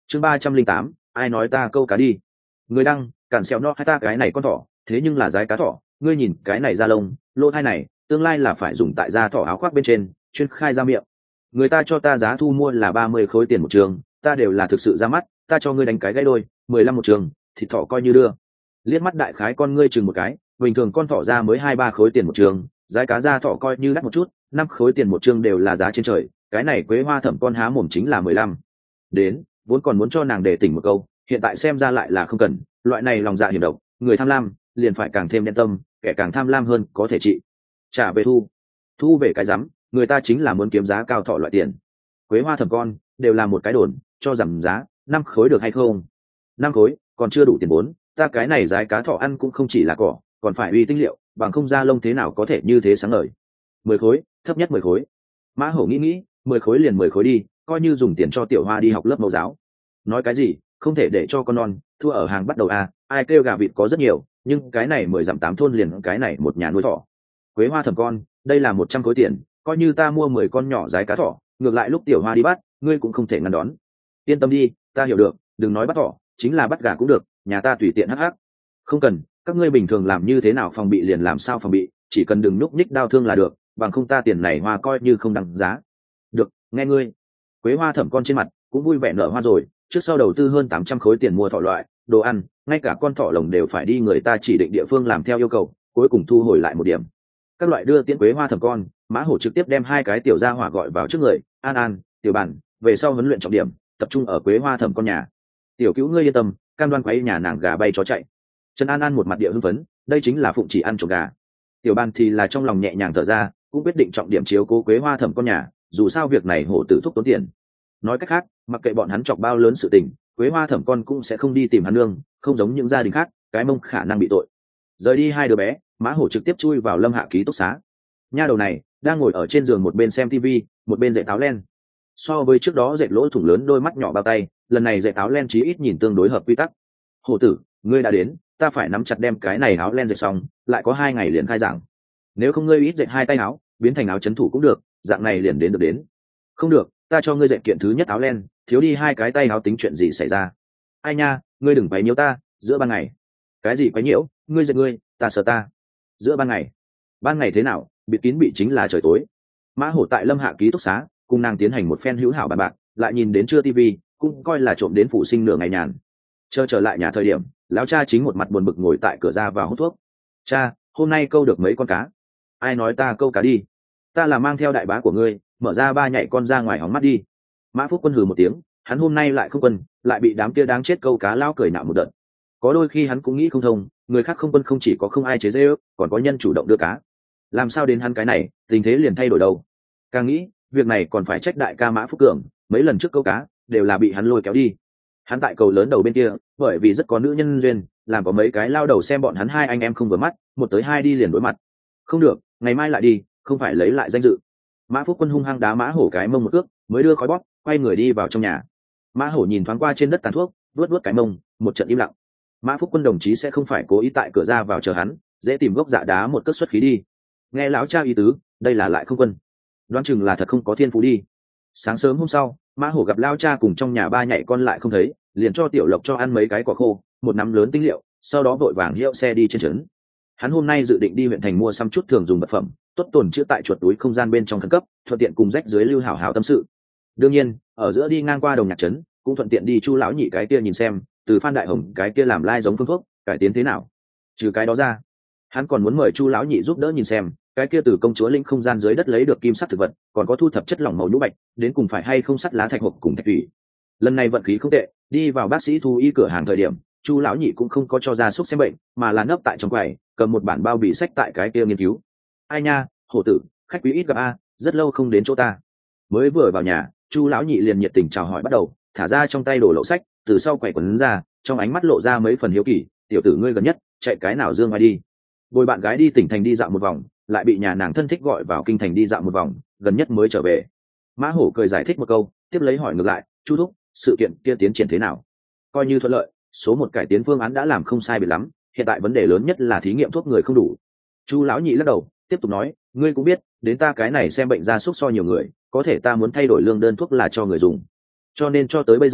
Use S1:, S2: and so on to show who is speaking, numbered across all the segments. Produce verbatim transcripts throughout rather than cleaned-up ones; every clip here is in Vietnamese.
S1: chương ba trăm linh tám, ai nói ta câu cá đi. Người đăng, cản xẹo no hai ta cái này con thỏ, thế nhưng là dái cá thỏ, ngươi nhìn cái này da lông, lỗ thai này, tương lai là phải dùng tại da thỏ áo khoác bên trên, chuyên khai ra miệng. Người ta cho ta giá thu mua là ba mươi khối tiền một trường, ta đều là thực sự ra mắt, ta cho ngươi đánh cái gãy đôi, mười lăm một trường, thịt thỏ coi như đưa. Liếc mắt đại khái con ngươi chừng một cái, bình thường con thỏ ra mới hai ba khối tiền một trường, giá cá da thỏ coi như đắt một chút, năm khối tiền một trường đều là giá trên trời, cái này Quế Hoa Thẩm con há mồm chính là mười lăm. Đến, vốn còn muốn cho nàng để tỉnh một câu, hiện tại xem ra lại là không cần, loại này lòng dạ hiểm độc, người tham lam liền phải càng thêm đen tâm, kẻ càng tham lam hơn có thể trị. Trả về thu, thu về cái rắm, người ta chính là muốn kiếm giá cao thọ loại tiền. Quế Hoa Thẩm con đều là một cái đồn, cho giảm giá năm khối được hay không? Năm khối còn chưa đủ tiền vốn, ta cái này giá cá thọ ăn cũng không chỉ là cỏ, còn phải uy tinh liệu, bằng không da lông thế nào có thể như thế sáng ngời. Mười khối, thấp nhất mười khối. Mã Hổ nghĩ nghĩ, mười khối liền mười khối đi, coi như dùng tiền cho Tiểu Hoa đi học lớp mẫu giáo. Nói cái gì, không thể để cho con non thua ở hàng bắt đầu à, ai kêu gà vịt có rất nhiều, nhưng cái này mười dặm tám thôn liền cái này một nhà nuôi thỏ. Quế Hoa Thẩm con, đây là một trăm khối tiền, coi như ta mua mười con nhỏ dái cá thỏ, ngược lại lúc Tiểu Hoa đi bắt, ngươi cũng không thể ngăn đón. Yên tâm đi, ta hiểu được, đừng nói bắt thỏ, chính là bắt gà cũng được, nhà ta tùy tiện hắc hắc. Không cần, các ngươi bình thường làm như thế nào phòng bị liền làm sao phòng bị, chỉ cần đừng núp nhích đau thương là được, bằng không ta tiền này hoa coi như không đăng giá. Được, nghe ngươi. Quế Hoa Thẩm con trên mặt cũng vui vẻ nở hoa rồi, trước sau đầu tư hơn tám trăm khối tiền mua thỏ loại, đồ ăn, ngay cả con thỏ lồng đều phải đi người ta chỉ định địa phương làm theo yêu cầu, cuối cùng thu hồi lại một điểm. Các loại đưa tiễn Quế Hoa Thẩm con, Mã Hổ trực tiếp đem hai cái tiểu gia hỏa gọi vào trước người, An An, Tiểu Bản, về sau huấn luyện trọng điểm, tập trung ở Quế Hoa Thẩm con nhà. Tiểu Cứu ngươi yên tâm, cam đoan quấy nhà nàng gà bay chó chạy. Trần An An một mặt địa hưng phấn, đây chính là phụng chỉ ăn trộm gà. Tiểu Ban thì là trong lòng nhẹ nhàng thở ra, cũng quyết định trọng điểm chiếu cố Quế Hoa Thẩm con nhà, dù sao việc này Hổ tử thúc tốn tiền. Nói cách khác, mặc kệ bọn hắn chọc bao lớn sự tình, Quế Hoa Thẩm con cũng sẽ không đi tìm hắn nương, không giống những gia đình khác, cái mông khả năng bị tội. Rời đi hai đứa bé, Mã Hổ trực tiếp chui vào Lâm Hạ ký túc xá. Nha đầu này đang ngồi ở trên giường một bên xem tivi, một bên dạy táo len. So với trước đó dạy lỗ thủng lớn đôi mắt nhỏ bao tay, lần này dạy táo len chí ít nhìn tương đối hợp quy tắc. Hổ tử, ngươi đã đến, ta phải nắm chặt đem cái này áo len dạy xong, lại có hai ngày liền khai giảng. Nếu không ngươi ít dạy hai tay áo, biến thành áo chấn thủ cũng được, dạng này liền đến được đến. Không được, ta cho ngươi dạy kiện thứ nhất áo len, thiếu đi hai cái tay áo tính chuyện gì xảy ra. Ai nha, ngươi đừng quấy nhiễu ta, giữa ban ngày. Cái gì quấy nhiễu, ngươi dạy ngươi, ta sợ ta. Giữa ban ngày. Ban ngày thế nào, bịt kín bị chính là trời tối. Mã Hổ tại Lâm Hạ ký túc xá, cùng nàng tiến hành một phen hữu hảo bàn bạc, lại nhìn đến trưa tivi, cũng coi là trộm đến phụ sinh nửa ngày nhàn. Chờ trở lại nhà thời điểm, lão cha chính một mặt buồn bực ngồi tại cửa ra vào hút thuốc. Cha, hôm nay câu được mấy con cá? Ai nói ta câu cá đi? Ta là mang theo đại bá của ngươi, mở ra ba nhảy con ra ngoài hóng mắt đi. Mã Phúc Quân hừ một tiếng, hắn hôm nay lại không quân, lại bị đám kia đáng chết câu cá lao cười nạo một đợt. Có đôi khi hắn cũng nghĩ không thông, người khác không quân không chỉ có không ai chế giễu, còn có nhân chủ động đưa cá. Làm sao đến hắn cái này, tình thế liền thay đổi đâu? Càng nghĩ, việc này còn phải trách đại ca Mã Phúc Cường, mấy lần trước câu cá đều là bị hắn lôi kéo đi. Hắn tại cầu lớn đầu bên kia, bởi vì rất có nữ nhân duyên, làm có mấy cái lao đầu xem bọn hắn hai anh em không vừa mắt, một tới hai đi liền đối mặt. Không được, ngày mai lại đi, không phải lấy lại danh dự. Mã Phúc Quân hung hăng đá Mã Hổ cái mông một cước, mới đưa khói bóp, quay người đi vào trong nhà. Mã Hổ nhìn thoáng qua trên đất tàn thuốc, vuốt vuốt cái mông, một trận im lặng. Mã Phúc Quân đồng chí sẽ không phải cố ý tại cửa ra vào chờ hắn, dễ tìm gốc dạ đá một cước xuất khí đi. Nghe lão cha ý tứ, đây là lại không quân, đoán chừng là thật không có thiên phú đi. Sáng sớm hôm sau, Mã Hổ gặp lão cha cùng trong nhà ba nhảy con lại không thấy, liền cho Tiểu Lộc cho ăn mấy cái quả khô, một nắm lớn tinh liệu, sau đó vội vàng hiệu xe đi trên trấn. Hắn hôm nay dự định đi huyện thành mua xăm chút thường dùng vật phẩm, tốt tồn chữa tại chuột túi không gian bên trong khẩn cấp, thuận tiện cùng rách dưới lưu hảo hảo tâm sự. Đương nhiên, ở giữa đi ngang qua đồng nhạc trấn, cũng thuận tiện đi Chu lão nhị cái kia nhìn xem, từ Phan Đại Hồng cái kia làm lai giống phương thuốc, cải tiến thế nào. Trừ cái đó ra, hắn còn muốn mời Chu lão nhị giúp đỡ nhìn xem, cái kia từ công chúa linh không gian dưới đất lấy được kim sắc thực vật, còn có thu thập chất lỏng màu nhũ bạch, đến cùng phải hay không sắt lá thạch hộp cùng thạch thủy. Lần này vận khí không tệ, đi vào bác sĩ thú y cửa hàng thời điểm, Chu lão nhị cũng không có cho gia súc xem bệnh, mà là nấp tại trong quầy, cầm một bản bao bì sách tại cái kia nghiên cứu. Ai nha, Hổ tử, khách quý ít gặp a, rất lâu không đến chỗ ta. Mới vừa vào nhà, Chu lão nhị liền nhiệt tình chào hỏi bắt đầu, thả ra trong tay đồ lậu sách, từ sau quầy quần ra, trong ánh mắt lộ ra mấy phần hiếu kỳ. Tiểu tử ngươi gần nhất chạy cái nào dương ngoài đi? Bồi bạn gái đi tỉnh thành đi dạo một vòng, lại bị nhà nàng thân thích gọi vào kinh thành đi dạo một vòng, gần nhất mới trở về. Mã Hổ cười giải thích một câu, tiếp lấy hỏi ngược lại, Chu thúc, sự kiện kia tiến triển thế nào? Coi như thuận lợi, số một cải tiến phương án đã làm không sai biệt lắm, hiện tại vấn đề lớn nhất là thí nghiệm thuốc người không đủ. Chu lão nhị lắc đầu, tiếp tục nói, ngươi cũng biết, đến ta cái này xem bệnh gia súc so nhiều người, có thể ta muốn thay đổi lương đơn thuốc là cho người dùng, cho nên cho tới bây giờ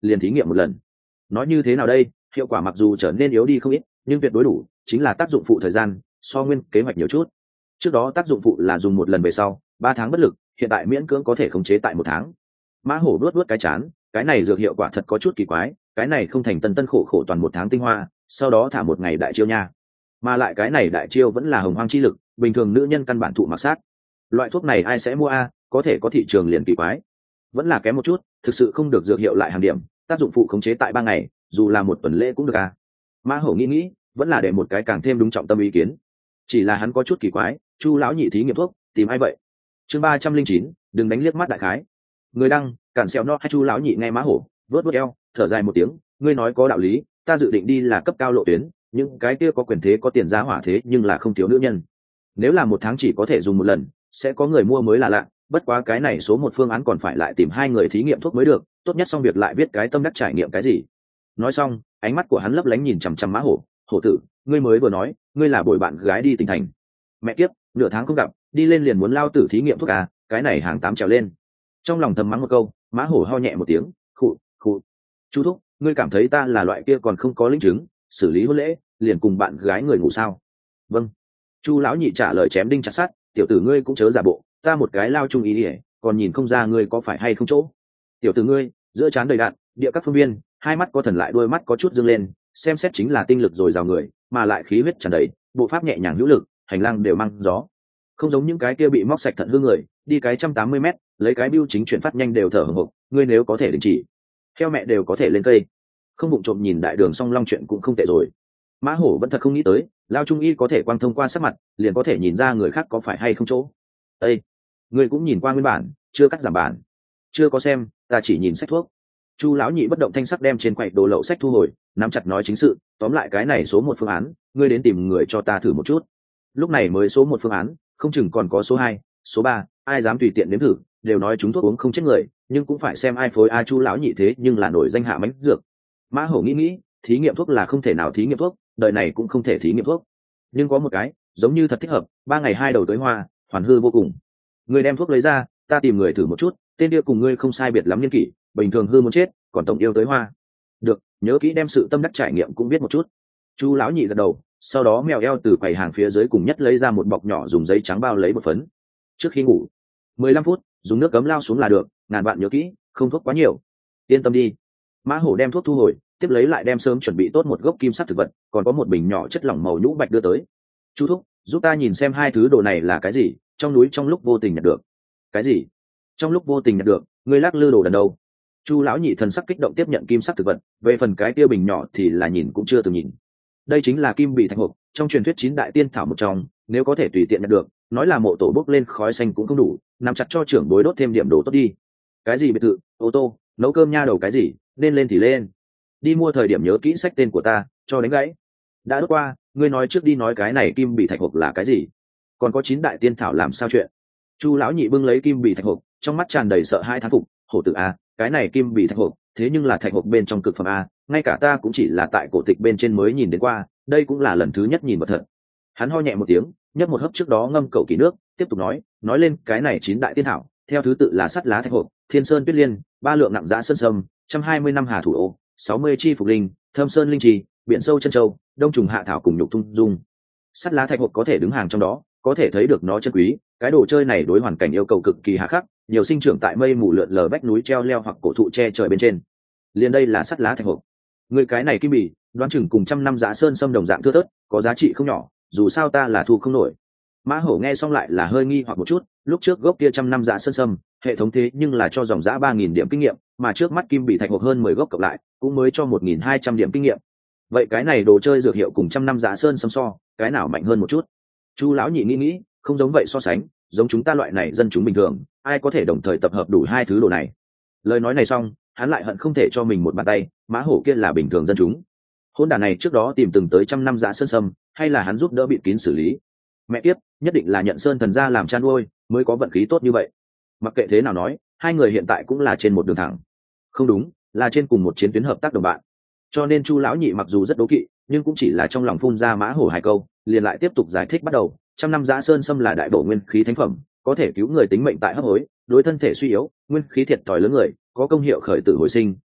S1: liền thí nghiệm một lần. Nói như thế nào đây, hiệu quả mặc dù trở nên yếu đi không ít, nhưng tuyệt đối đủ, chính là tác dụng phụ thời gian so nguyên kế hoạch nhiều chút. Trước đó tác dụng phụ là dùng một lần về sau ba tháng bất lực, hiện tại miễn cưỡng có thể khống chế tại một tháng. Mã Hổ vuốt vuốt cái chán, cái này dược hiệu quả thật có chút kỳ quái, cái này không thành tân tân khổ khổ toàn một tháng tinh hoa, sau đó thả một ngày đại chiêu nha. Mà lại cái này đại chiêu vẫn là hồng hoang chi lực, bình thường nữ nhân căn bản thụ mặc sát. Loại thuốc này ai sẽ mua a, có thể có thị trường liền kỳ quái. Vẫn là kém một chút, thực sự không được dược hiệu lại hàng điểm, tác dụng phụ khống chế tại ba ngày, dù là một tuần lễ cũng được a. Mã Hổ nghĩ nghĩ, vẫn là để một cái càng thêm đúng trọng tâm ý kiến. Chỉ là hắn có chút kỳ quái, Chu lão nhị thí nghiệm thuốc, tìm ai vậy? Chương ba trăm linh chín, đừng đánh liếc mắt đại khái. Người đăng, cản xẹo no hay Chu lão nhị nghe Mã Hổ, vớt vớt eo, thở dài một tiếng, ngươi nói có đạo lý, ta dự định đi là cấp cao lộ tuyến, nhưng cái kia có quyền thế có tiền giá hỏa thế nhưng là không thiếu nữ nhân. Nếu là một tháng chỉ có thể dùng một lần, sẽ có người mua mới là lạ, bất quá cái này số một phương án còn phải lại tìm hai người thí nghiệm thuốc mới được, tốt nhất xong việc lại viết cái tâm đắc trải nghiệm cái gì. Nói xong, ánh mắt của hắn lấp lánh nhìn chằm chằm Mã Hổ, hổ tử, ngươi mới vừa nói, ngươi là bồi bạn gái đi tỉnh thành. Mẹ kiếp, nửa tháng không gặp, đi lên liền muốn lao tử thí nghiệm thuốc à, cái này hàng tám trèo lên. Trong lòng thầm mắng một câu, Mã Hổ ho nhẹ một tiếng, khụ khụ. Chú thúc, ngươi cảm thấy ta là loại kia còn không có linh chứng, xử lý hôn lễ liền cùng bạn gái người ngủ sao? Vâng. Chu lão nhị trả lời chém đinh chặt sắt, tiểu tử ngươi cũng chớ giả bộ, ta một cái lao trung ý ỉa, còn nhìn không ra ngươi có phải hay không chỗ. Tiểu tử ngươi, giữa trán đầy đạn, địa các phương viên, hai mắt có thần lại đôi mắt có chút dương lên, xem xét chính là tinh lực dồi dào người, mà lại khí huyết tràn đầy, bộ pháp nhẹ nhàng hữu lực, hành lang đều mang gió. Không giống những cái kia bị móc sạch thận hư người, đi cái trăm tám mươi mét, lấy cái biêu chính chuyển phát nhanh đều thở hổn hộc, ngươi nếu có thể đình chỉ, theo mẹ đều có thể lên cây. Không bụng trộm nhìn đại đường song long chuyện cũng không tệ rồi. Mã Hổ vẫn thật không nghĩ tới, lao trung y có thể quang thông qua sắc mặt, liền có thể nhìn ra người khác có phải hay không chỗ. Ê, ngươi cũng nhìn qua nguyên bản, chưa cắt giảm bản, chưa có xem, ta chỉ nhìn sách thuốc. Chu lão nhị bất động thanh sắc đem trên quầy đồ lậu sách thu hồi, nắm chặt nói chính sự, tóm lại cái này số một phương án, ngươi đến tìm người cho ta thử một chút. Lúc này mới số một phương án, không chừng còn có số hai, số ba, ai dám tùy tiện nếm thử, đều nói chúng thuốc uống không chết người, nhưng cũng phải xem ai phối a. Chu lão nhị thế nhưng là nổi danh hạ mánh dược. Mã Hổ nghĩ nghĩ, thí nghiệm thuốc là không thể nào thí nghiệm thuốc, đời này cũng không thể thí nghiệm thuốc, nhưng có một cái giống như thật thích hợp, ba ngày hai đầu tới hoa, hoàn hư vô cùng. Người đem thuốc lấy ra, ta tìm người thử một chút, tên kia cùng ngươi không sai biệt lắm nhân kỷ, bình thường hư muốn chết, còn tổng yêu tới hoa. Được, nhớ kỹ đem sự tâm đắc trải nghiệm cũng biết một chút. Chu lão nhị gật đầu, sau đó mèo eo từ quầy hàng phía dưới cùng nhất lấy ra một bọc nhỏ dùng giấy trắng bao lấy một phấn. Trước khi ngủ mười lăm phút, dùng nước cấm lao xuống là được, ngàn bạn nhớ kỹ, không thuốc quá nhiều. Yên tâm đi. Mã Hổ đem thuốc thu hồi, tiếp lấy lại đem sớm chuẩn bị tốt một gốc kim sắc thực vật, còn có một bình nhỏ chất lỏng màu nhũ bạch đưa tới. Chu thúc, giúp ta nhìn xem hai thứ đồ này là cái gì, trong núi trong lúc vô tình nhặt được. Cái gì? Trong lúc vô tình nhặt được, ngươi lắc lư đồ đần đâu? Chu lão nhị thần sắc kích động tiếp nhận kim sắc thực vật, về phần cái kia bình nhỏ thì là nhìn cũng chưa từng nhìn. Đây chính là kim bị thạch hộp, trong truyền thuyết chín đại tiên thảo một trong, nếu có thể tùy tiện nhặt được, nói là mộ tổ bốc lên khói xanh cũng không đủ, nắm chặt cho trưởng bối đốt thêm điểm đồ tốt đi. Cái gì biệt thự, ô tô, nấu cơm nha đầu cái gì, nên lên thì lên. Đi mua thời điểm nhớ kỹ sách tên của ta, cho đánh gãy. Đã đốt qua, ngươi nói trước đi nói cái này kim bị thạch hộp là cái gì, còn có chín đại tiên thảo làm sao chuyện. Chu lão nhị bưng lấy kim bị thạch hộp, trong mắt tràn đầy sợ hai thán phục, hổ tử a, cái này kim bị thạch hộp, thế nhưng là thạch hộp bên trong cực phẩm a, ngay cả ta cũng chỉ là tại cổ tịch bên trên mới nhìn đến qua, đây cũng là lần thứ nhất nhìn vật thật. Hắn ho nhẹ một tiếng, nhấp một hớp trước đó ngâm cầu kỳ nước, tiếp tục nói, nói lên cái này chín đại tiên thảo, theo thứ tự là sắt lá thạch hộp, thiên sơn tuyết liên, ba lượng nặng giã sơn sâm, trăm hai mươi năm hà thủ ô, sáu mươi chi phục linh, thâm sơn linh trì, biển sâu chân châu, đông trùng hạ thảo cùng nhục thung dung. Sắt lá thạch hộp có thể đứng hàng trong đó, có thể thấy được nó chân quý. Cái đồ chơi này đối hoàn cảnh yêu cầu cực kỳ hà khắc, nhiều sinh trưởng tại mây mù lượn lờ vách núi treo leo hoặc cổ thụ che trời bên trên. Liền đây là sắt lá thạch hộp. Người cái này kim bì, đoán chừng cùng trăm năm giã sơn sâm đồng dạng thưa thớt, có giá trị không nhỏ, dù sao ta là thu không nổi. Mã Hổ nghe xong lại là hơi nghi hoặc một chút, lúc trước gốc kia trăm năm giã sơn sâm, hệ thống thế nhưng là cho dòng giã ba nghìn điểm kinh nghiệm, mà trước mắt kim bị thạch hộp hơn mười gốc cộng lại, cũng mới cho một nghìn hai trăm điểm kinh nghiệm. Vậy cái này đồ chơi dược hiệu cùng trăm năm giã sơn sâm so, cái nào mạnh hơn một chút? Chu lão nhị nghĩ nghĩ, không giống vậy so sánh, giống chúng ta loại này dân chúng bình thường, ai có thể đồng thời tập hợp đủ hai thứ đồ này. Lời nói này xong, hắn lại hận không thể cho mình một bàn tay, Mã Hổ kia là bình thường dân chúng. Hôn đản này trước đó tìm từng tới trăm năm giã sơn sâm, hay là hắn giúp đỡ bịt kín xử lý? Mẹ tiếp, nhất định là nhận sơn thần gia làm chăn nuôi, mới có vận khí tốt như vậy. Mặc kệ thế nào nói, hai người hiện tại cũng là trên một đường thẳng. Không đúng, là trên cùng một chiến tuyến hợp tác đồng bạn. Cho nên Chu lão nhị mặc dù rất đố kỵ, nhưng cũng chỉ là trong lòng phun ra Mã Hổ hai câu, liền lại tiếp tục giải thích bắt đầu. Trăm năm giã sơn sâm là đại bổ nguyên khí thánh phẩm, có thể cứu người tính mệnh tại hấp hối, đối thân thể suy yếu, nguyên khí thiệt thòi lớn người, có công hiệu khởi tử hồi sinh,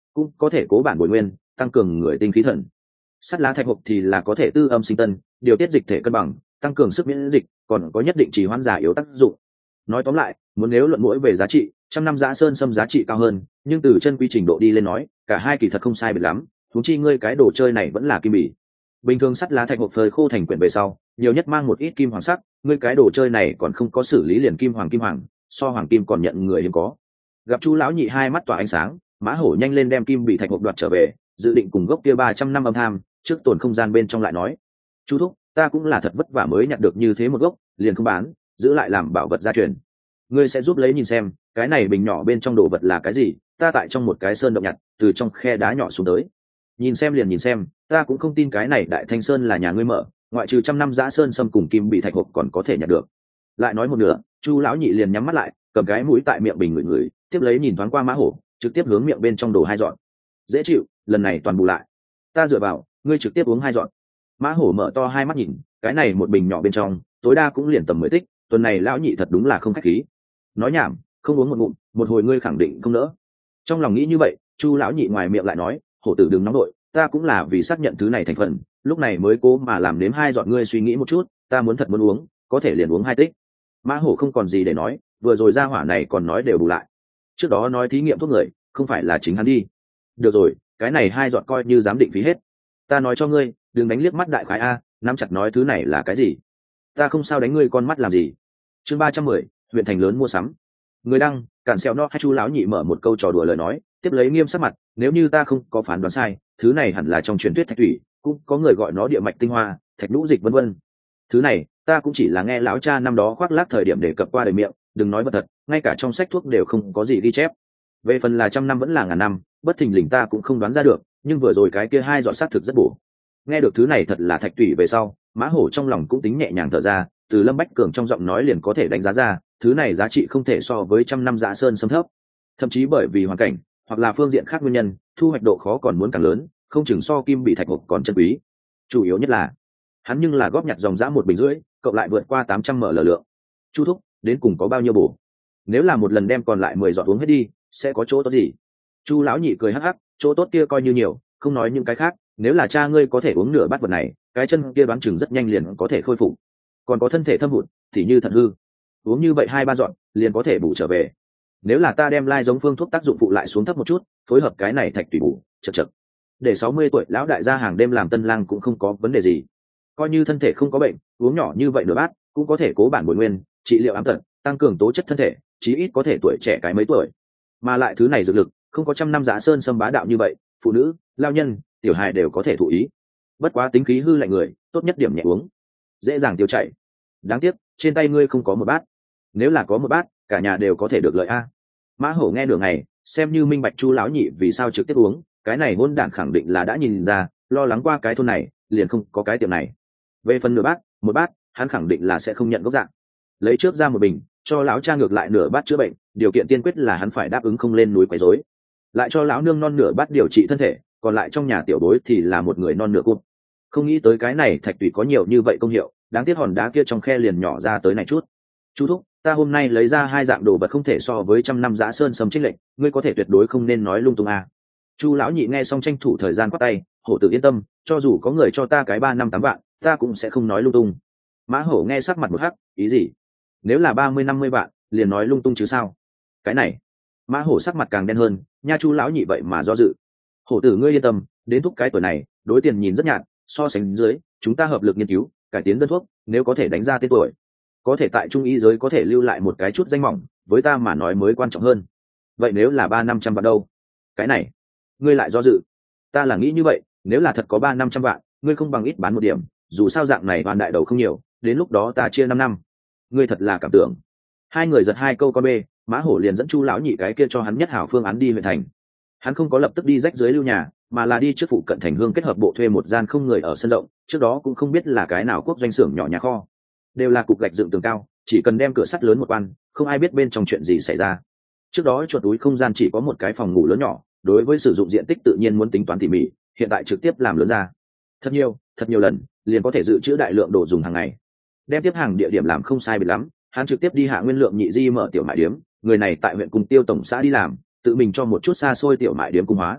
S1: cũng có thể cố bản bồi nguyên, tăng cường người tinh khí thần. Sắt lá thạch hộp thì là có thể tư âm sinh tân, điều tiết dịch thể cân bằng, tăng cường sức miễn dịch, còn có nhất định trì hoãn già yếu tác dụng. Nói tóm lại, muốn nếu luận mỗi về giá trị, trăm năm giã sơn sâm giá trị cao hơn, nhưng từ chân quy trình độ đi lên nói, cả hai kỳ thật không sai biệt lắm. Huống chi ngươi cái đồ chơi này vẫn là kim bỉ. Bình thường sắt lá thạch hộp phơi khô thành quyển về sau, nhiều nhất mang một ít kim hoàng sắc, ngươi cái đồ chơi này còn không có xử lý liền kim hoàng kim hoàng, so hoàng kim còn nhận người hiếm có. Gặp Chu lão nhị hai mắt tỏa ánh sáng, Mã Hổ nhanh lên đem kim bỉ thạch hộp đoạt trở về, dự định cùng gốc kia ba trăm năm âm tham, trước tồn không gian bên trong lại nói. Chu thúc, ta cũng là thật vất vả mới nhặt được như thế một gốc, liền không bán, giữ lại làm bảo vật gia truyền. Ngươi sẽ giúp lấy nhìn xem, cái này bình nhỏ bên trong đồ vật là cái gì, ta tại trong một cái sơn động nhặt, từ trong khe đá nhỏ xuống tới. Nhìn xem liền nhìn xem, ta cũng không tin cái này đại thanh sơn là nhà ngươi mở, ngoại trừ trăm năm giã sơn sâm cùng kim bị thạch hộp còn có thể nhặt được. Lại nói một nửa, Chu lão nhị liền nhắm mắt lại, cầm cái mũi tại miệng bình ngửi ngửi, tiếp lấy nhìn thoáng qua Mã Hổ, trực tiếp hướng miệng bên trong đổ hai dọn. Dễ chịu, lần này toàn bù lại. Ta dựa vào, ngươi trực tiếp uống hai dọn. Mã Hổ mở to hai mắt nhìn, cái này một bình nhỏ bên trong, tối đa cũng liền tầm mười tích, tuần này lão nhị thật đúng là không khách khí. Nói nhảm, không uống một ngụm, một hồi ngươi khẳng định không nỡ. Trong lòng nghĩ như vậy, Chu lão nhị ngoài miệng lại nói, Hổ tử đừng nóng đội, ta cũng là vì xác nhận thứ này thành phần, lúc này mới cố mà làm nếm hai giọt, ngươi suy nghĩ một chút, ta muốn thật muốn uống, có thể liền uống hai tích. Mã Hổ không còn gì để nói, vừa rồi ra hỏa này còn nói đều bù lại. Trước đó nói thí nghiệm thuốc người, không phải là chính hắn đi. Được rồi, cái này hai giọt coi như giám định phí hết. Ta nói cho ngươi, đừng đánh liếc mắt đại khái a, nắm chặt nói thứ này là cái gì. Ta không sao đánh ngươi con mắt làm gì. Chương ba trăm mười, huyện thành lớn mua sắm. Người đăng, cản xeo nó hay Chu lão nhị mở một câu trò đùa lời nói, tiếp lấy nghiêm sắc mặt, nếu như ta không có phán đoán sai, thứ này hẳn là trong truyền thuyết thạch thủy, cũng có người gọi nó địa mạch tinh hoa, thạch nhũ dịch vân vân. Thứ này, ta cũng chỉ là nghe lão cha năm đó khoác lác thời điểm đề cập qua đời miệng, đừng nói vật thật, ngay cả trong sách thuốc đều không có gì ghi chép. Về phần là trăm năm vẫn là ngàn năm, bất thình lình ta cũng không đoán ra được, nhưng vừa rồi cái kia hai dọn xác thực rất bổ. Nghe được thứ này thật là thạch thủy về sau, Mã Hổ trong lòng cũng tính nhẹ nhàng thở ra, từ Lâm Bách Cường trong giọng nói liền có thể đánh giá ra, thứ này giá trị không thể so với trăm năm Dã Sơn sâm thấp. Thậm chí bởi vì hoàn cảnh hoặc là phương diện khác nguyên nhân, thu hoạch độ khó còn muốn càng lớn, không chừng so kim bị thạch hộp còn chân quý. Chủ yếu nhất là, hắn nhưng là góp nhặt dòng dã một bình rưỡi, cộng lại vượt qua tám trăm ml lượng. Chu thúc, đến cùng có bao nhiêu bổ? Nếu là một lần đem còn lại mười giọt uống hết đi, sẽ có chỗ tốt gì? Chu lão nhị cười hắc hắc, chỗ tốt kia coi như nhiều, không nói những cái khác, nếu là cha ngươi có thể uống nửa bát vật này, cái chân kia đoán chừng rất nhanh liền có thể khôi phục. Còn có thân thể thâm hụt thì như thận hư, uống như vậy hai ba giọt liền có thể bù trở về. Nếu là ta đem lai giống phương thuốc tác dụng phụ lại xuống thấp một chút, phối hợp cái này thạch tùy bù, chật chật. Để sáu mươi tuổi lão đại gia hàng đêm làm tân lang cũng không có vấn đề gì. Coi như thân thể không có bệnh, uống nhỏ như vậy nửa bát cũng có thể cố bản bồi nguyên, trị liệu ám tật, tăng cường tố chất thân thể, chí ít có thể tuổi trẻ cái mấy tuổi. Mà lại thứ này dược lực không có trăm năm Dã Sơn sâm bá đạo như vậy, phụ nữ, lao nhân, tiểu hài đều có thể thụ ý. Bất quá tính khí hư lạnh người, tốt nhất điểm nhẹ uống, dễ dàng tiêu chảy. Đáng tiếc, trên tay ngươi không có một bát. Nếu là có một bát, cả nhà đều có thể được lợi a. Mã Hổ nghe nửa ngày, xem như minh bạch Chu lão nhị vì sao trực tiếp uống, cái này hôn đản khẳng định là đã nhìn ra, lo lắng qua cái thôn này, liền không có cái tiệm này. Về phần nửa bát, một bát, hắn khẳng định là sẽ không nhận gốc dạng. Lấy trước ra một bình, cho lão cha ngược lại nửa bát chữa bệnh, điều kiện tiên quyết là hắn phải đáp ứng không lên núi quấy rối. Lại cho lão nương non nửa bát điều trị thân thể, còn lại trong nhà tiểu bối thì là một người non nửa cụm. Không nghĩ tới cái này thạch tùy có nhiều như vậy công hiệu, đáng tiếc hòn đá kia trong khe liền nhỏ ra tới này chút. Chu thúc, ta hôm nay lấy ra hai dạng đồ vật không thể so với trăm năm Dã Sơn sâm trích lệnh, ngươi có thể tuyệt đối không nên nói lung tung à. Chu lão nhị nghe xong tranh thủ thời gian quát tay, Hổ tử yên tâm, cho dù có người cho ta cái ba năm tám vạn, ta cũng sẽ không nói lung tung. Mã Hổ nghe sắc mặt một hắc, ý gì? Nếu là ba mươi năm mươi vạn, liền nói lung tung chứ sao? Cái này, Mã Hổ sắc mặt càng đen hơn, nha Chu lão nhị vậy mà do dự. Hổ tử ngươi yên tâm, đến thúc cái tuổi này, đối tiền nhìn rất nhạt, so sánh dưới, chúng ta hợp lực nghiên cứu, cải tiến đơn thuốc, nếu có thể đánh ra tên tuổi, có thể tại trung y giới có thể lưu lại một cái chút danh mỏng, với ta mà nói mới quan trọng hơn. Vậy nếu là ba năm trăm vạn đâu? Cái này, ngươi lại do dự. Ta là nghĩ như vậy, nếu là thật có ba năm trăm vạn, ngươi không bằng ít bán một điểm, dù sao dạng này toàn đại đầu không nhiều, đến lúc đó ta chia năm năm. Ngươi thật là cảm tưởng. Hai người giật hai câu con bê, Mã Hổ liền dẫn Chu lão nhị cái kia cho hắn nhất hảo phương án đi huyện thành. Hắn không có lập tức đi rách dưới lưu nhà, mà là đi trước phụ cận thành hương kết hợp bộ thuê một gian không người ở sân rộng, trước đó cũng không biết là cái nào quốc doanh xưởng nhỏ nhà kho, đều là cục gạch dựng tường cao, chỉ cần đem cửa sắt lớn một quan, không ai biết bên trong chuyện gì xảy ra. Trước đó chuột túi không gian chỉ có một cái phòng ngủ lớn nhỏ, đối với sử dụng diện tích tự nhiên muốn tính toán tỉ mỉ, hiện tại trực tiếp làm lớn ra thật nhiều thật nhiều lần, liền có thể dự trữ đại lượng đồ dùng hàng ngày. Đem tiếp hàng địa điểm làm không sai biệt lắm, hắn trực tiếp đi Hạ Nguyên Lượng nhị di mở tiểu mại điếm, người này tại huyện Cung Tiêu tổng xã đi làm, tự mình cho một chút xa xôi tiểu mại điếm cung hóa.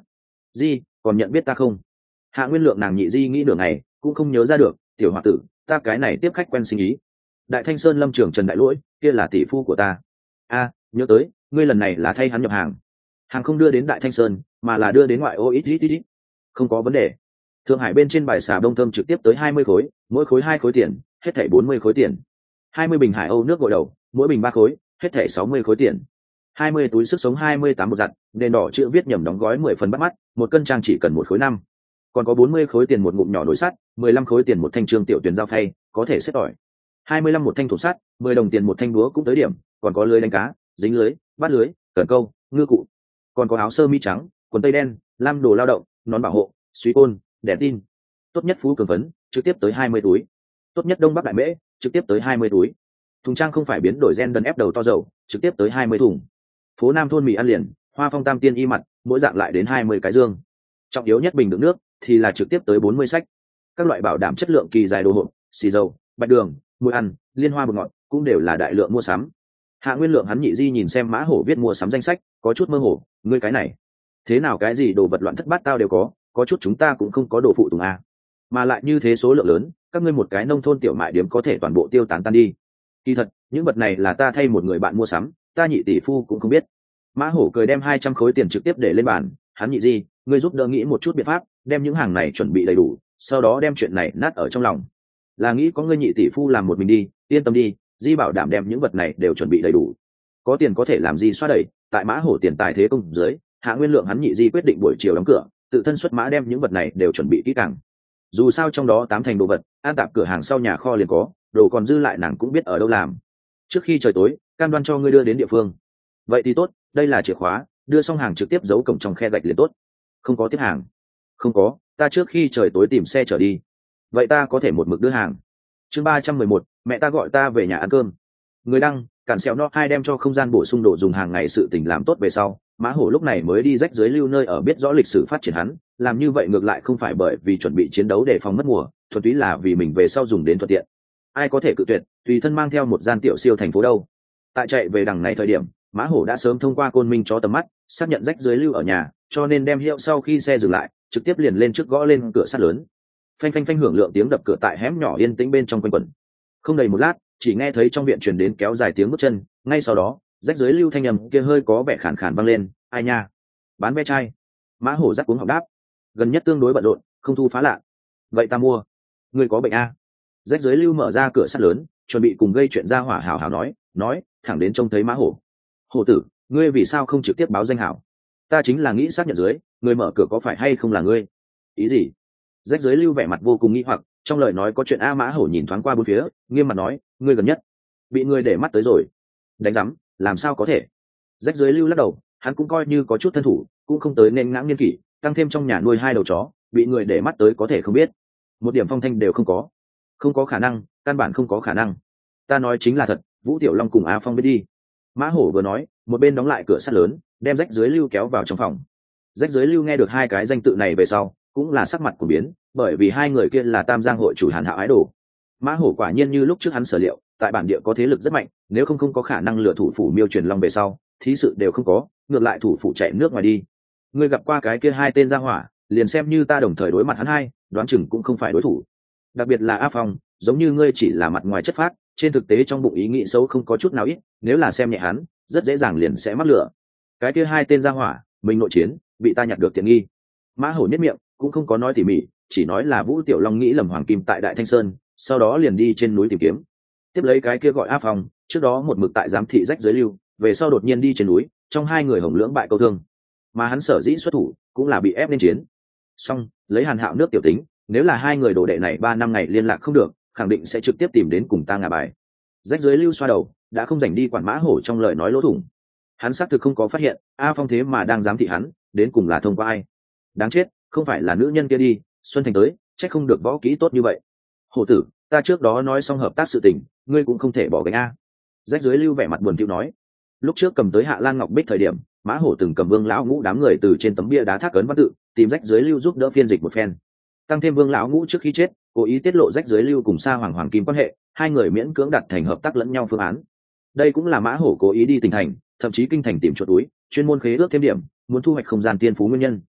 S1: Di còn nhận biết ta không? Hạ Nguyên Lượng nàng nhị di nghĩ nửa ngày cũng không nhớ ra được. Tiểu hòa tử, ta cái này tiếp khách quen sinh ý. Đại Thanh Sơn lâm trường Trần Đại Lỗi kia là tỷ phu của ta. A, nhớ tới, ngươi lần này là thay hắn nhập hàng. Hàng không đưa đến Đại Thanh Sơn mà là đưa đến ngoại ô ít ít ít ít. Không có vấn đề. Thượng Hải bên trên bài xà đông thơm trực tiếp tới hai mươi khối, mỗi khối hai khối tiền, hết thảy bốn mươi khối tiền. hai mươi bình Hải Âu nước gội đầu, mỗi bình ba khối, hết thảy sáu mươi khối tiền. hai mươi túi sức sống hai mươi tám bột giặt, nền đỏ chữ viết nhầm đóng gói mười phần bắt mắt, một cân trang chỉ cần một khối năm. Còn có bốn mươi khối tiền một ngụm nhỏ nồi sắt, mười lăm khối tiền một thanh trương tiểu tuyển dao phay, có thể xếp tỏi. hai mươi lăm một thanh thủ sắt, mười đồng tiền một thanh búa cũng tới điểm, còn có lưới đánh cá, dính lưới, bắt lưới, cần câu, ngư cụ. Còn có áo sơ mi trắng, quần tây đen, lam đồ lao động, nón bảo hộ, suy côn, đèn tin. Tốt nhất phú cường phấn, trực tiếp tới hai mươi túi. Tốt nhất đông bắc đại mễ, trực tiếp tới hai mươi túi. Thùng trang không phải biến đổi gen đần ép đầu to dầu, trực tiếp tới hai mươi thùng. Phố Nam thôn mì ăn liền, hoa phong tam tiên y mặt, mỗi dạng lại đến hai mươi cái dương. Trọng yếu nhất bình đựng nước thì là trực tiếp tới bốn mươi sách. Các loại bảo đảm chất lượng kỳ dài đồ hộp, xì dầu, bạch đường, muối ăn, liên hoa bột ngọt cũng đều là đại lượng mua sắm. Hạ Nguyên Lượng hắn nhị di nhìn xem Mã Hổ viết mua sắm danh sách, có chút mơ hồ, ngươi cái này, thế nào cái gì đồ vật loạn thất bát tao đều có, có chút chúng ta cũng không có đồ phụ tùng a. Mà lại như thế số lượng lớn, các ngươi một cái nông thôn tiểu mại điểm có thể toàn bộ tiêu tán tan đi. Kỳ thật, những vật này là ta thay một người bạn mua sắm, ta nhị tỷ phu cũng không biết. Mã Hổ cười đem hai trăm khối tiền trực tiếp để lên bàn, hắn nhị di, ngươi giúp đỡ nghĩ một chút biện pháp, đem những hàng này chuẩn bị đầy đủ, sau đó đem chuyện này nát ở trong lòng. Là nghĩ có ngươi nhị tỷ phu làm một mình đi, yên tâm đi, di bảo đảm đem những vật này đều chuẩn bị đầy đủ. Có tiền có thể làm gì xoa đẩy, tại Mã Hổ tiền tài thế công dưới, Hạ Nguyên Lượng hắn nhị di quyết định buổi chiều đóng cửa, tự thân xuất mã đem những vật này đều chuẩn bị kỹ càng. Dù sao trong đó tám thành đồ vật, an tạp cửa hàng sau nhà kho liền có, đồ còn dư lại nàng cũng biết ở đâu làm. Trước khi trời tối, cam đoan cho ngươi đưa đến địa phương. Vậy thì tốt, đây là chìa khóa, đưa xong hàng trực tiếp giấu cổng trong khe gạch liền tốt. Không có tiếp hàng? Không có, ta trước khi trời tối tìm xe chở đi. Vậy ta có thể một mực đưa hàng. Chương ba trăm mười một, mẹ ta gọi ta về nhà ăn cơm. Người đăng, cản sẹo nó hai đem cho không gian bổ sung đồ dùng hàng ngày sự tình làm tốt về sau, Mã Hổ lúc này mới đi rách dưới lưu nơi ở biết rõ lịch sử phát triển hắn, làm như vậy ngược lại không phải bởi vì chuẩn bị chiến đấu để phòng mất mùa, thuần túy là vì mình về sau dùng đến thuận tiện. Ai có thể cự tuyệt, tùy thân mang theo một gian tiểu siêu thành phố đâu. Tại chạy về đằng này thời điểm, Mã Hổ đã sớm thông qua Côn Minh cho tầm mắt, xác nhận rách dưới lưu ở nhà, cho nên đem hiệu sau khi xe dừng lại, trực tiếp liền lên trước gõ lên cửa sắt lớn. Phanh phanh phanh hưởng lượng tiếng đập cửa tại hẻm nhỏ yên tĩnh bên trong quanh quẩn. Không đầy một lát, chỉ nghe thấy trong viện truyền đến kéo dài tiếng bước chân, ngay sau đó, rách dưới lưu thanh âm kia hơi có vẻ khàn khàn vang lên, ai nha? Bán ve chai. Mã Hổ rắc cuống họng đáp, gần nhất tương đối bận rộn, không thu phá lạ. Vậy ta mua. Người có bệnh a? Rách dưới lưu mở ra cửa sắt lớn, chuẩn bị cùng gây chuyện ra hỏa hảo hảo nói, nói, thẳng đến trông thấy Mã Hổ. Hổ tử, ngươi vì sao không trực tiếp báo danh hảo? Ta chính là nghĩ xác nhận dưới, người mở cửa có phải hay không là ngươi? Ý gì? Rách dưới lưu vẻ mặt vô cùng nghi hoặc, trong lời nói có chuyện. A. Mã Hổ nhìn thoáng qua bốn phía, nghiêm mặt nói, ngươi gần nhất bị ngươi để mắt tới rồi. Đánh rắm, làm sao có thể? Rách dưới lưu lắc đầu, hắn cũng coi như có chút thân thủ, cũng không tới nên ngãng niên kỷ, tăng thêm trong nhà nuôi hai đầu chó, bị người để mắt tới có thể không biết. Một điểm phong thanh đều không có. Không có khả năng, căn bản không có khả năng. Ta nói chính là thật, Vũ Tiểu Long cùng A Phong biết đi. Mã Hổ vừa nói, một bên đóng lại cửa sắt lớn, đem rách dưới lưu kéo vào trong phòng. Rách dưới lưu nghe được hai cái danh tự này về sau, cũng là sắc mặt của biến, bởi vì hai người kia là Tam Giang hội chủ Hàn Hạo ái đồ. Mã Hổ quả nhiên như lúc trước hắn sở liệu, tại bản địa có thế lực rất mạnh, nếu không không có khả năng lừa thủ phủ Miêu Truyền Long về sau, thí sự đều không có, ngược lại thủ phủ chạy nước ngoài đi. Ngươi gặp qua cái kia hai tên gia hỏa, liền xem như ta đồng thời đối mặt hắn hai, đoán chừng cũng không phải đối thủ. Đặc biệt là A Phong, giống như ngươi chỉ là mặt ngoài chất phác, trên thực tế trong bụng ý nghĩ xấu không có chút nào ít, nếu là xem nhẹ hắn, rất dễ dàng liền sẽ mắc lửa. Cái kia hai tên gia hỏa, mình nội chiến, bị ta nhặt được tiện nghi. Mã Hổ nhếch miệng, cũng không có nói tỉ mỉ, chỉ nói là Vũ Tiểu Long nghĩ lầm Hoàng Kim tại Đại Thanh Sơn, sau đó liền đi trên núi tìm kiếm. Tiếp lấy cái kia gọi A Phong, trước đó một mực tại giám thị rách dưới lưu, về sau đột nhiên đi trên núi, trong hai người hồng lưỡng bại câu thương. Mà hắn sở dĩ xuất thủ, cũng là bị ép lên chiến. Xong, lấy Hàn Hạo nước tiểu tính, nếu là hai người đồ đệ này ba năm ngày liên lạc không được, khẳng định sẽ trực tiếp tìm đến cùng ta ngả bài. Rách dưới lưu xoa đầu, đã không dành đi quản Mã Hổ trong lời nói lỗ thủng. Hắn xác thực không có phát hiện, A Phong thế mà đang giám thị hắn, đến cùng là thông qua ai? Đáng chết, không phải là nữ nhân kia đi, Xuân Thành tới, chắc không được võ kỹ tốt như vậy. Hổ tử, ta trước đó nói xong hợp tác sự tình, ngươi cũng không thể bỏ gánh a. Rách dưới lưu vẻ mặt buồn thiu nói. Lúc trước cầm tới Hạ Lan Ngọc Bích thời điểm, Mã Hổ từng cầm Vương lão ngũ đám người từ trên tấm bia đá thác ấn văn tự, tìm rách dưới lưu giúp đỡ phiên dịch một phen. Tăng thêm Vương lão ngũ trước khi chết, cố ý tiết lộ rách dưới lưu cùng Sa Hoàng Hoàng Kim quan hệ, hai người miễn cưỡng đặt thành hợp tác lẫn nhau phương án. Đây cũng là Mã Hổ cố ý đi tỉnh thành, thậm chí kinh thành tìm chuột túi, chuyên môn khế ước thêm điểm, muốn thu hoạch không gian tiên phú nguyên nhân.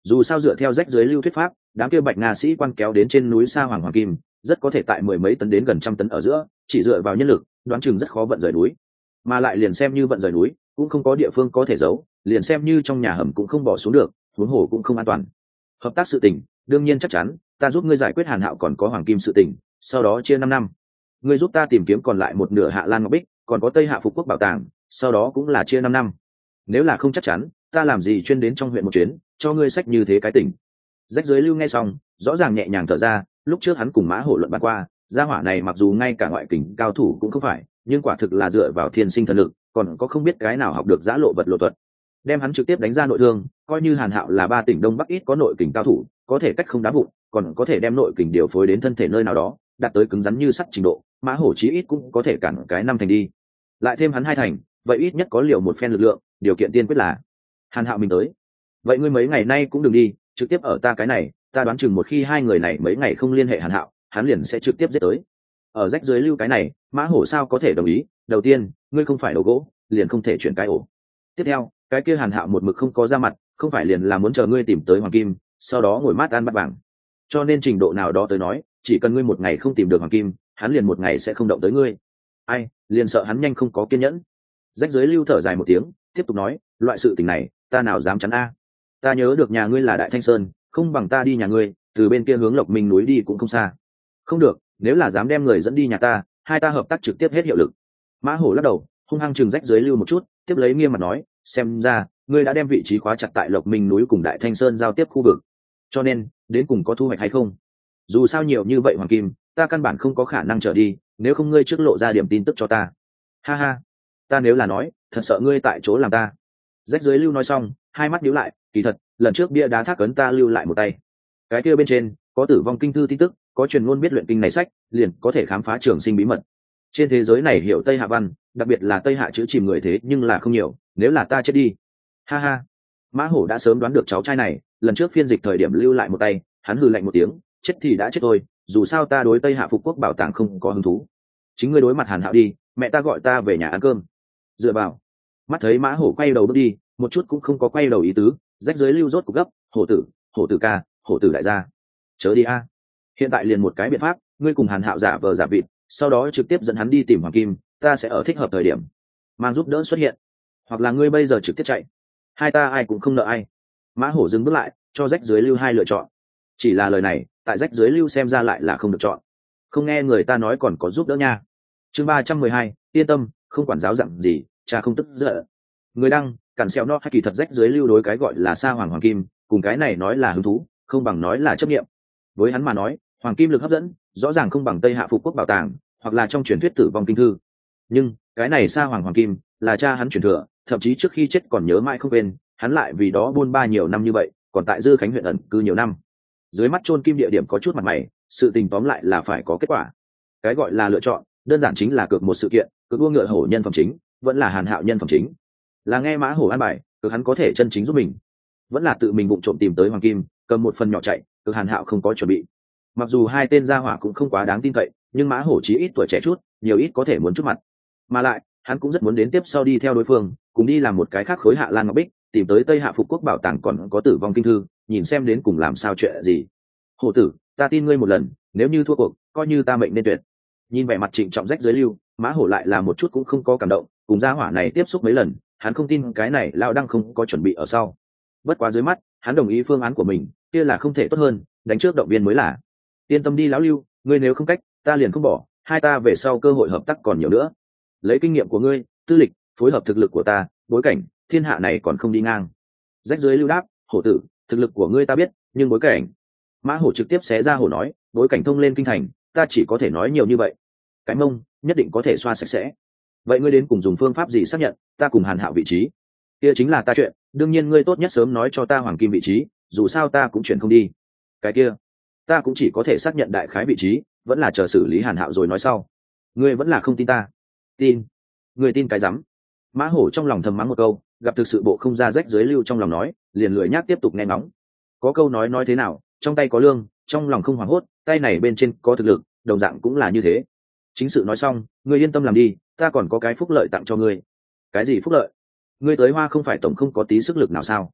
S1: Dù sao dựa theo rách dưới lưu thuyết pháp, đám kia bạch nga sĩ quan kéo đến trên núi sa hoàng hoàng kim rất có thể tại mười mấy tấn đến gần trăm tấn ở giữa, chỉ dựa vào nhân lực đoán chừng rất khó vận rời núi. Mà lại liền xem như vận rời núi cũng không có địa phương có thể giấu, liền xem như trong nhà hầm cũng không bỏ xuống được, huống hồ cũng không an toàn. Hợp tác sự tình đương nhiên chắc chắn, ta giúp ngươi giải quyết Hàn Hạo còn có hoàng kim sự tình, sau đó chia năm năm. Ngươi giúp ta tìm kiếm còn lại một nửa Hạ Lan Ngọc Bích, còn có Tây Hạ Phục Quốc bảo tàng, sau đó cũng là chia năm năm. Nếu là không chắc chắn, ta làm gì chuyên đến trong huyện một chuyến, cho ngươi sách như thế cái tỉnh. Rách dưới lưu nghe xong, rõ ràng nhẹ nhàng thở ra, lúc trước hắn cùng Mã Hổ luận bàn qua, gia hỏa này mặc dù ngay cả ngoại kình cao thủ cũng không phải, nhưng quả thực là dựa vào thiên sinh thần lực, còn có không biết cái nào học được giã lộ vật lộ thuật, đem hắn trực tiếp đánh ra nội thương. Coi như Hàn Hạo là ba tỉnh đông bắc ít có nội kình cao thủ, có thể cách không đá vụn, còn có thể đem nội kình điều phối đến thân thể nơi nào đó, đạt tới cứng rắn như sắt trình độ, Mã Hổ chí ít cũng có thể cản cái năm thành đi, lại thêm hắn hai thành, vậy ít nhất có liều một phen lực lượng. Điều kiện tiên quyết là Hàn Hạo mình tới. Vậy ngươi mấy ngày nay cũng đừng đi, trực tiếp ở ta cái này, ta đoán chừng một khi hai người này mấy ngày không liên hệ Hàn Hạo, hắn liền sẽ trực tiếp giết tới. Ở rách dưới lưu cái này, Mã Hổ sao có thể đồng ý? Đầu tiên, ngươi không phải đầu gỗ, liền không thể chuyển cái ổ. Tiếp theo, cái kia Hàn Hạo một mực không có ra mặt, không phải liền là muốn chờ ngươi tìm tới hoàng kim, sau đó ngồi mát ăn bát vàng. Cho nên trình độ nào đó tới nói, chỉ cần ngươi một ngày không tìm được hoàng kim, hắn liền một ngày sẽ không động tới ngươi. Ai, liền sợ hắn nhanh không có kiên nhẫn. Rách dưới lưu thở dài một tiếng, tiếp tục nói, loại sự tình này, ta nào dám chắn a? Ta nhớ được nhà ngươi là Đại Thanh Sơn, không bằng ta đi nhà ngươi, từ bên kia hướng Lộc Minh núi đi cũng không xa. Không được, nếu là dám đem người dẫn đi nhà ta, hai ta hợp tác trực tiếp hết hiệu lực. Mã Hổ lắc đầu, hung hăng chừng rách dưới lưu một chút, tiếp lấy nghiêm mặt nói, xem ra ngươi đã đem vị trí khóa chặt tại Lộc Minh núi cùng Đại Thanh Sơn giao tiếp khu vực, cho nên đến cùng có thu hoạch hay không? Dù sao nhiều như vậy hoàng kim, ta căn bản không có khả năng trở đi, nếu không ngươi trước lộ ra điểm tin tức cho ta. Ha ha, ta nếu là nói, thật sợ ngươi tại chỗ làm ta. Rách dưới lưu nói xong, hai mắt nhíu lại, kỳ thật lần trước bia đá thác ấn ta lưu lại một tay, cái kia bên trên có tử vong kinh thư tin tức, có truyền ngôn biết luyện kinh này sách liền có thể khám phá trường sinh bí mật. Trên thế giới này hiểu Tây Hạ văn, đặc biệt là Tây Hạ chữ chìm người thế nhưng là không nhiều, nếu là ta chết đi. Ha ha, Mã Hổ đã sớm đoán được cháu trai này lần trước phiên dịch thời điểm lưu lại một tay, hắn hừ lạnh một tiếng, chết thì đã chết thôi, dù sao ta đối Tây Hạ Phục Quốc bảo tàng không có hứng thú. Chính ngươi đối mặt Hàn Hạo đi, mẹ ta gọi ta về nhà ăn cơm. Dựa vào. Mắt thấy Mã Hổ quay đầu bước đi, một chút cũng không có quay đầu ý tứ, rách dưới lưu rốt cục gấp, hổ tử, hổ tử ca, hổ tử đại gia, chớ đi a. Hiện tại liền một cái biện pháp, ngươi cùng Hàn Hạo giả vờ giả vịt, sau đó trực tiếp dẫn hắn đi tìm hoàng kim, ta sẽ ở thích hợp thời điểm mang giúp đỡ xuất hiện, hoặc là ngươi bây giờ trực tiếp chạy, hai ta ai cũng không nợ ai. Mã Hổ dừng bước lại, cho rách dưới lưu hai lựa chọn. Chỉ là lời này tại rách dưới lưu xem ra lại là không được chọn, không nghe người ta nói còn có giúp đỡ nha. Chương ba trăm mười hai, yên tâm, không quản giáo dặn gì, cha không tức giận. Người đăng cản xẹo no hay kỳ thật rách dưới lưu đối cái gọi là sa hoàng hoàng kim, cùng cái này nói là hứng thú, không bằng nói là chấp nghiệm. Với hắn mà nói, hoàng kim lực hấp dẫn rõ ràng không bằng Tây Hạ Phục Quốc bảo tàng, hoặc là trong truyền thuyết tử vong kinh thư. Nhưng cái này sa hoàng hoàng kim là cha hắn truyền thừa, thậm chí trước khi chết còn nhớ mãi không quên, hắn lại vì đó buôn ba nhiều năm như vậy, còn tại Dư Khánh huyện ẩn cư nhiều năm. Dưới mắt chôn kim địa điểm có chút mặt mày, sự tình tóm lại là phải có kết quả. Cái gọi là lựa chọn, đơn giản chính là cược một sự kiện, cược đua ngựa hổ nhân phẩm chính, vẫn là Hàn Hạo nhân phẩm chính. Là nghe Mã Hổ an bài, cược hắn có thể chân chính giúp mình, vẫn là tự mình bụng trộm tìm tới hoàng kim, cầm một phần nhỏ chạy, cược Hàn Hạo không có chuẩn bị. Mặc dù hai tên gia hỏa cũng không quá đáng tin cậy, nhưng Mã Hổ chí ít tuổi trẻ chút, nhiều ít có thể muốn chút mặt. Mà lại, hắn cũng rất muốn đến tiếp sau đi theo đối phương, cùng đi làm một cái khác khối Hạ Lan Ngọc Bích, tìm tới Tây Hạ Phục Quốc bảo tàng còn có tử vong kinh thư, nhìn xem đến cùng làm sao chuyện gì. Hổ tử, ta tin ngươi một lần, nếu như thua cuộc, coi như ta mệnh nên tuyệt. Nhìn vẻ mặt trịnh trọng rách dưới lưu, Mã Hổ lại là một chút cũng không có cảm động, cùng gia hỏa này tiếp xúc mấy lần, hắn không tin cái này lão đang không có chuẩn bị ở sau. Bất quá dưới mắt, hắn đồng ý phương án của mình, kia là không thể tốt hơn, đánh trước động viên mới là. Yên tâm đi lão lưu, ngươi nếu không cách, ta liền không bỏ, hai ta về sau cơ hội hợp tác còn nhiều nữa. Lấy kinh nghiệm của ngươi, tư lịch, phối hợp thực lực của ta, bối cảnh, thiên hạ này còn không đi ngang. Rách dưới lưu đáp, hổ tử, thực lực của ngươi ta biết, nhưng bối cảnh. Mã Hổ trực tiếp xé ra hổ nói, bối cảnh thông lên kinh thành, ta chỉ có thể nói nhiều như vậy. Cái mông, nhất định có thể xoa sạch sẽ. Vậy ngươi đến cùng dùng phương pháp gì xác nhận ta cùng Hàn Hạo vị trí? Kia chính là ta chuyện, đương nhiên ngươi tốt nhất sớm nói cho ta hoàng kim vị trí, dù sao ta cũng chuyển không đi. Cái kia, ta cũng chỉ có thể xác nhận đại khái vị trí, vẫn là chờ xử lý Hàn Hạo rồi nói sau. Ngươi vẫn là không tin ta? Tin? Ngươi tin cái rắm? Mã Hổ trong lòng thầm mắng một câu, gặp thực sự bộ không ra rách dưới lưu trong lòng nói, liền lười nhác tiếp tục nghe ngóng. Có câu nói nói thế nào, trong tay có lương, trong lòng không hoảng hốt, tay này bên trên có thực lực, đồng dạng cũng là như thế. Chính sự nói xong, ngươi yên tâm làm đi, ta còn có cái phúc lợi tặng cho ngươi. Cái gì phúc lợi? Ngươi tới Hoa không phải tổng không có tí sức lực nào sao?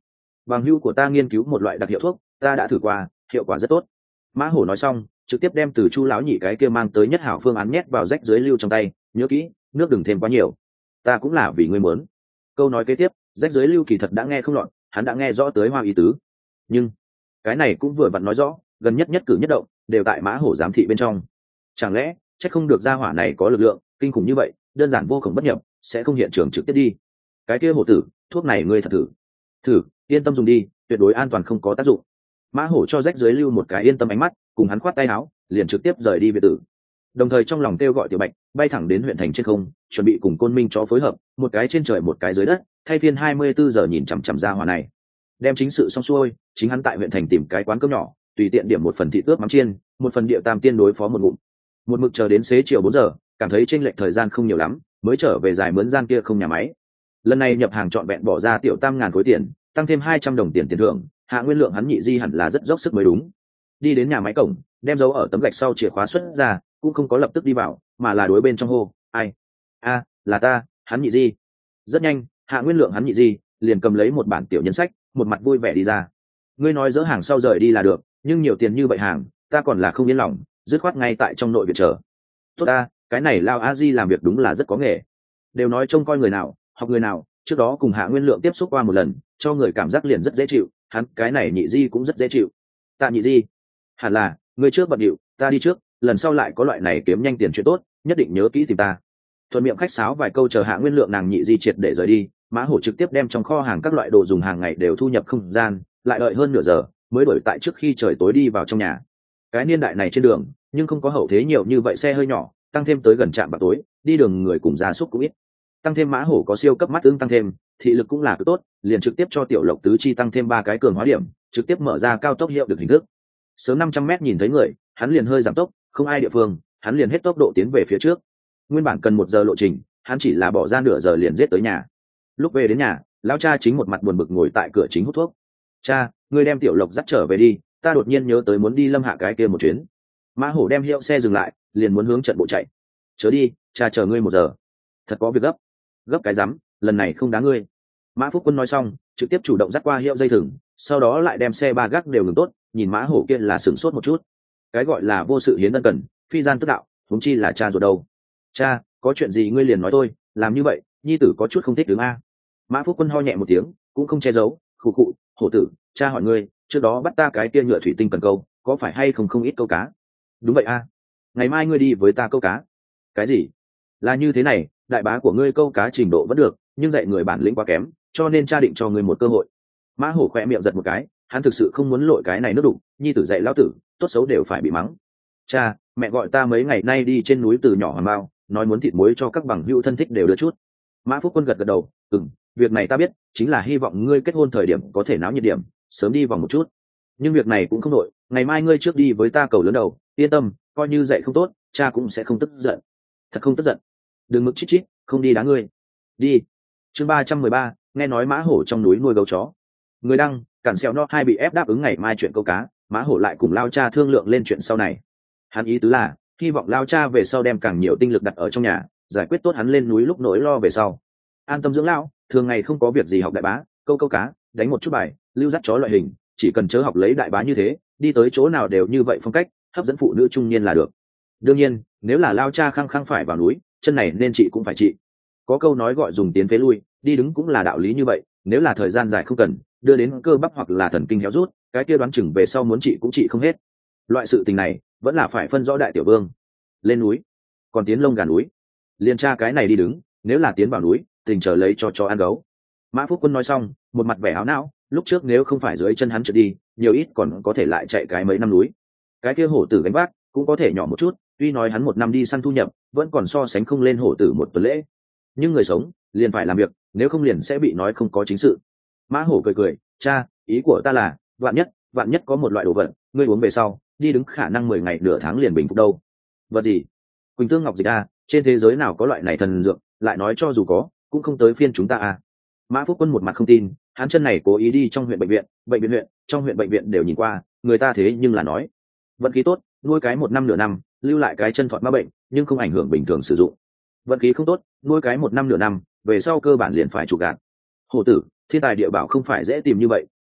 S1: bằng hữu của ta nghiên cứu một loại đặc hiệu thuốc, ta đã thử qua, hiệu quả rất tốt. Mã Hổ nói xong, trực tiếp đem từ Chu lão nhị cái kia mang tới nhất hảo phương án nhét vào rách dưới lưu trong tay, nhớ kỹ, nước đừng thêm quá nhiều. Ta cũng là vì ngươi muốn. Câu nói kế tiếp, rách dưới lưu kỳ thật đã nghe không lọt, hắn đã nghe rõ tới hoa ý tứ. Nhưng cái này cũng vừa vặn nói rõ, gần nhất nhất cử nhất động đều tại Mã Hổ giám thị bên trong. Chẳng lẽ chắc không được gia hỏa này có lực lượng kinh khủng như vậy, đơn giản vô cùng bất nhập, sẽ không hiện trường trực tiếp đi. Cái kia hổ tử, thuốc này ngươi thật thử. Thử, yên tâm dùng đi, tuyệt đối an toàn không có tác dụng. Mã Hổ cho rách dưới lưu một cái yên tâm ánh mắt, cùng hắn khoát tay áo, liền trực tiếp rời đi biệt tử. Đồng thời trong lòng kêu gọi Tiểu Bạch bay thẳng đến huyện thành trên không, chuẩn bị cùng Côn Minh chó phối hợp, một cái trên trời một cái dưới đất, thay phiên hai mươi bốn giờ nhìn chằm chằm ra hỏa này. Đem chính sự xong xuôi, chính hắn tại huyện thành tìm cái quán cơm nhỏ, tùy tiện điểm một phần thịt ướp mắm chiên, một phần địa tam tiên đối phó một ngụm. Một mực chờ đến xế chiều bốn giờ, cảm thấy chênh lệch thời gian không nhiều lắm, mới trở về giải mướn gian kia không nhà máy. Lần này nhập hàng trọn vẹn bỏ ra tiểu tam ngàn khối tiền, tăng thêm hai trăm đồng tiền tiền thưởng, Hạ Nguyên Lượng hắn nhị di hẳn là rất dốc sức mới đúng. Đi đến nhà máy cổng, đem dấu ở tấm gạch sau chìa khóa xuất ra, cũng không có lập tức đi vào, mà là đối bên trong hô, ai? A, là ta, hắn nhị di. Rất nhanh, Hạ Nguyên Lượng hắn nhị di liền cầm lấy một bản tiểu nhân sách, một mặt vui vẻ đi ra. Ngươi nói dỡ hàng sau rời đi là được, nhưng nhiều tiền như vậy hàng, ta còn là không yên lòng, dứt khoát ngay tại trong nội viện chờ. Tốt ta, cái này lao a di làm việc đúng là rất có nghề. Đều nói trông coi người nào, học người nào, trước đó cùng Hạ Nguyên Lượng tiếp xúc qua một lần, cho người cảm giác liền rất dễ chịu, hắn cái này nhị di cũng rất dễ chịu. Tạ nhị di, hẳn là ngươi trước bận điệu, ta đi trước, lần sau lại có loại này kiếm nhanh tiền chuyện tốt, nhất định nhớ kỹ tìm ta. Thuận miệng khách sáo vài câu chờ Hạ Nguyên Lượng nàng nhị di triệt để rời đi, Mã Hổ trực tiếp đem trong kho hàng các loại đồ dùng hàng ngày đều thu nhập không gian, lại đợi hơn nửa giờ mới đổi tại trước khi trời tối đi vào trong nhà. Cái niên đại này trên đường nhưng không có hậu thế nhiều như vậy xe hơi nhỏ, tăng thêm tới gần trạm vào tối, đi đường người cùng gia súc cũng ít. Tăng thêm Mã Hổ có siêu cấp mắt ứng tăng thêm, thị lực cũng là cứ tốt, liền trực tiếp cho Tiểu Lộc tứ chi tăng thêm ba cái cường hóa điểm, trực tiếp mở ra cao tốc hiệu được hình thức. Sớm năm trăm mét nhìn thấy người, hắn liền hơi giảm tốc, không ai địa phương, hắn liền hết tốc độ tiến về phía trước. Nguyên bản cần một giờ lộ trình, hắn chỉ là bỏ ra nửa giờ liền giết tới nhà. Lúc về đến nhà, lão cha chính một mặt buồn bực ngồi tại cửa chính hút thuốc. Cha, ngươi đem Tiểu Lộc dắt trở về đi, ta đột nhiên nhớ tới muốn đi Lâm Hạ cái kia một chuyến. Mã Hổ đem hiệu xe dừng lại, liền muốn hướng trận bộ chạy. Chớ đi, cha chờ ngươi một giờ. Thật có việc gấp. Gấp cái rắm, lần này không đá ngươi. Mã Phúc Quân nói xong, trực tiếp chủ động dắt qua hiệu dây thừng, sau đó lại đem xe ba gác đều ngừng tốt, nhìn Mã Hổ kia là sửng sốt một chút. Cái gọi là vô sự hiến ân cần, phi gian tức đạo, huống chi là cha ruột đâu. Cha, có chuyện gì ngươi liền nói tôi, làm như vậy, nhi tử có chút không thích đứng a. Mã Phúc Quân ho nhẹ một tiếng, cũng không che giấu, khụ khụ, hổ tử, cha hỏi ngươi, trước đó bắt ta cái kia nhựa thủy tinh cần câu, có phải hay không không ít câu cá? Đúng vậy a. Ngày mai ngươi đi với ta câu cá. Cái gì? Là như thế này, đại bá của ngươi câu cá trình độ vẫn được, nhưng dạy người bản lĩnh quá kém, cho nên cha định cho ngươi một cơ hội. Mã Hổ khẽ miệng giật một cái, hắn thực sự không muốn lội cái này nước đục, nhi tử dạy lão tử, tốt xấu đều phải bị mắng. Cha, mẹ gọi ta mấy ngày nay đi trên núi từ nhỏ hoàn bao, nói muốn thịt muối cho các bằng hữu thân thích đều đưa chút. Mã Phúc Quân gật gật đầu, ừm, việc này ta biết, chính là hy vọng ngươi kết hôn thời điểm có thể náo nhiệt điểm, sớm đi vòng một chút. Nhưng việc này cũng không nội, ngày mai ngươi trước đi với ta cầu lớn đầu, yên tâm, coi như dạy không tốt, cha cũng sẽ không tức giận. Thật không tức giận. Đừng mực chít chít, không đi đá ngươi. Đi. Chương ba trăm mười ba, nghe nói Mã Hổ trong núi nuôi gấu chó. Người đăng, cản xèo no hai bị ép đáp ứng ngày mai chuyện câu cá, Mã Hổ lại cùng lao cha thương lượng lên chuyện sau này. Hắn ý tứ là hy vọng lao cha về sau đem càng nhiều tinh lực đặt ở trong nhà, giải quyết tốt hắn lên núi lúc nỗi lo về sau. An tâm dưỡng lão, thường ngày không có việc gì học đại bá, câu câu cá, đánh một chút bài, lưu dắt chó loại hình, chỉ cần chớ học lấy đại bá như thế, đi tới chỗ nào đều như vậy phong cách, hấp dẫn phụ nữ trung niên là được. Đương nhiên, nếu là lao cha khăng khăng phải vào núi, chân này nên chị cũng phải chị. Có câu nói gọi dùng tiến phế lui, đi đứng cũng là đạo lý như vậy, nếu là thời gian dài không cần, đưa đến cơ bắp hoặc là thần kinh héo rút, cái kia đoán chừng về sau muốn chị cũng chị không hết. Loại sự tình này vẫn là phải phân rõ đại tiểu vương. Lên núi, còn tiến lông gà núi. Liên tra cái này đi đứng, nếu là tiến vào núi, tình chờ lấy cho chó ăn gấu. Mã Phúc Quân nói xong, một mặt vẻ áo não, lúc trước nếu không phải dưới chân hắn trượt đi, nhiều ít còn có thể lại chạy cái mấy năm núi. Cái kia hổ tử gánh vác cũng có thể nhỏ một chút, tuy nói hắn một năm đi săn thu nhập, vẫn còn so sánh không lên hổ tử một tuần lễ. Nhưng người sống liền phải làm việc, nếu không liền sẽ bị nói không có chính sự. Mã Hổ cười cười, cha, ý của ta là, vạn nhất, vạn nhất có một loại đồ vật, ngươi uống về sau, đi đứng khả năng mười ngày nửa tháng liền bình phục đâu. Vật gì? Quỳnh tương ngọc dịch a, trên thế giới nào có loại này thần dược, lại nói cho dù có, cũng không tới phiên chúng ta a. Mã Phúc Quân một mặt không tin, hắn chân này cố ý đi trong huyện bệnh viện, bệnh viện huyện, trong huyện bệnh viện đều nhìn qua, người ta thế nhưng là nói, vận khí tốt, nuôi cái một năm nửa năm, lưu lại cái chân thọt ma bệnh, nhưng không ảnh hưởng bình thường sử dụng. Vận khí không tốt, nuôi cái một năm nửa năm, về sau cơ bản liền phải chủ gạt. Hổ tử, thiên tài địa bảo không phải dễ tìm như vậy,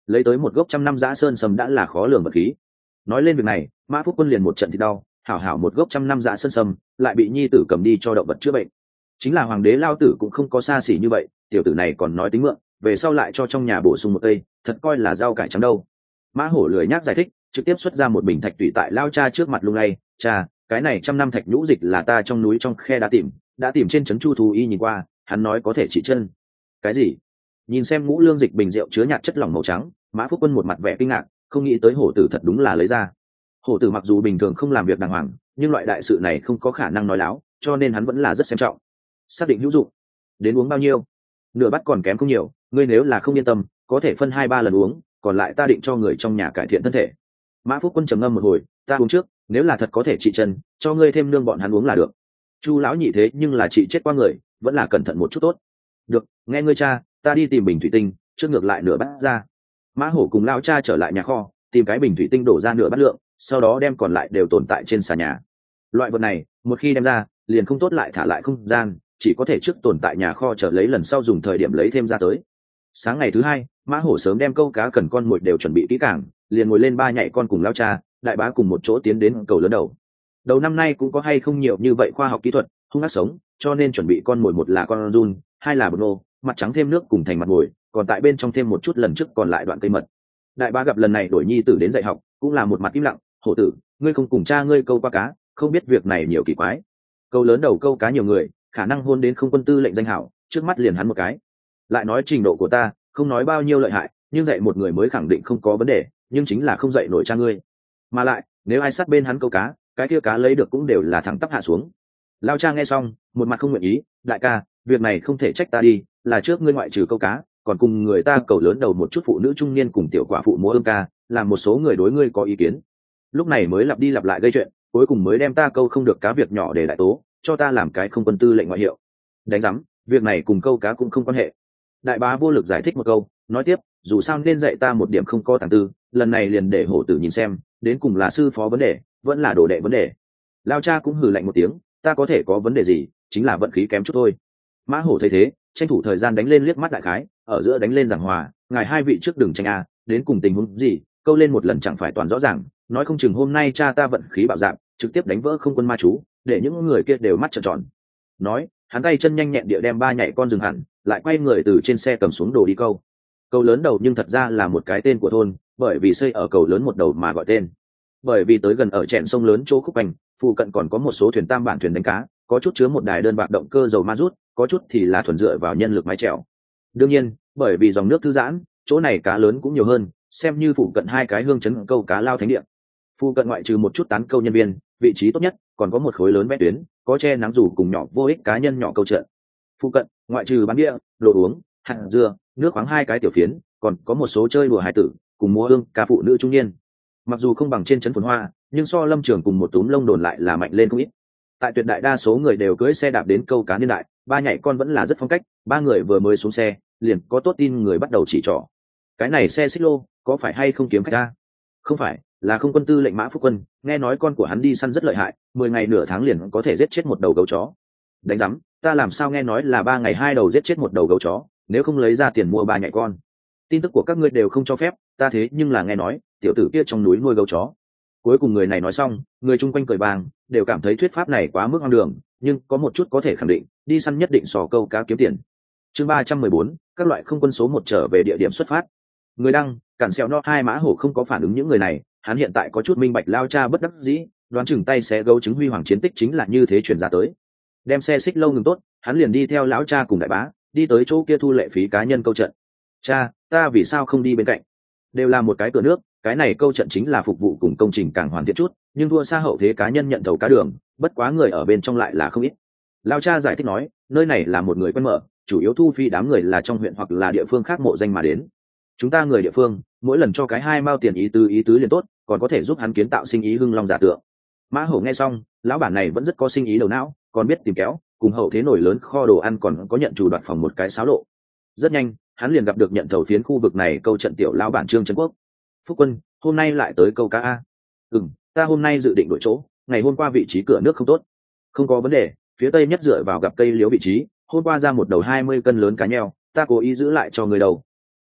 S1: lấy tới một gốc trăm năm giã sơn sâm đã là khó lường vật khí. Nói lên việc này, Mã Phúc Quân liền một trận thì đau, hảo hảo một gốc trăm năm giã sơn sâm lại bị nhi tử cầm đi cho động vật chữa bệnh. Chính là hoàng đế lao tử cũng không có xa xỉ như vậy, tiểu tử này còn nói tính mượn, về sau lại cho trong nhà bổ sung một cây, thật coi là rau cải trắng đâu. Mã Hổ lười nhác giải thích, trực tiếp xuất ra một bình thạch tủy tại lao cha trước mặt lung lay, cha, cái này trăm năm thạch nhũ dịch là ta trong núi trong khe đã tìm, đã tìm trên trấn Chu Thú Y nhìn qua, hắn nói có thể trị chân. Cái gì? Nhìn xem ngũ lương dịch bình rượu chứa nhạt chất lỏng màu trắng, Mã Phúc Quân một mặt vẻ kinh ngạc, không nghĩ tới hổ tử thật đúng là lấy ra. Hổ tử mặc dù bình thường không làm việc đàng hoàng, nhưng loại đại sự này không có khả năng nói láo, cho nên hắn vẫn là rất xem trọng. Xác định hữu dụng. Đến uống bao nhiêu? Nửa bát còn kém không nhiều, ngươi nếu là không yên tâm, có thể phân hai ba lần uống, còn lại ta định cho người trong nhà cải thiện thân thể. Mã Phúc Quân trầm ngâm một hồi, ta uống trước, nếu là thật có thể trị chân, cho ngươi thêm nương bọn hắn uống là được. Chu lão nhị thế nhưng là trị chết qua người, vẫn là cẩn thận một chút tốt. Được, nghe ngươi cha, ta đi tìm bình thủy tinh, trước ngược lại nửa bát ra. Mã Hổ cùng lão cha trở lại nhà kho, tìm cái bình thủy tinh đổ ra nửa bát lượng, sau đó đem còn lại đều tồn tại trên xà nhà. Loại vật này, một khi đem ra, liền không tốt lại thả lại không gian, chỉ có thể trước tồn tại nhà kho chờ lấy lần sau dùng thời điểm lấy thêm ra tới. Sáng ngày thứ hai, Mã Hổ sớm đem câu cá cần con mồi đều chuẩn bị kỹ càng, liền ngồi lên ba nhảy con cùng lao cha, đại bá cùng một chỗ tiến đến cầu lớn đầu. Đầu năm nay cũng có hay không nhiều như vậy khoa học kỹ thuật, hung ác sống, cho nên chuẩn bị con mồi một là con giun, hai là bột nô, mặt trắng thêm nước cùng thành mặt mồi, còn tại bên trong thêm một chút lần trước còn lại đoạn cây mật. Đại bá gặp lần này đổi nhi tử đến dạy học, cũng là một mặt im lặng, hổ tử, ngươi không cùng cha ngươi câu qua cá, không biết việc này nhiều kỳ quái. Câu lớn đầu câu cá nhiều người, khả năng hôn đến không quân tư lệnh danh hảo, trước mắt liền hắn một cái. Lại nói trình độ của ta, không nói bao nhiêu lợi hại, nhưng dạy một người mới khẳng định không có vấn đề, nhưng chính là không dạy nổi cha ngươi. Mà lại, nếu ai sát bên hắn câu cá, cái kia cá lấy được cũng đều là thẳng tắp hạ xuống. Lao cha nghe xong, một mặt không nguyện ý, đại ca, việc này không thể trách ta đi, là trước ngươi ngoại trừ câu cá, còn cùng người ta cầu lớn đầu một chút phụ nữ trung niên cùng tiểu quả phụ múa ương ca, làm một số người đối ngươi có ý kiến. Lúc này mới lặp đi lặp lại gây chuyện, cuối cùng mới đem ta câu không được cá việc nhỏ để đại tố, cho ta làm cái không quân tư lệnh ngoại hiệu. Đánh rắm, việc này cùng câu cá cũng không quan hệ. Đại bá vô lực giải thích một câu, nói tiếp, dù sao nên dạy ta một điểm không có tàng tư, lần này liền để hổ tử nhìn xem, đến cùng là sư phó vấn đề, vẫn là đồ đệ vấn đề. Lao cha cũng hừ lạnh một tiếng, ta có thể có vấn đề gì, chính là vận khí kém chút thôi. Mã Hổ thấy thế, tranh thủ thời gian đánh lên liếc mắt đại khái, ở giữa đánh lên giảng hòa, ngài hai vị trước đừng tranh a, đến cùng tình huống gì, câu lên một lần chẳng phải toàn rõ ràng, nói không chừng hôm nay cha ta vận khí bạo dạng, trực tiếp đánh vỡ không quân ma chú, để những người kia đều mắt trợn tròn. Nói, hắn tay chân nhanh nhẹn địa đem ba nhảy con dừng hẳn, lại quay người từ trên xe cầm xuống đồ đi câu. Cầu lớn đầu nhưng thật ra là một cái tên của thôn, bởi vì xây ở cầu lớn một đầu mà gọi tên. Bởi vì tới gần ở chèn sông lớn chỗ khúc anh, phụ cận còn có một số thuyền tam bản thuyền đánh cá, có chút chứa một đài đơn bạc động cơ dầu ma rút, có chút thì là thuần dựa vào nhân lực mái chèo. Đương nhiên, bởi vì dòng nước thư giãn, chỗ này cá lớn cũng nhiều hơn, xem như phụ cận hai cái hương chấn câu cá lao thánh địa. Phụ cận ngoại trừ một chút tán câu nhân viên, vị trí tốt nhất còn có một khối lớn vẽ tuyến, có che nắng dù cùng nhỏ vô ích cá nhân nhỏ câu trận. Phụ cận ngoại trừ bán bia, đồ uống, hạt dưa, nước khoáng hai cái tiểu phiến, còn có một số chơi đùa hài tử cùng múa hương ca phụ nữ trung niên. Mặc dù không bằng trên trấn phồn hoa, nhưng so lâm trường cùng một túm lông đồn lại là mạnh lên không ít. Tại tuyệt đại đa số người đều cưỡi xe đạp đến câu cá niên đại, ba nhảy con vẫn là rất phong cách, ba người vừa mới xuống xe liền có tốt tin người bắt đầu chỉ trỏ. Cái này xe xích lô có phải hay không kiếm khách ta? Không phải, là không quân tư lệnh Mã Phúc Quân, nghe nói con của hắn đi săn rất lợi hại, mười ngày nửa tháng liền có thể giết chết một đầu gấu chó. Đánh rắm, ta làm sao nghe nói là ba ngày hai đầu giết chết một đầu gấu chó, nếu không lấy ra tiền mua ba nhảy con. Tin tức của các ngươi đều không cho phép, ta thế nhưng là nghe nói tiểu tử kia trong núi nuôi gấu chó. Cuối cùng người này nói xong, người chung quanh cười vàng, đều cảm thấy thuyết pháp này quá mức hoang đường, nhưng có một chút có thể khẳng định, đi săn nhất định sò câu cá kiếm tiền. Chương ba trăm mười bốn, các loại không quân số một trở về địa điểm xuất phát. Người đăng, cản xèo no hai Mã Hổ không có phản ứng những người này, hắn hiện tại có chút minh bạch lao cha bất đắc dĩ, đoán chừng tay xé gấu chứng huy hoàng chiến tích chính là như thế truyền ra tới. Đem xe xích lâu ngừng tốt, hắn liền đi theo lão cha cùng đại bá, đi tới chỗ kia thu lệ phí cá nhân câu trận. Cha, ta vì sao không đi bên cạnh? Đều là một cái cửa nước, cái này câu trận chính là phục vụ cùng công trình càng hoàn thiện chút, nhưng thua xa hậu thế cá nhân nhận thầu cá đường, bất quá người ở bên trong lại là không ít. Lão cha giải thích nói, nơi này là một người quen mở, chủ yếu thu phí đám người là trong huyện hoặc là địa phương khác mộ danh mà đến. Chúng ta người địa phương, mỗi lần cho cái hai mao tiền ý tứ ý tứ liền tốt, còn có thể giúp hắn kiến tạo sinh ý hưng long giả tượng. Mã Hổ nghe xong, lão bản này vẫn rất có sinh ý đầu não, còn biết tìm kéo, cùng hậu thế nổi lớn kho đồ ăn còn có nhận chủ đoạt phòng một cái xáo lộ. Rất nhanh, hắn liền gặp được nhận thầu phiến khu vực này câu trận tiểu lão bản Trương Trấn Quốc. Phúc Quân, hôm nay lại tới câu cá a? Ừm, ta hôm nay dự định đổi chỗ, ngày hôm qua vị trí cửa nước không tốt. Không có vấn đề, phía tây nhất dựa vào gặp cây liễu vị trí, hôm qua ra một đầu hai mươi cân lớn cá nheo, ta cố ý giữ lại cho người đầu.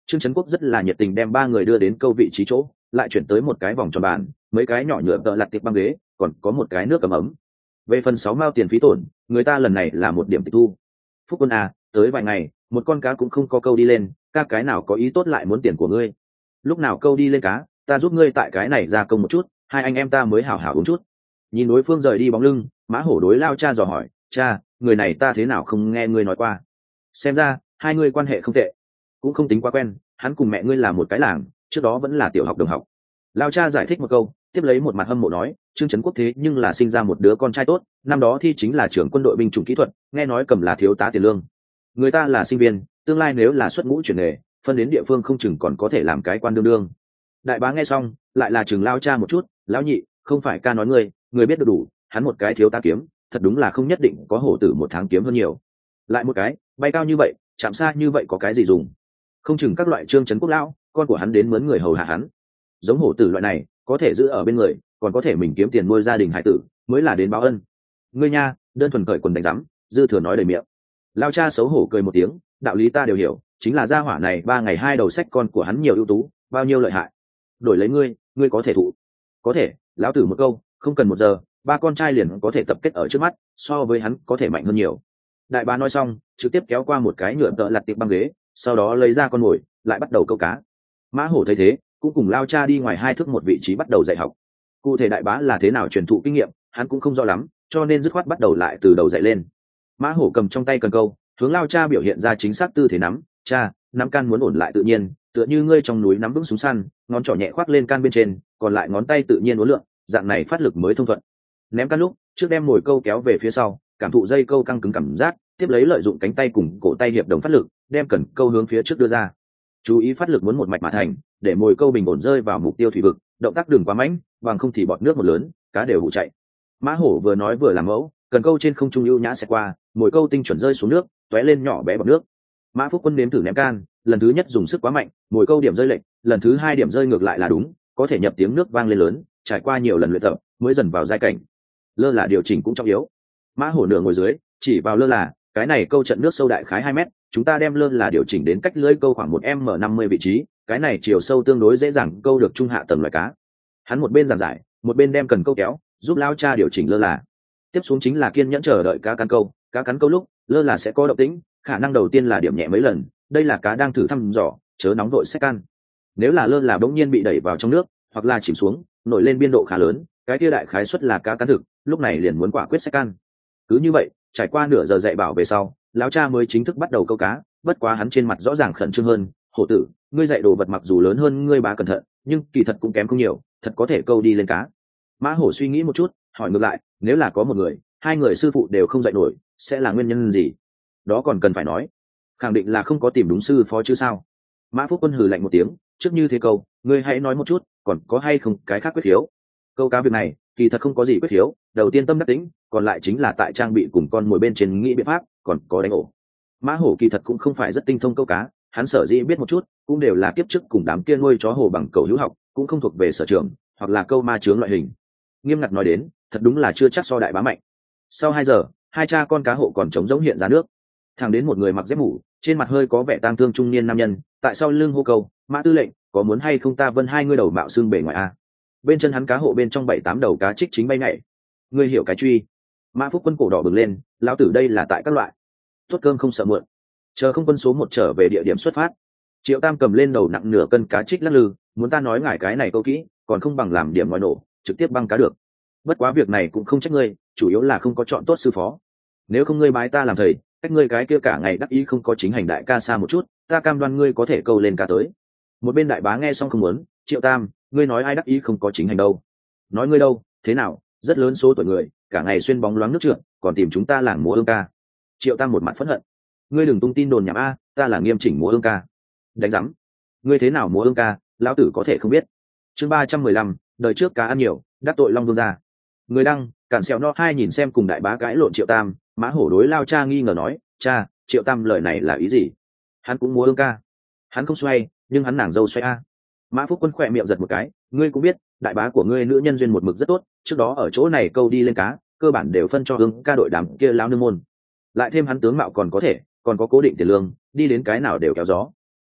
S1: Trương Trấn Quốc rất là nhiệt tình đem ba người đưa đến câu vị trí chỗ, lại chuyển tới một cái vòng tròn bàn, mấy cái nhỏ nhựa tợ lặt tiệp băng ghế, còn có một cái nước cầm ấm. Về phần sáu mao tiền phí tổn, người ta lần này là một điểm tịch thu. Phúc Quân à, tới vài ngày, một con cá cũng không có câu đi lên, các cái nào có ý tốt lại muốn tiền của ngươi. Lúc nào câu đi lên cá, ta giúp ngươi tại cái này ra công một chút, hai anh em ta mới hảo hảo uống chút. Nhìn đối phương rời đi bóng lưng, Mã Hổ đối Lao Cha dò hỏi, cha, người này ta thế nào không nghe ngươi nói qua. Xem ra hai ngươi quan hệ không tệ, cũng không tính quá quen, hắn cùng mẹ ngươi là một cái làng, trước đó vẫn là tiểu học đồng học. Lao Cha giải thích một câu, tiếp lấy một mặt hâm mộ nói, Trương Trấn Quốc thế nhưng là sinh ra một đứa con trai tốt, năm đó thi chính là trưởng quân đội binh chủng kỹ thuật, nghe nói cầm là thiếu tá tiền lương. Người ta là sinh viên, tương lai nếu là xuất ngũ chuyển nghề, phân đến địa phương không chừng còn có thể làm cái quan đương đương. Đại bá nghe xong, lại là chừng Lao Cha một chút, lão nhị, không phải ca nói ngươi, người biết được đủ, hắn một cái thiếu tá kiếm, thật đúng là không nhất định có hổ tử một tháng kiếm hơn nhiều. Lại một cái, bay cao như vậy, chạm xa như vậy có cái gì dùng? Không chừng các loại Trương Trấn Quốc lão, con của hắn đến mướn người hầu hạ hắn. Giống hổ tử loại này, có thể giữ ở bên người, còn có thể mình kiếm tiền nuôi gia đình hải tử, mới là đến báo ân. Ngươi nha, đơn thuần cởi quần đánh rắm, dư thừa nói đầy miệng. Lao Cha xấu hổ cười một tiếng, đạo lý ta đều hiểu, chính là gia hỏa này ba ngày hai đầu sách con của hắn nhiều ưu tú, bao nhiêu lợi hại. Đổi lấy ngươi, ngươi có thể thụ. Có thể, lão tử một câu, không cần một giờ, ba con trai liền có thể tập kết ở trước mắt, so với hắn có thể mạnh hơn nhiều. Đại bá nói xong, trực tiếp kéo qua một cái nhựa tợ lặt tiệp băng ghế, sau đó lấy ra con mồi, lại bắt đầu câu cá. Mã Hổ thấy thế, cũng cùng Lao Cha đi ngoài hai thước một vị trí bắt đầu dạy học. Cụ thể đại bá là thế nào truyền thụ kinh nghiệm, hắn cũng không rõ lắm, cho nên dứt khoát bắt đầu lại từ đầu dạy lên. Mã Hổ cầm trong tay cần câu, hướng Lao Cha biểu hiện ra chính xác tư thế nắm. Cha, nắm can muốn ổn lại tự nhiên, tựa như ngươi trong núi nắm vững súng săn, ngón trỏ nhẹ khoác lên can bên trên, còn lại ngón tay tự nhiên uốn lượn, dạng này phát lực mới thông thuận. Ném can lúc, trước đem mồi câu kéo về phía sau, cảm thụ dây câu căng cứng cảm giác, tiếp lấy lợi dụng cánh tay cùng cổ tay hiệp đồng phát lực, đem cần câu hướng phía trước đưa ra. Chú ý phát lực muốn một mạch mà thành, để mồi câu bình ổn rơi vào mục tiêu thủy vực, động tác đừng quá mạnh, bằng không thì bọt nước một lớn, cá đều hụ chạy. Mã Hổ vừa nói vừa làm mẫu, cần câu trên không trung ưu nhã sẽ qua, mồi câu tinh chuẩn rơi xuống nước, tóe lên nhỏ bé bọt nước. Mã Phúc Quân nếm thử ném can, lần thứ nhất dùng sức quá mạnh, mồi câu điểm rơi lệch, lần thứ hai điểm rơi ngược lại là đúng, có thể nhập tiếng nước vang lên lớn, trải qua nhiều lần luyện tập, mới dần vào giai cảnh. Lơ là điều chỉnh cũng trọng yếu. Mã Hổ nửa ngồi dưới, chỉ vào lơ là, cái này câu trận nước sâu đại khái hai mét, chúng ta đem lơ là điều chỉnh đến cách lưới câu khoảng một m năm mươi vị trí, cái này chiều sâu tương đối dễ dàng câu được trung hạ tầng loài cá. Hắn một bên giảng giải, một bên đem cần câu kéo, giúp Lao Cha điều chỉnh lơ là. Tiếp xuống chính là kiên nhẫn chờ đợi cá cắn câu, cá cắn câu lúc, lơ là sẽ có động tĩnh, khả năng đầu tiên là điểm nhẹ mấy lần, đây là cá đang thử thăm dò, chớ nóng vội xách can. Nếu là lơ là bỗng nhiên bị đẩy vào trong nước, hoặc là chìm xuống, nổi lên biên độ khá lớn, cái kia đại khái suất là cá cắn thực, lúc này liền muốn quả quyết xách can. Cứ như vậy, trải qua nửa giờ dạy bảo về sau, Lão Cha mới chính thức bắt đầu câu cá, bất quá hắn trên mặt rõ ràng khẩn trương hơn. Hổ tử, ngươi dạy đồ vật mặc dù lớn hơn ngươi bá cẩn thận, nhưng kỳ thật cũng kém không nhiều, thật có thể câu đi lên cá. Mã Hổ suy nghĩ một chút, hỏi ngược lại, nếu là có một người, hai người sư phụ đều không dạy nổi, sẽ là nguyên nhân gì? Đó còn cần phải nói, khẳng định là không có tìm đúng sư phó chứ sao. Mã Phúc Quân hừ lạnh một tiếng, trước như thế câu, ngươi hãy nói một chút, còn có hay không cái khác quyết hiếu? Câu cá việc này, kỳ thật không có gì quyết hiếu, đầu tiên tâm đắc tính, còn lại chính là tại trang bị cùng con mồi bên trên nghĩ biện pháp, còn có đánh ổ. Mã Hổ kỳ thật cũng không phải rất tinh thông câu cá, hắn sở dĩ biết một chút, cũng đều là kiếp trước cùng đám kia nuôi chó hồ bằng cầu hữu học, cũng không thuộc về sở trường, hoặc là câu ma chướng loại hình. Nghiêm ngặt nói đến, thật đúng là chưa chắc so đại bá mạnh. Sau hai giờ, hai cha con cá hộ còn trống rỗng hiện ra nước. Thẳng đến một người mặc dép mũ, trên mặt hơi có vẻ tang thương trung niên nam nhân, tại sau lưng hô câu, Mã tư lệnh, có muốn hay không ta vân hai ngươi đầu mạo xương bề ngoài a? Bên chân hắn cá hộ bên trong bảy tám đầu cá trích chính bay nhảy. Ngươi hiểu cái truy? Mã Phúc Quân cổ đỏ bừng lên, lão tử đây là tại các loại. Tốt cơm không sợ muộn. Chờ không quân số một trở về địa điểm xuất phát. Triệu Tam cầm lên đầu nặng nửa cân cá trích lắc lư, muốn ta nói ngài cái này câu kỹ, còn không bằng làm điểm ngoài nổ, trực tiếp băng cá được. Bất quá việc này cũng không trách ngươi, chủ yếu là không có chọn tốt sư phó. Nếu không ngươi bái ta làm thầy, cách ngươi cái kia cả ngày đắc ý không có chính hành đại ca xa một chút, ta cam đoan ngươi có thể câu lên cá tới. Một bên đại bá nghe xong không muốn, Triệu Tam, ngươi nói ai đắc ý không có chính hành đâu? Nói ngươi đâu, thế nào, rất lớn số tuổi người, cả ngày xuyên bóng loáng nước trượt, còn tìm chúng ta làng múa ương ca. Triệu Tam một mặt phẫn hận, ngươi đừng tung tin đồn nhảm a, ta là nghiêm chỉnh múa ương ca. Đánh rắm, ngươi thế nào múa ương ca, lão tử có thể không biết. Chương ba trăm mười lăm, đời trước cá ăn nhiều, đắc tội Long Vương gia. Người đăng, cản sẹo no hai nhìn xem cùng đại bá cãi lộn Triệu Tam, Mã Hổ đối Lao Cha nghi ngờ nói, cha, Triệu Tam lời này là ý gì? Hắn cũng múa ương ca. Hắn không xoay, nhưng hắn nàng dâu xoay a. Mã Phúc Quân khỏe miệng giật một cái, ngươi cũng biết, đại bá của ngươi nữ nhân duyên một mực rất tốt, trước đó ở chỗ này câu đi lên cá, cơ bản đều phân cho ương ca đội đám kia lao nương môn. Lại thêm hắn tướng mạo còn có thể, còn có cố định tiền lương, đi đến cái nào đều kéo gió.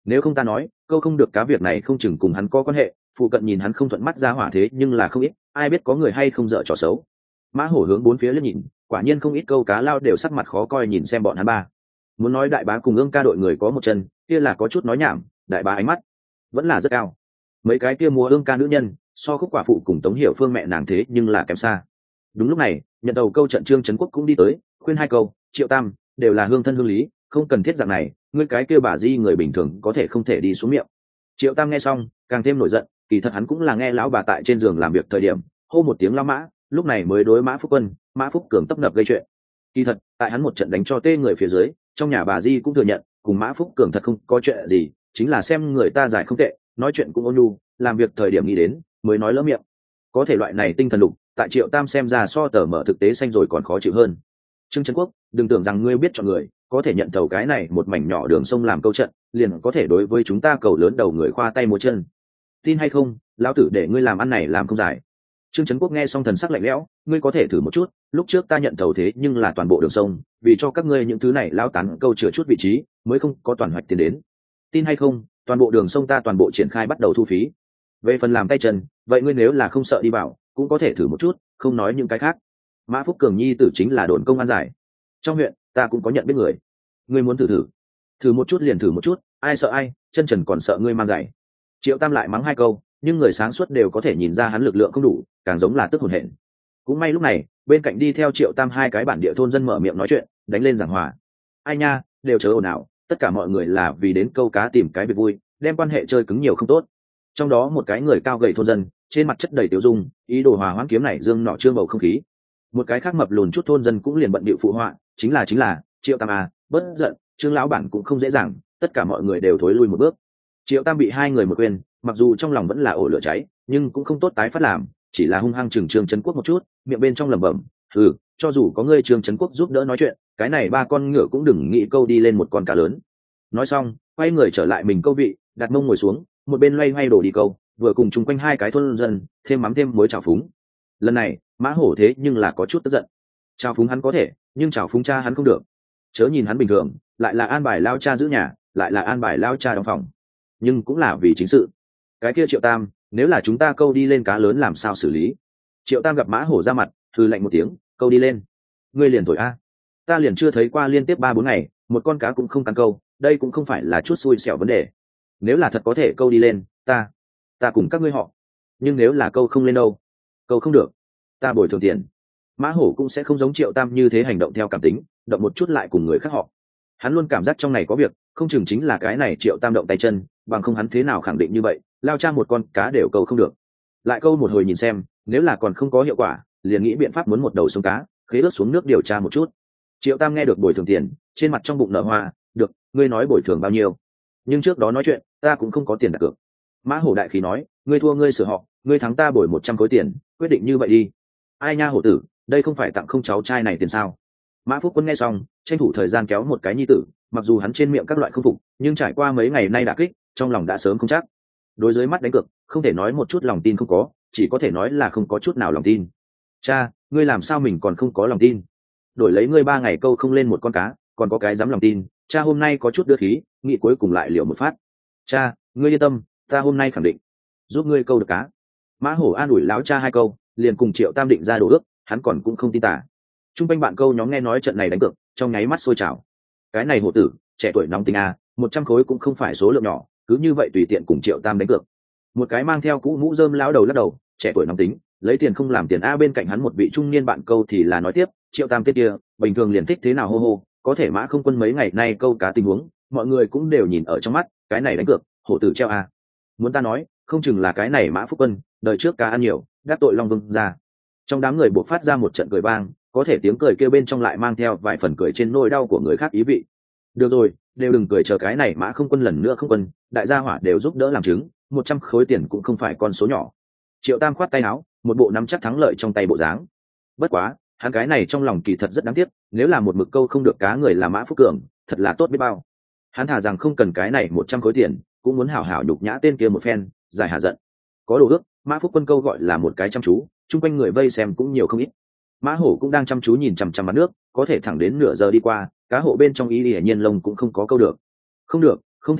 S1: nếu không ta nói câu không được cá việc này không chừng cùng hắn có quan hệ. Phụ cận nhìn hắn không thuận mắt ra hỏa thế nhưng là không ít, ai biết có người hay không dở trò xấu. Mã Hổ hướng bốn phía liếc nhìn, quả nhiên không ít câu cá lao đều sắc mặt khó coi nhìn xem bọn hắn ba. Muốn nói đại bá cùng ương ca đội người có một chân, kia là có chút nói nhảm, đại bá ánh mắt vẫn là rất cao. Mấy cái kia múa ương ca nữ nhân, so khúc quả phụ cùng Tống Hiểu Phương mẹ nàng thế nhưng là kém xa. Đúng lúc này, nhận đầu câu trận Trương Trấn Quốc cũng đi tới, khuyên hai câu, Triệu Tam, đều là hương thân hương lý, không cần thiết dạng này, ngươi cái kia bà di người bình thường có thể không thể đi xuống miệng. Triệu Tam nghe xong, càng thêm nổi giận, kỳ thật hắn cũng là nghe lão bà tại trên giường làm việc thời điểm, hô một tiếng lão mã, lúc này mới đối Mã Phúc Quân, Mã Phúc Cường tấp nập gây chuyện. Kỳ thật, tại hắn một trận đánh cho tê người phía dưới, trong nhà bà di cũng thừa nhận, cùng Mã Phúc Cường thật không có chuyện gì, chính là xem người ta giải không tệ, nói chuyện cũng ôn nhu, làm việc thời điểm nghĩ đến, mới nói lỡ miệng. Có thể loại này tinh thần lục, tại Triệu Tam xem ra so tờ mở thực tế xanh rồi còn khó chịu hơn. Trương Trấn Quốc, đừng tưởng rằng ngươi biết chọn người, có thể nhận thầu cái này một mảnh nhỏ đường sông làm câu trận, liền có thể đối với chúng ta cầu lớn đầu người khoa tay múa chân. Tin hay không, lão tử để ngươi làm ăn này làm không giải. Trương Trấn Quốc nghe xong thần sắc lạnh lẽo, ngươi có thể thử một chút, lúc trước ta nhận thầu thế nhưng là toàn bộ đường sông, vì cho các ngươi những thứ này lão tán câu chừa chút vị trí, mới không có toàn hoạch tiền đến. Tin hay không, toàn bộ đường sông ta toàn bộ triển khai bắt đầu thu phí. Về phần làm tay chân, vậy ngươi nếu là không sợ đi vào, cũng có thể thử một chút, không nói những cái khác. Mã Phúc Cường nhi tử chính là đồn công an giải. Trong huyện, ta cũng có nhận biết người. Ngươi muốn thử thử, thử một chút liền thử một chút, ai sợ ai, chân trần còn sợ ngươi mang giày. Triệu Tam lại mắng hai câu, nhưng người sáng suốt đều có thể nhìn ra hắn lực lượng không đủ, càng giống là tức hồn hển. Cũng may lúc này, bên cạnh đi theo Triệu Tam hai cái bản địa thôn dân mở miệng nói chuyện, đánh lên giảng hòa. Ai nha, đều chớ ồn ào, tất cả mọi người là vì đến câu cá tìm cái việc vui, đem quan hệ chơi cứng nhiều không tốt. Trong đó một cái người cao gầy thôn dân, trên mặt chất đầy tiêu dung, ý đồ hòa hoãn kiếm này dương nọ trương bầu không khí. Một cái khác mập lùn chút thôn dân cũng liền bận bịu phụ họa, chính là chính là Triệu Tam à, bớt giận, Trương lão bản cũng không dễ dàng, tất cả mọi người đều thối lui một bước. Triệu Tam bị hai người một quên, mặc dù trong lòng vẫn là ổ lửa cháy, nhưng cũng không tốt tái phát làm, chỉ là hung hăng chừng Trương Trấn Quốc một chút, miệng bên trong lẩm bẩm, "Ừ, cho dù có ngươi Trương Trấn Quốc giúp đỡ nói chuyện, cái này ba con ngựa cũng đừng nghĩ câu đi lên một con cá lớn." Nói xong, quay người trở lại mình câu vị, đặt mông ngồi xuống, một bên loay hoay đổ đi câu, vừa cùng chung quanh hai cái thôn dân, thêm mắm thêm muối chảo phúng. Lần này, Mã Hổ thế nhưng là có chút tức giận. Chào phúng hắn có thể, nhưng chào phúng cha hắn không được. Chớ nhìn hắn bình thường, lại là an bài lao cha giữ nhà, lại là an bài lao cha đóng phòng, nhưng cũng là vì chính sự. Cái kia Triệu Tam, nếu là chúng ta câu đi lên cá lớn làm sao xử lý? Triệu Tam gặp Mã Hổ ra mặt, thư lạnh một tiếng, câu đi lên. Ngươi liền thổi a, ta liền chưa thấy qua liên tiếp ba bốn ngày, một con cá cũng không cắn câu, đây cũng không phải là chút xui xẻo vấn đề. Nếu là thật có thể câu đi lên, ta, ta cùng các ngươi họ. Nhưng nếu là câu không lên đâu, câu không được, ta bồi thường tiền. Mã Hổ cũng sẽ không giống Triệu Tam như thế hành động theo cảm tính, động một chút lại cùng người khác họ. Hắn luôn cảm giác trong này có việc, không chừng chính là cái này Triệu Tam động tay chân, bằng không hắn thế nào khẳng định như vậy, lao cha một con cá đều câu không được. Lại câu một hồi nhìn xem, nếu là còn không có hiệu quả, liền nghĩ biện pháp muốn một đầu sông cá, khế ước xuống nước điều tra một chút. Triệu Tam nghe được bồi thường tiền, trên mặt trong bụng nở hoa, được, ngươi nói bồi thường bao nhiêu? Nhưng trước đó nói chuyện, ta cũng không có tiền đặt cược. Mã Hổ đại khí nói, ngươi thua ngươi sửa họ, ngươi thắng ta bồi một trăm khối tiền, quyết định như vậy đi. Ai nha hổ tử, đây không phải tặng không cháu trai này tiền sao? Mã Phúc Quân nghe xong, tranh thủ thời gian kéo một cái nhi tử, mặc dù hắn trên miệng các loại không phục, nhưng trải qua mấy ngày nay đả kích, trong lòng đã sớm không chắc. Đối với mắt đánh cược, không thể nói một chút lòng tin không có, chỉ có thể nói là không có chút nào lòng tin. Cha, ngươi làm sao mình còn không có lòng tin? Đổi lấy ngươi ba ngày câu không lên một con cá, còn có cái dám lòng tin? Cha hôm nay có chút đưa khí, nghĩ cuối cùng lại liều một phát. Cha, ngươi yên tâm, ta hôm nay khẳng định giúp ngươi câu được cá. Mã Hổ an ủi láo cha hai câu, liền cùng Triệu Tam định ra đồ ước, hắn còn cũng không tin tả. Trung quanh bạn câu nhóm nghe nói trận này đánh cược, trong nháy mắt sôi trào. Cái này hổ tử, trẻ tuổi nóng tính a, một trăm khối cũng không phải số lượng nhỏ, cứ như vậy tùy tiện cùng Triệu Tam đánh cược. Một cái mang theo cũ mũ rơm lão đầu lắc đầu, trẻ tuổi nóng tính, lấy tiền không làm tiền a. Bên cạnh hắn một vị trung niên bạn câu thì là nói tiếp, Triệu Tam tiết kia, bình thường liền thích thế nào hô hô, có thể Mã không quân mấy ngày nay câu cá tình huống, mọi người cũng đều nhìn ở trong mắt, cái này đánh cược, hổ tử treo a. Muốn ta nói, không chừng là cái này Mã Phúc Quân, đời trước cá ăn nhiều, đắc tội Long Vương ra. Trong đám người buộc phát ra một trận cười vang, có thể tiếng cười kêu bên trong lại mang theo vài phần cười trên nỗi đau của người khác ý vị. Được rồi, đều đừng cười, chờ cái này Mã không quân lần nữa không quân, đại gia hỏa đều giúp đỡ làm chứng, một trăm khối tiền cũng không phải con số nhỏ. Triệu Tam khoát tay áo, một bộ nắm chắc thắng lợi trong tay bộ dáng. Bất quá, hắn cái này trong lòng kỳ thật rất đáng tiếc, nếu là một mực câu không được cá người là Mã Phúc Cường, thật là tốt biết bao. Hắn thà rằng không cần cái này một trăm khối tiền, cũng muốn hảo hảo nhục nhã tên kia một phen, giải hạ giận. Có đồ ước, Mã Phúc Quân câu gọi là một cái chăm chú, chung quanh người vây xem cũng nhiều không ít. Mã Hổ cũng đang chăm chú nhìn chằm chằm mặt nước, có thể thẳng đến nửa giờ đi qua, cá hộ bên trong ý hiển nhiên lông cũng không có câu được. Không được, không thích hợp,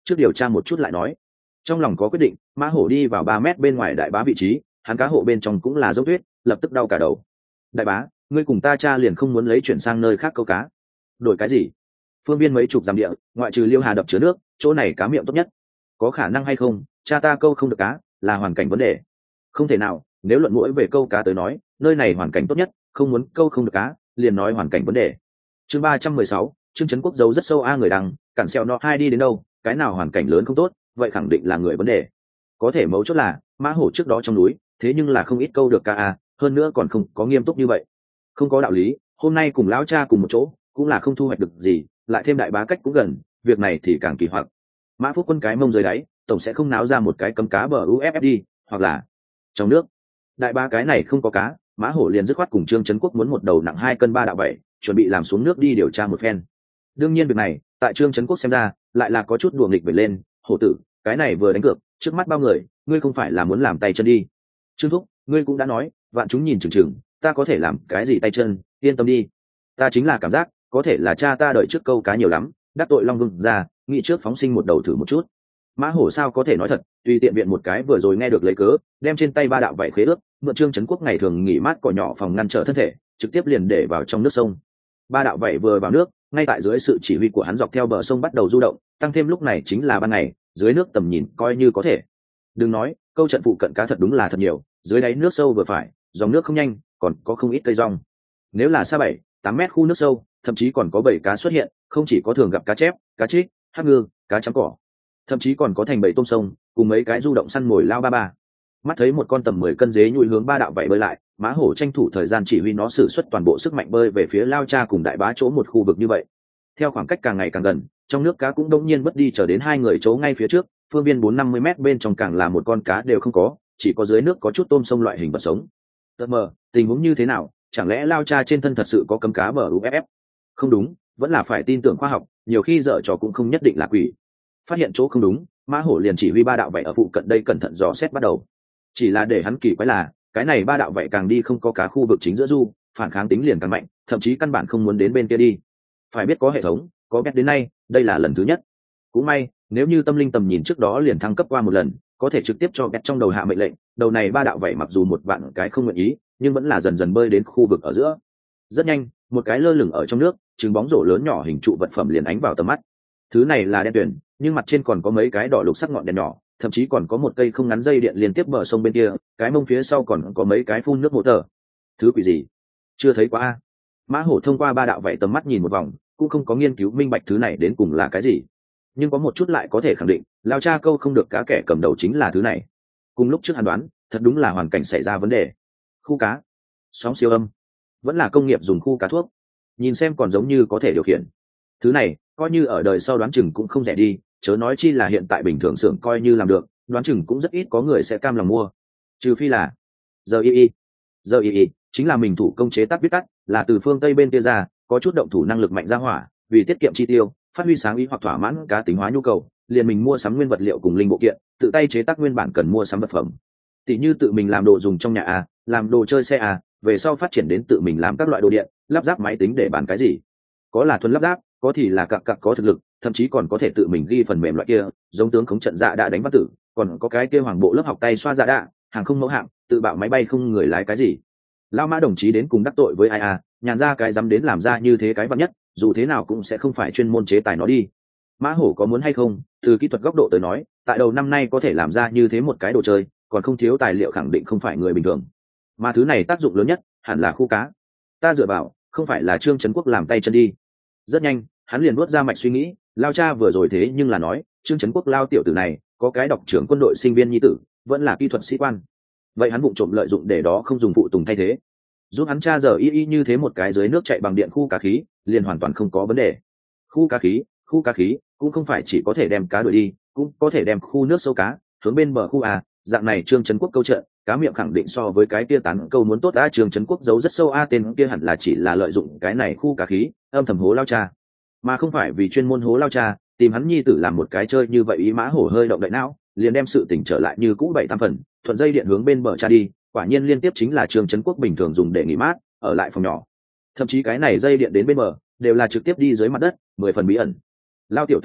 S1: trước điều tra một chút lại nói. Trong lòng có quyết định, mã hổ đi vào ba mét bên ngoài đại bá vị trí, hắn cá hộ bên trong cũng là dốc tuyết, lập tức đau cả đầu. Đại bá, ngươi cùng ta cha liền không muốn lấy chuyển sang nơi khác câu cá? Đổi cái gì? Phương viên mấy chục dặm địa, ngoại trừ liêu hà đập chứa nước, chỗ này cá miệng tốt nhất. Có khả năng hay không? Cha ta câu không được cá, là hoàn cảnh vấn đề. Không thể nào, nếu luận mũi về câu cá tới nói, nơi này hoàn cảnh tốt nhất, không muốn câu không được cá, liền nói hoàn cảnh vấn đề. Chương ba trăm mười sáu, Trương Trấn Quốc giấu rất sâu a người đăng, cản xeo nó hai đi đến đâu, cái nào hoàn cảnh lớn không tốt, vậy khẳng định là người vấn đề. Có thể mấu chốt là, mã hổ trước đó trong núi, thế nhưng là không ít câu được cá a, hơn nữa còn không có nghiêm túc như vậy. Không có đạo lý, hôm nay cùng lão cha cùng một chỗ, cũng là không thu hoạch được gì, lại thêm đại bá cách cũng gần, việc này thì càng kỳ hoặc. Mã Phúc Quân cái mông dưới đáy, tổng sẽ không náo ra một cái cấm cá bờ u ép ép đi, hoặc là trong nước. Đại bá cái này không có cá, mã hổ liền dứt khoát cùng Trương Trấn Quốc muốn một đầu nặng hai cân ba đạo bảy, chuẩn bị làm xuống nước đi điều tra một phen. Đương nhiên việc này, tại Trương Trấn Quốc xem ra, lại là có chút đùa nghịch về lên, hổ tử, cái này vừa đánh cược, trước mắt bao người, ngươi không phải là muốn làm tay chân đi. Trương Thúc, ngươi cũng đã nói, vạn chúng nhìn chừng chừng, ta có thể làm cái gì tay chân, yên tâm đi. Ta chính là cảm giác, có thể là cha ta đợi trước câu cá nhiều lắm, đắc tội Long Vương ra, nghĩ trước phóng sinh một đầu thử một chút. Mã hổ sao có thể nói thật, tùy tiện viện một cái vừa rồi nghe được lấy cớ, đem trên tay ba đạo vảy khế ước, mượn Trương Trấn Quốc ngày thường nghỉ mát cỏ nhỏ phòng ngăn trở thân thể, trực tiếp liền để vào trong nước sông. Ba đạo vảy vừa vào nước, ngay tại dưới sự chỉ huy của hắn dọc theo bờ sông bắt đầu du động, tăng thêm lúc này chính là ban ngày, dưới nước tầm nhìn coi như có thể. Đừng nói, câu trận phụ cận cá thật đúng là thật nhiều, dưới đáy nước sâu vừa phải, dòng nước không nhanh, còn có không ít cây rong. Nếu là xa bảy, tám mét khu nước sâu, thậm chí còn có bảy cá xuất hiện, không chỉ có thường gặp cá chép, cá trích, hắc ngư, cá trắng cỏ, thậm chí còn có thành bầy tôm sông, cùng mấy cái du động săn mồi lao ba ba. Mắt thấy một con tầm mười cân dế nhùi hướng ba đạo vậy bơi lại, mã hổ tranh thủ thời gian chỉ huy nó sử xuất toàn bộ sức mạnh bơi về phía lao cha cùng đại bá chỗ một khu vực như vậy. Theo khoảng cách càng ngày càng gần, trong nước cá cũng đông nhiên mất đi trở đến hai người chỗ ngay phía trước, phương viên bốn năm mươi mét bên trong càng là một con cá đều không có, chỉ có dưới nước có chút tôm sông loại hình vật sống. Tờ mờ, tình huống như thế nào? Chẳng lẽ lao cha trên thân thật sự có cấm cá bờ u ép ép? Không đúng, vẫn là phải tin tưởng khoa học, nhiều khi dở trò cũng không nhất định là quỷ. Phát hiện chỗ không đúng, mã hổ liền chỉ huy ba đạo vậy ở phụ cận đây cẩn thận dò xét bắt đầu. Chỉ là để hắn kỳ quái là, cái này ba đạo vậy càng đi không có cá khu vực chính giữa du, phản kháng tính liền càng mạnh, thậm chí căn bản không muốn đến bên kia đi. Phải biết có hệ thống, có biết đến nay, đây là lần thứ nhất. Cũng may, nếu như tâm linh tầm nhìn trước đó liền thăng cấp qua một lần, có thể trực tiếp cho bet trong đầu hạ mệnh lệnh, đầu này ba đạo vậy mặc dù một vạn cái không nguyện ý, nhưng vẫn là dần dần bơi đến khu vực ở giữa. Rất nhanh, một cái lơ lửng ở trong nước, trứng bóng rổ lớn nhỏ hình trụ vật phẩm liền ánh vào tầm mắt. Thứ này là đen tuyền, nhưng mặt trên còn có mấy cái đỏ lục sắc ngọn đèn nhỏ, thậm chí còn có một cây không ngắn dây điện liên tiếp bờ sông bên kia, cái mông phía sau còn có mấy cái phun nước motor. Thứ quỷ gì? Chưa thấy quá a. Mã hổ thông qua ba đạo vậy tầm mắt nhìn một vòng, cũng không có nghiên cứu minh bạch thứ này đến cùng là cái gì. Nhưng có một chút lại có thể khẳng định, lao cha câu không được cá kẻ cầm đầu chính là thứ này. Cùng lúc trước hắn đoán, thật đúng là hoàn cảnh xảy ra vấn đề. Khu cá, sóng siêu âm, vẫn là công nghiệp dùng khu cá thuốc. Nhìn xem còn giống như có thể điều khiển. Thứ này, coi như ở đời sau đoán chừng cũng không rẻ đi, chớ nói chi là hiện tại bình thường xưởng coi như làm được, đoán chừng cũng rất ít có người sẽ cam lòng mua. Trừ phi là giờ y y. Giờ y y chính là mình thủ công chế tác viết tắt, là từ phương Tây bên kia ra, có chút động thủ năng lực mạnh ra hỏa, vì tiết kiệm chi tiêu, phát huy sáng ý hoặc thỏa mãn cá tính hóa nhu cầu, liền mình mua sắm nguyên vật liệu cùng linh bộ kiện, tự tay chế tác nguyên bản cần mua sắm vật phẩm. Tỷ như tự mình làm đồ dùng trong nhà à, làm đồ chơi xe à, về sau phát triển đến tự mình làm các loại đồ điện, lắp ráp máy tính để bán cái gì. Có là thuần lắp ráp, có thì là cặc cặc có thực lực, thậm chí còn có thể tự mình ghi phần mềm loại kia, giống tướng khống trận dạ đã đánh văn tử, còn có cái kia hoàng bộ lớp học tay xoa dạ đạ, hàng không mẫu hạng, tự bạo máy bay không người lái cái gì. Lao Mã đồng chí đến cùng đắc tội với ai à, nhàn ra cái dám đến làm ra như thế cái vặt nhất, dù thế nào cũng sẽ không phải chuyên môn chế tài nó đi. Mã hổ có muốn hay không, từ kỹ thuật góc độ tới nói, tại đầu năm nay có thể làm ra như thế một cái đồ chơi, còn không thiếu tài liệu khẳng định không phải người bình thường. Mà thứ này tác dụng lớn nhất, hẳn là khu cá. Ta dựa vào, không phải là Trương Trấn Quốc làm tay chân đi. Rất nhanh, hắn liền nuốt ra mạch suy nghĩ, lao cha vừa rồi thế nhưng là nói, Trương Trấn Quốc lao tiểu tử này, có cái độc trưởng quân đội sinh viên nhi tử, vẫn là kỹ thuật sĩ quan. Vậy hắn vụng trộm lợi dụng để đó không dùng phụ tùng thay thế, giúp hắn cha giờ y y như thế một cái dưới nước chạy bằng điện khu cá khí, liền hoàn toàn không có vấn đề. Khu cá khí, khu cá khí cũng không phải chỉ có thể đem cá đuổi đi, cũng có thể đem khu nước sâu cá hướng bên bờ khu a, dạng này Trương Trấn Quốc câu trận, cá miệng khẳng định so với cái kia tán câu muốn tốt a. Trương Trấn Quốc giấu rất sâu a, tên kia hẳn là chỉ là lợi dụng cái này khu cá khí, âm thầm hố lao cha, mà không phải vì chuyên môn hố lao cha, tìm hắn nhi tử làm một cái chơi như vậy. Ý Mã hổ hơi động đậy não, liền đem sự tỉnh trở lại như cũ bảy tam phần, thuận dây điện hướng bên bờ cha đi. Quả nhiên liên tiếp chính là Trương Trấn Quốc bình thường dùng để nghỉ mát, ở lại phòng nhỏ. Thậm chí cái này dây điện đến bên bờ đều là trực tiếp đi dưới mặt đất, mười phần bí ẩn. Lao tiểu tử này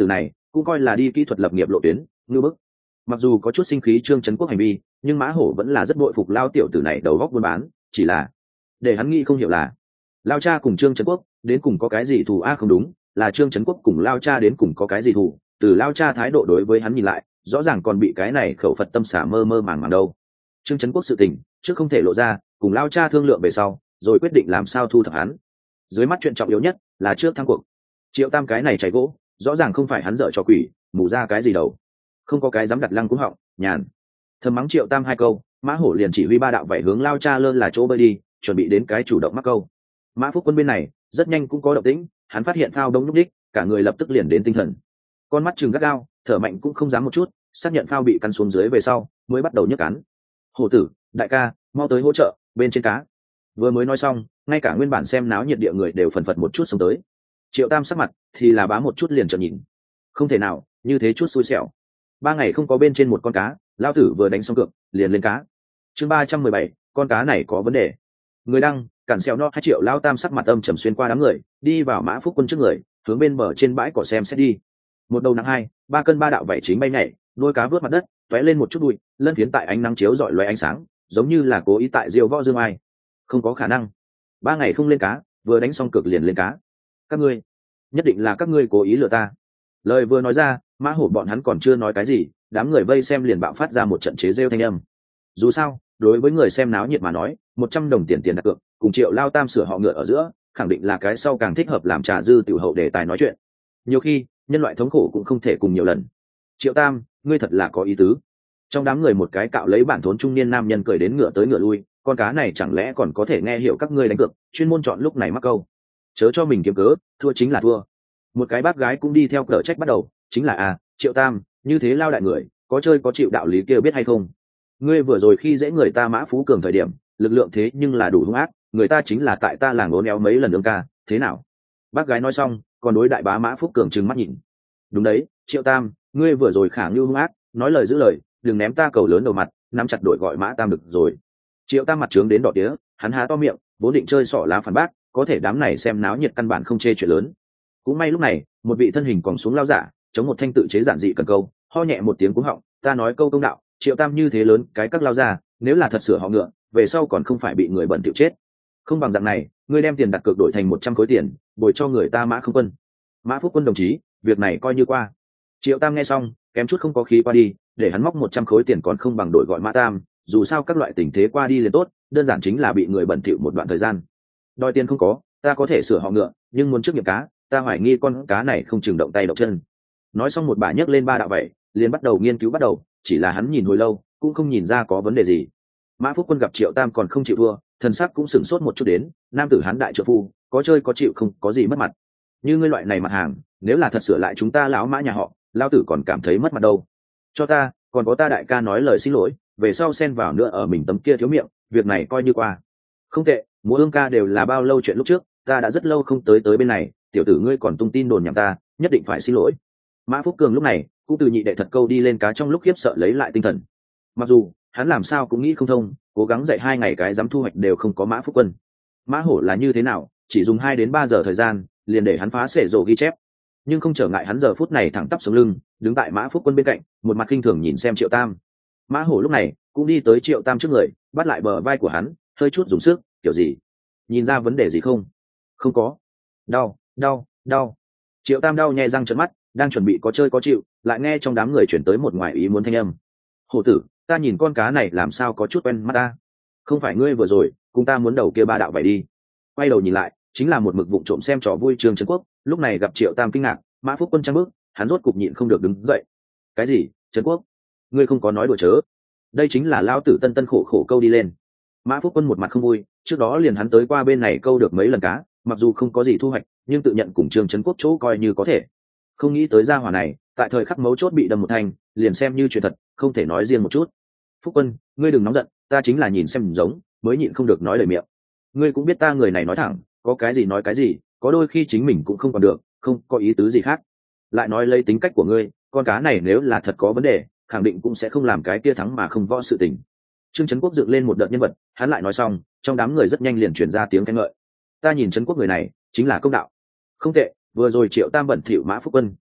S1: cũng coi là đi kỹ thuật lập nghiệp lộ tuyến, ngư bức. Mặc dù có chút sinh khí Trương Trấn Quốc hành vi, nhưng Mã Hổ vẫn là rất bội phục lao tiểu tử này đầu góc buôn bán, chỉ là để hắn nghĩ không hiểu là lao cha cùng Trương Trấn Quốc đến cùng có cái gì thù a? Không đúng, là Trương Trấn Quốc cùng lao cha đến cùng có cái gì thù? Từ lao cha thái độ đối với hắn nhìn lại, rõ ràng còn bị cái này khẩu Phật tâm xả mơ mơ màng màng đâu. Trương Trấn Quốc sự tình trước không thể lộ ra, cùng lao cha thương lượng về sau, rồi quyết định làm sao thu thập hắn. Dưới mắt chuyện trọng yếu nhất là trước thắng cuộc. Triệu Tam cái này cháy gỗ, rõ ràng không phải hắn dở trò quỷ, mù ra cái gì đầu. Không có cái dám đặt lăng cũng họng, nhàn. Thầm mắng Triệu Tam hai câu, Mã Hổ liền chỉ huy ba đạo vậy hướng lao cha lơn là chỗ bơi đi, chuẩn bị đến cái chủ động mắc câu. Mã Phúc Quân bên này rất nhanh cũng có động tĩnh, hắn phát hiện phao đông lúc đích, cả người lập tức liền đến tinh thần. Con mắt trừng gắt gao, thở mạnh cũng không dám một chút, xác nhận phao bị cắn xuống dưới về sau, mới bắt đầu nhấc cắn. Hổ tử, đại ca, mau tới hỗ trợ, bên trên cá. Vừa mới nói xong, ngay cả nguyên bản xem náo nhiệt địa người đều phần phật một chút xông tới. Triệu Tam sắc mặt thì là bá một chút liền trợn nhìn. Không thể nào, như thế chút xui xẻo. Ba ngày không có bên trên một con cá, lao tử vừa đánh xong cược, liền lên cá. Chương ba trăm mười bảy, con cá này có vấn đề. Người đăng, cản xèo no hai triệu lao tam sắc mặt âm trầm xuyên qua đám người, đi vào Mã Phúc Quân trước người, hướng bên bờ trên bãi cỏ xem xét đi. Một đầu nặng hai, ba cân ba đạo vảy chính bay nhảy, đuôi cá vớt mặt đất, tóe lên một chút bụi, lân phiến tại ánh nắng chiếu rọi loé ánh sáng, giống như là cố ý tại diêu võ dương ai. Không có khả năng. Ba ngày không lên cá, vừa đánh xong cược liền lên cá. Các ngươi, nhất định là các ngươi cố ý lừa ta. Lời vừa nói ra, Mã Hổ bọn hắn còn chưa nói cái gì, đám người vây xem liền bạo phát ra một trận chế rêu thanh âm. Dù sao, đối với người xem náo nhiệt mà nói, một trăm đồng tiền tiền đặt cược, cùng Triệu lao tam sửa họ ngựa ở giữa, khẳng định là cái sau càng thích hợp làm trà dư tiểu hậu đề tài nói chuyện. Nhiều khi, nhân loại thống khổ cũng không thể cùng nhiều lần. Triệu Tam, ngươi thật là có ý tứ. Trong đám người một cái cạo lấy bản thốn trung niên nam nhân cười đến ngựa tới ngựa lui, con cá này chẳng lẽ còn có thể nghe hiểu các ngươi đánh cược, chuyên môn chọn lúc này mắc câu. Chớ cho mình kiếm cớ, thua chính là thua. Một cái bác gái cũng đi theo cờ trách bắt đầu, chính là à, Triệu Tam, như thế lao đại người, có chơi có chịu đạo lý kia biết hay không? Ngươi vừa rồi khi dễ người ta Mã Phú Cường thời điểm, lực lượng thế nhưng là đủ hung ác, người ta chính là tại ta làng ố néo mấy lần đường ca, thế nào? Bác gái nói xong, còn đối đại bá Mã Phúc Cường trừng mắt nhìn. Đúng đấy, Triệu Tam, ngươi vừa rồi khả ngưu hung ác, nói lời giữ lời, đừng ném ta cầu lớn đầu mặt, nắm chặt đội gọi Mã Tam được rồi. Triệu Tam mặt trướng đến đỏ tía, hắn há to miệng, vốn định chơi sỏ lá phản bác, có thể đám này xem náo nhiệt căn bản không chê chuyện lớn. Cũng may lúc này, một vị thân hình còn xuống lao giả, chống một thanh tự chế giản dị cần câu, ho nhẹ một tiếng cúng họng, ta nói câu công đạo, Triệu Tam như thế lớn, cái các lao ra, nếu là thật sửa họ ngựa, về sau còn không phải bị người bẩn tiểu chết. Không bằng dạng này, ngươi đem tiền đặt cược đổi thành một trăm khối tiền, bồi cho người ta Mã Không Quân. Mã Phúc Quân đồng chí, việc này coi như qua. Triệu Tam nghe xong, kém chút không có khí qua đi, để hắn móc một trăm khối tiền còn không bằng đổi gọi Mã Tam, dù sao các loại tình thế qua đi liền tốt, đơn giản chính là bị người bẩn thỉu một đoạn thời gian. Đòi tiền không có, ta có thể sửa họ ngựa, nhưng muốn trước nghiệp cá, ta hoài nghi con cá này không chừng động tay động chân. Nói xong một bà nhấc lên ba đạo vậy, liền bắt đầu nghiên cứu bắt đầu, chỉ là hắn nhìn hồi lâu, cũng không nhìn ra có vấn đề gì. Mã Phúc Quân gặp Triệu Tam còn không chịu thua, thần sắc cũng sửng sốt một chút đến, nam tử hán đại trợ phu, có chơi có chịu không có gì mất mặt. Như ngươi loại này mặt hàng, nếu là thật sửa lại chúng ta lão Mã nhà họ, lão tử còn cảm thấy mất mặt đâu. Cho ta, còn có ta đại ca nói lời xin lỗi, về sau xen vào nữa ở mình tấm kia thiếu miệng, việc này coi như qua. Không tệ, múa ương ca đều là bao lâu chuyện lúc trước, ta đã rất lâu không tới tới bên này, tiểu tử ngươi còn tung tin đồn nhảm ta, nhất định phải xin lỗi. Mã Phúc Cường lúc này cũng từ nhị đệ thật câu đi lên cá trong lúc khiếp sợ lấy lại tinh thần. Mặc dù hắn làm sao cũng nghĩ không thông, cố gắng dạy hai ngày cái dám thu hoạch đều không có Mã Phúc Quân. Mã Hổ là như thế nào, chỉ dùng hai đến ba giờ thời gian, liền để hắn phá sể rổ ghi chép. Nhưng không trở ngại hắn giờ phút này thẳng tắp sống lưng, đứng tại Mã Phúc Quân bên cạnh, một mặt khinh thường nhìn xem Triệu Tam. Mã Hổ lúc này cũng đi tới Triệu Tam trước người, bắt lại bờ vai của hắn, hơi chút dùng sức, kiểu gì? Nhìn ra vấn đề gì không? Không có. Đau, đau, đau. Triệu Tam đau nhè răng trợn mắt, đang chuẩn bị có chơi có chịu, lại nghe trong đám người chuyển tới một ngoài ý muốn thanh âm. Hổ tử, ta nhìn con cá này làm sao có chút quen mắt ta. Không phải ngươi vừa rồi cùng ta muốn đầu kia ba đạo vậy đi. Quay đầu nhìn lại, chính là một mực vụng trộm xem trò vui Trương Trấn Quốc, lúc này gặp Triệu Tam kinh ngạc, Mã Phúc Quân trăng bước, hắn rốt cục nhịn không được đứng dậy. Cái gì, Trấn Quốc? Ngươi không có nói đùa chớ. Đây chính là lao tử tân tân khổ khổ câu đi lên. Mã Phúc Quân một mặt không vui, trước đó liền hắn tới qua bên này câu được mấy lần cá, mặc dù không có gì thu hoạch, nhưng tự nhận cùng Trương Trấn Quốc chỗ coi như có thể. Không nghĩ tới gia hỏa này, tại thời khắc mấu chốt bị đâm một thanh, liền xem như chuyện thật, không thể nói riêng một chút. Phúc Quân, ngươi đừng nóng giận, ta chính là nhìn xem giống, mới nhịn không được nói lời miệng. Ngươi cũng biết ta người này nói thẳng, có cái gì nói cái gì, có đôi khi chính mình cũng không còn được, không có ý tứ gì khác. Lại nói lấy tính cách của ngươi, con cá này nếu là thật có vấn đề, khẳng định cũng sẽ không làm cái kia thắng mà không võ sự tình. Trương Trấn Quốc dựng lên một đợt nhân vật, hắn lại nói xong, trong đám người rất nhanh liền truyền ra tiếng khen ngợi. Ta nhìn Trấn Quốc người này, chính là công đạo. Không tệ, vừa rồi Triệu Tam bẩn thỉu Mã Phúc Quân,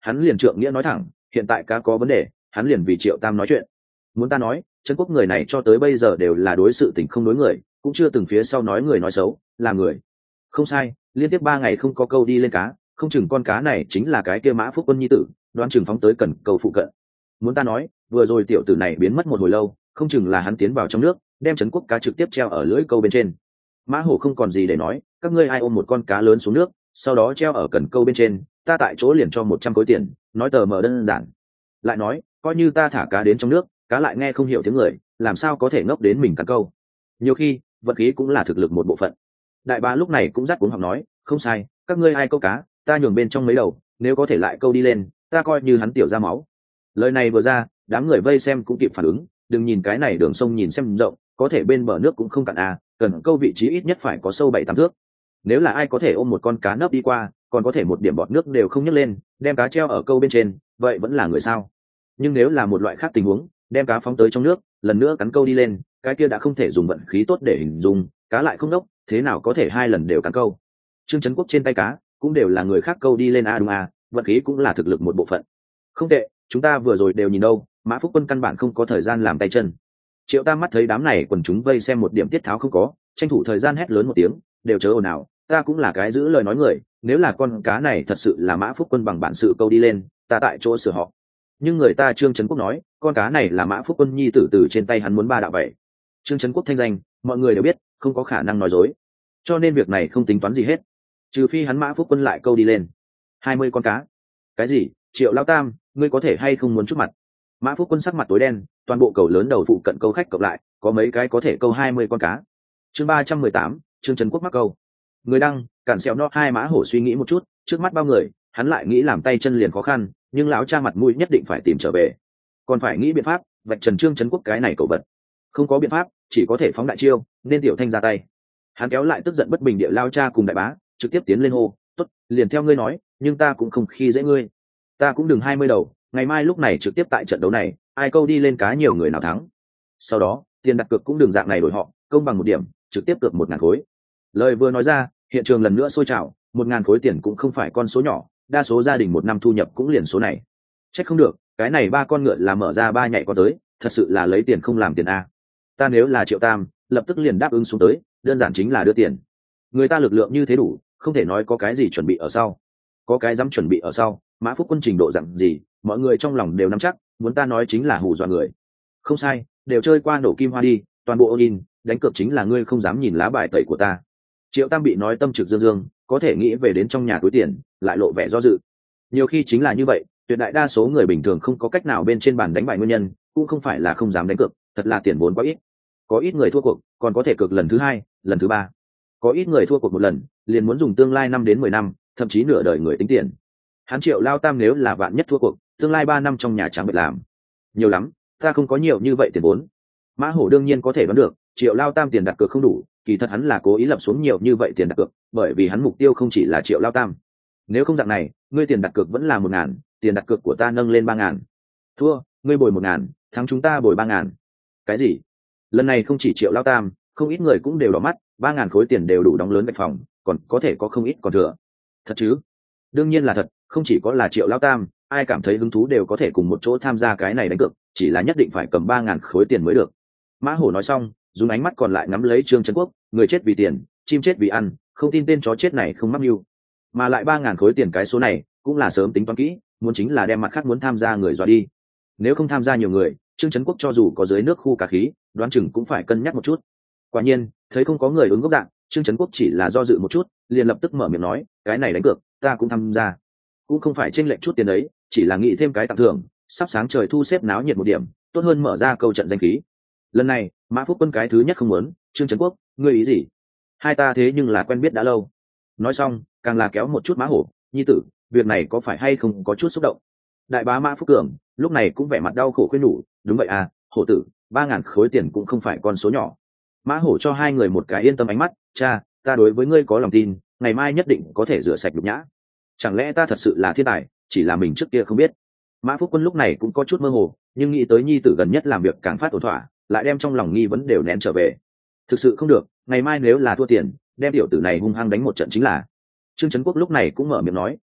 S1: hắn liền trượng nghĩa nói thẳng, hiện tại cá có vấn đề, hắn liền vì Triệu Tam nói chuyện. Muốn ta nói, Trấn Quốc người này cho tới bây giờ đều là đối sự tình không đối người, cũng chưa từng phía sau nói người nói xấu, là người. Không sai, liên tiếp ba ngày không có câu đi lên cá, không chừng con cá này chính là cái kia Mã Phúc Quân nhi tử, đoán chừng phóng tới cần câu phụ cận. Muốn ta nói, vừa rồi tiểu tử này biến mất một hồi lâu, không chừng là hắn tiến vào trong nước, đem Trấn Quốc cá trực tiếp treo ở lưỡi câu bên trên. Mã Hổ không còn gì để nói, các ngươi ai ôm một con cá lớn xuống nước, sau đó treo ở cần câu bên trên, ta tại chỗ liền cho một trăm khối tiền, nói tờ mờ đơn giản. Lại nói, coi như ta thả cá đến trong nước, cá lại nghe không hiểu tiếng người, làm sao có thể ngốc đến mình cắn câu. Nhiều khi vật khí cũng là thực lực một bộ phận. Đại bá lúc này cũng dắt cuống học nói, không sai, các ngươi ai câu cá, ta nhường bên trong mấy đầu, nếu có thể lại câu đi lên, ta coi như hắn tiểu ra máu. Lời này vừa ra, đám người vây xem cũng kịp phản ứng, đừng nhìn cái này đường sông nhìn xem rộng, có thể bên bờ nước cũng không cạn à, cần câu vị trí ít nhất phải có sâu bảy tám thước. Nếu là ai có thể ôm một con cá nấp đi qua, còn có thể một điểm bọt nước đều không nhấc lên, đem cá treo ở câu bên trên, vậy vẫn là người sao? Nhưng nếu là một loại khác tình huống, đem cá phóng tới trong nước, lần nữa cắn câu đi lên, cái kia đã không thể dùng vận khí tốt để hình dung, cá lại không đốc, thế nào có thể hai lần đều cắn câu. Trương Trấn Quốc trên tay cá cũng đều là người khác câu đi lên a đúng a, vận khí cũng là thực lực một bộ phận. Không tệ, chúng ta vừa rồi đều nhìn đâu, Mã Phúc Quân căn bản không có thời gian làm tay chân. Triệu Tam mắt thấy đám này quần chúng vây xem một điểm tiết tháo không có, tranh thủ thời gian hét lớn một tiếng, đều chớ ồn ào, ta cũng là cái giữ lời nói người, nếu là con cá này thật sự là Mã Phúc Quân bằng bản sự câu đi lên, ta tại chỗ sửa họ. Nhưng người ta Trương Trấn Quốc nói, con cá này là Mã Phúc Quân nhi tử từ trên tay hắn muốn ba đạo vậy. Trương Trấn Quốc thanh danh, mọi người đều biết, không có khả năng nói dối, cho nên việc này không tính toán gì hết, trừ phi hắn Mã Phúc Quân lại câu đi lên hai mươi con cá. Cái gì? Triệu Lao Tam, ngươi có thể hay không muốn chút mặt? Mã Phúc Quân sắc mặt tối đen, toàn bộ cầu lớn đầu phụ cận câu khách cộng lại, có mấy cái có thể câu hai mươi con cá. Chương ba trăm mười tám, Trương Trấn Quốc mắc câu. Người đăng, cản sẹo nó hai Mã Hổ suy nghĩ một chút, trước mắt bao người, hắn lại nghĩ làm tay chân liền khó khăn, nhưng lão cha mặt mũi nhất định phải tìm trở về, còn phải nghĩ biện pháp vạch trần Trương Trấn Quốc cái này cẩu vật. Không có biện pháp, chỉ có thể phóng đại chiêu, nên Tiểu Thanh ra tay. Hắn kéo lại tức giận bất bình địa lao cha cùng đại bá, trực tiếp tiến lên hô, tốt, liền theo ngươi nói, nhưng ta cũng không khi dễ ngươi, ta cũng đừng hai mươi đầu, ngày mai lúc này trực tiếp tại trận đấu này, ai câu đi lên cá nhiều người nào thắng. Sau đó tiền đặt cược cũng đừng dạng này đổi họ, công bằng một điểm, trực tiếp cược một ngàn khối. Lời vừa nói ra, hiện trường lần nữa sôi trào, một ngàn khối tiền cũng không phải con số nhỏ, đa số gia đình một năm thu nhập cũng liền số này. Trách không được, cái này ba con ngựa là mở ra ba nhảy có tới, thật sự là lấy tiền không làm tiền a. Ta nếu là Triệu Tam, lập tức liền đáp ứng xuống tới, đơn giản chính là đưa tiền. Người ta lực lượng như thế đủ, không thể nói có cái gì chuẩn bị ở sau. Có cái dám chuẩn bị ở sau, Mã Phúc Quân trình độ dạng gì, mọi người trong lòng đều nắm chắc, muốn ta nói chính là hù dọa người. Không sai, đều chơi qua nổ kim hoa đi, toàn bộ all-in, đánh cược chính là ngươi không dám nhìn lá bài tẩy của ta. Triệu Tam bị nói tâm trực dương dương, có thể nghĩ về đến trong nhà túi tiền, lại lộ vẻ do dự. Nhiều khi chính là như vậy, tuyệt đại đa số người bình thường không có cách nào bên trên bàn đánh bại nguyên nhân, cũng không phải là không dám đánh cược, thật là tiền vốn quá ít. Có ít người thua cuộc, còn có thể cược lần thứ hai, lần thứ ba. Có ít người thua cuộc một lần, liền muốn dùng tương lai năm đến mười năm, thậm chí nửa đời người tính tiền. Hắn Triệu Lao Tam nếu là vạn nhất thua cuộc, tương lai ba năm trong nhà trắng bệch làm. Nhiều lắm, ta không có nhiều như vậy tiền vốn. Mã Hổ đương nhiên có thể đoán được, Triệu Lao Tam tiền đặt cược không đủ, kỳ thật hắn là cố ý lập xuống nhiều như vậy tiền đặt cược, bởi vì hắn mục tiêu không chỉ là Triệu Lao Tam. Nếu không dạng này, ngươi tiền đặt cược vẫn là một ngàn, tiền đặt cược của ta nâng lên ba ngàn. Thua, ngươi bồi một ngàn, thắng chúng ta bồi ba ngàn. Cái gì? Lần này không chỉ Triệu Lao Tam, không ít người cũng đều đỏ mắt, ba ngàn khối tiền đều đủ đóng lớn gạch phòng, còn có thể có không ít còn thừa. Thật chứ? Đương nhiên là thật, không chỉ có là Triệu Lao Tam, ai cảm thấy hứng thú đều có thể cùng một chỗ tham gia cái này đánh cược, chỉ là nhất định phải cầm ba ngàn khối tiền mới được. Mã Hổ nói xong, dùng ánh mắt còn lại ngắm lấy Trương Trấn Quốc, người chết vì tiền, chim chết vì ăn, không tin tên chó chết này không mắc mưu. Mà lại ba ngàn khối tiền cái số này, cũng là sớm tính toán kỹ, muốn chính là đem mặt khác muốn tham gia người dọa đi. Nếu không tham gia nhiều người, Trương Trấn Quốc cho dù có dưới nước khu cả khí, đoán chừng cũng phải cân nhắc một chút. Quả nhiên, thấy không có người ứng gốc dạng, Trương Trấn Quốc chỉ là do dự một chút, liền lập tức mở miệng nói, cái này đánh cược, ta cũng tham gia. Cũng không phải chênh lệch chút tiền đấy, chỉ là nghĩ thêm cái tặng thưởng, sắp sáng trời thu xếp náo nhiệt một điểm, tốt hơn mở ra câu trận danh khí. Lần này, Mã Phúc Quân cái thứ nhất không muốn, Trương Trấn Quốc, ngươi ý gì? Hai ta thế nhưng là quen biết đã lâu. Nói xong, càng là kéo một chút Mã Hổ, nhi tử, việc này có phải hay không có chút xúc động? Đại bá Mã Phúc Cường, lúc này cũng vẻ mặt đau khổ khuyên nhủ, đúng vậy à, hổ tử, ba ngàn khối tiền cũng không phải con số nhỏ. Mã Hổ cho hai người một cái yên tâm ánh mắt, cha, ta đối với ngươi có lòng tin, ngày mai nhất định có thể rửa sạch nhục nhã. Chẳng lẽ ta thật sự là thiên tài, chỉ là mình trước kia không biết. Mã Phúc Quân lúc này cũng có chút mơ hồ, nhưng nghĩ tới nhi tử gần nhất làm việc càng phát ổn thỏa, lại đem trong lòng nghi vấn đều nén trở về. Thực sự không được, ngày mai nếu là thua tiền, đem tiểu tử này hung hăng đánh một trận chính là. Trương Trấn Quốc lúc này cũng mở miệng nói, được,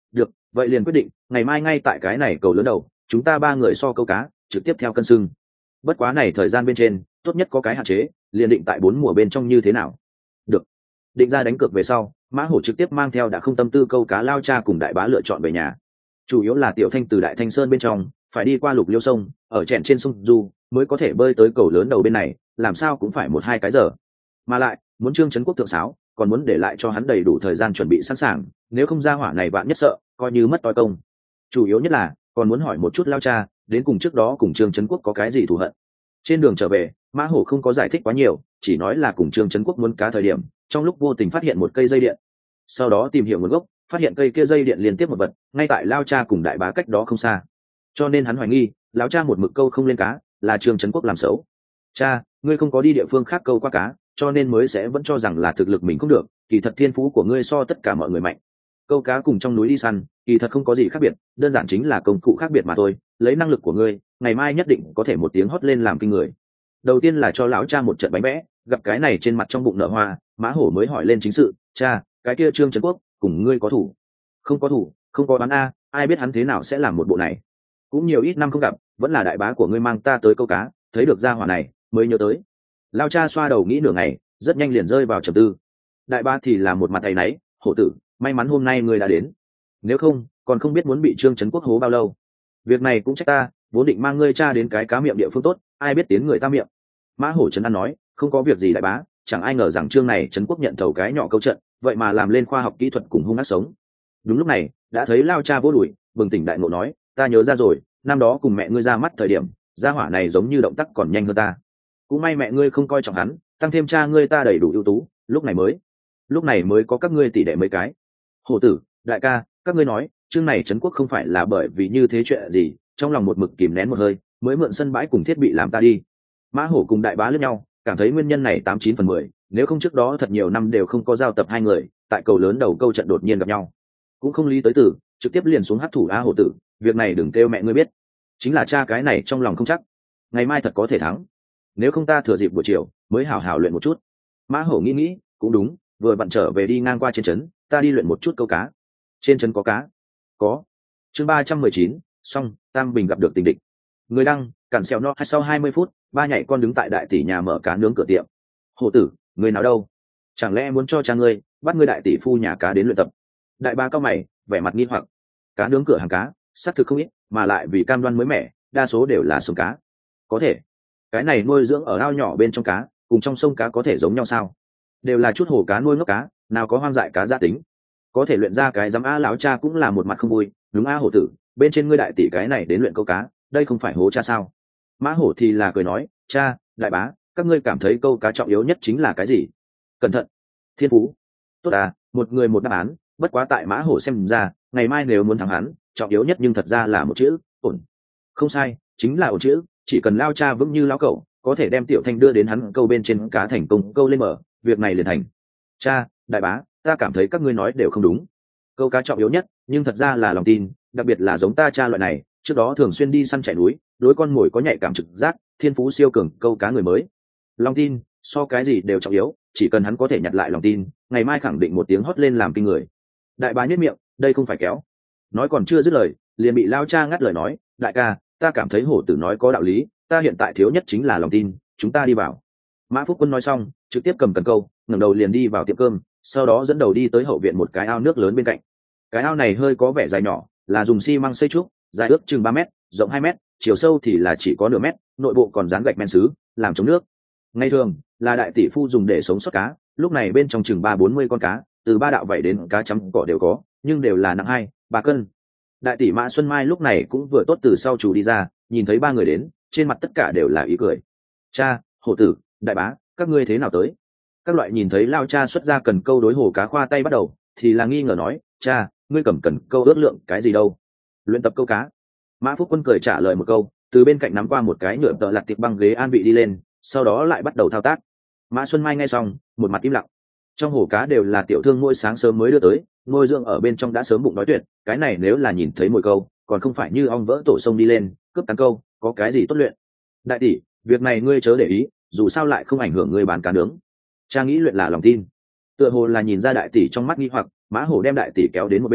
S1: vậy liền quyết định ngày mai ngay tại cái này cầu lớn đầu chúng ta ba người so câu cá trực tiếp theo cân xưng. Bất quá này thời gian bên trên tốt nhất có cái hạn chế, liền định tại bốn mùa bên trong như thế nào. Được. Định ra đánh cược về sau, Mã Hổ trực tiếp mang theo đã không tâm tư câu cá Lao Cha cùng Đại Bá lựa chọn về nhà. Chủ yếu là Tiểu Thanh từ Đại Thanh Sơn bên trong phải đi qua Lục Liêu sông, ở chèn trên sông Du mới có thể bơi tới cầu lớn đầu bên này, làm sao cũng phải một hai cái giờ. Mà lại muốn Trương Trấn Quốc thượng sáo, còn muốn để lại cho hắn đầy đủ thời gian chuẩn bị sẵn sàng, nếu không ra hỏa này bạn nhất sợ coi như mất toi công. Chủ yếu nhất là còn muốn hỏi một chút Lao Cha đến cùng trước đó cùng Trương Trấn Quốc có cái gì thù hận. Trên đường trở về, Mã Hổ không có giải thích quá nhiều, chỉ nói là cùng Trương Trấn Quốc muốn cá thời điểm trong lúc vô tình phát hiện một cây dây điện, sau đó tìm hiểu nguồn gốc, phát hiện cây kia dây điện liên tiếp một vật ngay tại Lao Cha cùng Đại Bá cách đó không xa, cho nên hắn hoài nghi Lão Cha một mực câu không lên cá là Trương Trấn Quốc làm xấu. Cha, ngươi không có đi địa phương khác câu qua cá, cho nên mới sẽ vẫn cho rằng là thực lực mình không được, kỳ thật thiên phú của ngươi so tất cả mọi người mạnh. Câu cá cùng trong núi đi săn kỳ thật không có gì khác biệt, đơn giản chính là công cụ khác biệt mà thôi. Lấy năng lực của ngươi, ngày mai nhất định có thể một tiếng hót lên làm kinh người. Đầu tiên là cho Lão Cha một trận bánh vẽ, gặp cái này trên mặt trong bụng nở hoa, Mã Hổ mới hỏi lên chính sự. Cha, cái kia Trương Trấn Quốc cùng ngươi có thủ? Không có thủ, không có đoán a, ai biết hắn thế nào sẽ làm một bộ này. Cũng nhiều ít năm không gặp, vẫn là Đại Bá của ngươi mang ta tới câu cá, thấy được gia hỏa này mới nhớ tới. Lao Cha xoa đầu nghĩ nửa ngày, rất nhanh liền rơi vào trầm tư. Đại Bá thì là một mặt áy náy. Hổ tử, may mắn hôm nay ngươi đã đến, nếu không còn không biết muốn bị Trương Trấn Quốc hố bao lâu. Việc này cũng trách ta, vốn định mang ngươi cha đến cái cá miệng địa phương tốt, ai biết tiến người ta miệng. Mã Hổ trấn an nói, không có việc gì Đại Bá, chẳng ai ngờ rằng Trương này Trấn Quốc nhận thầu cái nhỏ câu trận, vậy mà làm lên khoa học kỹ thuật cùng hung ác sống. Đúng lúc này đã thấy Lao Cha vô đùi bừng tỉnh đại ngộ nói, ta nhớ ra rồi, năm đó cùng mẹ ngươi ra mắt thời điểm gia hỏa này giống như động tác còn nhanh hơn ta, cũng may mẹ ngươi không coi trọng hắn, tăng thêm cha ngươi ta đầy đủ ưu tú, lúc này mới lúc này mới có các ngươi tỷ đệ mấy cái. Hổ tử, đại ca, các ngươi nói Trương này Trấn Quốc không phải là bởi vì như thế chuyện gì, trong lòng một mực kìm nén một hơi mới mượn sân bãi cùng thiết bị làm ta đi. Mã Hổ cùng Đại Bá lẫn nhau cảm thấy nguyên nhân này tám chín phần mười, nếu không trước đó thật nhiều năm đều không có giao tập hai người tại cầu lớn đầu câu trận đột nhiên gặp nhau, cũng không lý tới tử trực tiếp liền xuống hát thủ. A Hổ tử, việc này đừng kêu mẹ ngươi biết, chính là cha cái này trong lòng không chắc, ngày mai thật có thể thắng, nếu không ta thừa dịp buổi chiều mới hào hào luyện một chút. Mã Hổ nghĩ nghĩ cũng đúng, vừa vặn trở về đi ngang qua trên trấn, ta đi luyện một chút câu cá. Trên trấn có cá? Có. Chương ba trăm mười chín, xong, Tam Bình gặp được tình địch. Người đăng, cản xèo no. Sau hai mươi phút, ba nhảy con đứng tại đại tỷ nhà mở cá nướng cửa tiệm. Hổ tử, người nào đâu? Chẳng lẽ muốn cho cha ngươi bắt ngươi đại tỷ phu nhà cá đến luyện tập? Đại Bá cao mày, vẻ mặt nghi hoặc. Cá nướng cửa hàng cá xác thực không ít, mà lại vì cam đoan mới mẻ, đa số đều là sống cá. Có thể cái này nuôi dưỡng ở ao nhỏ bên trong cá cùng trong sông cá có thể giống nhau sao? Đều là chút hồ cá nuôi ngốc cá, nào có hoang dại cá gia tính, có thể luyện ra cái giám. A Lão Cha cũng là một mặt không vui, đúng A Hổ tử, bên trên ngươi đại tỷ cái này đến luyện câu cá, đây không phải hố cha sao? Mã Hổ thì là cười nói, cha, Đại Bá, các ngươi cảm thấy câu cá trọng yếu nhất chính là cái gì? Cẩn thận, thiên phú. Tốt à, một người một đáp án, bất quá tại Mã Hổ xem ra, ngày mai nếu muốn thắng hắn, trọng yếu nhất nhưng thật ra là một chữ, ổn. Không sai, chính là ổn chữ, chỉ cần Lao Cha vững như lão cẩu, có thể đem Tiểu Thanh đưa đến hắn câu bên trên cá thành công câu lên mở, việc này liền thành. Cha, Đại Bá, ta cảm thấy các ngươi nói đều không đúng. Câu cá trọng yếu nhất nhưng thật ra là lòng tin, đặc biệt là giống ta cha loại này trước đó thường xuyên đi săn chạy núi, đối con mồi có nhạy cảm trực giác, thiên phú siêu cường câu cá người mới. Lòng tin so cái gì đều trọng yếu, chỉ cần hắn có thể nhặt lại lòng tin, ngày mai khẳng định một tiếng hót lên làm kinh người. Đại Bá nhếch miệng, đây không phải kéo. Nói còn chưa dứt lời, liền bị Lao Cha ngắt lời nói, đại ca, ta cảm thấy Hổ tử nói có đạo lý, ta hiện tại thiếu nhất chính là lòng tin, chúng ta đi vào. Mã Phúc Quân nói xong trực tiếp cầm cần câu, ngẩng đầu liền đi vào tiệm cơm, sau đó dẫn đầu đi tới hậu viện một cái ao nước lớn bên cạnh. Cái ao này hơi có vẻ dài nhỏ, là dùng xi măng xây trúc, dài ước chừng ba mét, rộng hai mét, chiều sâu thì là chỉ có nửa mét, nội bộ còn dán gạch men sứ làm chống nước. Ngày thường là đại tỷ phu dùng để sống sót cá, lúc này bên trong chừng ba bốn mươi con cá, từ ba đạo vảy đến cá chấm cỏ đều có, nhưng đều là nặng hai ba cân. Đại tỷ Mã Xuân Mai lúc này cũng vừa tốt từ sau chủ đi ra, nhìn thấy ba người đến, trên mặt tất cả đều là ý cười. Cha, Hổ tử, Đại Bá, các ngươi thế nào tới? Các loại nhìn thấy Lao Cha xuất ra cần câu đối hồ cá khoa tay bắt đầu, thì là nghi ngờ nói, cha, ngươi cầm cần câu ước lượng cái gì đâu? Luyện tập câu cá. Mã Phúc Quân cười trả lời một câu, từ bên cạnh nắm qua một cái nhựa tợ lặt tiệp băng ghế an vị đi lên, sau đó lại bắt đầu thao tác. Mã Xuân Mai nghe xong, một mặt im lặng. Trong hồ cá đều là tiểu thương mỗi sáng sớm mới đưa tới, nuôi dưỡng ở bên trong đã sớm bụng đói tuyệt, cái này nếu là nhìn thấy mồi câu, còn không phải như ong vỡ tổ sông đi lên, cướp cắn câu, có cái gì tốt luyện? Đại tỷ, việc này ngươi chớ để ý, dù sao lại không ảnh hưởng ngươi bán cá nướng. Cha nghĩ luyện là lòng tin. Tựa hồ là nhìn ra đại tỷ trong mắt nghi hoặc, Mã Hổ đem đại tỷ kéo đến một bên,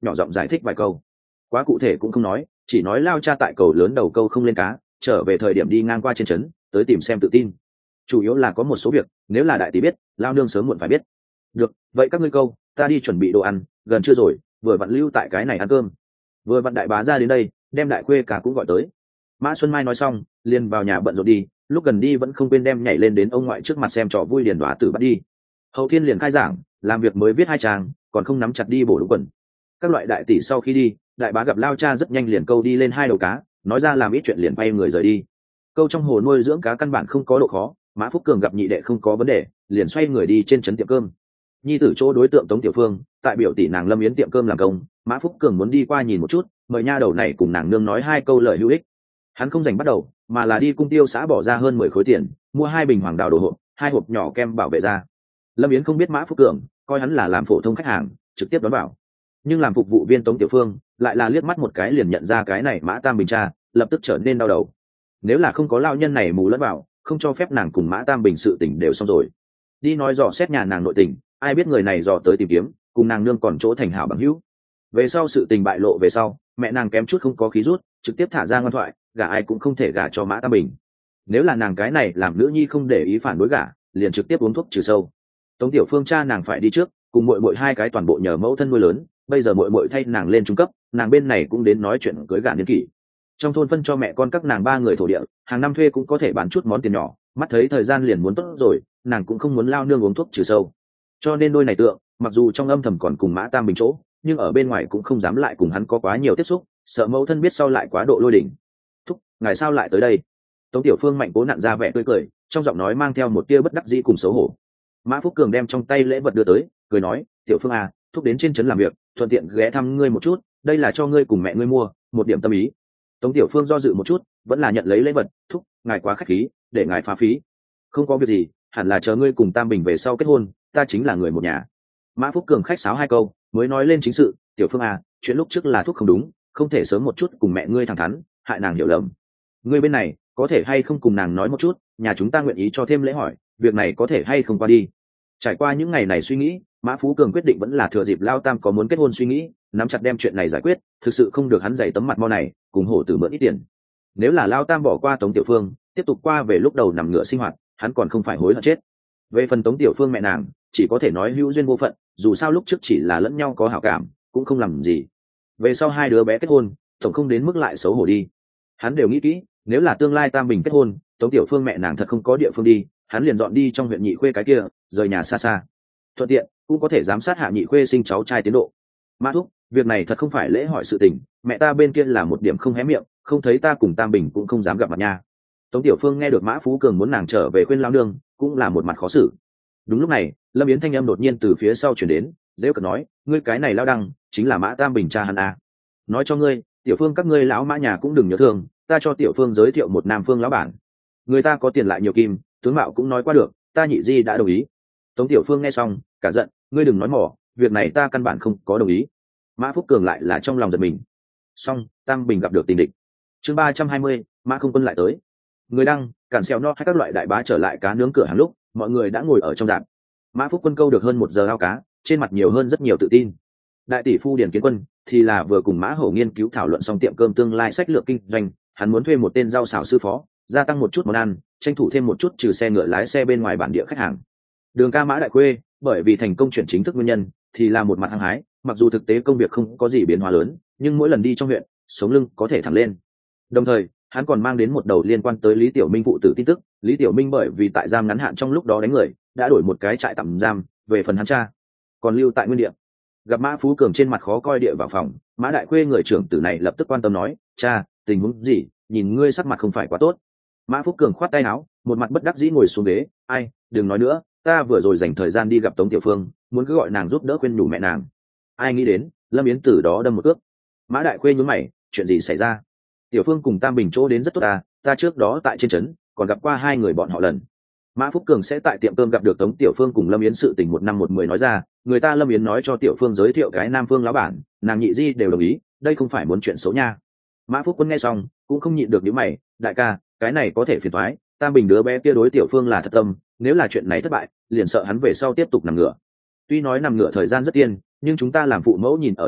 S1: nhỏ giọng giải thích vài câu. Quá cụ thể cũng không nói, chỉ nói lao cha tại cầu lớn đầu câu không lên cá, trở về thời điểm đi ngang qua trên trấn tới tìm xem tự tin. Chủ yếu là có một số việc nếu là đại tỷ biết, lao nương sớm muộn phải biết. Được, vậy các ngươi câu, ta đi chuẩn bị đồ ăn, gần trưa rồi, vừa vặn lưu tại cái này ăn cơm. Vừa vặn đại bá ra đến đây, đem đại khuê cả cũng gọi tới. Mã Xuân Mai nói xong liền vào nhà bận rộn đi, lúc gần đi vẫn không quên đem nhảy lên đến ông ngoại trước mặt xem trò vui điền đoá tử bắt đi. Hậu Thiên liền khai giảng, làm việc mới viết hai trang, còn không nắm chặt đi bổ đúng quần. Các loại đại tỷ sau khi đi, đại bá gặp lao cha rất nhanh liền câu đi lên hai đầu cá, nói ra làm ít chuyện liền bay người rời đi. Câu trong hồ nuôi dưỡng cá căn bản không có độ khó, Mã Phúc Cường gặp nhị đệ không có vấn đề, liền xoay người đi trên trấn tiệm cơm. Nhi tử chỗ đối tượng Tống Tiểu Phương, tại biểu tỷ nàng Lâm Yến tiệm cơm làm công, Mã Phúc Cường muốn đi qua nhìn một chút, mời nha đầu này cùng nàng nương nói hai câu lời hữu ích. Hắn không dành bắt đầu, mà là đi cung tiêu xã bỏ ra hơn mười khối tiền, mua hai bình hoàng đào đồ hộp, hai hộp nhỏ kem bảo vệ da. Lâm Yến không biết Mã Phúc Cường, coi hắn là làm phổ thông khách hàng, trực tiếp đón vào. Nhưng làm phục vụ viên Tống Tiểu Phương, lại là liếc mắt một cái liền nhận ra cái này Mã Tam Bình cha, lập tức trở nên đau đầu. Nếu là không có lao nhân này mù lẫn vào, không cho phép nàng cùng Mã Tam Bình sự tình đều xong rồi. Đi nói dò xét nhà nàng nội tình, ai biết người này dò tới tìm kiếm, cùng nàng nương còn chỗ thành hảo bằng hữu. Về sau sự tình bại lộ về sau, mẹ nàng kém chút không có khí rút, trực tiếp thả ra ngoan thoại, gả ai cũng không thể gả cho Mã Tam Bình. Nếu là nàng cái này làm nữ nhi không để ý phản đối gả, liền trực tiếp uống thuốc trừ sâu. Tống Tiểu Phương cha nàng phải đi trước, cùng muội muội hai cái toàn bộ nhờ mẫu thân nuôi lớn, bây giờ muội muội thay nàng lên trung cấp, nàng bên này cũng đến nói chuyện cưới gả niên kỷ. Trong thôn phân cho mẹ con các nàng ba người thổ địa, hàng năm thuê cũng có thể bán chút món tiền nhỏ, mắt thấy thời gian liền muốn tốt rồi, nàng cũng không muốn lao nương uống thuốc trừ sâu. Cho nên đôi này tượng, mặc dù trong âm thầm còn cùng Mã Tam Bình chỗ, nhưng ở bên ngoài cũng không dám lại cùng hắn có quá nhiều tiếp xúc, sợ mẫu thân biết sau lại quá độ lôi đỉnh. Thúc, ngài sao lại tới đây? Tống Tiểu Phương mạnh cố nặn ra vẻ tươi cười, trong giọng nói mang theo một tia bất đắc dĩ cùng xấu hổ. Mã Phúc Cường đem trong tay lễ vật đưa tới, cười nói, Tiểu Phương à, thúc đến trên trấn làm việc, thuận tiện ghé thăm ngươi một chút, đây là cho ngươi cùng mẹ ngươi mua, một điểm tâm ý. Tống Tiểu Phương do dự một chút, vẫn là nhận lấy lễ vật, thúc, ngài quá khách khí, để ngài phá phí. Không có việc gì, hẳn là chờ ngươi cùng Tam Bình về sau kết hôn, ta chính là người một nhà. Mã Phúc Cường khách sáo hai câu, mới nói lên chính sự, Tiểu Phương à, chuyện lúc trước là thúc không đúng, không thể sớm một chút cùng mẹ ngươi thẳng thắn, hại nàng hiểu lầm. Ngươi bên này, có thể hay không cùng nàng nói một chút, nhà chúng ta nguyện ý cho thêm lễ hỏi, việc này có thể hay không qua đi. Trải qua những ngày này suy nghĩ, Mã Phú Cường quyết định vẫn là thừa dịp Lao Tam có muốn kết hôn suy nghĩ, nắm chặt đem chuyện này giải quyết, thực sự không được hắn giày tấm mặt mo này, cùng hổ tử mượn ít tiền. Nếu là Lao Tam bỏ qua Tống Tiểu Phương, tiếp tục qua về lúc đầu nằm ngựa sinh hoạt, hắn còn không phải hối hận chết. Về phần Tống Tiểu Phương mẹ nàng, chỉ có thể nói hữu duyên vô phận, dù sao lúc trước chỉ là lẫn nhau có hảo cảm, cũng không làm gì. Về sau hai đứa bé kết hôn, tổng không đến mức lại xấu hổ đi. Hắn đều nghĩ kỹ, nếu là tương lai Tam Bình kết hôn, Tống Tiểu Phương mẹ nàng thật không có địa phương đi, hắn liền dọn đi trong huyện Nhị Khuê cái kia, rời nhà xa xa. Thuận tiện cũng có thể giám sát hạ Nhị Khuê sinh cháu trai tiến độ. Mã thúc, việc này thật không phải lễ hỏi sự tình, mẹ ta bên kia là một điểm không hé miệng, không thấy ta cùng Tam Bình cũng không dám gặp mặt nha. Tống Tiểu Phương nghe được Mã Phú Cường muốn nàng trở về khuyên lao nương, cũng là một mặt khó xử. Đúng lúc này, Lâm Yến thanh âm đột nhiên từ phía sau chuyển đến, dễ cợt nói, ngươi cái này lao đăng, chính là Mã Tam Bình cha hắn à. Nói cho ngươi, Tiểu Phương các ngươi lão Mã nhà cũng đừng nhớ thương, ta cho Tiểu Phương giới thiệu một Nam Phương lão bản. Người ta có tiền lại nhiều kim, tướng mạo cũng nói qua được, ta nhị di đã đồng ý. Tống Tiểu Phương nghe xong, cả giận, ngươi đừng nói mỏ, việc này ta căn bản không có đồng ý. Mã Phúc Cường lại là trong lòng giật mình. Xong, Tam Bình gặp được tình địch. Chương ba trăm hai mươi, Mã Không Quân lại tới. Người đăng, cản xèo no hay các loại đại bá trở lại cá nướng cửa hàng lúc, mọi người đã ngồi ở trong rạp. Mã Phúc Quân câu được hơn một giờ ao cá, trên mặt nhiều hơn rất nhiều tự tin. Đại tỷ phu Điền Kiến Quân thì là vừa cùng Mã Hổ nghiên cứu thảo luận xong tiệm cơm tương lai sách lược kinh doanh, hắn muốn thuê một tên rau xào sư phó, gia tăng một chút món ăn, tranh thủ thêm một chút trừ xe ngựa lái xe bên ngoài bản địa khách hàng. Đường ca Mã Đại Khuê, bởi vì thành công chuyển chính thức nguyên nhân, thì là một mặt hăng hái, mặc dù thực tế công việc không có gì biến hóa lớn, nhưng mỗi lần đi trong huyện, sống lưng có thể thẳng lên. Đồng thời, hắn còn mang đến một đầu liên quan tới Lý Tiểu Minh phụ tử tin tức. Lý Tiểu Minh bởi vì tại giam ngắn hạn trong lúc đó đánh người, đã đổi một cái trại tạm giam, về phần hắn cha còn lưu tại nguyên địa. Gặp Mã Phú Cường trên mặt khó coi địa vào phòng, Mã Đại Khuê người trưởng tử này lập tức quan tâm nói, cha, tình huống gì, nhìn ngươi sắc mặt không phải quá tốt. Mã Phú Cường khoát tay áo, một mặt bất đắc dĩ ngồi xuống ghế, ai, đừng nói nữa, ta vừa rồi dành thời gian đi gặp Tống Tiểu Phương, muốn cứ gọi nàng giúp đỡ khuyên nhủ mẹ nàng. Ai nghĩ đến, Lâm Yến từ đó đâm một cước. Mã Đại Khuê nhướng mày, chuyện gì xảy ra? Tiểu Phương cùng Tam Bình chỗ đến rất tốt ta, ta trước đó tại trên trấn còn gặp qua hai người bọn họ lần. Mã Phúc Cường sẽ tại tiệm cơm gặp được Tống Tiểu Phương cùng Lâm Yến sự tình một năm một mười nói ra, người ta Lâm Yến nói cho Tiểu Phương giới thiệu cái Nam Phương lão bản, nàng nhị di đều đồng ý, đây không phải muốn chuyện xấu nha. Mã Phúc Quân nghe xong, cũng không nhịn được nhíu mày, đại ca, cái này có thể phiền toái, Tam Bình đứa bé kia đối Tiểu Phương là thật tâm, nếu là chuyện này thất bại, liền sợ hắn về sau tiếp tục nằm ngửa. Tuy nói nằm ngửa thời gian rất tiên, nhưng chúng ta làm phụ mẫu nhìn ở trong mắt,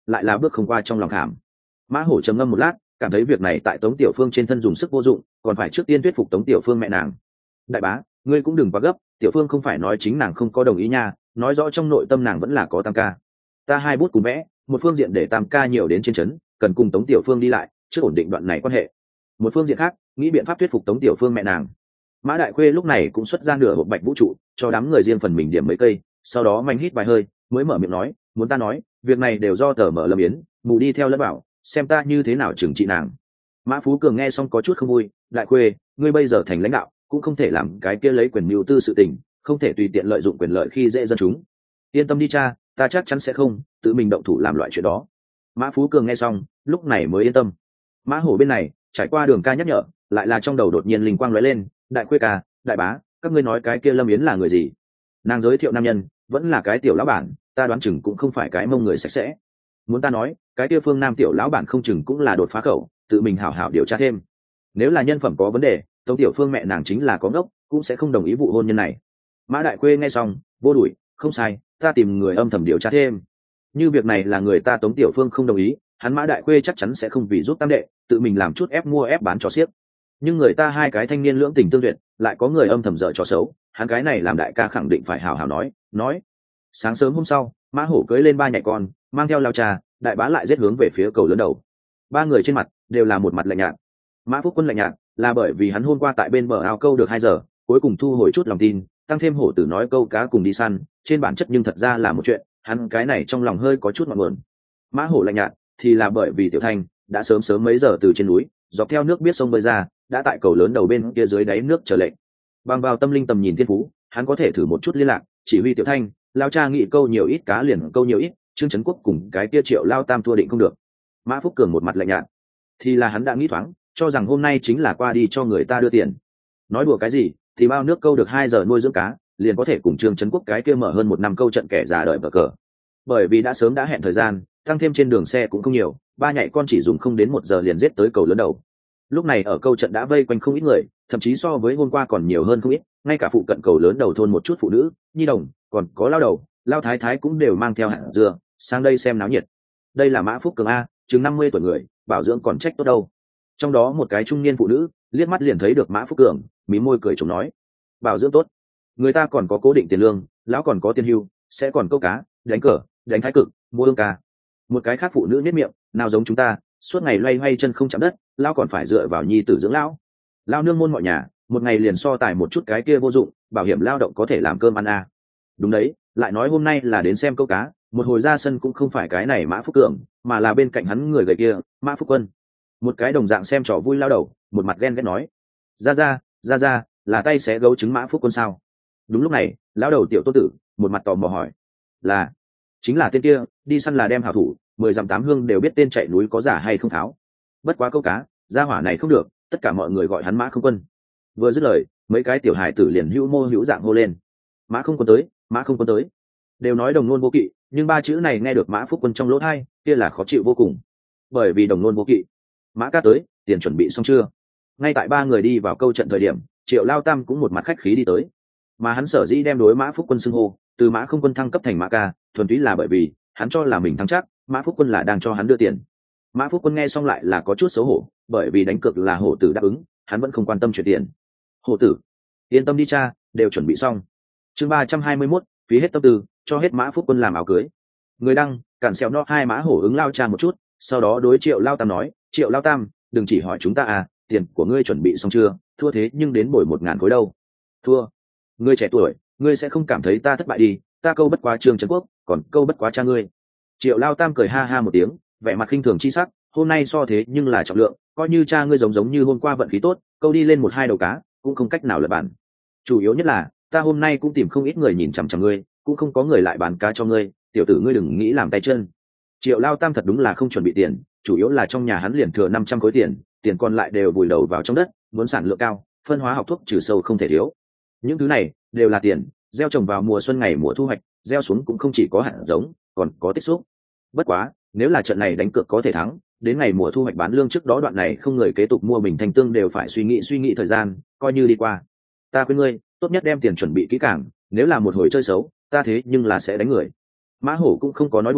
S1: lại là bước không qua trong lòng khảm. Mã hổ trầm ngâm một lát, cảm thấy việc này tại Tống Tiểu Phương trên thân dùng sức vô dụng, còn phải trước tiên thuyết phục Tống Tiểu Phương mẹ nàng. Đại bá, ngươi cũng đừng quá gấp, Tiểu Phương không phải nói chính nàng không có đồng ý nha, nói rõ trong nội tâm nàng vẫn là có tam ca. Ta hai bút cùng vẽ, một phương diện để tam ca nhiều đến trên trấn, cần cùng Tống Tiểu Phương đi lại, trước ổn định đoạn này quan hệ. Một phương diện khác, nghĩ biện pháp thuyết phục Tống Tiểu Phương mẹ nàng. Mã Đại Khuê lúc này cũng xuất ra nửa hộp bạch vũ trụ, cho đám người riêng phần mình điểm mấy cây, sau đó mạnh hít vài hơi, mới mở miệng nói, muốn ta nói, việc này đều do tờ mở Lâm Yến, mù đi theo lẫn bảo, xem ta như thế nào trừng trị nàng. Mã Phú Cường nghe xong có chút không vui, Đại Khuê, ngươi bây giờ thành lãnh đạo, cũng không thể làm cái kia lấy quyền mưu tư sự tình, không thể tùy tiện lợi dụng quyền lợi khi dễ dân chúng. Yên tâm đi cha, ta chắc chắn sẽ không tự mình động thủ làm loại chuyện đó. Mã Phú Cường nghe xong, lúc này mới yên tâm. Mã Hổ bên này trải qua Đường ca nhắc nhở, lại là trong đầu đột nhiên linh quang lóe lên, Đại Khuê ca, đại bá, các ngươi nói cái kia Lâm Yến là người gì? Nàng giới thiệu nam nhân, vẫn là cái tiểu lão bản, ta đoán chừng cũng không phải cái mông người sạch sẽ. Muốn ta nói, cái kia Phương Nam tiểu lão bản không chừng cũng là đột phá khẩu, tự mình hảo hảo điều tra thêm. Nếu là nhân phẩm có vấn đề, Tống Tiểu Phương mẹ nàng chính là có ngốc, cũng sẽ không đồng ý vụ hôn nhân này. Mã Đại Khuê nghe xong, vô đuổi, không sai, ta tìm người âm thầm điều tra thêm. Như việc này là người ta Tống Tiểu Phương không đồng ý, hắn Mã Đại Khuê chắc chắn sẽ không vì giúp tam đệ, tự mình làm chút ép mua ép bán cho xiếc. Nhưng người ta hai cái thanh niên lưỡng tình tương duyệt, lại có người âm thầm dở trò xấu, hắn cái này làm đại ca khẳng định phải hào hào nói, nói. Sáng sớm hôm sau, Mã Hổ cưỡi lên ba nhảy con, mang theo lao trà, đại bá lại giết hướng về phía cầu lớn đầu. Ba người trên mặt đều là một mặt lạnh nhạt. Mã Phúc Quân lạnh nhạt, là bởi vì hắn hôm qua tại bên bờ ao câu được hai giờ, cuối cùng thu hồi chút lòng tin, tăng thêm hổ tử nói câu cá cùng đi săn, trên bản chất nhưng thật ra là một chuyện, hắn cái này trong lòng hơi có chút ngọn nguồn. Mã Hổ lạnh nhạt, thì là bởi vì Tiểu Thanh đã sớm sớm mấy giờ từ trên núi, dọc theo nước biết sông bơi ra, đã tại cầu lớn đầu bên kia dưới đáy nước chờ lệnh. Bằng vào tâm linh tầm nhìn thiên phú, hắn có thể thử một chút liên lạc, chỉ huy Tiểu Thanh, lao cha nghị câu nhiều ít cá liền câu nhiều ít, Trương Trấn Quốc cùng cái kia Triệu Lao Tam thua định không được. Mã Phúc Cường một mặt lạnh nhạt, thì là hắn đã nghĩ thoáng, cho rằng hôm nay chính là qua đi cho người ta đưa tiền. Nói đùa cái gì, thì bao nước câu được hai giờ nuôi dưỡng cá, liền có thể cùng Trương Trấn Quốc cái kia mở hơn một năm câu trận kẻ già đợi vợ cờ. Bởi vì đã sớm đã hẹn thời gian, tăng thêm trên đường xe cũng không nhiều, ba nhạy con chỉ dùng không đến một giờ liền giết tới cầu lớn đầu. Lúc này ở câu trận đã vây quanh không ít người, thậm chí so với hôm qua còn nhiều hơn không ít, ngay cả phụ cận cầu lớn đầu thôn một chút phụ nữ, nhi đồng, còn có lao đầu, lao thái thái cũng đều mang theo hạt dưa sang đây xem náo nhiệt. Đây là Mã Phúc Cường a, chừng năm mươi tuổi người, bảo dưỡng còn trách tốt đâu. Trong đó một cái trung niên phụ nữ liếc mắt liền thấy được Mã Phúc Cường, mí môi cười chồng nói, bảo dưỡng tốt, người ta còn có cố định tiền lương, lão còn có tiền hưu, sẽ còn câu cá, đánh cờ, đánh thái cực, mua ương ca. Một cái khác phụ nữ nếp miệng, nào giống chúng ta, suốt ngày loay hoay chân không chạm đất, lão còn phải dựa vào nhi tử dưỡng lão. Lão nương môn mọi nhà, một ngày liền so tài một chút cái kia vô dụng, bảo hiểm lao động có thể làm cơm ăn à. Đúng đấy, lại nói hôm nay là đến xem câu cá, một hồi ra sân cũng không phải cái này Mã Phúc Cường, mà là bên cạnh hắn người gầy kia, Mã Phúc Quân. Một cái đồng dạng xem trò vui lao đầu, một mặt ghen ghét nói, ra ra, ra ra, là tay xé gấu trứng Mã Phúc Quân sao? Đúng lúc này, lão đầu tiểu Tô Tử, một mặt tò mò hỏi, là, chính là tên kia, đi săn là đem hảo thủ, mười dặm tám hương đều biết tên chạy núi có giả hay không tháo. Bất quá câu cá, gia hỏa này không được, tất cả mọi người gọi hắn Mã Không Quân. Vừa dứt lời, mấy cái tiểu hài tử liền hữu mô hữu dạng hô lên, Mã Không Quân tới, Mã Không Quân tới. Đều nói đồng nôn vô kỵ, nhưng ba chữ này nghe được Mã Phúc Quân trong lỗ tai, kia là khó chịu vô cùng. Bởi vì đồng nôn vô kỵ. Mã ca tới, tiền chuẩn bị xong chưa? Ngay tại ba người đi vào câu trận thời điểm, Triệu Lao Tam cũng một mặt khách khí đi tới. Mà hắn sở dĩ đem đối Mã Phúc Quân xưng hô, từ Mã Không Quân thăng cấp thành Mã ca, thuần túy là bởi vì hắn cho là mình thắng chắc, Mã Phúc Quân là đang cho hắn đưa tiền. Mã Phúc Quân nghe xong lại là có chút xấu hổ, bởi vì đánh cược là hổ tử đáp ứng, hắn vẫn không quan tâm chuyện tiền. Hổ tử, yên tâm đi cha, đều chuẩn bị xong. Chương ba trăm hai mươi mốt, phí hết tâm tư, cho hết Mã Phúc Quân làm áo cưới. Người đăng, cản xéo nó hai Mã hổ ứng lao cha một chút, sau đó đối Triệu Lao Tam nói, Triệu Lao Tam, đừng chỉ hỏi chúng ta à, tiền của ngươi chuẩn bị xong chưa, thua thế nhưng đến bồi một ngàn khối đâu. Thua? Ngươi trẻ tuổi, ngươi sẽ không cảm thấy ta thất bại đi, ta câu bất quá Trương Trấn Quốc, còn câu bất quá cha ngươi. Triệu Lao Tam cười ha ha một tiếng, vẻ mặt khinh thường chi sắc, hôm nay so thế nhưng là trọng lượng, coi như cha ngươi giống giống như hôm qua vận khí tốt, câu đi lên một hai đầu cá, cũng không cách nào lật bản. Chủ yếu nhất là, ta hôm nay cũng tìm không ít người nhìn chằm chằm ngươi, cũng không có người lại bán cá cho ngươi, tiểu tử ngươi đừng nghĩ làm tay chân. Triệu Lao Tam thật đúng là không chuẩn bị tiền, chủ yếu là trong nhà hắn liền thừa năm trăm khối tiền, tiền còn lại đều vùi đầu vào trong đất, muốn sản lượng cao, phân hóa học thuốc trừ sâu không thể thiếu. Những thứ này đều là tiền, gieo trồng vào mùa xuân ngày mùa thu hoạch, gieo xuống cũng không chỉ có hạt giống, còn có tích xúc. Bất quá, nếu là trận này đánh cược có thể thắng, đến ngày mùa thu hoạch bán lương trước đó đoạn này không người kế tục mua mình thành tương đều phải suy nghĩ suy nghĩ thời gian, coi như đi qua. Ta khuyên ngươi, tốt nhất đem tiền chuẩn bị kỹ càng, nếu là một hồi chơi xấu, ta thế nhưng là sẽ đánh người. Mã Hổ cũng không có nói đùa,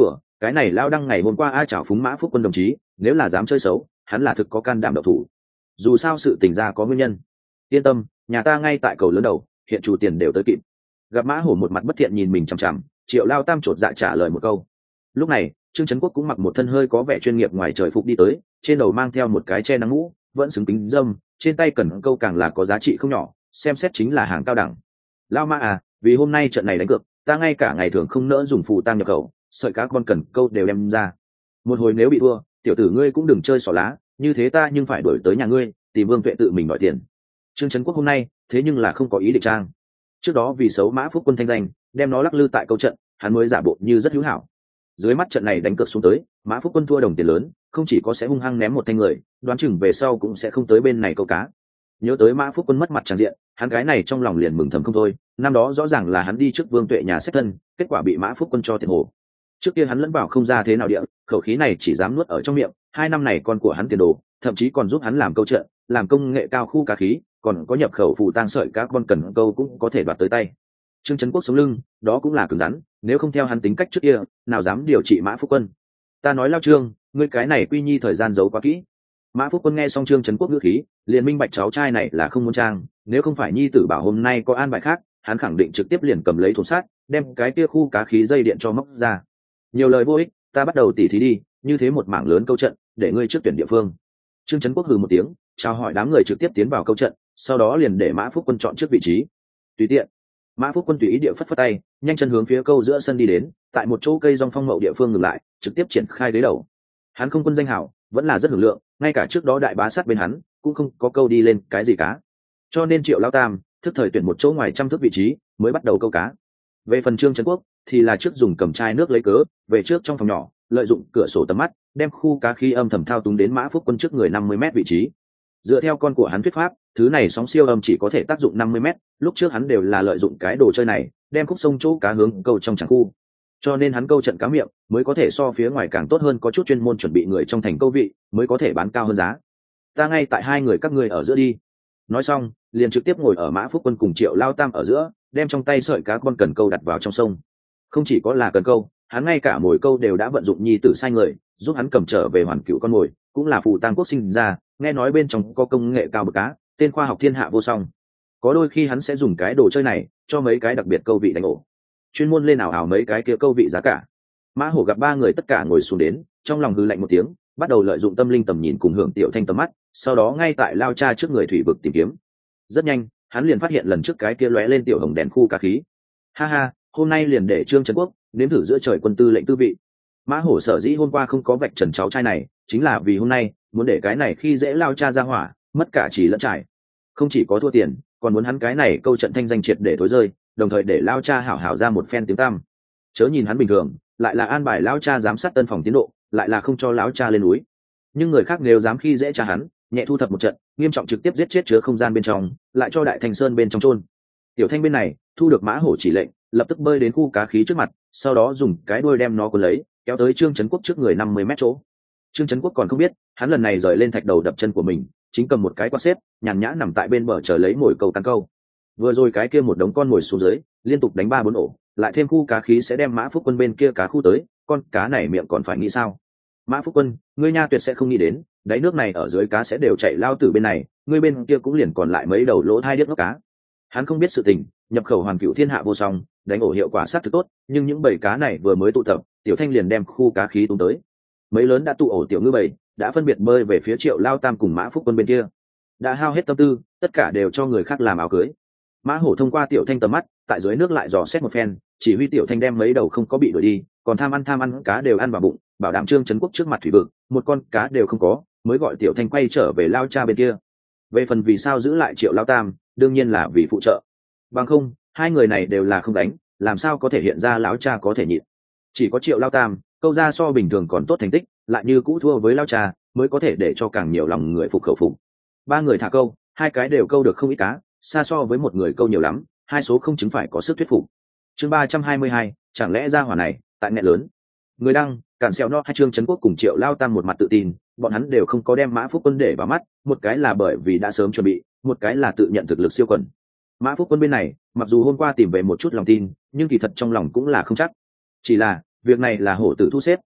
S1: cái này lao đăng ngày hôm qua ai chảo phúng Mã Phúc Quân đồng chí, nếu là dám chơi xấu hắn là thực có can đảm độc thủ. Dù sao sự tình ra có nguyên nhân. Yên tâm, nhà ta ngay tại cầu lớn đầu, hiện chủ tiền đều tới kịp. Gặp Mã Hổ một mặt bất thiện nhìn mình chằm chằm, Triệu Lao Tam chột dạ trả lời một câu. Lúc này Trương Trấn Quốc cũng mặc một thân hơi có vẻ chuyên nghiệp ngoài trời phục đi tới, trên đầu mang theo một cái che nắng mũ, vẫn xứng kính dâm, trên tay cần câu càng là có giá trị không nhỏ, xem xét chính là hàng cao đẳng. Lao Mã à, vì hôm nay trận này đánh cược, ta ngay cả ngày thường không nỡ dùng phù tang nhập khẩu, sợi cá con cần câu đều đem ra. Một hồi nếu bị thua, tiểu tử ngươi cũng đừng chơi xỏ lá, như thế ta nhưng phải đuổi tới nhà ngươi, tìm Vương Tuệ tự mình đòi tiền. Trương Trấn Quốc hôm nay thế nhưng là không có ý định trang. Trước đó vì xấu Mã Phúc Quân thanh danh, đem nó lắc lư tại câu trận, hắn mới giả bộ như rất hữu hảo. Dưới mắt trận này đánh cược xuống tới, Mã Phúc Quân thua đồng tiền lớn, không chỉ có sẽ hung hăng ném một thanh người, đoán chừng về sau cũng sẽ không tới bên này câu cá. Nhớ tới Mã Phúc Quân mất mặt tràn diện, hắn cái này trong lòng liền mừng thầm không thôi. Năm đó rõ ràng là hắn đi trước Vương Tuệ nhà xét thân, kết quả bị Mã Phúc Quân cho tiền hồ. Trước kia hắn lẫn vào không ra thế nào địa, khẩu khí này chỉ dám nuốt ở trong miệng. Hai năm này con của hắn tiền đồ, thậm chí còn giúp hắn làm câu trận, làm công nghệ cao khu cá khí, còn có nhập khẩu phù tang sợi cá con cần câu cũng có thể đoạt tới tay. Trương Trấn Quốc sống lưng, đó cũng là cứng rắn, nếu không theo hắn tính cách trước kia, nào dám điều trị Mã Phúc Quân. Ta nói Lao Trương, ngươi cái này quy nhi thời gian giấu quá kỹ. Mã Phúc Quân nghe xong Trương Trấn Quốc ngữ khí, liền minh bạch cháu trai này là không muốn trang, nếu không phải nhi tử bảo hôm nay có an bài khác, hắn khẳng định trực tiếp liền cầm lấy thùng sát, đem cái kia khu cá khí dây điện cho móc ra. Nhiều lời vô ích, ta bắt đầu tỉ thí đi, như thế một mảng lớn câu trận, để ngươi trước tuyển địa phương. Trương Trấn Quốc hừ một tiếng, chào hỏi đám người trực tiếp tiến vào câu trận, sau đó liền để Mã Phúc Quân chọn trước vị trí. Tùy tiện. Mã Phúc Quân tùy ý địa phất phất tay, nhanh chân hướng phía câu giữa sân đi đến, tại một chỗ cây rong phong mậu địa phương ngừng lại, trực tiếp triển khai ghế đầu. Hắn không quân danh hảo, vẫn là rất hưởng lượng, ngay cả trước đó đại bá sát bên hắn, cũng không có câu đi lên cái gì cá. Cho nên Triệu Lao Tam thức thời tuyển một chỗ ngoài trăm thước vị trí, mới bắt đầu câu cá. Về phần Trương Trấn Quốc, thì là trước dùng cầm chai nước lấy cớ, về trước trong phòng nhỏ, lợi dụng cửa sổ tầm mắt, đem khu cá khí âm thầm thao túng đến Mã Phúc Quân trước người năm mươi mét vị trí. Dựa theo con của hắn thuyết pháp, thứ này sóng siêu âm chỉ có thể tác dụng năm mươi mét, lúc trước hắn đều là lợi dụng cái đồ chơi này, đem khúc sông chỗ cá hướng câu trong tràng khu. Cho nên hắn câu trận cá miệng mới có thể so phía ngoài càng tốt hơn, có chút chuyên môn chuẩn bị người trong thành câu vị, mới có thể bán cao hơn giá. Ta ngay tại hai người các ngươi ở giữa đi. Nói xong, liền trực tiếp ngồi ở Mã Phúc Quân cùng Triệu Lao Tam ở giữa, đem trong tay sợi cá con cần câu đặt vào trong sông. Không chỉ có là cần câu, hắn ngay cả mồi câu đều đã vận dụng nhi tử sai người, giúp hắn cầm trở về hoàn cựu con mồi, cũng là phù tang quốc sinh ra, nghe nói bên trong có công nghệ cao bậc cá, tên khoa học thiên hạ vô song. Có đôi khi hắn sẽ dùng cái đồ chơi này cho mấy cái đặc biệt câu vị đánh ổ, chuyên môn lên ảo ảo mấy cái kia câu vị giá cả. Mã Hổ gặp ba người tất cả ngồi xuống đến, trong lòng hư lạnh một tiếng, bắt đầu lợi dụng tâm linh tầm nhìn cùng hưởng Tiểu Thanh tầm mắt, sau đó ngay tại Lao Cha trước người thủy vực tìm kiếm. Rất nhanh, hắn liền phát hiện lần trước cái kia lóe lên tiểu hồng đèn khu cá khí. Ha ha, hôm nay liền để Trương Trấn Quốc nếm thử giữa trời quân tư lệnh tư vị. Mã Hổ sở dĩ hôm qua không có vạch trần cháu trai này, chính là vì hôm nay muốn để cái này khi dễ Lao Cha ra hỏa, mất cả chỉ lẫn trải. Không chỉ có thua tiền, còn muốn hắn cái này câu trận thanh danh triệt để thối rơi, đồng thời để Lao Cha hảo hảo ra một phen tiếng tăm. Chớ nhìn hắn bình thường, lại là an bài Lao Cha giám sát tân phòng tiến độ, lại là không cho Lão Cha lên núi. Nhưng người khác nếu dám khi dễ cha hắn, nhẹ thu thập một trận, nghiêm trọng trực tiếp giết chết chứa không gian bên trong, lại cho Đại Thanh Sơn bên trong chôn. Tiểu Thanh bên này thu được Mã Hổ chỉ lệnh, lập tức bơi đến khu cá khí trước mặt, sau đó dùng cái đuôi đem nó cuốn lấy, kéo tới Trương Trấn Quốc trước người năm mươi mét chỗ. Trương Trấn Quốc còn không biết, hắn lần này rời lên thạch đầu đập chân của mình, chính cầm một cái quạt xếp, nhàn nhã nằm tại bên bờ chờ lấy mồi câu cắn câu. Vừa rồi cái kia một đống con mồi xuống dưới, liên tục đánh ba bốn ổ, lại thêm khu cá khí sẽ đem Mã Phúc Quân bên kia cá khu tới, con cá này miệng còn phải nghĩ sao? Mã Phúc Quân, ngươi nha tuyệt sẽ không nghĩ đến, đáy nước này ở dưới cá sẽ đều chạy lao từ bên này, ngươi bên kia cũng liền còn lại mấy đầu lỗ thai điếc ngốc cá. Hắn không biết sự tình, nhập khẩu hoàn cựu thiên hạ vô song, đánh ổ hiệu quả sát thực tốt, nhưng những bầy cá này vừa mới tụ tập, Tiểu Thanh liền đem khu cá khí tung tới. Mấy lớn đã tụ ổ tiểu ngư bầy, đã phân biệt bơi về phía Triệu Lao Tam cùng Mã Phúc Quân bên kia. Đã hao hết tâm tư, tất cả đều cho người khác làm áo cưới. Mã Hổ thông qua Tiểu Thanh tầm mắt, tại dưới nước lại dò xét một phen, chỉ huy Tiểu Thanh đem mấy đầu không có bị đuổi đi, còn tham ăn tham ăn cá đều ăn vào bụng, bảo đảm Trương Trấn Quốc trước mặt thủy vực, một con cá đều không có, mới gọi Tiểu Thanh quay trở về Lao Cha bên kia. Về phần vì sao giữ lại Triệu Lao Tam, đương nhiên là vì phụ trợ. Bằng không, hai người này đều là không đánh, làm sao có thể hiện ra Lão Cha có thể nhịn. Chỉ có Triệu Lao Tam câu ra so bình thường còn tốt thành tích, lại như cũ thua với Lao Cha, mới có thể để cho càng nhiều lòng người phục khẩu phục. Ba người thả câu, hai cái đều câu được không ít cá, xa so với một người câu nhiều lắm, hai số không chứng phải có sức thuyết phục. Chương ba trăm hai mươi hai, chẳng lẽ ra hỏa này tại nghẹn lớn. Người đăng cản xèo no hai Trương Trấn Quốc cùng Triệu Lao Tam một mặt tự tin, bọn hắn đều không có đem Mã Phúc Quân để vào mắt, một cái là bởi vì đã sớm chuẩn bị, một cái là tự nhận thực lực siêu quần. Mã Phúc Quân bên này, mặc dù hôm qua tìm về một chút lòng tin, nhưng kỳ thật trong lòng cũng là không chắc. Chỉ là việc này là hổ tử thu xếp,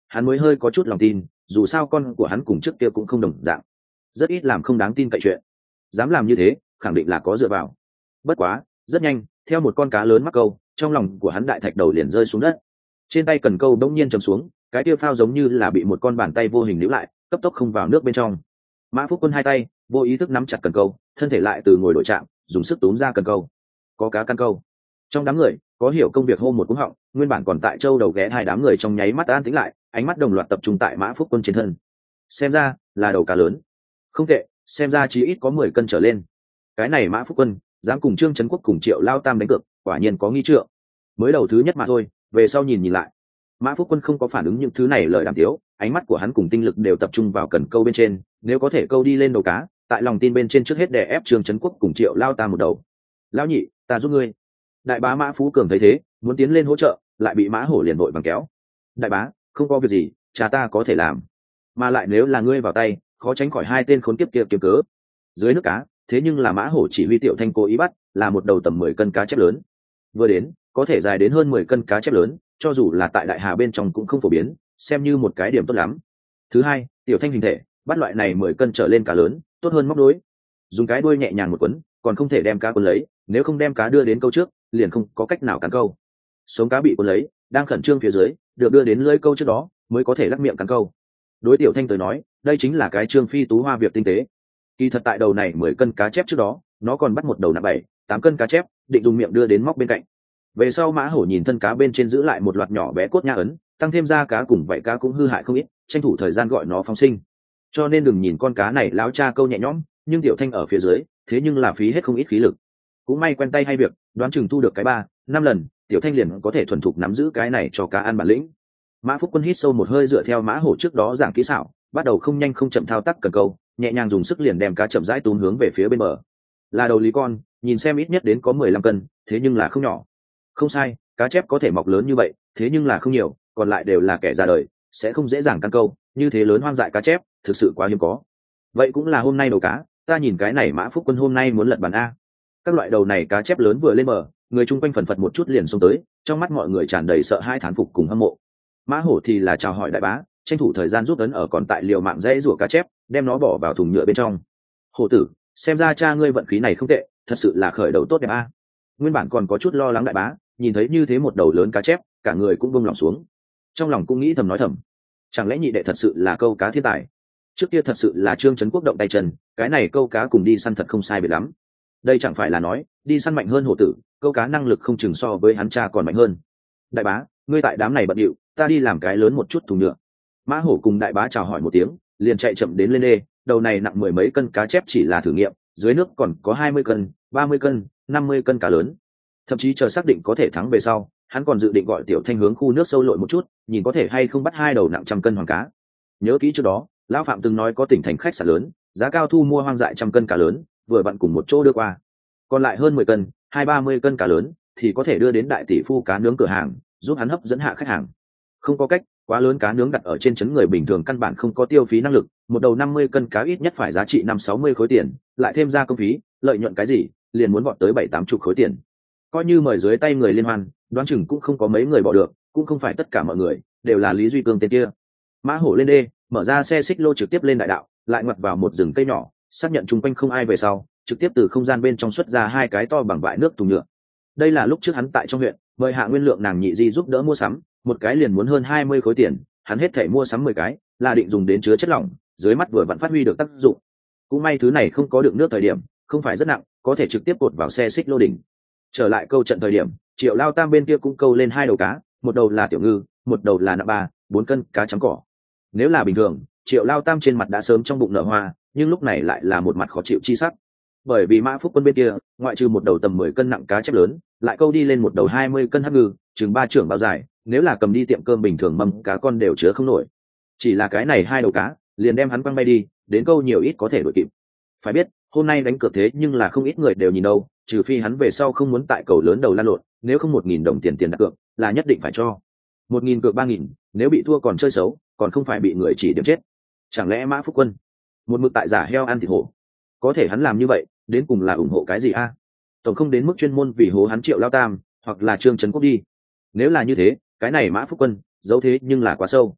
S1: hắn mới hơi có chút lòng tin, dù sao con của hắn cùng trước kia cũng không đồng dạng, rất ít làm không đáng tin cậy chuyện, dám làm như thế khẳng định là có dựa vào. Bất quá rất nhanh, theo một con cá lớn mắc câu, trong lòng của hắn đại thạch đầu liền rơi xuống đất, trên tay cần câu đông nhiên chầm xuống, cái tiêu phao giống như là bị một con bàn tay vô hình níu lại, cấp tốc không vào nước bên trong. Mã Phúc Quân hai tay vô ý thức nắm chặt cần câu, thân thể lại từ ngồi đổi chạm, dùng sức túm ra cần câu. Có cá căn câu. Trong đám người có hiểu công việc hô một cú họng, nguyên bản còn tại châu đầu ghé hai đám người trong nháy mắt an tĩnh lại, ánh mắt đồng loạt tập trung tại Mã Phúc Quân trên thân. Xem ra là đầu cá lớn, không tệ, xem ra chí ít có mười cân trở lên. Cái này Mã Phúc Quân dám cùng Trương Trấn Quốc cùng Triệu Lao Tam đánh cược, quả nhiên có nghi trượng. Mới đầu thứ nhất mà thôi, về sau nhìn nhìn lại, Mã Phúc Quân không có phản ứng những thứ này lời đàm tiếu, ánh mắt của hắn cùng tinh lực đều tập trung vào cần câu bên trên, nếu có thể câu đi lên đầu cá, tại lòng tin bên trên trước hết đè ép Trương Trấn Quốc cùng Triệu Lao Tam một đầu. Lão nhị, ta giúp ngươi. Đại bá Mã Phú Cường thấy thế, muốn tiến lên hỗ trợ, lại bị Mã Hổ liền vội vàng kéo. Đại bá, không có việc gì, cha ta có thể làm. Mà lại nếu là ngươi vào tay, khó tránh khỏi hai tên khốn kiếp kia kiếm cớ. Dưới nước cá, thế nhưng là Mã Hổ chỉ huy Tiểu Thanh cố ý bắt, là một đầu tầm mười cân cá chép lớn. Vừa đến, có thể dài đến hơn mười cân cá chép lớn, cho dù là tại đại hà bên trong cũng không phổ biến, xem như một cái điểm tốt lắm. Thứ hai, Tiểu Thanh hình thể, bắt loại này mười cân trở lên cá lớn, tốt hơn móc đối. Dùng cái đuôi nhẹ nhàng một quấn, còn không thể đem cá cuốn lấy, nếu không đem cá đưa đến câu trước, liền không có cách nào cắn câu. Sống cá bị cuốn lấy, đang khẩn trương phía dưới, được đưa đến lưới câu trước đó, mới có thể lắc miệng cắn câu. Đối Tiểu Thanh tới nói, đây chính là cái Trương Phi tú hoa việc tinh tế. Kỳ thật tại đầu này mười cân cá chép trước đó, nó còn bắt một đầu nặng bảy, tám cân cá chép, định dùng miệng đưa đến móc bên cạnh. Về sau Mã Hổ nhìn thân cá bên trên giữ lại một loạt nhỏ bé cốt nha ấn, tăng thêm ra cá cùng vậy cá cũng hư hại không ít, tranh thủ thời gian gọi nó phóng sinh. Cho nên đừng nhìn con cá này láo cha câu nhẹ nhõm, nhưng Tiểu Thanh ở phía dưới, thế nhưng là phí hết không ít khí lực. Cũng may quen tay hay việc, đoán chừng thu được cái ba, năm lần, Tiểu Thanh liền có thể thuần thục nắm giữ cái này cho cá ăn bản lĩnh. Mã Phúc Quân hít sâu một hơi dựa theo Mã Hổ trước đó giảng kỹ xảo, bắt đầu không nhanh không chậm thao tác cần câu, nhẹ nhàng dùng sức liền đem cá chậm rãi tún hướng về phía bên bờ. Là đầu lý con, nhìn xem ít nhất đến có mười lăm cân, thế nhưng là không nhỏ. Không sai, cá chép có thể mọc lớn như vậy, thế nhưng là không nhiều, còn lại đều là kẻ già đời, sẽ không dễ dàng căn câu, như thế lớn hoang dại cá chép, thực sự quá hiếm có. Vậy cũng là hôm nay đầu cá, ta nhìn cái này Mã Phúc Quân hôm nay muốn lật bàn a. Các loại đầu này cá chép lớn vừa lên bờ, người chung quanh phần phật một chút liền xông tới, trong mắt mọi người tràn đầy sợ hãi thán phục cùng hâm mộ. Mã Hổ thì là chào hỏi đại bá, tranh thủ thời gian rút ấn ở còn tại liều mạng dễ rủa cá chép, đem nó bỏ vào thùng nhựa bên trong. Hổ tử, xem ra cha ngươi vận khí này không tệ, thật sự là khởi đầu tốt đẹp a. Nguyên bản còn có chút lo lắng đại bá, nhìn thấy như thế một đầu lớn cá chép, cả người cũng buông lòng xuống. Trong lòng cũng nghĩ thầm nói thầm, chẳng lẽ nhị đệ thật sự là câu cá thiên tài? Trước kia thật sự là Trương Trấn Quốc động tay chân, cái này câu cá cùng đi săn thật không sai biệt lắm. Đây chẳng phải là nói, đi săn mạnh hơn hổ tử, câu cá năng lực không chừng so với hắn cha còn mạnh hơn. Đại bá, ngươi tại đám này bận điệu, ta đi làm cái lớn một chút thùng nhựa. Mã Hổ cùng đại bá chào hỏi một tiếng, liền chạy chậm đến lên đê, đầu này nặng mười mấy cân cá chép chỉ là thử nghiệm, dưới nước còn có hai mươi cân, ba mươi cân, năm mươi cân cá lớn. Thậm chí chờ xác định có thể thắng về sau, hắn còn dự định gọi Tiểu Thanh hướng khu nước sâu lội một chút, nhìn có thể hay không bắt hai đầu nặng trăm cân hoàng cá. Nhớ kỹ trước đó, lão Phạm từng nói có tỉnh thành khách sạn lớn, giá cao thu mua hoang dại trăm cân cá lớn, vừa vặn cùng một chỗ đưa qua. Còn lại hơn mười cân, hai ba mươi cân cá lớn thì có thể đưa đến đại tỷ phu cá nướng cửa hàng, giúp hắn hấp dẫn hạ khách hàng. Không có cách, quá lớn cá nướng đặt ở trên trấn người bình thường căn bản không có tiêu phí năng lực, một đầu năm mươi cân cá ít nhất phải giá trị năm sáu mươi khối tiền, lại thêm ra công phí, lợi nhuận cái gì, liền muốn vọt tới bảy tám chục khối tiền. Coi như mời dưới tay người liên hoan, đoán chừng cũng không có mấy người bỏ được, cũng không phải tất cả mọi người đều là Lý Duy Cương tên kia. Mã Hổ lên đê, mở ra xe xích lô trực tiếp lên đại đạo, lại ngoặt vào một rừng cây nhỏ, xác nhận chung quanh không ai về sau, trực tiếp từ không gian bên trong xuất ra hai cái to bằng vại nước thùng nhựa. Đây là lúc trước hắn tại trong huyện mời Hạ Nguyên Lượng nàng nhị di giúp đỡ mua sắm, một cái liền muốn hơn hai mươi khối tiền, hắn hết thảy mua sắm mười cái, là định dùng đến chứa chất lỏng, dưới mắt vừa vặn phát huy được tác dụng. Cũng may thứ này không có đựng nước thời điểm, không phải rất nặng, có thể trực tiếp cột vào xe xích lô đỉnh. Trở lại câu trận thời điểm, Triệu Lao Tam bên kia cũng câu lên hai đầu cá, một đầu là tiểu ngư, một đầu là nặng ba, bốn cân cá trắng cỏ. Nếu là bình thường, Triệu Lao Tam trên mặt đã sớm trong bụng nở hoa, nhưng lúc này lại là một mặt khó chịu chi sắc. Bởi vì Mã Phúc Quân bên kia, ngoại trừ một đầu tầm mười cân nặng cá chép lớn, lại câu đi lên một đầu hai mươi cân hắc ngư, chừng ba trưởng bao dài, nếu là cầm đi tiệm cơm bình thường mâm cá con đều chứa không nổi. Chỉ là cái này hai đầu cá, liền đem hắn quăng bay đi, đến câu nhiều ít có thể đổi kịp. Phải biết, hôm nay đánh cược thế nhưng là không ít người đều nhìn đâu, trừ phi hắn về sau không muốn tại cầu lớn đầu lan lộn, nếu không một nghìn đồng tiền tiền đặt cược là nhất định phải cho. Một nghìn cược ba nghìn, nếu bị thua còn chơi xấu, còn không phải bị người chỉ điểm chết. Chẳng lẽ Mã Phúc Quân một mực tại giả heo ăn thịt hổ? Có thể hắn làm như vậy, đến cùng là ủng hộ cái gì a? Tổng không đến mức chuyên môn vì hố hắn Triệu Lao Tam, hoặc là Trương Trấn Quốc đi. Nếu là như thế, cái này Mã Phúc Quân giấu thế nhưng là quá sâu.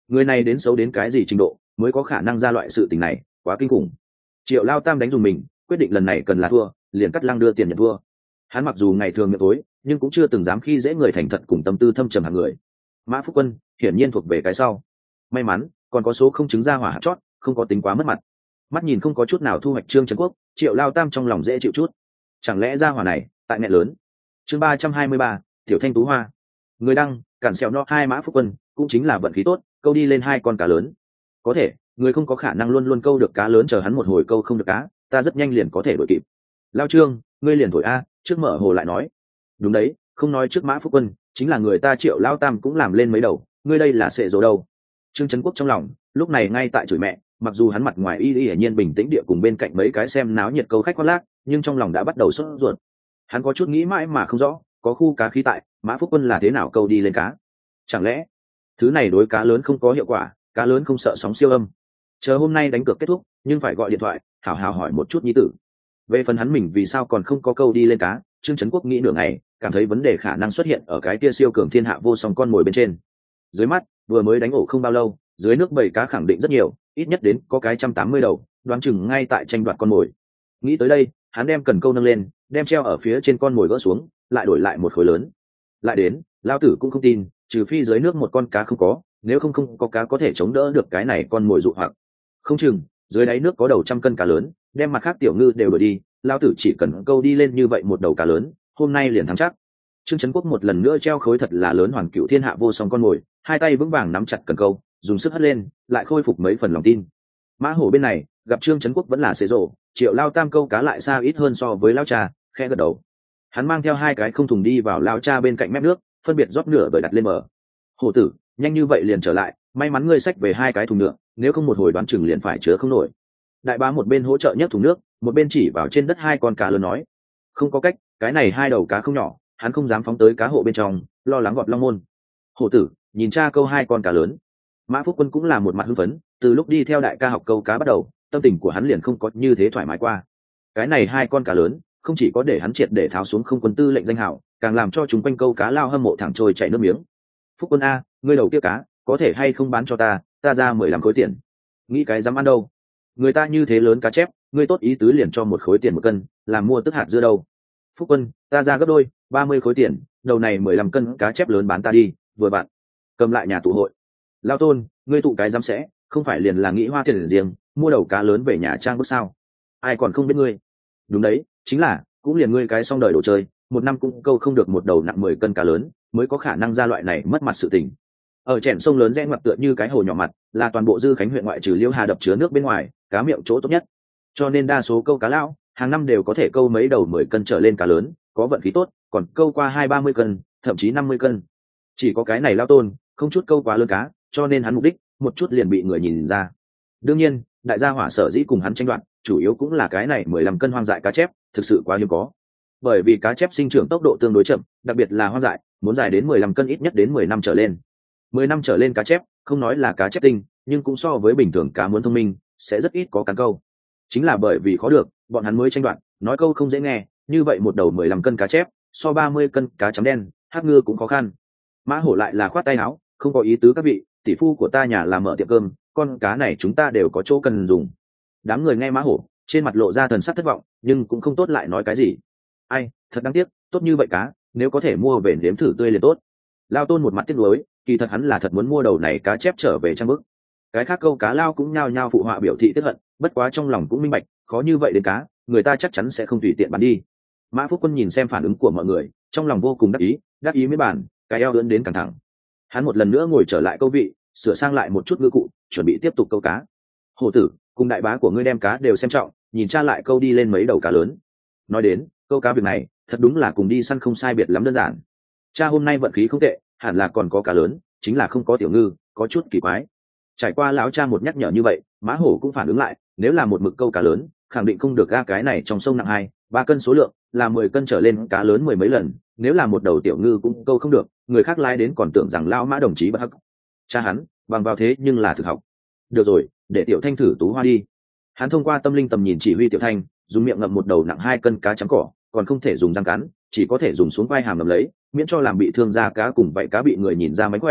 S1: người này đến xấu đến cái gì trình độ mới có khả năng ra loại sự tình này, quá kinh khủng. Triệu Lao Tam đánh dùng mình, quyết định lần này cần là thua, liền cắt lăng đưa tiền nhận thua. Hắn mặc dù ngày thường miệng tối, nhưng cũng chưa từng dám khi dễ người thành thật cùng tâm tư thâm trầm hàng người. Mã Phúc Quân hiển nhiên thuộc về cái sau. May mắn còn có số không chứng ra hỏa hạt chót, không có tính quá mất mặt. Mắt nhìn không có chút nào thu hoạch Trương Trấn Quốc, Triệu Lao Tam trong lòng dễ chịu chút. Chẳng lẽ ra hỏa này tại nghẹn lớn. Chương ba trăm hai mươi ba, Tiểu Thanh Tú Hoa. Người đăng, cản sẹo no hai Mã Phúc Quân, cũng chính là vận khí tốt, câu đi lên hai con cá lớn. Có thể, người không có khả năng luôn luôn câu được cá lớn, chờ hắn một hồi câu không được cá, ta rất nhanh liền có thể đuổi kịp. Lao Trương, ngươi liền thổi a, trước mở hồ lại nói. Đúng đấy, không nói trước Mã Phúc Quân, chính là người ta Triệu Lao Tam cũng làm lên mấy đầu, ngươi đây là sệ dỗ đâu. Trương Trấn Quốc trong lòng lúc này ngay tại chửi mẹ, mặc dù hắn mặt ngoài y y hiển nhiên bình tĩnh địa cùng bên cạnh mấy cái xem náo nhiệt câu khách khoác lác, nhưng trong lòng đã bắt đầu sốt ruột. Hắn có chút nghĩ mãi mà không rõ, có khu cá khí tại, Mã Phúc Quân là thế nào câu đi lên cá? Chẳng lẽ thứ này đối cá lớn không có hiệu quả, cá lớn không sợ sóng siêu âm? Chờ hôm nay đánh cược kết thúc, nhưng phải gọi điện thoại hảo hảo hỏi một chút nhi tử. Về phần hắn mình vì sao còn không có câu đi lên cá, Trương Trấn Quốc nghĩ nửa ngày, cảm thấy vấn đề khả năng xuất hiện ở cái tia siêu cường thiên hạ vô song con mồi bên trên. Dưới mắt vừa mới đánh ổ không bao lâu, dưới nước bầy cá khẳng định rất nhiều, ít nhất đến có cái trăm tám mươi đầu, đoán chừng ngay tại tranh đoạt con mồi. Nghĩ tới đây, hắn đem cần câu nâng lên, đem treo ở phía trên con mồi gỡ xuống, lại đổi lại một khối lớn. Lại đến, lao tử cũng không tin, trừ phi dưới nước một con cá không có, nếu không không có cá có thể chống đỡ được cái này con mồi dụ hoặc. Không chừng dưới đáy nước có đầu trăm cân cá lớn, đem mặt khác tiểu ngư đều đổi đi, lao tử chỉ cần câu đi lên như vậy một đầu cá lớn, hôm nay liền thắng chắc. Trương Trấn Quốc một lần nữa treo khối thật là lớn hoàn cựu thiên hạ vô song con mồi, hai tay vững vàng nắm chặt cần câu, dùng sức hất lên, lại khôi phục mấy phần lòng tin. Mã Hổ bên này gặp Trương Trấn Quốc vẫn là xế rổ, Triệu Lao Tam câu cá lại xa ít hơn so với lao cha, khẽ gật đầu. Hắn mang theo hai cái không thùng đi vào lao cha bên cạnh mép nước, phân biệt rót nửa bởi đặt lên bờ. Hổ tử, nhanh như vậy liền trở lại, may mắn ngươi xách về hai cái thùng nữa, nếu không một hồi đoán chừng liền phải chứa không nổi. Đại bá một bên hỗ trợ nhấc thùng nước, một bên chỉ vào trên đất hai con cá lớn nói, không có cách, cái này hai đầu cá không nhỏ, hắn không dám phóng tới cá hộ bên trong, lo lắng gọt long môn. Hổ tử, nhìn cha câu hai con cá lớn. Mã Phúc Quân cũng là một mặt hưng phấn, từ lúc đi theo đại ca học câu cá bắt đầu, tâm tình của hắn liền không có như thế thoải mái qua. Cái này hai con cá lớn, không chỉ có để hắn triệt để tháo xuống không quân tư lệnh danh hào, càng làm cho chúng quanh câu cá lao hâm mộ thẳng trôi chảy nước miếng. Phúc Quân a, ngươi đầu kia cá, có thể hay không bán cho ta, ta ra mười lăm khối tiền. Nghĩ cái dám ăn đâu? Người ta như thế lớn cá chép, ngươi tốt ý tứ liền cho một khối tiền một cân, làm mua tức hạt dưa đâu. Phúc Quân, ta ra gấp đôi, ba mươi khối tiền, đầu này mười lăm cân cá chép lớn bán ta đi, vừa bạn. Cầm lại nhà tụ hội. Lao Tôn, ngươi tụ cái dám sẽ, không phải liền là nghĩ hoa tiền riêng, mua đầu cá lớn về nhà trang bức sao? Ai còn không biết ngươi? Đúng đấy, chính là, cũng liền ngươi cái xong đời đồ chơi, một năm cũng câu không được một đầu nặng mười cân cá lớn, mới có khả năng ra loại này mất mặt sự tình. Ở chèn sông lớn rẽ ngoặt tựa như cái hồ nhỏ mặt, là toàn bộ Dư Khánh huyện ngoại trừ Liễu Hà đập chứa nước bên ngoài, cá miệng chỗ tốt nhất. Cho nên đa số câu cá lão, hàng năm đều có thể câu mấy đầu mười cân trở lên cá lớn, có vận khí tốt, còn câu qua hai ba mươi cân, thậm chí năm mươi cân. Chỉ có cái này Lao Tôn, không chút câu quá lớn cá, cho nên hắn mục đích một chút liền bị người nhìn ra. Đương nhiên, đại gia hỏa sở dĩ cùng hắn tranh đoạt, chủ yếu cũng là cái này mười lăm cân hoang dại cá chép, thực sự quá hiếm có. Bởi vì cá chép sinh trưởng tốc độ tương đối chậm, đặc biệt là hoang dại, muốn dài đến mười lăm cân ít nhất đến mười năm trở lên. mười năm trở lên cá chép, không nói là cá chép tinh, nhưng cũng so với bình thường cá muốn thông minh, sẽ rất ít có cán câu. Chính là bởi vì khó được, bọn hắn mới tranh đoạt, nói câu không dễ nghe, như vậy một đầu mười lăm cân cá chép, so ba mươi cân cá chấm đen, hắc ngư cũng khó khăn. Mã Hổ lại là khoát tay áo, không có ý tứ các vị, tỷ phu của ta nhà làm mở tiệm cơm, con cá này chúng ta đều có chỗ cần dùng. Đám người nghe Mã Hổ, trên mặt lộ ra thần sắc thất vọng, nhưng cũng không tốt lại nói cái gì. Ai, thật đáng tiếc, tốt như vậy cá, nếu có thể mua về nếm thử tươi liền tốt. Lao Tôn một mặt tiếc nuối, kỳ thật hắn là thật muốn mua đầu này cá chép trở về trang bức. Cái khác câu cá lao cũng nhao nhao phụ họa biểu thị tức hận, bất quá trong lòng cũng minh bạch, khó như vậy đến cá, người ta chắc chắn sẽ không tùy tiện bán đi. Mã Phúc Quân nhìn xem phản ứng của mọi người, trong lòng vô cùng đắc ý, đắc ý mấy bản, cái eo ưỡn đến căng thẳng. Hắn một lần nữa ngồi trở lại câu vị, sửa sang lại một chút ngư cụ, chuẩn bị tiếp tục câu cá. Hổ tử, cùng đại bá của ngươi đem cá đều xem trọng, nhìn cha lại câu đi lên mấy đầu cá lớn. Nói đến, câu cá việc này, thật đúng là cùng đi săn không sai biệt lắm đơn giản. Cha hôm nay vận khí không tệ, hẳn là còn có cá lớn, chính là không có tiểu ngư, có chút kỳ quái. Trải qua lão cha một nhắc nhở như vậy, Mã Hổ cũng phản ứng lại, nếu là một mực câu cá lớn, khẳng định không được ga cái này trong sông nặng hai ba cân số lượng, là mười cân trở lên cá lớn mười mấy lần, nếu là một đầu tiểu ngư cũng câu không được, người khác lái đến còn tưởng rằng lão Mã đồng chí bất hắc. Cha hắn, bằng vào thế nhưng là thực học. Được rồi, để Tiểu Thanh thử tú hoa đi. Hắn thông qua tâm linh tầm nhìn chỉ huy Tiểu Thanh, dùng miệng ngậm một đầu nặng hai cân cá trắng cỏ, còn không thể dùng răng cắn, chỉ có thể dùng xuống vai hàm ngậm lấy, miễn cho làm bị thương da cá cùng vậy cá bị người nhìn ra mánh khỏe,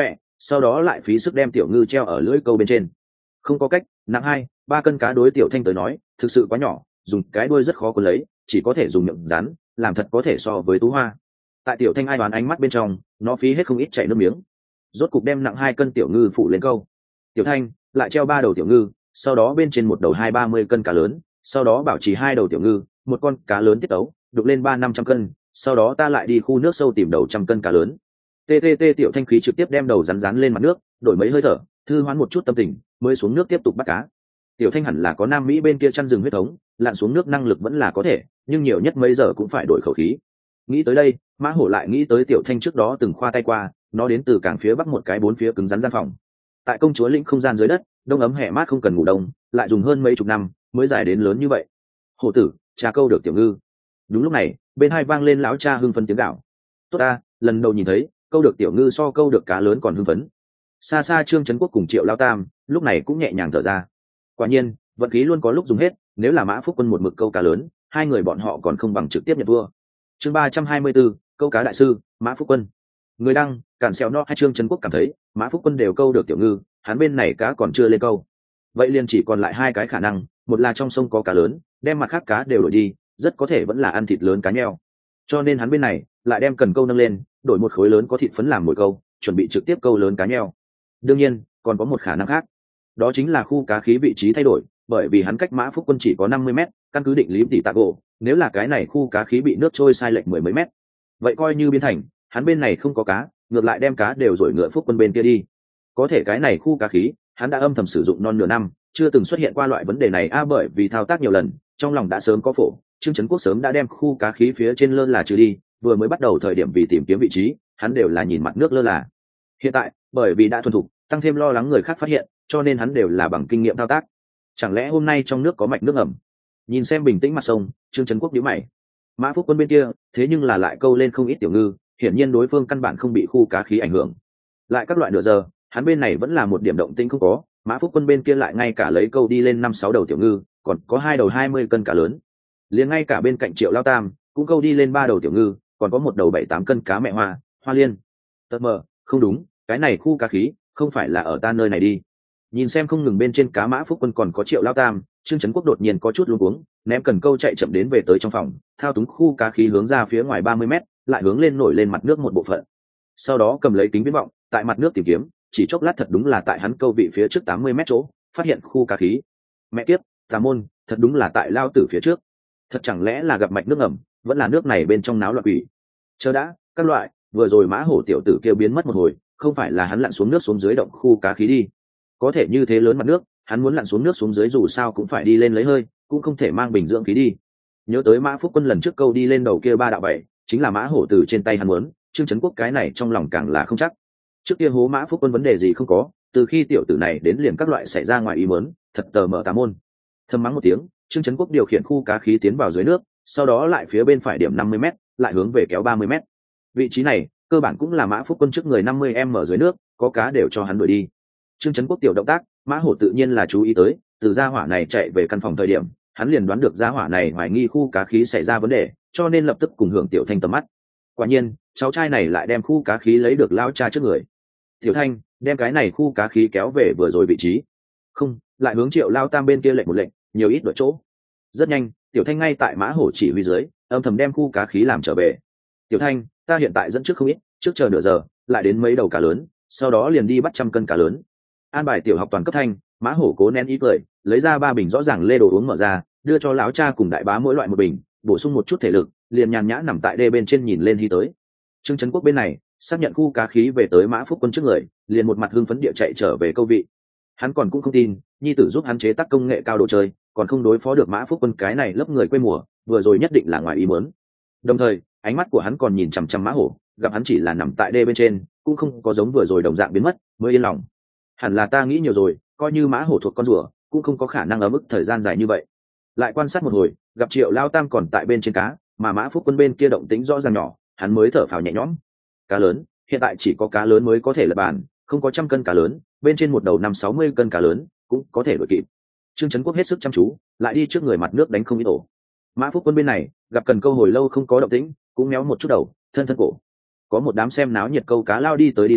S1: sau đó lại phí sức đem tiểu ngư treo ở lưỡi câu bên trên. Không có cách, nặng hai ba cân cá đối tiểu thanh tới nói thực sự quá nhỏ, dùng cái đuôi rất khó cuốn lấy, chỉ có thể dùng miệng rắn, làm thật có thể so với tú hoa. Tại tiểu thanh ai đoán ánh mắt bên trong, nó phí hết không ít chảy nước miếng, rốt cục đem nặng hai cân tiểu ngư phụ lên câu. Tiểu thanh lại treo ba đầu tiểu ngư, sau đó bên trên một đầu hai ba mươi cân cá lớn, sau đó bảo trì hai đầu tiểu ngư, một con cá lớn tiết tấu đục lên ba năm trăm cân, sau đó ta lại đi khu nước sâu tìm đầu trăm cân cá lớn. Ttt tiểu thanh khí trực tiếp đem đầu rắn rán lên mặt nước, đổi mấy hơi thở, thư hoán một chút tâm tình, mới xuống nước tiếp tục bắt cá. Tiểu thanh hẳn là có Nam Mỹ bên kia chăn rừng huyết thống, lặn xuống nước năng lực vẫn là có thể, nhưng nhiều nhất mấy giờ cũng phải đổi khẩu khí. Nghĩ tới đây, Mã Hổ lại nghĩ tới tiểu thanh trước đó từng khoa tay qua, nó đến từ cảng phía bắc một cái bốn phía cứng rắn gian phòng. Tại công chúa lĩnh không gian dưới đất, đông ấm hè mát không cần ngủ đông, lại dùng hơn mấy chục năm mới dài đến lớn như vậy. Hổ tử, cha câu được tiểu ngư. Đúng lúc này, bên hai vang lên lão cha hưng phấn tiếng gạo. Tốt ta, lần đầu nhìn thấy câu được tiểu ngư so câu được cá lớn còn hưng phấn. Xa xa Trương Trấn Quốc cùng Triệu Lao Tam lúc này cũng nhẹ nhàng thở ra. Quả nhiên, vận khí luôn có lúc dùng hết, nếu là Mã Phúc Quân một mực câu cá lớn, hai người bọn họ còn không bằng trực tiếp nhận thua. Chương ba trăm hai mươi 34, câu cá đại sư, Mã Phúc Quân. Người đăng, cản xèo no hay Trương Trấn Quốc cảm thấy, Mã Phúc Quân đều câu được tiểu ngư, hắn bên này cá còn chưa lên câu. Vậy liền chỉ còn lại hai cái khả năng, một là trong sông có cá lớn, đem mặt khác cá đều đổi đi, rất có thể vẫn là ăn thịt lớn cá nheo. Cho nên hắn bên này lại đem cần câu nâng lên, đổi một khối lớn có thịt phấn làm mồi câu, chuẩn bị trực tiếp câu lớn cá nheo. Đương nhiên, còn có một khả năng khác, đó chính là khu cá khí vị trí thay đổi, bởi vì hắn cách Mã Phúc Quân chỉ có năm mươi mét, căn cứ định lý tỷ tạ gỗ, nếu là cái này khu cá khí bị nước trôi sai lệch mười mấy mét, vậy coi như biến thành hắn bên này không có cá, ngược lại đem cá đều rồi ngựa Phúc Quân bên kia đi. Có thể cái này khu cá khí, hắn đã âm thầm sử dụng non nửa năm, chưa từng xuất hiện qua loại vấn đề này a à, bởi vì thao tác nhiều lần, trong lòng đã sớm có phổ. Trương Trấn Quốc sớm đã đem khu cá khí phía trên lơ là trừ đi, vừa mới bắt đầu thời điểm vì tìm kiếm vị trí, hắn đều là nhìn mặt nước lơ là. Hiện tại, bởi vì đã thuần thục, tăng thêm lo lắng người khác phát hiện, cho nên hắn đều là bằng kinh nghiệm thao tác. Chẳng lẽ hôm nay trong nước có mạch nước ẩm? Nhìn xem bình tĩnh mặt sông, Trương Trấn Quốc nhíu mày. Mã Phúc Quân bên kia, thế nhưng là lại câu lên không ít tiểu ngư, hiển nhiên đối phương căn bản không bị khu cá khí ảnh hưởng. Lại các loại nửa giờ, hắn bên này vẫn là một điểm động tĩnh không có, Mã Phúc Quân bên kia lại ngay cả lấy câu đi lên năm sáu đầu tiểu ngư, còn có hai đầu hai mươi cân cá lớn. Liền ngay cả bên cạnh Triệu Lao Tam cũng câu đi lên ba đầu tiểu ngư, còn có một đầu bảy tám cân cá mẹ hoa, hoa liên. Tật mờ, không đúng, cái này khu cá khí không phải là ở ta nơi này đi. Nhìn xem không ngừng bên trên cá Mã Phúc Quân còn có Triệu Lao Tam, Trương Trấn Quốc đột nhiên có chút luống cuống, ném cần câu chạy chậm đến về tới trong phòng, thao túng khu cá khí hướng ra phía ngoài ba mươi mét, lại hướng lên nổi lên mặt nước một bộ phận. Sau đó cầm lấy kính viễn vọng, tại mặt nước tìm kiếm, chỉ chốc lát thật đúng là tại hắn câu vị phía trước tám mươi mét chỗ, phát hiện khu cá khí. Mẹ kiếp, tà môn, thật đúng là tại lao tử phía trước. Thật chẳng lẽ là gặp mạch nước ẩm, vẫn là nước này bên trong náo loạn quỷ. Chờ đã, các loại, vừa rồi Mã Hổ tiểu tử kia biến mất một hồi, không phải là hắn lặn xuống nước xuống dưới động khu cá khí đi. Có thể như thế lớn mặt nước, hắn muốn lặn xuống nước xuống dưới dù sao cũng phải đi lên lấy hơi, cũng không thể mang bình dưỡng khí đi. Nhớ tới Mã Phúc Quân lần trước câu đi lên đầu kia ba đạo bảy, chính là Mã Hổ từ trên tay hắn muốn, Trương Trấn Quốc cái này trong lòng càng là không chắc. Trước kia hố Mã Phúc Quân vấn đề gì không có, từ khi tiểu tử này đến liền các loại xảy ra ngoài ý muốn, thật tờ mở tà môn. Thầm mắng một tiếng, Trương Trấn Quốc điều khiển khu cá khí tiến vào dưới nước, sau đó lại phía bên phải điểm năm mươi mét, lại hướng về kéo ba mươi mét. Vị trí này, cơ bản cũng là Mã Phúc Quân trước người năm mươi mét dưới nước, có cá đều cho hắn đuổi đi. Trương Trấn Quốc tiểu động tác, Mã Hổ tự nhiên là chú ý tới, từ gia hỏa này chạy về căn phòng thời điểm, hắn liền đoán được gia hỏa này hoài nghi khu cá khí xảy ra vấn đề, cho nên lập tức cùng hưởng tiểu thanh tầm mắt. Quả nhiên, cháu trai này lại đem khu cá khí lấy được lão cha trước người. Tiểu Thanh, đem cái này khu cá khí kéo về vừa rồi vị trí. Không, lại hướng Triệu Lao Tam bên kia lệnh một lệnh, nhiều ít đổi chỗ. Rất nhanh, Tiểu Thanh ngay tại Mã Hổ chỉ huy dưới, âm thầm đem khu cá khí làm trở về. Tiểu Thanh, ta hiện tại dẫn trước không ít, trước chờ nửa giờ, lại đến mấy đầu cá lớn, sau đó liền đi bắt trăm cân cá lớn. An bài tiểu học toàn cấp thanh, Mã Hổ cố nén ý cười, lấy ra ba bình rõ ràng lê đồ uống mở ra, đưa cho lão cha cùng đại bá mỗi loại một bình, bổ sung một chút thể lực, liền nhàn nhã nằm tại đê bên trên nhìn lên hy tới. Trương Trấn Quốc bên này xác nhận khu cá khí về tới Mã Phúc Quân trước người, liền một mặt hưng phấn địa chạy trở về câu vị. Hắn còn cũng không tin nhi tử giúp hắn chế tác công nghệ cao đồ chơi, còn không đối phó được Mã Phúc Quân cái này lớp người quê mùa, vừa rồi nhất định là ngoài ý muốn. Đồng thời ánh mắt của hắn còn nhìn chằm chằm Mã Hổ, gặp hắn chỉ là nằm tại đê bên trên, cũng không có giống vừa rồi đồng dạng biến mất, mới yên lòng. Hẳn là ta nghĩ nhiều rồi, coi như Mã Hổ thuộc con rùa, cũng không có khả năng ở mức thời gian dài như vậy. Lại quan sát một hồi, gặp Triệu Lao Tam còn tại bên trên cá, mà Mã Phúc Quân bên kia động tĩnh rõ ràng nhỏ, hắn mới thở phào nhẹ nhõm. Cá lớn, hiện tại chỉ có cá lớn mới có thể lập bàn, không có trăm cân cá lớn, bên trên một đầu năm sáu mươi cân cá lớn cũng có thể đuổi kịp. Trương Trấn Quốc hết sức chăm chú, lại đi trước người mặt nước đánh không ít ổ. Mã Phúc Quân bên này gặp cần câu hồi lâu không có động tĩnh, cũng méo một chút đầu, thân thân cổ. Có một đám xem náo nhiệt câu cá lao đi tới đi lui,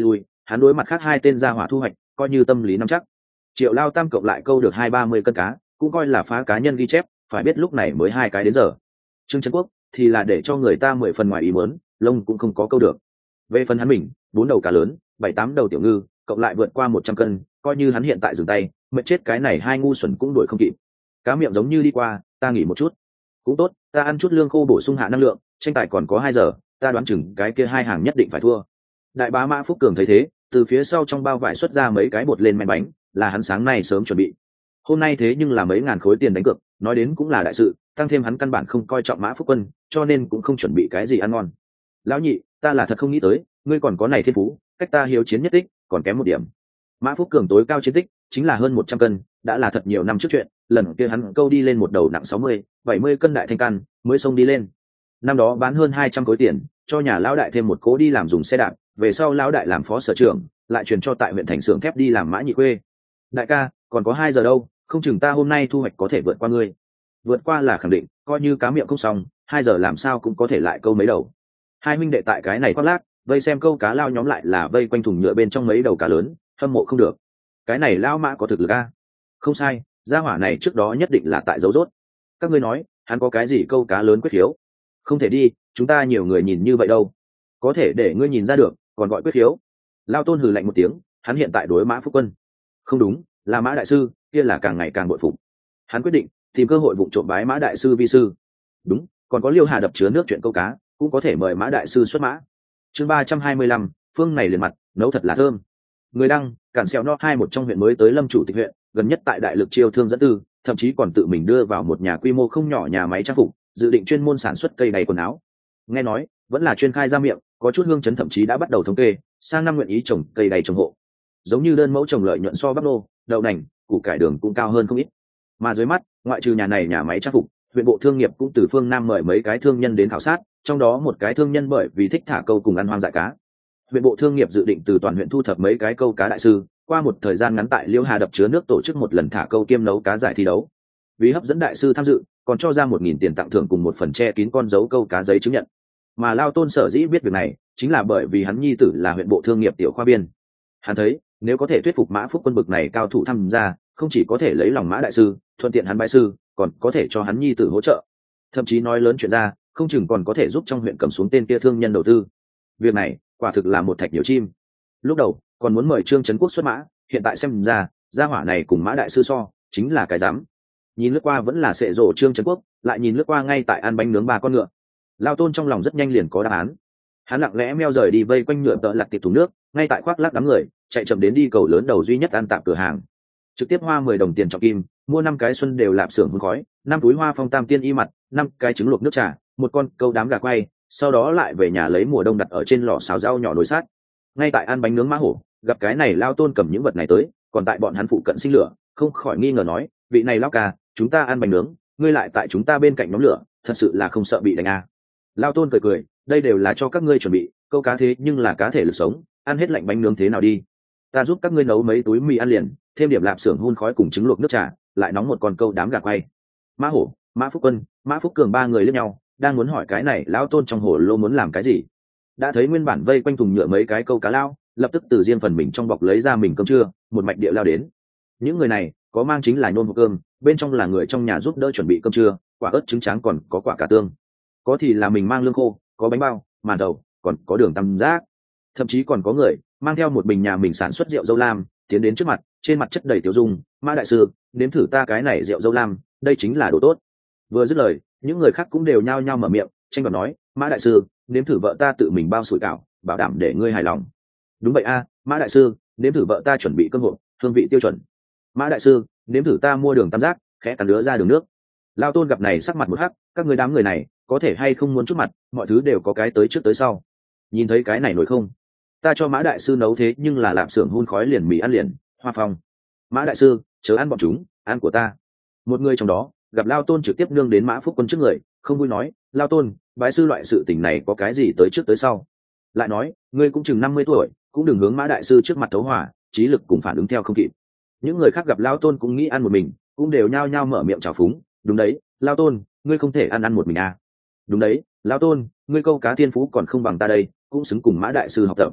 S1: hắn đối mặt khác hai tên gia hỏa thu hoạch coi như tâm lý nắm chắc. Triệu Lao Tam cộng lại câu được hai ba mươi cân cá, cũng coi là phá cá nhân ghi chép, phải biết lúc này mới hai cái đến giờ. Trương Trấn Quốc thì là để cho người ta mười phần ngoài ý muốn, lông cũng không có câu được. Về phần hắn mình, bốn đầu cá lớn, bảy tám đầu tiểu ngư, cộng lại vượt qua một trăm cân, coi như hắn hiện tại dừng tay, mệt chết cái này hai ngu xuẩn cũng đuổi không kịp. Cá miệng giống như đi qua, ta nghỉ một chút. Cũng tốt, ta ăn chút lương khô bổ sung hạ năng lượng, tranh tài còn có hai giờ, ta đoán chừng cái kia hai hàng nhất định phải thua. Đại bá Mã Phúc Cường thấy thế, từ phía sau trong bao vải xuất ra mấy cái bột lên men bánh, là hắn sáng nay sớm chuẩn bị. Hôm nay thế nhưng là mấy ngàn khối tiền đánh cược, nói đến cũng là đại sự, tăng thêm hắn căn bản không coi trọng Mã Phúc Quân, cho nên cũng không chuẩn bị cái gì ăn ngon. Lão nhị, ta là thật không nghĩ tới, ngươi còn có này thiên phú, cách ta hiếu chiến nhất tích, còn kém một điểm. Mã Phúc Cường tối cao chiến tích chính là hơn một trăm cân, đã là thật nhiều năm trước chuyện, lần kia hắn câu đi lên một đầu nặng sáu mươi, bảy mươi cân đại thanh căn, mới xông đi lên. Năm đó bán hơn hai trăm khối tiền, cho nhà lão đại thêm một cố đi làm dùng xe đạp, về sau lão đại làm phó sở trưởng, lại truyền cho tại huyện thành xưởng thép đi làm mã nhị quê. Đại ca, còn có hai giờ đâu, không chừng ta hôm nay thu hoạch có thể vượt qua ngươi. Vượt qua là khẳng định, coi như cá miệng không xong, hai giờ làm sao cũng có thể lại câu mấy đầu. Hai huynh đệ tại cái này khoác lác, vây xem câu cá lao nhóm lại là vây quanh thùng nhựa bên trong mấy đầu cá lớn, hâm mộ không được. Cái này lao mã có thực lực a. Không sai, gia hỏa này trước đó nhất định là tại dấu rốt. Các ngươi nói, hắn có cái gì câu cá lớn quyết khiếu? Không thể đi, chúng ta nhiều người nhìn như vậy đâu. Có thể để ngươi nhìn ra được, còn gọi quyết khiếu. Lao Tôn hừ lạnh một tiếng, hắn hiện tại đối Mã Phúc Quân. Không đúng, là Mã đại sư, kia là càng ngày càng bội phục. Hắn quyết định tìm cơ hội vụ trộm bái Mã đại sư vi sư. Đúng, còn có Liêu Hà đập chứa nước chuyện câu cá, cũng có thể mời Mã đại sư xuất mã. Chương ba trăm hai mươi lăm, phương này liền mặt, nấu thật là thơm. Người đăng, Cản Sẹo No hai một trong huyện mới tới Lâm chủ tịch huyện, gần nhất tại đại lực chiêu thương dẫn tư, thậm chí còn tự mình đưa vào một nhà quy mô không nhỏ nhà máy trang phục, dự định chuyên môn sản xuất cây đay quần áo. Nghe nói, vẫn là chuyên khai ra miệng, có chút hương chấn thậm chí đã bắt đầu thống kê, sang năm nguyện ý trồng cây đay trồng hộ. Giống như đơn mẫu trồng lợi nhuận so bắp nô, đậu nành, củ cải đường cũng cao hơn không ít. Mà dưới mắt, ngoại trừ nhà này nhà máy trang phục, huyện bộ thương nghiệp cũng từ phương Nam mời mấy cái thương nhân đến khảo sát, trong đó một cái thương nhân bởi vì thích thả câu cùng ăn hoang dại cá. Huyện bộ thương nghiệp dự định từ toàn huyện thu thập mấy cái câu cá đại sư, qua một thời gian ngắn tại Liễu Hà đập chứa nước tổ chức một lần thả câu kiêm nấu cá giải thi đấu. Vì hấp dẫn đại sư tham dự, còn cho ra một nghìn tiền tặng thưởng cùng một phần che kín con dấu câu cá giấy chứng nhận. Mà Lao Tôn sở dĩ biết việc này, chính là bởi vì hắn nhi tử là huyện bộ thương nghiệp tiểu khoa biên. Hắn thấy, nếu có thể thuyết phục Mã Phúc Quân bực này cao thủ tham gia, không chỉ có thể lấy lòng Mã đại sư, thuận tiện hắn bái sư, còn có thể cho hắn nhi tử hỗ trợ. Thậm chí nói lớn chuyện ra, không chừng còn có thể giúp trong huyện cầm xuống tên kia thương nhân đầu tư. Việc này, quả thực là một thạch nhiều chim. Lúc đầu, còn muốn mời Trương Trấn Quốc xuất mã, hiện tại xem ra, gia hỏa này cùng Mã đại sư so, chính là cái dám. Nhìn lướt qua vẫn là sệ rổ Trương Trấn Quốc, lại nhìn lướt qua ngay tại ăn bánh nướng ba con ngựa. Lao Tôn trong lòng rất nhanh liền có đáp án. Hắn lặng lẽ meo rời đi vây quanh nhựa tợ lặt tiệp thùng nước, ngay tại khoác lác đám người, chạy chậm đến đi cầu lớn đầu duy nhất ăn tạm cửa hàng. Trực tiếp hoa mười đồng tiền trọng kim, mua năm cái xuân đều lạp xưởng hun khói, năm túi hoa phong tam tiên y mặt, năm cái trứng luộc nước trà, một con câu đám gà quay, sau đó lại về nhà lấy mùa đông đặt ở trên lò xào rau nhỏ nồi sát. Ngay tại ăn bánh nướng mã hổ, gặp cái này Lao Tôn cầm những vật này tới, còn tại bọn hắn phụ cận sinh lửa, không khỏi nghi ngờ nói, vị này Lao ca, chúng ta ăn bánh nướng, ngươi lại tại chúng ta bên cạnh nhóm lửa, thật sự là không sợ bị đánh à. Lao Tôn cười cười, đây đều là cho các ngươi chuẩn bị, câu cá thế nhưng là cá thể lực sống, ăn hết lạnh bánh nướng thế nào đi. Ta giúp các ngươi nấu mấy túi mì ăn liền, thêm điểm lạp xưởng hun khói cùng trứng luộc nước trà, lại nóng một con câu đám gà quay. Mã hổ, Mã Phúc Quân, Mã Phúc Cường ba người liếc nhau, đang muốn hỏi cái này Lão Tôn trong hồ lô muốn làm cái gì. Đã thấy nguyên bản vây quanh thùng nhựa mấy cái câu cá lao, lập tức từ riêng phần mình trong bọc lấy ra mình cơm trưa, một mạch địa lao đến. Những người này, có mang chính là nhôm hộp cơm, bên trong là người trong nhà giúp đỡ chuẩn bị cơm trưa, quả ớt trứng tráng còn có quả cà tương. Có thì là mình mang lương khô, có bánh bao, màn đầu, còn có đường tăm giác. Thậm chí còn có người mang theo một bình nhà mình sản xuất rượu dâu lam, tiến đến trước mặt, trên mặt chất đầy tiểu dung, Mã đại sư, nếm thử ta cái này rượu dâu lam, đây chính là đồ tốt. Vừa dứt lời, những người khác cũng đều nhao nhao mở miệng, tranh đoạt nói, Mã đại sư, nếm thử vợ ta tự mình bao sủi cảo, bảo đảm để ngươi hài lòng. Đúng vậy a, Mã đại sư, nếm thử vợ ta chuẩn bị cơm hộp, hương vị tiêu chuẩn. Mã đại sư, nếm thử ta mua đường tam giác, khẽ cắn lứa ra đường nước. Lao Tôn gặp này sắc mặt một hắc, các người đám người này, có thể hay không muốn chút mặt, mọi thứ đều có cái tới trước tới sau. Nhìn thấy cái này nổi không? Ta cho Mã đại sư nấu thế nhưng là lạp xưởng hun khói liền mì ăn liền, hoa phong. Mã đại sư, chớ ăn bọn chúng, ăn của ta. Một người trong đó gặp Lao Tôn trực tiếp nương đến Mã Phúc Quân trước người, không vui nói, Lao Tôn, bái sư loại sự tình này có cái gì tới trước tới sau. Lại nói, ngươi cũng chừng năm mươi tuổi, cũng đừng hướng Mã đại sư trước mặt thấu hỏa, trí lực cùng phản ứng theo không kịp. Những người khác gặp Lao Tôn cũng nghĩ ăn một mình, cũng đều nhao nhao mở miệng chào phúng. Đúng đấy, Lao Tôn, ngươi không thể ăn ăn một mình à. Đúng đấy, Lao Tôn, ngươi câu cá thiên phú còn không bằng ta đây, cũng xứng cùng Mã đại sư học tập.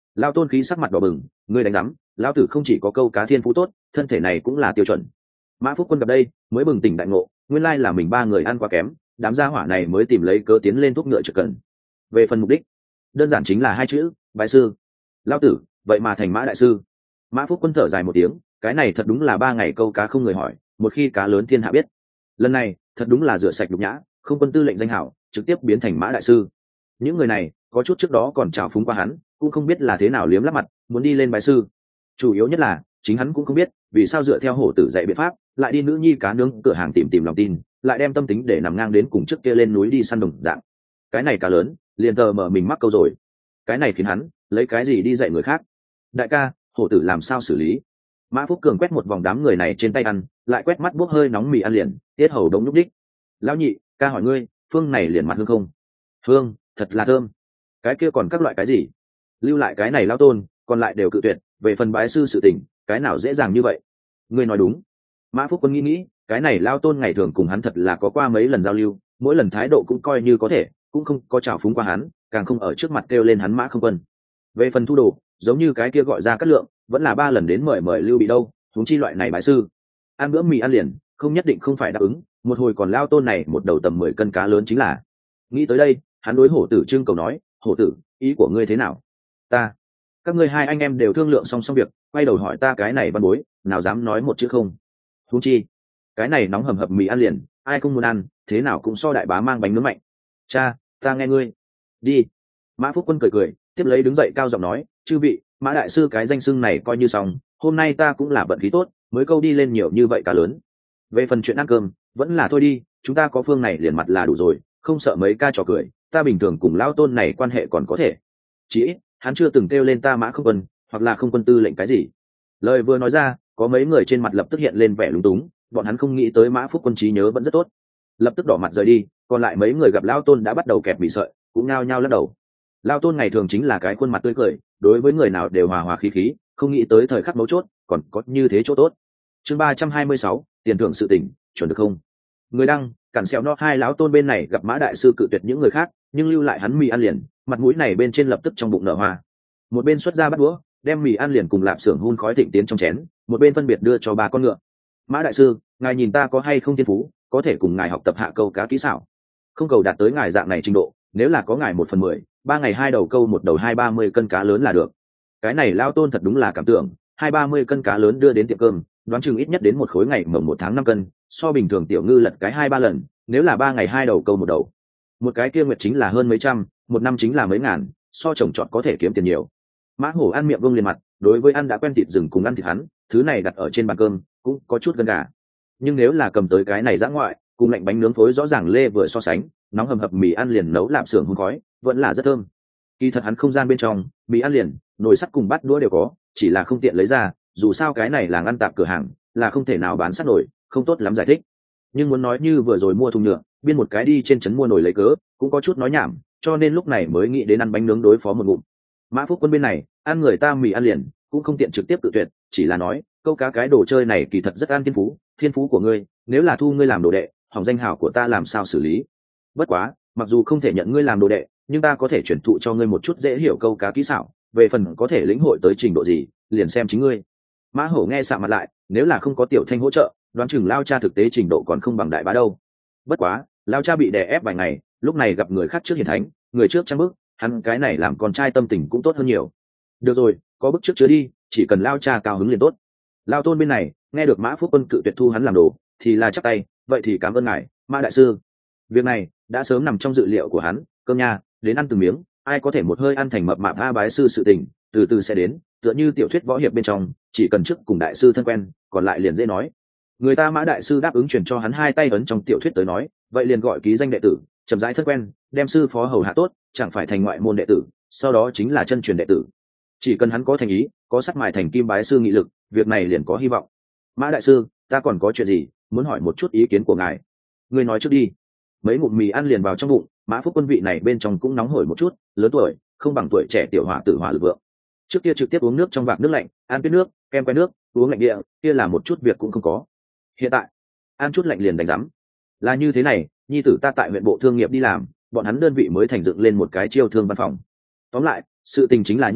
S1: Lao tôn khí sắc mặt đỏ bừng, ngươi đánh rắm, lão tử không chỉ có câu cá thiên phú tốt, thân thể này cũng là tiêu chuẩn. Mã Phúc Quân gặp đây mới bừng tỉnh đại ngộ, nguyên lai là mình ba người ăn quá kém, đám gia hỏa này mới tìm lấy cớ tiến lên thuốc ngựa trực cần. Về phần mục đích, đơn giản chính là hai chữ, bái sư. Lao tử vậy mà thành Mã đại sư. Mã Phúc Quân thở dài một tiếng, cái này thật đúng là ba ngày câu cá không người hỏi, một khi cá lớn thiên hạ biết. Lần này thật đúng là rửa sạch nhục nhã, không quân tư lệnh danh hảo trực tiếp biến thành Mã đại sư. Những người này có chút trước đó còn chào phúng qua hắn, cũng không biết là thế nào liếm lắp mặt muốn đi lên bái sư. Chủ yếu nhất là chính hắn cũng không biết vì sao dựa theo hổ tử dạy biện pháp lại đi nữ nhi cá nướng cửa hàng tìm tìm lòng tin, lại đem tâm tính để nằm ngang đến cùng trước kia lên núi đi săn đồng dạng. Cái này cá lớn liền tờ mở mình mắc câu rồi, cái này khiến hắn lấy cái gì đi dạy người khác. Đại ca, hổ tử làm sao xử lý? Mã Phúc Cường quét một vòng đám người này trên tay ăn, lại quét mắt bốc hơi nóng mì ăn liền, tiết hầu đống nhúc đích. Lão nhị, ca hỏi ngươi, phương này liền mặt hương không? Hương, thật là thơm. Cái kia còn các loại cái gì? Lưu lại cái này lao tôn, còn lại đều cự tuyệt. Về phần bái sư sự tình, cái nào dễ dàng như vậy? Ngươi nói đúng. Mã Phúc Quân nghĩ nghĩ, cái này lao tôn ngày thường cùng hắn thật là có qua mấy lần giao lưu, mỗi lần thái độ cũng coi như có thể, cũng không có trào phúng qua hắn, càng không ở trước mặt kêu lên hắn Mã không quân. Về phần thu đồ, giống như cái kia gọi ra cát lượng, vẫn là ba lần đến mời mời lưu bị đâu, huống chi loại này bái sư. Ăn bữa mì ăn liền, không nhất định không phải đáp ứng, một hồi còn lao tôn này một đầu tầm mười cân cá lớn chính là. Nghĩ tới đây, hắn đối hổ tử trưng cầu nói, hổ tử, ý của ngươi thế nào? Ta, các ngươi hai anh em đều thương lượng xong xong việc, quay đầu hỏi ta cái này văn bối, nào dám nói một chữ không? Huống chi, cái này nóng hầm hập mì ăn liền, ai không muốn ăn, thế nào cũng so đại bá mang bánh nướng mạnh. Cha, ta nghe ngươi. Đi. Mã Phúc Quân cười cười, tiếp lấy đứng dậy cao giọng nói, chư vị, Mã đại sư cái danh xưng này coi như xong, hôm nay ta cũng là vận khí tốt, mới câu đi lên nhiều như vậy cả lớn. Về phần chuyện ăn cơm, vẫn là thôi đi, chúng ta có phương này liền mặt là đủ rồi, không sợ mấy ca trò cười, ta bình thường cùng lão tôn này quan hệ còn có thể. Chỉ ít, hắn chưa từng kêu lên ta Mã không quân, hoặc là không quân tư lệnh cái gì. Lời vừa nói ra, có mấy người trên mặt lập tức hiện lên vẻ lúng túng, bọn hắn không nghĩ tới Mã Phúc Quân trí nhớ vẫn rất tốt, lập tức đỏ mặt rời đi. Còn lại mấy người gặp lão tôn đã bắt đầu kẹp bị sợi, cũng nao nhao lắc đầu. Lão tôn ngày thường chính là cái khuôn mặt tươi cười, đối với người nào đều hòa hòa khí khí, không nghĩ tới thời khắc mấu chốt còn có như thế chỗ tốt. Chương ba trăm hai mươi sáu, tiền thưởng sự tỉnh, chuẩn được không? Người đăng, cản xẹo no hai lão tôn bên này gặp Mã đại sư cự tuyệt những người khác, nhưng lưu lại hắn mì ăn liền, mặt mũi này bên trên lập tức trong bụng nở hoa. Một bên xuất ra bắt đũa, đem mì ăn liền cùng lạp xưởng hun khói thịnh tiến trong chén, một bên phân biệt đưa cho ba con ngựa. Mã đại sư, ngài nhìn ta có hay không thiên phú, có thể cùng ngài học tập hạ câu cá kỹ xảo. Không cầu đạt tới ngài dạng này trình độ, nếu là có ngài một phần mười, ba ngày hai đầu câu một đầu hai ba mươi cân cá lớn là được. Cái này lao tôn thật đúng là cảm tưởng, hai ba mươi cân cá lớn đưa đến tiệm cơm, đoán chừng ít nhất đến một khối ngày mồng một tháng năm cân, so bình thường tiểu ngư lật cái hai ba lần, nếu là ba ngày hai đầu câu một đầu, một cái kia nguyệt chính là hơn mấy trăm, một năm chính là mấy ngàn, so trồng trọt có thể kiếm tiền nhiều. Mã hổ ăn miệng vương liền mặt, đối với ăn đã quen thịt rừng cùng ăn thịt hắn, thứ này đặt ở trên bàn cơm cũng có chút gần gà. Nhưng nếu là cầm tới cái này dã ngoại, cùng lạnh bánh nướng phối rõ ràng lê vừa so sánh, nóng hầm hập mì ăn liền nấu lạp xưởng hun khói, vẫn là rất thơm. Kỳ thật hắn không gian bên trong, mì ăn liền, nồi sắt cùng bát đũa đều có, chỉ là không tiện lấy ra, dù sao cái này là ngăn tạp cửa hàng, là không thể nào bán sắt nổi, không tốt lắm giải thích. Nhưng muốn nói như vừa rồi mua thùng nhựa, biên một cái đi trên trấn mua nồi lấy cớ, cũng có chút nói nhảm, cho nên lúc này mới nghĩ đến ăn bánh nướng đối phó một ngụm. Mã Phúc Quân bên này, ăn người ta mì ăn liền, cũng không tiện trực tiếp tự tuyệt, chỉ là nói, câu cá cái đồ chơi này kỳ thật rất an thiên phú, thiên phú của ngươi, nếu là thu ngươi làm đồ đệ, hỏng danh hào của ta làm sao xử lý? Bất quá, mặc dù không thể nhận ngươi làm đồ đệ, nhưng ta có thể chuyển thụ cho ngươi một chút dễ hiểu câu cá kỹ xảo, về phần có thể lĩnh hội tới trình độ gì, liền xem chính ngươi. Mã Hổ nghe sạm mặt lại, nếu là không có Tiểu Thanh hỗ trợ, đoán chừng lao cha thực tế trình độ còn không bằng đại bá đâu. Bất quá, lao cha bị đè ép vài ngày, lúc này gặp người khác trước hiển thánh, người trước trang bức, hắn cái này làm con trai tâm tình cũng tốt hơn nhiều. Được rồi, có bức trước chứa đi, chỉ cần lao cha cao hứng liền tốt. Lao tôn bên này, nghe được Mã Phúc Quân cự tuyệt thu hắn làm đồ, thì là chắc tay, vậy thì cảm ơn ngài, Mã đại sư. Việc này đã sớm nằm trong dự liệu của hắn, cơm nha, đến ăn từng miếng, ai có thể một hơi ăn thành mập mạp a bái sư sự tình, từ từ sẽ đến, tựa như tiểu thuyết võ hiệp bên trong, chỉ cần trước cùng đại sư thân quen, còn lại liền dễ nói. Người ta Mã đại sư đáp ứng truyền cho hắn hai tay ấn trong tiểu thuyết tới nói, vậy liền gọi ký danh đệ tử, chậm rãi thân quen, đem sư phó hầu hạ tốt, chẳng phải thành ngoại môn đệ tử, sau đó chính là chân truyền đệ tử. Chỉ cần hắn có thành ý, có sắt mài thành kim bái sư nghị lực, việc này liền có hy vọng. Mã đại sư, ta còn có chuyện gì muốn hỏi một chút ý kiến của ngài? Ngươi nói trước đi. Mấy ngụm mì ăn liền vào trong bụng, Mã Phúc Quân vị này bên trong cũng nóng hổi một chút, lớn tuổi, không bằng tuổi trẻ tiểu hỏa tử hỏa lực vượng. Trước kia trực tiếp uống nước trong vạc nước lạnh, ăn tuyết nước, kem que nước, uống lạnh địa, kia là một chút việc cũng không có. Hiện tại, ăn chút lạnh liền đánh rắm. Là như thế này, nhi tử ta tại huyện bộ thương nghiệp đi làm, bọn hắn đơn vị mới thành dựng lên một cái chiêu thương văn phòng. Tóm lại, sự tình chính là như vậy,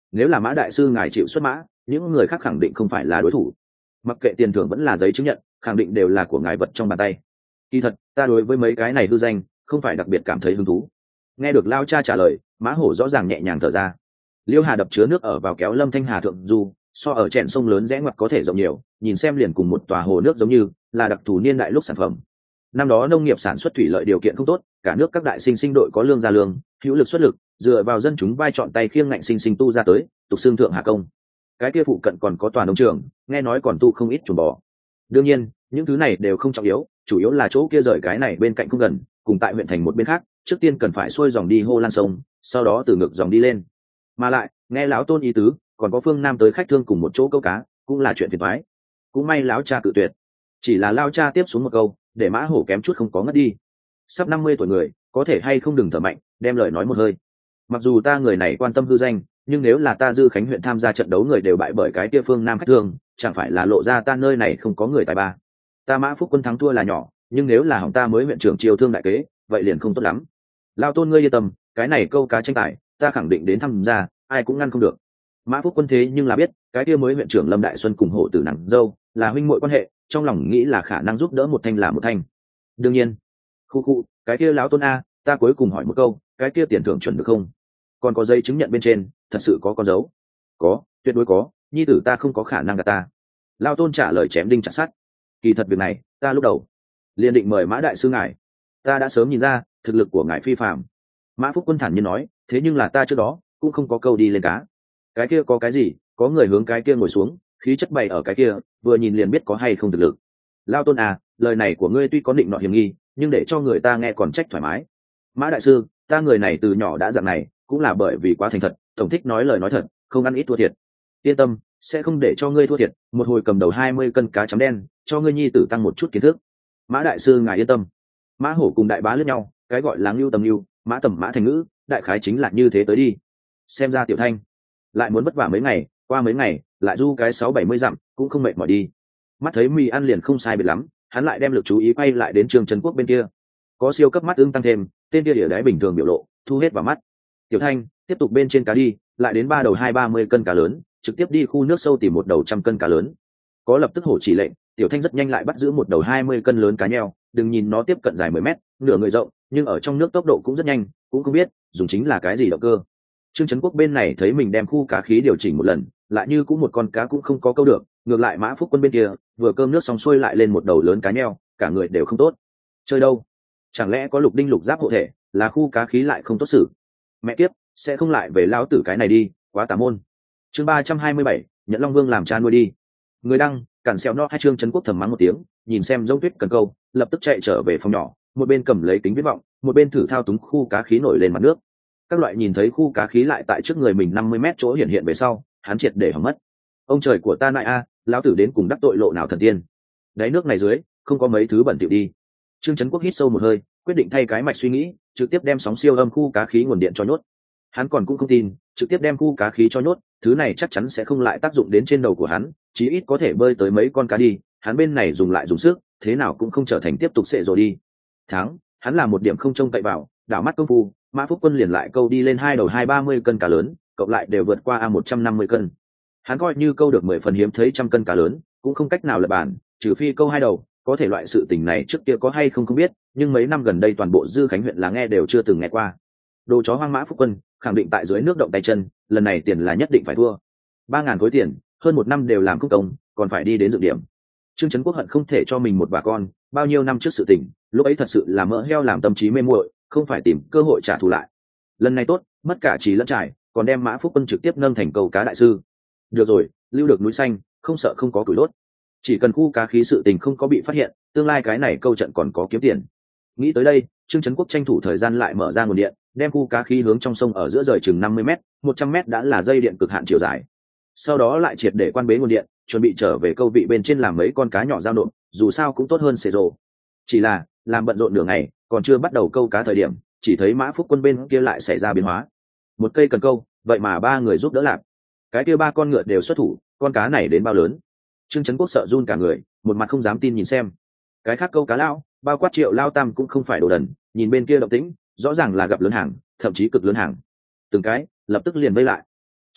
S1: nếu là Mã đại sư ngài chịu xuất mã, những người khác khẳng định không phải là đối thủ. Mặc kệ tiền thưởng vẫn là giấy chứng nhận, khẳng định đều là của ngài vật trong bàn tay. Kỳ thật ta đối với mấy cái này hư danh không phải đặc biệt cảm thấy hứng thú. Nghe được lao cha trả lời, Mã Hổ rõ ràng nhẹ nhàng thở ra. Liêu Hà đập chứa nước ở vào kéo Lâm Thanh Hà thượng du, so ở chèn sông lớn rẽ ngoặt có thể rộng nhiều, nhìn xem liền cùng một tòa hồ nước giống như là đặc thù niên đại lúc sản phẩm. Năm đó nông nghiệp sản xuất thủy lợi điều kiện không tốt, cả nước các đại sinh sinh đội có lương ra lương, hữu lực xuất lực, dựa vào dân chúng vai chọn tay khiêng ngạnh sinh sinh tu ra tới, tục xương thượng hạ công. Cái kia phụ cận còn có tòa nông trường, nghe nói còn tu không ít chuồng bò. Đương nhiên, những thứ này đều không trọng yếu, chủ yếu là chỗ kia rời cái này bên cạnh không gần, cùng tại huyện thành một bên khác, trước tiên cần phải xuôi dòng đi Hô Lan sông, sau đó từ ngược dòng đi lên. Mà lại, nghe lão Tôn ý tứ, còn có phương Nam tới khách thương cùng một chỗ câu cá, cũng là chuyện phiền toái. Cũng may lão cha cự tuyệt, chỉ là lao cha tiếp xuống một câu, để Mã Hổ kém chút không có ngất đi. Sắp năm mươi tuổi người, có thể hay không đừng thở mạnh, đem lời nói một hơi. Mặc dù ta người này quan tâm hư danh, nhưng nếu là ta Dư Khánh huyện tham gia trận đấu người đều bại bởi cái kia phương Nam khách thương, chẳng phải là lộ ra ta nơi này không có người tài ba. Ta Mã Phúc Quân thắng thua là nhỏ, nhưng nếu là hỏng ta mới huyện trưởng triều thương đại kế, vậy liền không tốt lắm. Lao Tôn ngươi yên tâm, cái này câu cá tranh tài, ta khẳng định đến tham gia, ai cũng ngăn không được. Mã Phúc Quân thế nhưng là biết, cái kia mới huyện trưởng Lâm Đại Xuân cùng hộ tử nàng dâu là huynh muội quan hệ, trong lòng nghĩ là khả năng giúp đỡ một thanh là một thanh. Đương nhiên, khu khu, cái kia lão Tôn a, ta cuối cùng hỏi một câu, cái kia tiền thưởng chuẩn được không? Còn có giấy chứng nhận bên trên, thật sự có con dấu? Có, tuyệt đối có, nhi tử ta không có khả năng gạt ta. Lão Tôn trả lời chém đinh chặt sắt. Kỳ thật việc này, ta lúc đầu liền định mời Mã đại sư ngài, ta đã sớm nhìn ra thực lực của ngài phi phàm. Mã Phúc Quân thản nhiên nói, thế nhưng là ta trước đó cũng không có câu đi lên cá. Cái kia có cái gì, có người hướng cái kia ngồi xuống, khí chất bày ở cái kia, vừa nhìn liền biết có hay không thực lực. Lao Tôn à, lời này của ngươi tuy có định nọ hiểm nghi, nhưng để cho người ta nghe còn trách thoải mái. Mã đại sư, ta người này từ nhỏ đã dạng này, cũng là bởi vì quá thành thật, tổng thích nói lời nói thật, không ăn ít thua thiệt. Yên tâm, sẽ không để cho ngươi thua thiệt, một hồi cầm đầu hai mươi cân cá chấm đen, cho ngươi nhi tử tăng một chút kiến thức. Mã đại sư ngài yên tâm. Mã Hổ cùng đại bá lướt nhau, cái gọi là ngưu tầm ngưu, mã tầm mã thành ngữ, đại khái chính là như thế tới đi. Xem ra Tiểu Thanh lại muốn vất vả mấy ngày, qua mấy ngày lại du cái sáu bảy mươi dặm cũng không mệt mỏi đi. Mắt thấy mì ăn liền không sai biệt lắm, hắn lại đem lực chú ý quay lại đến Trương Trấn Quốc bên kia. Có siêu cấp mắt ưng tăng thêm, tên kia địa đáy bình thường biểu lộ thu hết vào mắt. Tiểu Thanh tiếp tục bên trên cá đi, lại đến ba đầu hai ba mươi cân cá lớn, trực tiếp đi khu nước sâu tìm một đầu trăm cân cá lớn. Có lập tức hổ chỉ lệnh, Tiểu Thanh rất nhanh lại bắt giữ một đầu hai mươi cân lớn cá nheo, đừng nhìn nó tiếp cận dài mười mét, nửa người rộng, nhưng ở trong nước tốc độ cũng rất nhanh, cũng không biết dùng chính là cái gì động cơ. Trương Trấn Quốc bên này thấy mình đem khu cá khí điều chỉnh một lần, lại như cũng một con cá cũng không có câu được, ngược lại Mã Phúc Quân bên kia vừa cơm nước xong xuôi lại lên một đầu lớn cá nheo, cả người đều không tốt. Chơi đâu? Chẳng lẽ có lục đinh lục giáp hộ thể, là khu cá khí lại không tốt xử? Mẹ kiếp, sẽ không lại về lão tử cái này đi, quá tà môn. Chương ba trăm hai mươi bảy, Nhẫn Long Vương làm cha nuôi đi. Người đăng, cản xẹo no hai Trương Trấn Quốc thầm mắng một tiếng, nhìn xem giống tuyết cần câu, lập tức chạy trở về phòng nhỏ, một bên cầm lấy kính viễn vọng, một bên thử thao túng khu cá khí nổi lên mặt nước. Các loại nhìn thấy khu cá khí lại tại trước người mình năm mươi mét chỗ hiện hiện về sau, hắn triệt để hỏng mất. Ông trời của ta nại a, lão tử đến cùng đắc tội lộ nào thần tiên. Đáy nước này dưới, không có mấy thứ bẩn thỉu đi. Trương Trấn Quốc hít sâu một hơi, quyết định thay cái mạch suy nghĩ, trực tiếp đem sóng siêu âm khu cá khí nguồn điện cho nhốt. Hắn còn cũng không tin, trực tiếp đem khu cá khí cho nhốt, thứ này chắc chắn sẽ không lại tác dụng đến trên đầu của hắn, chí ít có thể bơi tới mấy con cá đi, hắn bên này dùng lại dùng sức, thế nào cũng không trở thành tiếp tục sệ rồi đi. Thắng, hắn là một điểm không trông cậy vào, đảo mắt công phu, Mã Phúc Quân liền lại câu đi lên hai đầu hai ba mươi cân cá lớn, cộng lại đều vượt qua a một trăm năm mươi cân. Hắn coi như câu được mười phần hiếm thấy trăm cân cá lớn, cũng không cách nào lật bàn, trừ phi câu hai đầu, có thể loại sự tình này trước kia có hay không không biết, nhưng mấy năm gần đây toàn bộ Dư Khánh huyện là nghe đều chưa từng nghe qua. Đồ chó hoang Mã Phúc Quân, khẳng định tại dưới nước động tay chân, lần này tiền là nhất định phải thua. ba ngàn khối tiền, hơn một năm đều làm công công, còn phải đi đến dự điểm. Trương Trấn Quốc hận không thể cho mình một bà con, bao nhiêu năm trước sự tình, lúc ấy thật sự là mỡ heo làm tâm trí mê muội, không phải tìm cơ hội trả thù lại. Lần này tốt, mất cả trí lẫn trải, còn đem Mã Phúc Quân trực tiếp nâng thành câu cá đại sư. Được rồi, lưu được núi xanh, không sợ không có củi đốt. Chỉ cần khu cá khí sự tình không có bị phát hiện, tương lai cái này câu trận còn có kiếm tiền. Nghĩ tới đây, Trương Trấn Quốc tranh thủ thời gian lại mở ra nguồn điện, đem khu cá khí hướng trong sông ở giữa rời chừng năm mươi mét, một trăm mét đã là dây điện cực hạn chiều dài. Sau đó lại triệt để quan bế nguồn điện, chuẩn bị trở về câu vị bên trên làm mấy con cá nhỏ giao nộp, dù sao cũng tốt hơn xề rồ. Chỉ là, làm bận rộn nửa ngày, còn chưa bắt đầu câu cá thời điểm, chỉ thấy Mã Phúc Quân bên kia lại xảy ra biến hóa. Một cây cần câu, vậy mà ba người giúp đỡ làm. Cái kia ba con ngựa đều xuất thủ, con cá này đến bao lớn? Trương Trấn Quốc sợ run cả người, một mặt không dám tin nhìn xem. Cái khác câu cá lao, bao quát Triệu Lao Tam cũng không phải đồ đần, nhìn bên kia động tĩnh, rõ ràng là gặp lớn hàng, thậm chí cực lớn hàng. Từng cái, lập tức liền vây lại.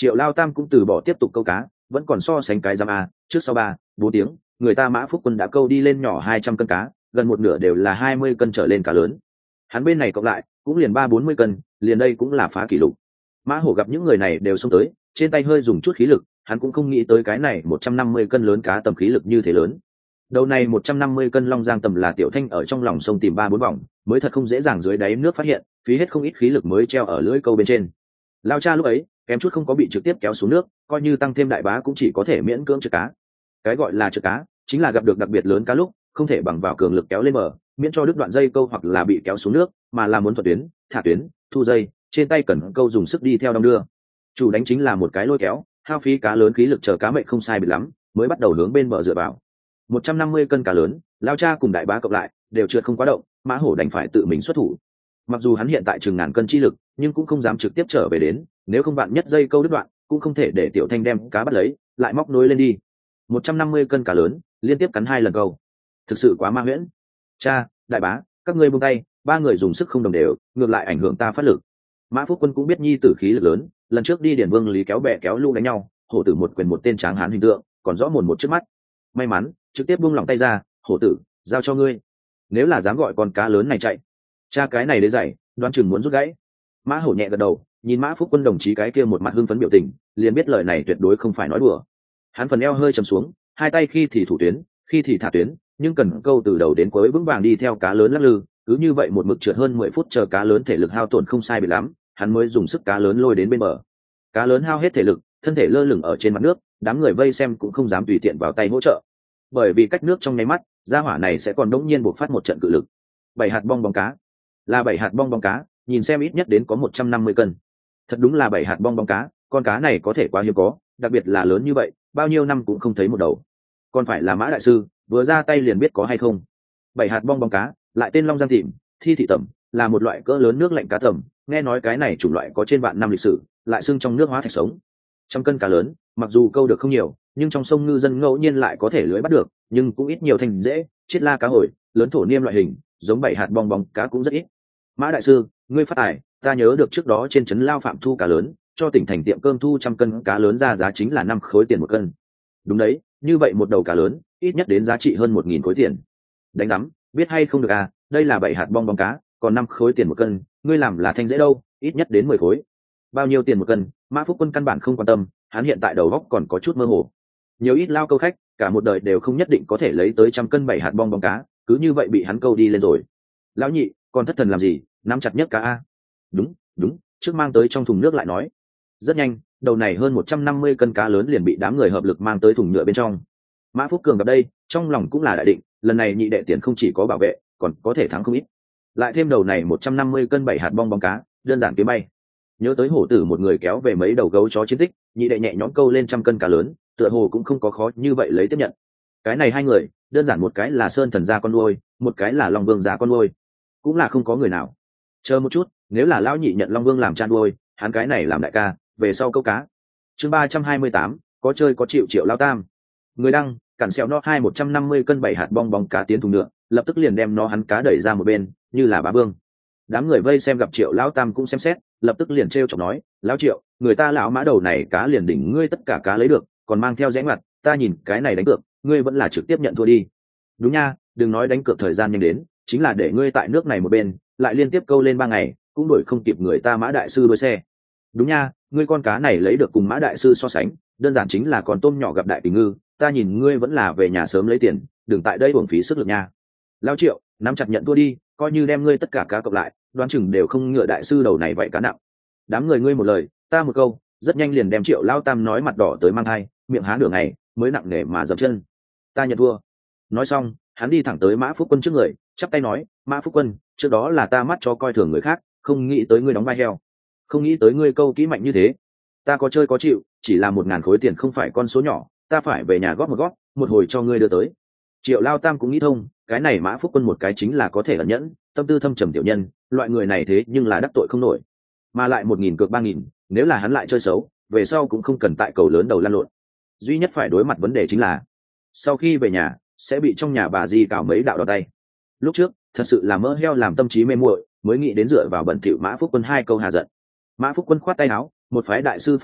S1: Triệu Lao Tam cũng từ bỏ tiếp tục câu cá, vẫn còn so sánh cái giam a, trước sau ba bốn tiếng người ta Mã Phúc Quân đã câu đi lên nhỏ hai trăm cân cá, gần một nửa đều là hai mươi cân trở lên cá lớn. Hắn bên này cộng lại cũng liền ba bốn mươi cân, liền đây cũng là phá kỷ lục. Mã Hổ gặp những người này đều xông tới, trên tay hơi dùng chút khí lực, hắn cũng không nghĩ tới cái này một trăm năm mươi cân lớn cá tầm khí lực như thế lớn. Đầu này một trăm năm mươi cân long giang tầm là Tiểu Thanh ở trong lòng sông tìm ba bốn vòng, mới thật không dễ dàng dưới đáy nước phát hiện, phí hết không ít khí lực mới treo ở lưỡi câu bên trên. Lao cha lúc ấy kém chút không có bị trực tiếp kéo xuống nước, coi như tăng thêm đại bá cũng chỉ có thể miễn cưỡng trượt cá. Cái gọi là trượt cá chính là gặp được đặc biệt lớn cá lúc không thể bằng vào cường lực kéo lên bờ, miễn cho đứt đoạn dây câu hoặc là bị kéo xuống nước, mà là muốn thuận tuyến, thả tuyến, thu dây, trên tay cần câu dùng sức đi theo đong đưa. Chủ đánh chính là một cái lôi kéo, hao phí cá lớn khí lực chờ cá mệnh không sai biệt lắm, mới bắt đầu hướng bên bờ dựa vào. một trăm năm mươi cân cá lớn, Lao cha cùng đại bá cộng lại đều trượt không quá động, Mã Hổ đành phải tự mình xuất thủ. Mặc dù hắn hiện tại chừng ngàn cân chi lực, nhưng cũng không dám trực tiếp trở về đến, nếu không bạn nhất dây câu đứt đoạn, cũng không thể để Tiểu Thanh đem cá bắt lấy, lại móc nối lên đi. một trăm năm mươi cân cá lớn, liên tiếp cắn hai lần câu, thực sự quá ma huyễn. Cha, đại bá, các ngươi buông tay, ba người dùng sức không đồng đều, ngược lại ảnh hưởng ta phát lực. Mã Phúc Quân cũng biết nhi tử khí lực lớn, lần trước đi Điển Vương Lý kéo bè kéo lũ đánh nhau, hổ tử một quyền một tên tráng hán hình tượng, còn rõ mồn một trước mắt. May mắn, trực tiếp buông lỏng tay ra, hổ tử, giao cho ngươi. Nếu là dám gọi con cá lớn này chạy, cha cái này đế dày, đoán chừng muốn rút gãy. Mã Hổ nhẹ gật đầu, nhìn Mã Phúc Quân đồng chí cái kia một mặt hưng phấn biểu tình, liền biết lời này tuyệt đối không phải nói đùa. Hắn phần eo hơi trầm xuống, hai tay khi thì thủ tuyến, khi thì thả tuyến, nhưng cần câu từ đầu đến cuối vững vàng đi theo cá lớn lắc lư, cứ như vậy một mực trượt hơn mười phút chờ cá lớn thể lực hao tổn không sai biệt lắm, hắn mới dùng sức cá lớn lôi đến bên bờ. Cá lớn hao hết thể lực, thân thể lơ lửng ở trên mặt nước, đám người vây xem cũng không dám tùy tiện vào tay hỗ trợ, bởi vì cách nước trong nháy mắt, gia hỏa này sẽ còn đống nhiên buộc phát một trận cự lực. Bảy hạt bong bóng cá, là bảy hạt bong bóng cá, nhìn xem ít nhất đến có một trăm năm mươi cân. Thật đúng là bảy hạt bong bóng cá, con cá này có thể quá hiếm có, đặc biệt là lớn như vậy, bao nhiêu năm cũng không thấy một đầu. Còn phải là Mã đại sư, vừa ra tay liền biết có hay không. Bảy hạt bong bóng cá, lại tên long giang thịm, thi thị tẩm, là một loại cỡ lớn nước lạnh cá tẩm, nghe nói cái này chủng loại có trên vạn năm lịch sử, lại xưng trong nước hóa thạch sống. Trăm cân cá lớn, mặc dù câu được không nhiều, nhưng trong sông ngư dân ngẫu nhiên lại có thể lưới bắt được, nhưng cũng ít nhiều thành dễ, chiết la cá hồi, lớn thổ niêm loại hình, giống bảy hạt bong bóng cá cũng rất ít. Mã đại sư, ngươi phát tài, ta nhớ được trước đó trên trấn Lao Phạm thu cá lớn, cho tỉnh thành tiệm cơm thu trăm cân cá lớn ra giá chính là năm khối tiền một cân. Đúng đấy, như vậy một đầu cá lớn, ít nhất đến giá trị hơn một nghìn khối tiền. Đánh rắm, biết hay không được à, đây là bảy hạt bong bóng cá, còn năm khối tiền một cân, ngươi làm là thanh dễ đâu, ít nhất đến mười khối. Bao nhiêu tiền một cân, Mã Phúc Quân căn bản không quan tâm, hắn hiện tại đầu óc còn có chút mơ hồ. Nhiều ít lao câu khách, cả một đời đều không nhất định có thể lấy tới trăm cân bảy hạt bong bóng cá, cứ như vậy bị hắn câu đi lên rồi. Lão nhị, còn thất thần làm gì, nắm chặt nhất cá a. Đúng, đúng, trước mang tới trong thùng nước lại nói. Rất nhanh, đầu này hơn một trăm năm mươi cân cá lớn liền bị đám người hợp lực mang tới thùng nhựa bên trong. Mã Phúc Cường gặp đây, trong lòng cũng là đại định, lần này nhị đệ tiền không chỉ có bảo vệ, còn có thể thắng không ít. Lại thêm đầu này một trăm năm mươi cân bảy hạt bong bóng cá, đơn giản kiếm bay. Nhớ tới hổ tử một người kéo về mấy đầu gấu chó chiến tích, nhị đệ nhẹ nhõm câu lên trăm cân cá lớn, tựa hồ cũng không có khó như vậy lấy tiếp nhận. Cái này hai người, đơn giản một cái là Sơn Thần gia con nuôi, một cái là Long Vương gia con nuôi, cũng là không có người nào. Chờ một chút, nếu là lão nhị nhận Long Vương làm cha nuôi, hắn cái này làm đại ca, về sau câu cá. Chương ba trăm hai mươi tám, có chơi có chịu Triệu Lao Tam. Người đăng, cản sẹo nó hai một trăm năm mươi cân bảy hạt bong bóng cá tiến thùng nhựa, lập tức liền đem nó hắn cá đẩy ra một bên, như là bá vương. Đám người vây xem gặp Triệu Lão Tam cũng xem xét, lập tức liền trêu chọc nói, lão Triệu, người ta lão Mã đầu này cá liền đỉnh ngươi tất cả cá lấy được, còn mang theo rẽ ngoặt, ta nhìn cái này đánh cược, ngươi vẫn là trực tiếp nhận thua đi. Đúng nha, đừng nói đánh cược thời gian nhanh đến, chính là để ngươi tại nước này một bên, lại liên tiếp câu lên ba ngày, cũng đuổi không kịp người ta Mã đại sư đuôi xe. Đúng nha, ngươi con cá này lấy được cùng Mã đại sư so sánh, đơn giản chính là con tôm nhỏ gặp đại kỳ ngư, ta nhìn ngươi vẫn là về nhà sớm lấy tiền, đừng tại đây uổng phí sức lực nha. Lão Triệu, nắm chặt nhận thua đi, coi như đem ngươi tất cả cá cộng lại, đoán chừng đều không ngựa đại sư đầu này vậy cá nặng. Đám người ngươi một lời, ta một câu, rất nhanh liền đem Triệu Lao Tam nói mặt đỏ tới mang hai, miệng há nửa ngày mới nặng nề mà dậm chân. Ta nhận thua. Nói xong, hắn đi thẳng tới Mã Phúc Quân trước người, chắp tay nói, Mã Phúc Quân, trước đó là ta mắt cho coi thường người khác, không nghĩ tới ngươi đóng vai heo, không nghĩ tới ngươi câu kỹ mạnh như thế. Ta có chơi có chịu, chỉ là một ngàn khối tiền không phải con số nhỏ, ta phải về nhà góp một góp, một hồi cho ngươi đưa tới. Triệu Lao Tam cũng nghĩ thông, cái này Mã Phúc Quân một cái chính là có thể ẩn nhẫn, tâm tư thâm trầm tiểu nhân, loại người này thế nhưng là đắc tội không nổi, mà lại một nghìn cược ba nghìn, nếu là hắn lại chơi xấu, về sau cũng không cần tại cầu lớn đầu lăn lộn. Duy nhất phải đối mặt vấn đề chính là, sau khi về nhà sẽ bị trong nhà bà di cào mấy đạo đỏ tay. Lúc trước thật sự là mỡ heo làm tâm trí mê muội, mới nghĩ đến dựa vào bẩn thỉu Mã Phúc Quân hai câu hà giận. Mã Phúc Quân khoát tay áo, một phái đại sư phong phạm,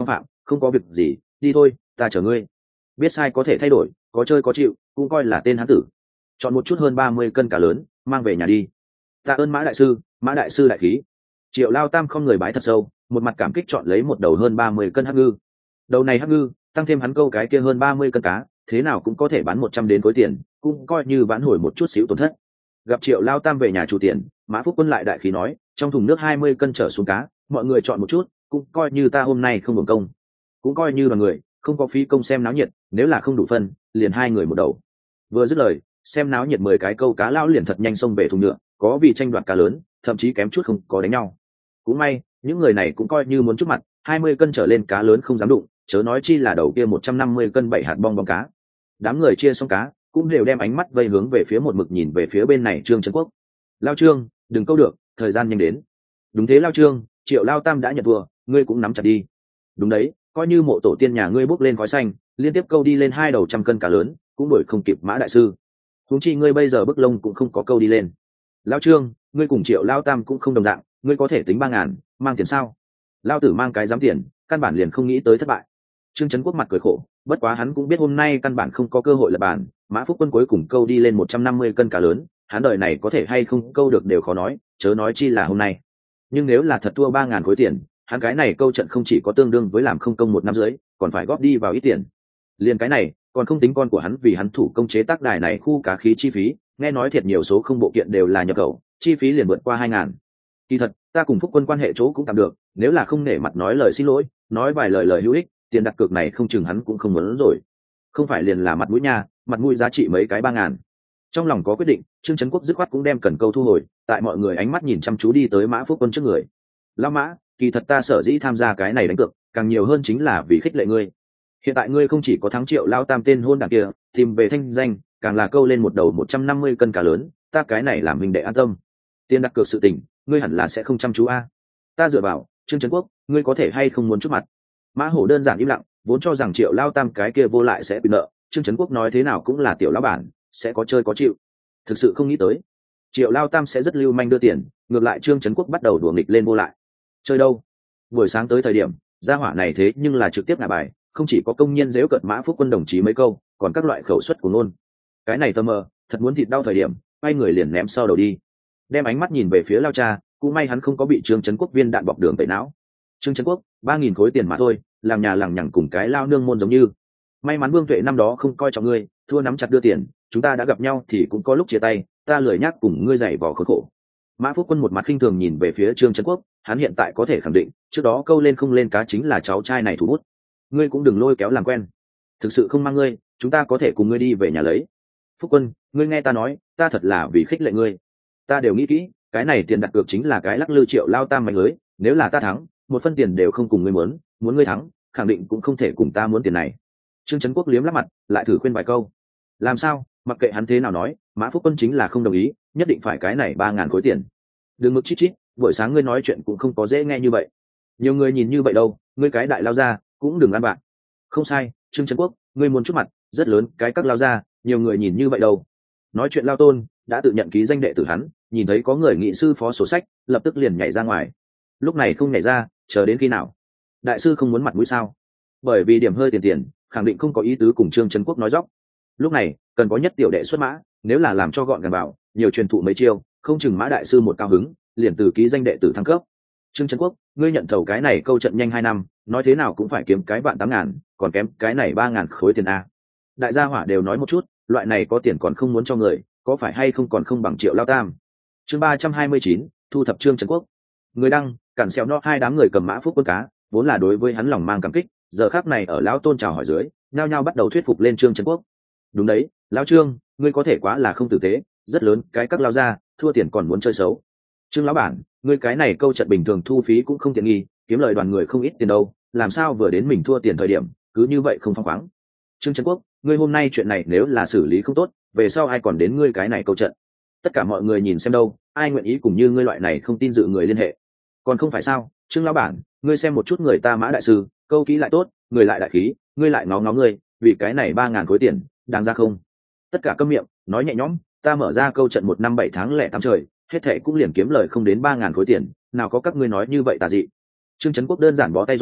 S1: không có việc gì, đi thôi, ta chở ngươi. Biết sai có thể thay đổi, có chơi có chịu, cũng coi là tên hán tử. Chọn một chút hơn ba mươi cân cá lớn, mang về nhà đi. Tạ ơn Mã đại sư, Mã đại sư đại khí. Triệu Lao Tam không người bái thật sâu, một mặt cảm kích chọn lấy một đầu hơn ba mươi cân hắc ngư. Đầu này hắc ngư, tăng thêm hắn câu cái kia hơn ba mươi cân cá, thế nào cũng có thể bán một trăm đến khối tiền, cũng coi như vãn hồi một chút xíu tổn thất. Gặp Triệu Lao Tam về nhà chủ tiền, Mã Phúc Quân lại đại khí nói, trong thùng nước hai mươi cân trở xuống cá, mọi người chọn một chút, cũng coi như ta hôm nay không hưởng công, cũng coi như là người không có phí công xem náo nhiệt, nếu là không đủ phân, liền hai người một đầu. Vừa dứt lời, xem náo nhiệt mười cái câu cá lao liền thật nhanh xông về thùng nhựa, có vì tranh đoạt cá lớn, thậm chí kém chút không có đánh nhau. Cũng may, những người này cũng coi như muốn chút mặt, hai mươi cân trở lên cá lớn không dám đụng, chớ nói chi là đầu kia một trăm năm mươi cân bảy hạt bong bóng cá. Đám người chia xong cá, cũng đều đem ánh mắt vây hướng về phía một mực nhìn về phía bên này Trương Trấn Quốc. Lao Trương, đừng câu được, thời gian nhanh đến. Đúng thế Lao Trương, Triệu Lao Tam đã nhận thua, ngươi cũng nắm chặt đi. Đúng đấy, coi như mộ tổ tiên nhà ngươi bốc lên khói xanh, liên tiếp câu đi lên hai đầu trăm cân cá lớn, cũng đuổi không kịp Mã đại sư. Huống chi ngươi bây giờ bức lông cũng không có câu đi lên. Lao Trương, ngươi cùng Triệu Lao Tam cũng không đồng dạng, ngươi có thể tính ba ngàn, mang tiền sao? Lao tử mang cái dám tiền, căn bản liền không nghĩ tới thất bại. Trương Trấn Quốc mặt cười khổ, bất quá hắn cũng biết hôm nay căn bản không có cơ hội lật bàn, Mã Phúc Quân cuối cùng câu đi lên một trăm năm mươi cân cá lớn, hắn đời này có thể hay không câu được đều khó nói, chớ nói chi là hôm nay. Nhưng nếu là thật thua ba ngàn khối tiền, hắn cái này câu trận không chỉ có tương đương với làm không công một năm dưới, còn phải góp đi vào ít tiền. Liền cái này, còn không tính con của hắn vì hắn thủ công chế tác đài này khu cá khí chi phí, nghe nói thiệt nhiều số không bộ kiện đều là nhập khẩu, chi phí liền vượt qua hai ngàn. Kỳ thật, ta cùng Phúc Quân quan hệ chỗ cũng tạm được, nếu là không nể mặt nói lời xin lỗi, nói vài lời lời hữu ích, tiền đặt cược này không chừng hắn cũng không muốn rồi. Không phải liền là mặt mũi nha, mặt mũi giá trị mấy cái ba ngàn. Trong lòng có quyết định, Trương Trấn Quốc dứt khoát cũng đem cần câu thu hồi, tại mọi người ánh mắt nhìn chăm chú đi tới Mã Phúc Quân trước người. Lão Mã, kỳ thật ta sở dĩ tham gia cái này đánh cược, càng nhiều hơn chính là vì khích lệ ngươi. Hiện tại ngươi không chỉ có thắng Triệu Lao Tam tên hôn đảng kia, tìm về thanh danh, càng là câu lên một đầu một trăm năm mươi cân cá lớn, ta cái này làm mình để an tâm. Tiền đặt cược sự tình, ngươi hẳn là sẽ không chăm chú a. Ta dựa vào, Trương Trấn Quốc, ngươi có thể hay không muốn chút mặt? Mã Hổ đơn giản im lặng, vốn cho rằng Triệu Lao Tam cái kia vô lại sẽ bị nợ, Trương Trấn Quốc nói thế nào cũng là tiểu lão bản, sẽ có chơi có chịu. Thực sự không nghĩ tới, Triệu Lao Tam sẽ rất lưu manh đưa tiền, ngược lại Trương Trấn Quốc bắt đầu đùa nghịch lên vô lại. Chơi đâu? Buổi sáng tới thời điểm, gia hỏa này thế nhưng là trực tiếp ngả bài, không chỉ có công nhân giễu cợt Mã Phúc Quân đồng chí mấy câu, còn các loại khẩu suất của ngôn. Cái này tơ mờ, thật muốn thịt đau thời điểm, quay người liền ném sau đầu đi. Đem ánh mắt nhìn về phía Lao cha, cũng may hắn không có bị Trương Trấn Quốc viên đạn bọc đường tẩy não. Trương Trấn Quốc, ba nghìn khối tiền mà thôi, làm nhà lằng nhằng cùng cái lao nương môn giống như. May mắn Vương Tuệ năm đó không coi trọng ngươi, thua nắm chặt đưa tiền, chúng ta đã gặp nhau thì cũng có lúc chia tay, ta lười nhắc cùng ngươi giày vò khốn khổ. Mã Phúc Quân một mặt khinh thường nhìn về phía Trương Trấn Quốc, hắn hiện tại có thể khẳng định, trước đó câu lên không lên cá chính là cháu trai này thủ bút. Ngươi cũng đừng lôi kéo làm quen. Thực sự không mang ngươi, chúng ta có thể cùng ngươi đi về nhà lấy. Phúc Quân, ngươi nghe ta nói, ta thật là vì khích lệ ngươi. Ta đều nghĩ kỹ, cái này tiền đặt cược chính là cái lắc lư Triệu Lao Tam mạnh lưới, nếu là ta thắng, một phân tiền đều không cùng ngươi muốn, muốn ngươi thắng, khẳng định cũng không thể cùng ta muốn tiền này. Trương Trấn Quốc liếm lắp mặt, lại thử khuyên vài câu. Làm sao, mặc kệ hắn thế nào nói, Mã Phúc Quân chính là không đồng ý, nhất định phải cái này ba ngàn khối tiền. Đừng mực chít chít, buổi sáng ngươi nói chuyện cũng không có dễ nghe như vậy. Nhiều người nhìn như vậy đâu, ngươi cái đại lao ra, cũng đừng ăn bạn. Không sai, Trương Trấn Quốc, ngươi muốn chút mặt, rất lớn, cái các lao ra, nhiều người nhìn như vậy đâu. Nói chuyện Lao Tôn đã tự nhận ký danh đệ tử hắn, nhìn thấy có người nghị sư phó sổ sách, lập tức liền nhảy ra ngoài. Lúc này không nhảy ra, chờ đến khi nào? Đại sư không muốn mặt mũi sao? Bởi vì điểm hơi tiền tiền, khẳng định không có ý tứ cùng Trương Trấn Quốc nói dóc. Lúc này cần có nhất tiểu đệ xuất mã, nếu là làm cho gọn gàng bảo, nhiều truyền thụ mấy chiêu, không chừng Mã đại sư một cao hứng, liền từ ký danh đệ tử thăng cấp. Trương Trấn Quốc, ngươi nhận thầu cái này câu trận nhanh hai năm, nói thế nào cũng phải kiếm cái vạn tám ngàn, còn kém cái này ba ngàn khối tiền a. Đại gia hỏa đều nói một chút, loại này có tiền còn không muốn cho người, có phải hay không còn không bằng Triệu Lao Tam. Chương ba trăm hai mươi chín, thu thập Trương Trấn Quốc. Người đăng, cản xéo no hai đám người cầm Mã Phúc Quân cá, vốn là đối với hắn lòng mang cảm kích, giờ khắc này ở lão Tôn chào hỏi dưới, nhao nhao bắt đầu thuyết phục lên Trương Trấn Quốc. Đúng đấy, lão Trương, ngươi có thể quá là không tử tế, rất lớn, cái các lao ra, thua tiền còn muốn chơi xấu. Trương lão bản, ngươi cái này câu trận bình thường thu phí cũng không tiện nghi, kiếm lời đoàn người không ít tiền đâu, làm sao vừa đến mình thua tiền thời điểm, cứ như vậy không phăng khoáng. Trương Trấn Quốc, ngươi hôm nay chuyện này nếu là xử lý không tốt, về sau ai còn đến ngươi cái này câu trận. Tất cả mọi người nhìn xem đâu, ai nguyện ý cùng như ngươi loại này không tin dự người liên hệ. Còn không phải sao, Trương lão bản, ngươi xem một chút người ta Mã đại sư, câu kỹ lại tốt, người lại đại khí, ngươi lại ngó ngó ngươi, vì cái này ba ngàn khối tiền, đáng ra không? Tất cả câm miệng, nói nhẹ nhõm, ta mở ra câu trận một năm bảy tháng lẻ tám trời, hết thệ cũng liền kiếm lời không đến ba ngàn khối tiền, nào có các ngươi nói như vậy tà dị. Trương Trấn Quốc đơn giản bó tay rồi,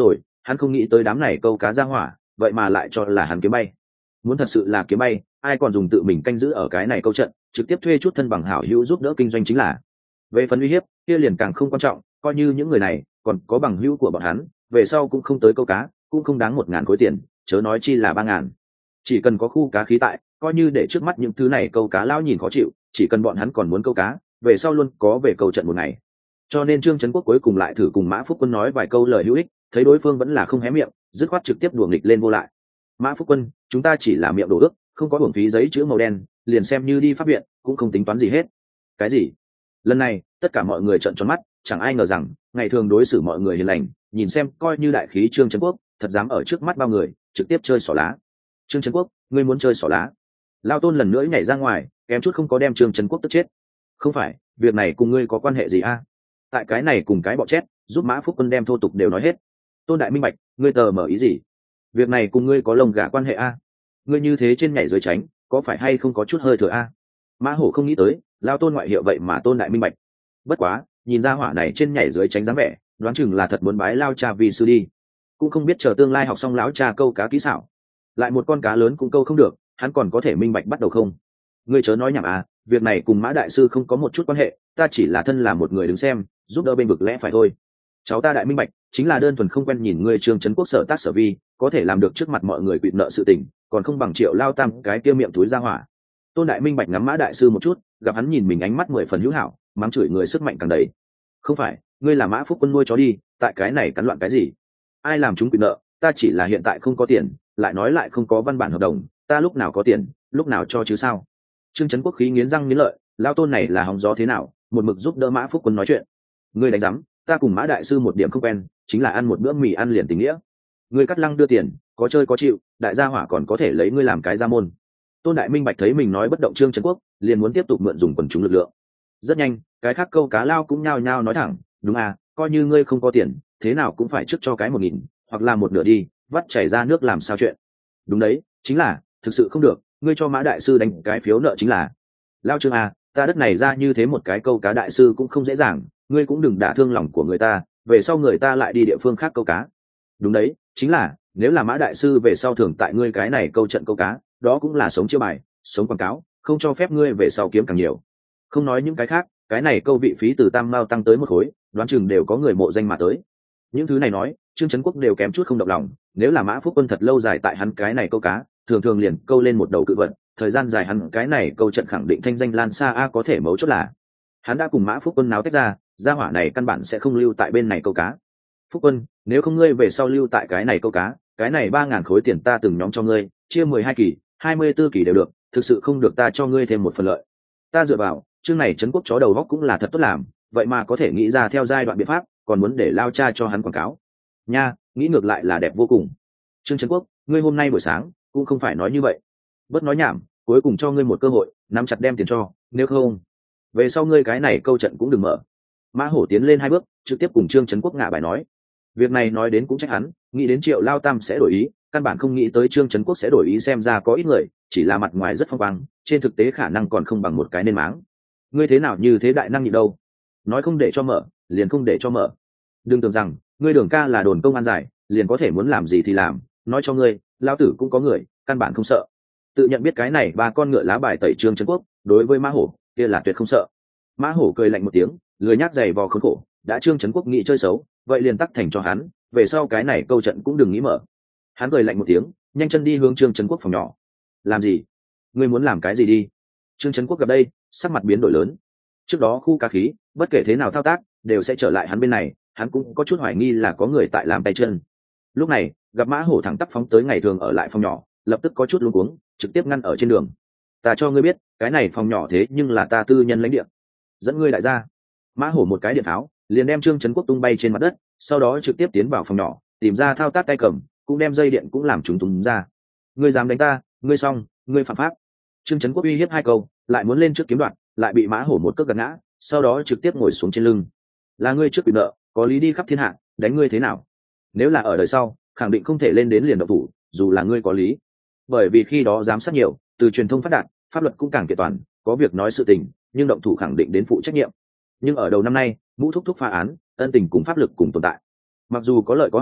S1: hắn không nghĩ tới đám này câu cá ra hỏa vậy mà lại cho là hắn kiếm bay. Muốn thật sự là kiếm bay, ai còn dùng tự mình canh giữ ở cái này câu trận, trực tiếp thuê chút thân bằng hảo hữu giúp đỡ kinh doanh chính là. Về phần uy hiếp kia liền càng không quan trọng, coi như những người này còn có bằng hữu của bọn hắn về sau cũng không tới câu cá, cũng không đáng một ngàn khối tiền, chớ nói chi là ba ngàn. Chỉ cần có khu cá khí tại, coi như để trước mắt những thứ này câu cá lao nhìn khó chịu, chỉ cần bọn hắn còn muốn câu cá về sau luôn có về câu trận một ngày. Cho nên Trương Trấn Quốc cuối cùng lại thử cùng Mã Phúc Quân nói vài câu lời hữu ích, thấy đối phương vẫn là không hé miệng, dứt khoát trực tiếp đùa nghịch lên vô lại. Mã Phúc Quân, chúng ta chỉ là miệng đổ ước, không có uổng phí giấy chữ màu đen, liền xem như đi pháp viện cũng không tính toán gì hết. Cái gì? Lần này tất cả mọi người trợn tròn mắt, chẳng ai ngờ rằng ngày thường đối xử mọi người hiền lành, nhìn xem coi như đại khí Trương Trấn Quốc thật dám ở trước mắt bao người trực tiếp chơi xỏ lá. Trương Trấn Quốc, ngươi muốn chơi xỏ lá? Lao Tôn lần nữa nhảy ra ngoài, kém chút không có đem Trương Trấn Quốc tức chết. Không phải, việc này cùng ngươi có quan hệ gì a? Tại cái này cùng cái bọ chét giúp Mã Phúc Quân đem thô tục đều nói hết. Tôn đại minh bạch, ngươi tờ mở ý gì? Việc này cùng ngươi có lồng gả quan hệ a? Ngươi như thế trên nhảy dưới tránh, có phải hay không có chút hơi thừa a? Mã Hổ không nghĩ tới Lao Tôn ngoại hiệu vậy mà Tôn đại minh bạch. Bất quá nhìn ra hỏa này trên nhảy dưới tránh dáng vẻ, đoán chừng là thật muốn bái Lao cha vì sư đi. Cũng không biết chờ tương lai học xong lão cha câu cá kỹ xảo, lại một con cá lớn cũng câu không được, hắn còn có thể minh bạch bắt đầu không? Ngươi chớ nói nhảm à, việc này cùng Mã đại sư không có một chút quan hệ, ta chỉ là thân là một người đứng xem, giúp đỡ bên vực lẽ phải thôi. Cháu ta đại minh bạch, chính là đơn thuần không quen nhìn ngươi Trương Trấn Quốc sở tác sở vi, có thể làm được trước mặt mọi người quỵt nợ sự tình, còn không bằng Triệu Lao Tam cái kia miệng túi ra hỏa. Tôn đại minh bạch ngắm Mã đại sư một chút, gặp hắn nhìn mình ánh mắt mười phần hữu hảo, mắng chửi người sức mạnh càng đầy. Không phải, ngươi là Mã Phúc Quân nuôi chó đi, tại cái này cắn loạn cái gì? Ai làm chúng quỵt nợ, ta chỉ là hiện tại không có tiền, lại nói lại không có văn bản hợp đồng, ta lúc nào có tiền lúc nào cho chứ sao? Trương Trấn Quốc khí nghiến răng nghiến lợi, Lao Tôn này là hóng gió thế nào, một mực giúp đỡ Mã Phúc Quân nói chuyện. Ngươi đánh rắm, ta cùng Mã đại sư một điểm không quen, chính là ăn một bữa mì ăn liền tình nghĩa. Ngươi cắt lăng đưa tiền, có chơi có chịu, đại gia hỏa còn có thể lấy ngươi làm cái gia môn. Tôn đại minh bạch thấy mình nói bất động Trương Trấn Quốc, liền muốn tiếp tục mượn dùng quần chúng lực lượng. Rất nhanh, cái khác câu cá lao cũng nhao nhao nói thẳng, đúng à, coi như ngươi không có tiền, thế nào cũng phải trước cho cái một nghìn, hoặc là một nửa đi, vắt chảy ra nước làm sao chuyện. Đúng đấy, chính là thực sự không được, ngươi cho Mã đại sư đánh cái phiếu nợ chính là. Lao Trương à, ta đất này ra như thế một cái câu cá đại sư cũng không dễ dàng, ngươi cũng đừng đả thương lòng của người ta, về sau người ta lại đi địa phương khác câu cá. Đúng đấy, chính là nếu là Mã đại sư về sau thường tại ngươi cái này câu trận câu cá, đó cũng là sống chiêu bài, sống quảng cáo, không cho phép ngươi về sau kiếm càng nhiều. Không nói những cái khác, cái này câu vị phí từ tam mao tăng tới một khối, đoán chừng đều có người mộ danh mà tới. Những thứ này nói Trương Trấn Quốc đều kém chút không động lòng, nếu là Mã Phúc Quân thật lâu dài tại hắn cái này câu cá, thường thường liền câu lên một đầu cự vật, thời gian dài hắn cái này câu trận khẳng định thanh danh lan xa a, có thể mấu chốt là hắn đã cùng Mã Phúc Quân náo tách ra, gia hỏa này căn bản sẽ không lưu tại bên này câu cá. Phúc Quân, nếu không ngươi về sau lưu tại cái này câu cá, cái này ba ngàn khối tiền ta từng nhóm cho ngươi, chia mười hai kỳ, hai mươi tư kỳ đều được, thực sự không được ta cho ngươi thêm một phần lợi. Ta dựa vào, chương này Trấn Quốc chó đầu góc cũng là thật tốt làm, vậy mà có thể nghĩ ra theo giai đoạn biện pháp, còn muốn để Lao cha cho hắn quảng cáo. Nha, nghĩ ngược lại là đẹp vô cùng. Trương Trấn Quốc, ngươi hôm nay buổi sáng cũng không phải nói như vậy. Bớt nói nhảm, cuối cùng cho ngươi một cơ hội, nắm chặt đem tiền cho, nếu không về sau ngươi cái này câu trận cũng đừng mở. Mã Hổ tiến lên hai bước, trực tiếp cùng Trương Trấn Quốc ngả bài nói. Việc này nói đến cũng trách hắn, nghĩ đến Triệu Lao Tam sẽ đổi ý, căn bản không nghĩ tới Trương Trấn Quốc sẽ đổi ý, xem ra có ít người chỉ là mặt ngoài rất phong quang, trên thực tế khả năng còn không bằng một cái nên máng. Ngươi thế nào như thế đại năng nhị đâu? Nói không để cho mở, liền không để cho mở. Đừng tưởng rằng ngươi Đường ca là đồn công an giải, liền có thể muốn làm gì thì làm, nói cho ngươi, lao tử cũng có người, căn bản không sợ. Tự nhận biết cái này ba con ngựa lá bài tẩy Trương Trấn Quốc, đối với Mã Hổ kia là tuyệt không sợ. Mã Hổ cười lạnh một tiếng, lười nhác giày vò khốn khổ, đã Trương Trấn Quốc nghĩ chơi xấu, vậy liền tắc thành cho hắn, về sau cái này câu trận cũng đừng nghĩ mở. Hắn cười lạnh một tiếng, nhanh chân đi hướng Trương Trấn Quốc phòng nhỏ. Làm gì? Ngươi muốn làm cái gì đi? Trương Trấn Quốc gặp đây, sắc mặt biến đổi lớn. Trước đó khu cá khí, bất kể thế nào thao tác, đều sẽ trở lại hắn bên này, hắn cũng có chút hoài nghi là có người tại làm tay chân. Lúc này, gặp Mã Hổ thẳng tắp phóng tới ngày thường ở lại phòng nhỏ, lập tức có chút luống cuống, trực tiếp ngăn ở trên đường. Ta cho ngươi biết, cái này phòng nhỏ thế nhưng là ta tư nhân lãnh địa. Dẫn ngươi đại gia. Mã Hổ một cái điện tháo, liền đem Trương Trấn Quốc tung bay trên mặt đất, sau đó trực tiếp tiến vào phòng nhỏ, tìm ra thao tác tay cầm, cũng đem dây điện cũng làm chúng tung ra. Ngươi dám đánh ta, ngươi xong, ngươi phạm pháp. Trương Trấn Quốc uy hiếp hai câu, lại muốn lên trước kiếm đoạt, lại bị Mã Hổ một cước gạt ngã, sau đó trực tiếp ngồi xuống trên lưng. Là ngươi trước bị nợ, có lý đi khắp thiên hạ, đánh ngươi thế nào? Nếu là ở đời sau, khẳng định không thể lên đến liền động thủ, dù là ngươi có lý. Bởi vì khi đó giám sát nhiều, từ truyền thông phát đạt, pháp luật cũng càng kiện toàn, có việc nói sự tình, nhưng động thủ khẳng định đến phụ trách nhiệm. Nhưng ở đầu năm nay, Ngũ thúc thúc phá án, ân tình cùng pháp lực cùng tồn tại. Mặc dù có lợi có hại,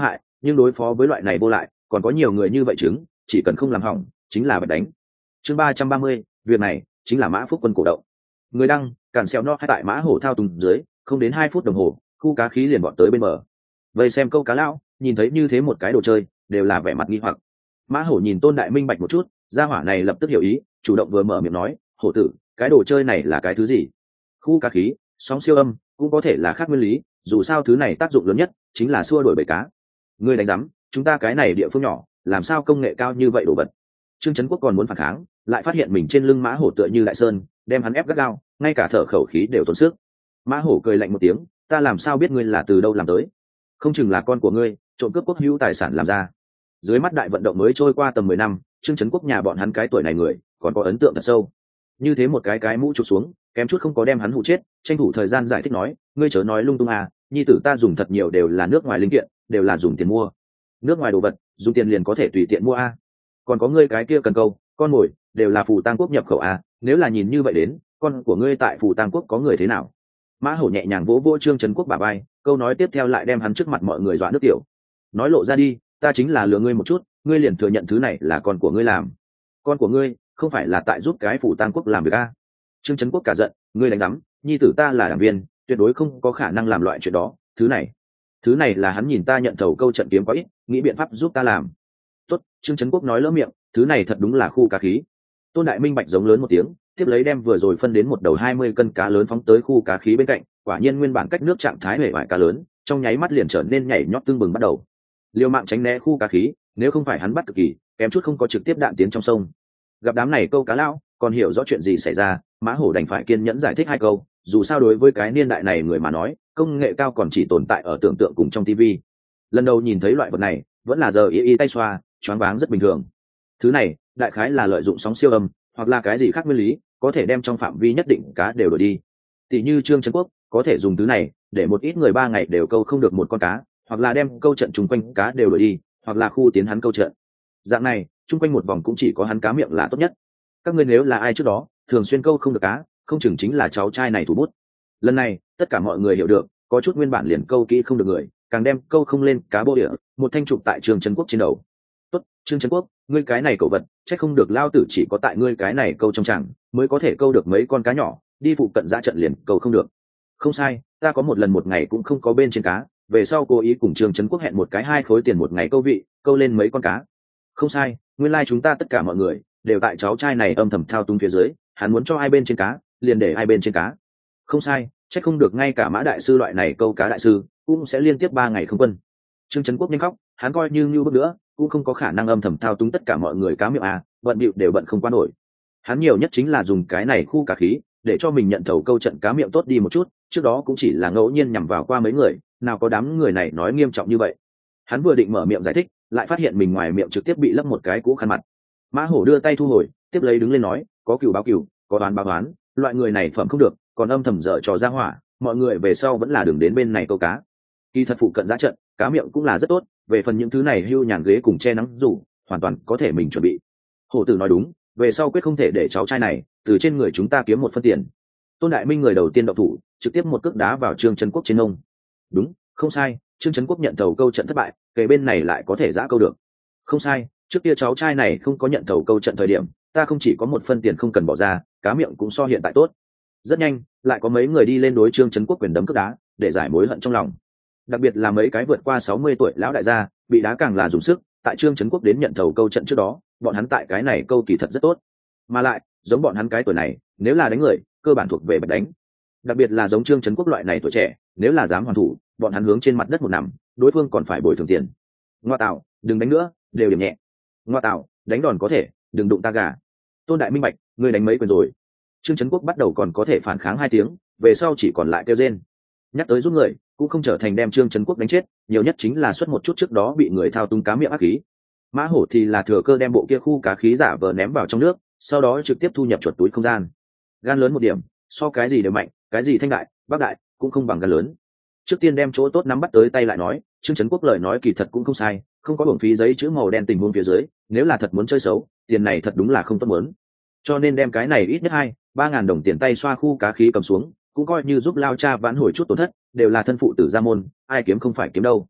S1: nhưng đối phó với loại này vô lại còn có nhiều người như vậy chứng, chỉ cần không làm hỏng chính là bật đánh. Chương ba trăm ba mươi, việc này chính là Mã Phúc Quân cổ động. Người đăng cản xeo no hay tại Mã Hổ thao túng dưới, không đến hai phút đồng hồ, khu cá khí liền bọn tới bên bờ. Vậy xem câu cá lão, nhìn thấy như thế một cái đồ chơi, đều là vẻ mặt nghi hoặc. Mã Hổ nhìn Tôn Đại Minh bạch một chút, gia hỏa này lập tức hiểu ý, chủ động vừa mở miệng nói, "Hổ tử, cái đồ chơi này là cái thứ gì?" Khu cá khí, sóng siêu âm, cũng có thể là khác nguyên lý, dù sao thứ này tác dụng lớn nhất chính là xua đuổi bầy cá. Ngươi đánh rắm, chúng ta cái này địa phương nhỏ, làm sao công nghệ cao như vậy đồ vật? Trương Chấn Quốc còn muốn phản kháng, lại phát hiện mình trên lưng Mã Hổ tựa như đại sơn, đem hắn ép gắt gao, ngay cả thở khẩu khí đều tốn sức. Mã Hổ cười lạnh một tiếng, ta làm sao biết ngươi là từ đâu làm tới? Không chừng là con của ngươi, trộm cướp quốc hữu tài sản làm ra. Dưới mắt đại vận động mới trôi qua tầm mười năm, Trương Chấn Quốc nhà bọn hắn cái tuổi này người, còn có ấn tượng thật sâu. Như thế một cái cái mũ chụp xuống, kém chút không có đem hắn hụ chết, tranh thủ thời gian giải thích nói, ngươi chớ nói lung tung à, nhi tử ta dùng thật nhiều đều là nước ngoài linh kiện, đều là dùng tiền mua. Nước ngoài đồ vật, dùng tiền liền có thể tùy tiện mua a. Còn có ngươi cái kia cần câu, con mồi, đều là phù tang quốc nhập khẩu a, nếu là nhìn như vậy đến, con của ngươi tại phù tang quốc có người thế nào? Mã Hổ nhẹ nhàng vỗ vỗ Trương Chấn Quốc bả vai, câu nói tiếp theo lại đem hắn trước mặt mọi người dọa nước tiểu. Nói lộ ra đi, ta chính là lừa ngươi một chút, ngươi liền thừa nhận thứ này là con của ngươi làm. Con của ngươi không phải là tại giúp cái phù tang quốc làm việc a? Trương Chấn Quốc cả giận, ngươi đánh rắm, nhi tử ta là đảng viên, tuyệt đối không có khả năng làm loại chuyện đó, thứ này, thứ này là hắn nhìn ta nhận thầu câu trận kiếm có ít, nghĩ biện pháp giúp ta làm. Tốt, Trương Chấn Quốc nói lỡ miệng, thứ này thật đúng là khu cá khí. Tôn Đại Minh bạch giống lớn một tiếng, tiếp lấy đem vừa rồi phân đến một đầu hai mươi cân cá lớn phóng tới khu cá khí bên cạnh, quả nhiên nguyên bản cách nước trạng thái hề bại cá lớn, trong nháy mắt liền trở nên nhảy nhót tương bừng bắt đầu. Liều mạng tránh né khu cá khí, nếu không phải hắn bắt cực kỳ, kém chút không có trực tiếp đạn tiến trong sông. Gặp đám này câu cá lão, còn hiểu rõ chuyện gì xảy ra, Mã Hổ đành phải kiên nhẫn giải thích hai câu, dù sao đối với cái niên đại này người mà nói, công nghệ cao còn chỉ tồn tại ở tưởng tượng cùng trong tivi. Lần đầu nhìn thấy loại vật này, vẫn là giờ y y tay xoa, choáng váng rất bình thường. Thứ này, đại khái là lợi dụng sóng siêu âm, hoặc là cái gì khác nguyên lý, có thể đem trong phạm vi nhất định cá đều đổi đi. Tỷ như Trương Chấn Quốc, có thể dùng thứ này để một ít người ba ngày đều câu không được một con cá, hoặc là đem câu trận chung quanh cá đều đổi đi, hoặc là khu tiến hắn câu trận. Dạng này, chung quanh một vòng cũng chỉ có hắn cá miệng là tốt nhất. Các ngươi nếu là ai trước đó thường xuyên câu không được cá, không chừng chính là cháu trai này thủ bút. Lần này, tất cả mọi người hiểu được, có chút nguyên bản liền câu kỹ không được người, càng đem câu không lên cá bô địa, một thanh chụp tại Trương Chấn Quốc trên đầu. Tốt, Trương Chấn Quốc, ngươi cái này cẩu vật, chắc không được lao tử chỉ có tại ngươi cái này câu trong chẳng, mới có thể câu được mấy con cá nhỏ, đi phụ cận dã trận liền câu không được. Không sai, ta có một lần một ngày cũng không có bên trên cá, về sau cố ý cùng Trương Chấn Quốc hẹn một cái hai khối tiền một ngày câu vị, câu lên mấy con cá. Không sai, nguyên lai like chúng ta tất cả mọi người đều tại cháu trai này âm thầm thao túng phía dưới, hắn muốn cho hai bên trên cá, liền để hai bên trên cá. Không sai, chắc không được ngay cả Mã đại sư loại này câu cá đại sư cũng sẽ liên tiếp ba ngày không quân. Trương Chấn Quốc nhanh khóc, hắn coi như như bước nữa cũng không có khả năng âm thầm thao túng tất cả mọi người cá miệng à, bận bịu đều bận không qua nổi. Hắn nhiều nhất chính là dùng cái này khu cá khí để cho mình nhận thầu câu trận cá miệng tốt đi một chút, trước đó cũng chỉ là ngẫu nhiên nhằm vào qua mấy người, nào có đám người này nói nghiêm trọng như vậy. Hắn vừa định mở miệng giải thích, lại phát hiện mình ngoài miệng trực tiếp bị lấp một cái cũ khăn mặt. Mã Hổ đưa tay thu hồi, tiếp lấy đứng lên nói, có cừu báo cừu, có đoán báo đoán, loại người này phẩm không được, còn âm thầm dở trò ra hỏa, mọi người về sau vẫn là đừng đến bên này câu cá. Kỳ thật phụ cận giá trận, cá miệng cũng là rất tốt, về phần những thứ này hưu nhàn ghế cùng che nắng rủ, hoàn toàn có thể mình chuẩn bị. Hổ tử nói đúng, về sau quyết không thể để cháu trai này từ trên người chúng ta kiếm một phân tiền. Tôn Đại Minh người đầu tiên động thủ, trực tiếp một cước đá vào Trương Chấn Quốc trên ông. Đúng, không sai, Trương Chấn Quốc nhận thầu câu trận thất bại, kể bên này lại có thể giã câu được. Không sai, trước kia cháu trai này không có nhận thầu câu trận thời điểm, ta không chỉ có một phân tiền không cần bỏ ra, cá miệng cũng so hiện tại tốt. Rất nhanh, lại có mấy người đi lên đối Trương Chấn Quốc quyền đấm cước đá, để giải mối hận trong lòng. Đặc biệt là mấy cái vượt qua sáu mươi tuổi lão đại gia, bị đá càng là dùng sức, tại Trương Chấn Quốc đến nhận thầu câu trận trước đó, bọn hắn tại cái này câu kỳ thật rất tốt. Mà lại, giống bọn hắn cái tuổi này, nếu là đánh người, cơ bản thuộc về bạch đánh. Đặc biệt là giống Trương Chấn Quốc loại này tuổi trẻ, nếu là dám hoàn thủ, bọn hắn hướng trên mặt đất một nằm, đối phương còn phải bồi thường tiền. Ngoa tạo, đừng đánh nữa, đều điểm nhẹ. Ngoa tạo, đánh đòn có thể, đừng đụng ta gà. Tôn Đại Minh bạch, ngươi đánh mấy quyền rồi? Trương Chấn Quốc bắt đầu còn có thể phản kháng hai tiếng, về sau chỉ còn lại kêu rên. Nhắc tới giúp người, cũng không trở thành đem Trương Chấn Quốc đánh chết, nhiều nhất chính là xuất một chút trước đó bị người thao túng cá miệng ác khí. Mã Hổ thì là thừa cơ đem bộ kia khu cá khí giả vờ ném vào trong nước, sau đó trực tiếp thu nhập chuột túi không gian. Gan lớn một điểm, so cái gì đều mạnh, cái gì thanh đại, bắc đại, cũng không bằng gan lớn. Trước tiên đem chỗ tốt nắm bắt tới tay lại nói, Trương Chấn Quốc lời nói kỳ thật cũng không sai, không có bổng phí giấy chữ màu đen tình huống phía dưới, nếu là thật muốn chơi xấu, tiền này thật đúng là không tốt muốn. Cho nên đem cái này ít nhất hai, ba ngàn đồng tiền tay xoa khu cá khí cầm xuống, cũng coi như giúp lao cha vãn hồi chút tổn thất, đều là thân phụ tử gia môn, ai kiếm không phải kiếm đâu.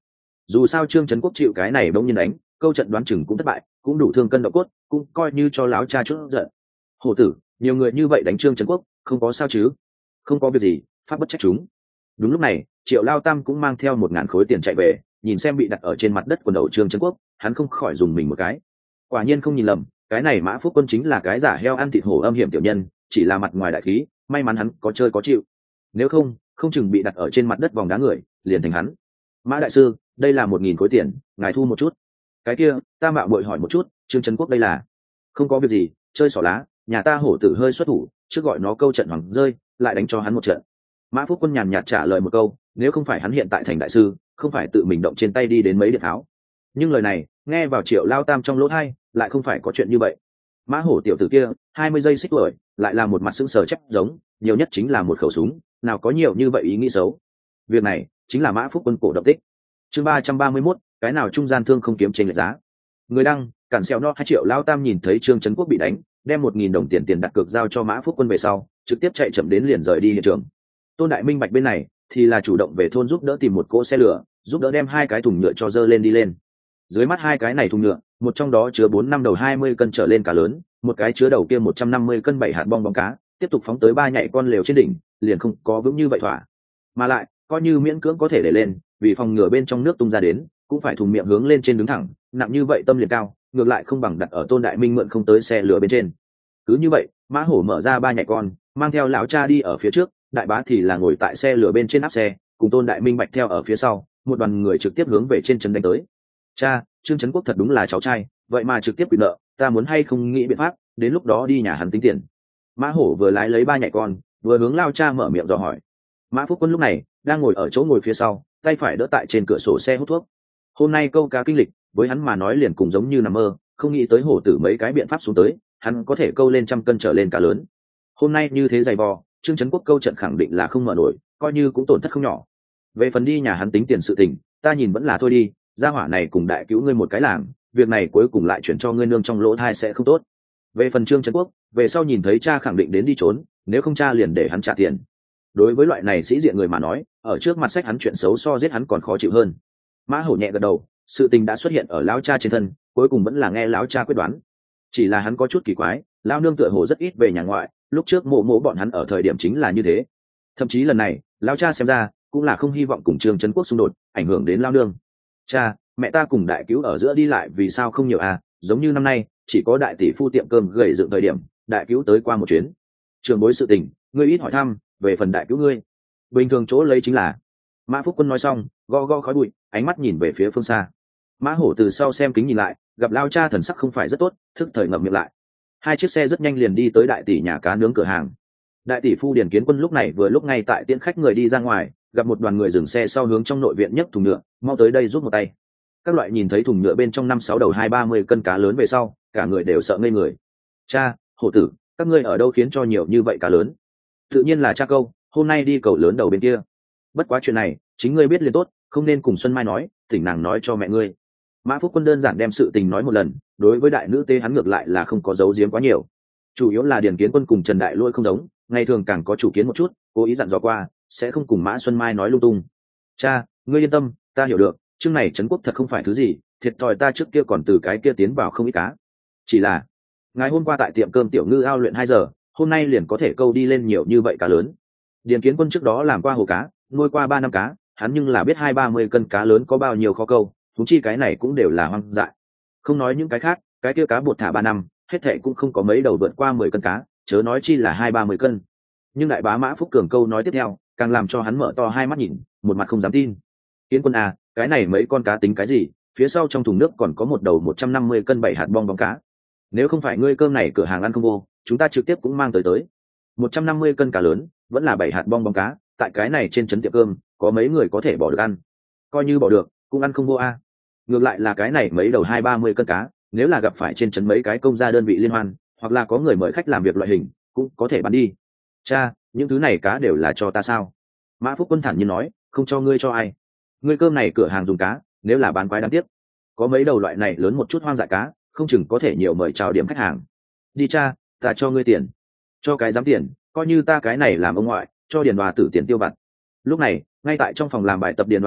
S1: Dù sao trương trấn quốc chịu cái này bỗng nhiên đánh, câu trận đoán chừng cũng thất bại, cũng đủ thương cân độ cốt, cũng coi như cho láo cha chút giận. Hổ tử, nhiều người như vậy đánh trương trấn quốc, không có sao chứ? Không có việc gì, pháp bất trách chúng. Đúng lúc này, Triệu Lao Tam cũng mang theo một ngàn khối tiền chạy về, nhìn xem bị đặt ở trên mặt đất quần đầu trương trấn quốc, hắn không khỏi dùng mình một cái. Quả nhiên không nhìn lầm, cái này Mã Phúc Quân chính là cái giả heo ăn thịt hổ âm hiểm tiểu nhân, chỉ là mặt ngoài đại khí, may mắn hắn có chơi có chịu. Nếu không, không chừng bị đặt ở trên mặt đất vòng đá người, liền thành hắn. Mã đại sư, đây là một nghìn khối tiền, ngài thu một chút. Cái kia, ta mạo muội hỏi một chút, trương trấn quốc đây là? Không có việc gì, chơi xỏ lá, nhà ta hổ tử hơi xuất thủ, trước gọi nó câu trận hoàng rơi, lại đánh cho hắn một trận. Mã Phúc Quân nhàn nhạt trả lời một câu, nếu không phải hắn hiện tại thành đại sư, không phải tự mình động trên tay đi đến mấy điện tháo. Nhưng lời này nghe vào Triệu Lao Tam trong lỗ tai, lại không phải có chuyện như vậy. Mã hổ tiểu tử kia hai mươi giây xích tuổi, lại là một mặt sững sờ chép giống, nhiều nhất chính là một khẩu súng, nào có nhiều như vậy ý nghĩ xấu. Việc này chính là Mã Phúc Quân cổ động tích. Chương ba trăm ba mươi mốt, cái nào trung gian thương không kiếm trên lệch giá. Người đăng, cản xèo no hai Triệu Lao Tam nhìn thấy Trương Trấn Quốc bị đánh, đem một nghìn đồng tiền tiền đặt cược giao cho Mã Phúc Quân về sau, trực tiếp chạy chậm đến liền rời đi hiện trường. Tôn Đại Minh Bạch bên này thì là chủ động về thôn giúp đỡ tìm một cỗ xe lửa, giúp đỡ đem hai cái thùng nhựa cho dơ lên đi lên. Dưới mắt hai cái này thùng nhựa, một trong đó chứa bốn năm đầu hai mươi cân trở lên cá lớn, một cái chứa đầu kia một trăm năm mươi cân bảy hạt bong bóng cá, tiếp tục phóng tới ba nhảy con lều trên đỉnh, liền không có vững như vậy thỏa. Mà lại, coi như miễn cưỡng có thể để lên, vì phòng ngừa bên trong nước tung ra đến, cũng phải thùng miệng hướng lên trên đứng thẳng, nặng như vậy tâm liền cao, ngược lại không bằng đặt ở Tôn Đại Minh mượn không tới xe lửa bên trên. Cứ như vậy, Mã Hổ mở ra ba nhảy con, mang theo lão cha đi ở phía trước, đại bá thì là ngồi tại xe lửa bên trên áp xe, cùng Tôn Đại Minh Bạch theo ở phía sau, một đoàn người trực tiếp hướng về trên trấn đánh tới. Cha, Trương Trấn Quốc thật đúng là cháu trai, vậy mà trực tiếp bị nợ, ta muốn hay không nghĩ biện pháp, đến lúc đó đi nhà hắn tính tiền. Mã Hổ vừa lái lấy ba nhảy con, vừa hướng lao cha mở miệng dò hỏi. Mã Phúc Quân lúc này đang ngồi ở chỗ ngồi phía sau, tay phải đỡ tại trên cửa sổ xe hút thuốc. Hôm nay câu cá kinh lịch, với hắn mà nói liền cùng giống như nằm mơ, không nghĩ tới hổ tử mấy cái biện pháp xuống tới, hắn có thể câu lên trăm cân trở lên cá lớn. Hôm nay như thế dày vò, Trương Trấn Quốc câu trận khẳng định là không mở nổi, coi như cũng tổn thất không nhỏ. Về phần đi nhà hắn tính tiền sự tình, ta nhìn vẫn là thôi đi, gia hỏa này cùng đại cứu ngươi một cái làng, việc này cuối cùng lại chuyển cho ngươi nương trong lỗ thai sẽ không tốt. Về phần Trương Trấn Quốc, về sau nhìn thấy cha khẳng định đến đi trốn, nếu không cha liền để hắn trả tiền. Đối với loại này sĩ diện người mà nói, ở trước mặt sách hắn chuyện xấu so giết hắn còn khó chịu hơn. Mã Hổ nhẹ gật đầu, sự tình đã xuất hiện ở lão cha trên thân, cuối cùng vẫn là nghe lão cha quyết đoán. Chỉ là hắn có chút kỳ quái, lão nương tựa hồ rất ít về nhà ngoại, lúc trước mộ mộ bọn hắn ở thời điểm chính là như thế. Thậm chí lần này, lão cha xem ra cũng là không hy vọng cùng Trương Trấn Quốc xung đột, ảnh hưởng đến lão nương. Cha, mẹ ta cùng đại cứu ở giữa đi lại vì sao không nhiều à, giống như năm nay chỉ có đại tỷ phu tiệm cơm gầy dựng thời điểm đại cứu tới qua một chuyến. Trường bối sự tình ngươi ít hỏi thăm, về phần đại cứu ngươi bình thường chỗ lấy chính là. Mã Phúc Quân nói xong, go go khói bụi, ánh mắt nhìn về phía phương xa. Mã Hổ từ sau xem kính nhìn lại, gặp lao cha thần sắc không phải rất tốt, thức thời ngậm miệng lại. Hai chiếc xe rất nhanh liền đi tới đại tỷ nhà cá nướng cửa hàng. Đại tỷ phu Điền Kiến Quân lúc này vừa lúc ngay tại tiễn khách người đi ra ngoài, gặp một đoàn người dừng xe sau hướng trong nội viện nhấc thùng nhựa, mau tới đây giúp một tay. Các loại nhìn thấy thùng nhựa bên trong năm sáu đầu hai ba mươi cân cá lớn về sau, cả người đều sợ ngây người. Cha, hổ tử, các ngươi ở đâu khiến cho nhiều như vậy cá lớn? Tự nhiên là cha câu, hôm nay đi cầu lớn đầu bên kia. Bất quá chuyện này chính ngươi biết liền tốt, không nên cùng Xuân Mai nói, tỉnh nàng nói cho mẹ ngươi. Mã Phúc Quân đơn giản đem sự tình nói một lần, đối với đại nữ tế hắn ngược lại là không có giấu giếm quá nhiều. Chủ yếu là Điền Kiến Quân cùng Trần Đại Lôi không giống, ngày thường càng có chủ kiến một chút, cố ý dặn dò qua sẽ không cùng Mã Xuân Mai nói lung tung. Cha, ngươi yên tâm, ta hiểu được, chương này Trấn Quốc thật không phải thứ gì, thiệt thòi ta trước kia còn từ cái kia tiến vào không ít cá. Chỉ là ngày hôm qua tại tiệm cơm tiểu ngư ao luyện hai giờ, hôm nay liền có thể câu đi lên nhiều như vậy cá lớn. Điền Kiến Quân trước đó làm qua hồ cá, nuôi qua ba năm cá, hắn nhưng là biết hai ba mươi cân cá lớn có bao nhiêu khó câu, thúng chi cái này cũng đều là hoang dại. Không nói những cái khác, cái kia cá bột thả ba năm, hết thệ cũng không có mấy đầu vượt qua mười cân cá, chớ nói chi là hai ba mươi cân. Nhưng đại bá Mã Phúc Cường câu nói tiếp theo, càng làm cho hắn mở to hai mắt nhìn, một mặt không dám tin. Kiến Quân à, cái này mấy con cá tính cái gì? Phía sau trong thùng nước còn có một đầu một trăm năm mươi cân bảy hạt bong bóng cá. Nếu không phải ngươi cơm này cửa hàng ăn không vô, chúng ta trực tiếp cũng mang tới tới. một trăm năm mươi cân cá lớn, vẫn là bảy hạt bong bóng cá, tại cái này trên trấn tiệm cơm, có mấy người có thể bỏ được ăn. Coi như bỏ được, cũng ăn không vô a. Ngược lại là cái này mấy đầu hai ba mươi cân cá, nếu là gặp phải trên trấn mấy cái công gia đơn vị liên hoan, hoặc là có người mời khách làm việc loại hình, cũng có thể bán đi. Cha, những thứ này cá đều là cho ta sao? Mã Phúc Quân thản nhiên nói, không cho ngươi cho ai. Ngươi cơm này cửa hàng dùng cá, nếu là bán quái đáng tiếc. Có mấy đầu loại này lớn một chút hoang dại cá, không chừng có thể nhiều mời chào điểm khách hàng. Đi cha, ta cho ngươi tiền. Cho cái dám tiền, coi như ta cái này làm ông ngoại, cho Điền Hòa Tử tiền tiêu vặt. Lúc này, ngay tại trong phòng làm bài tập Điền Hòa Tử,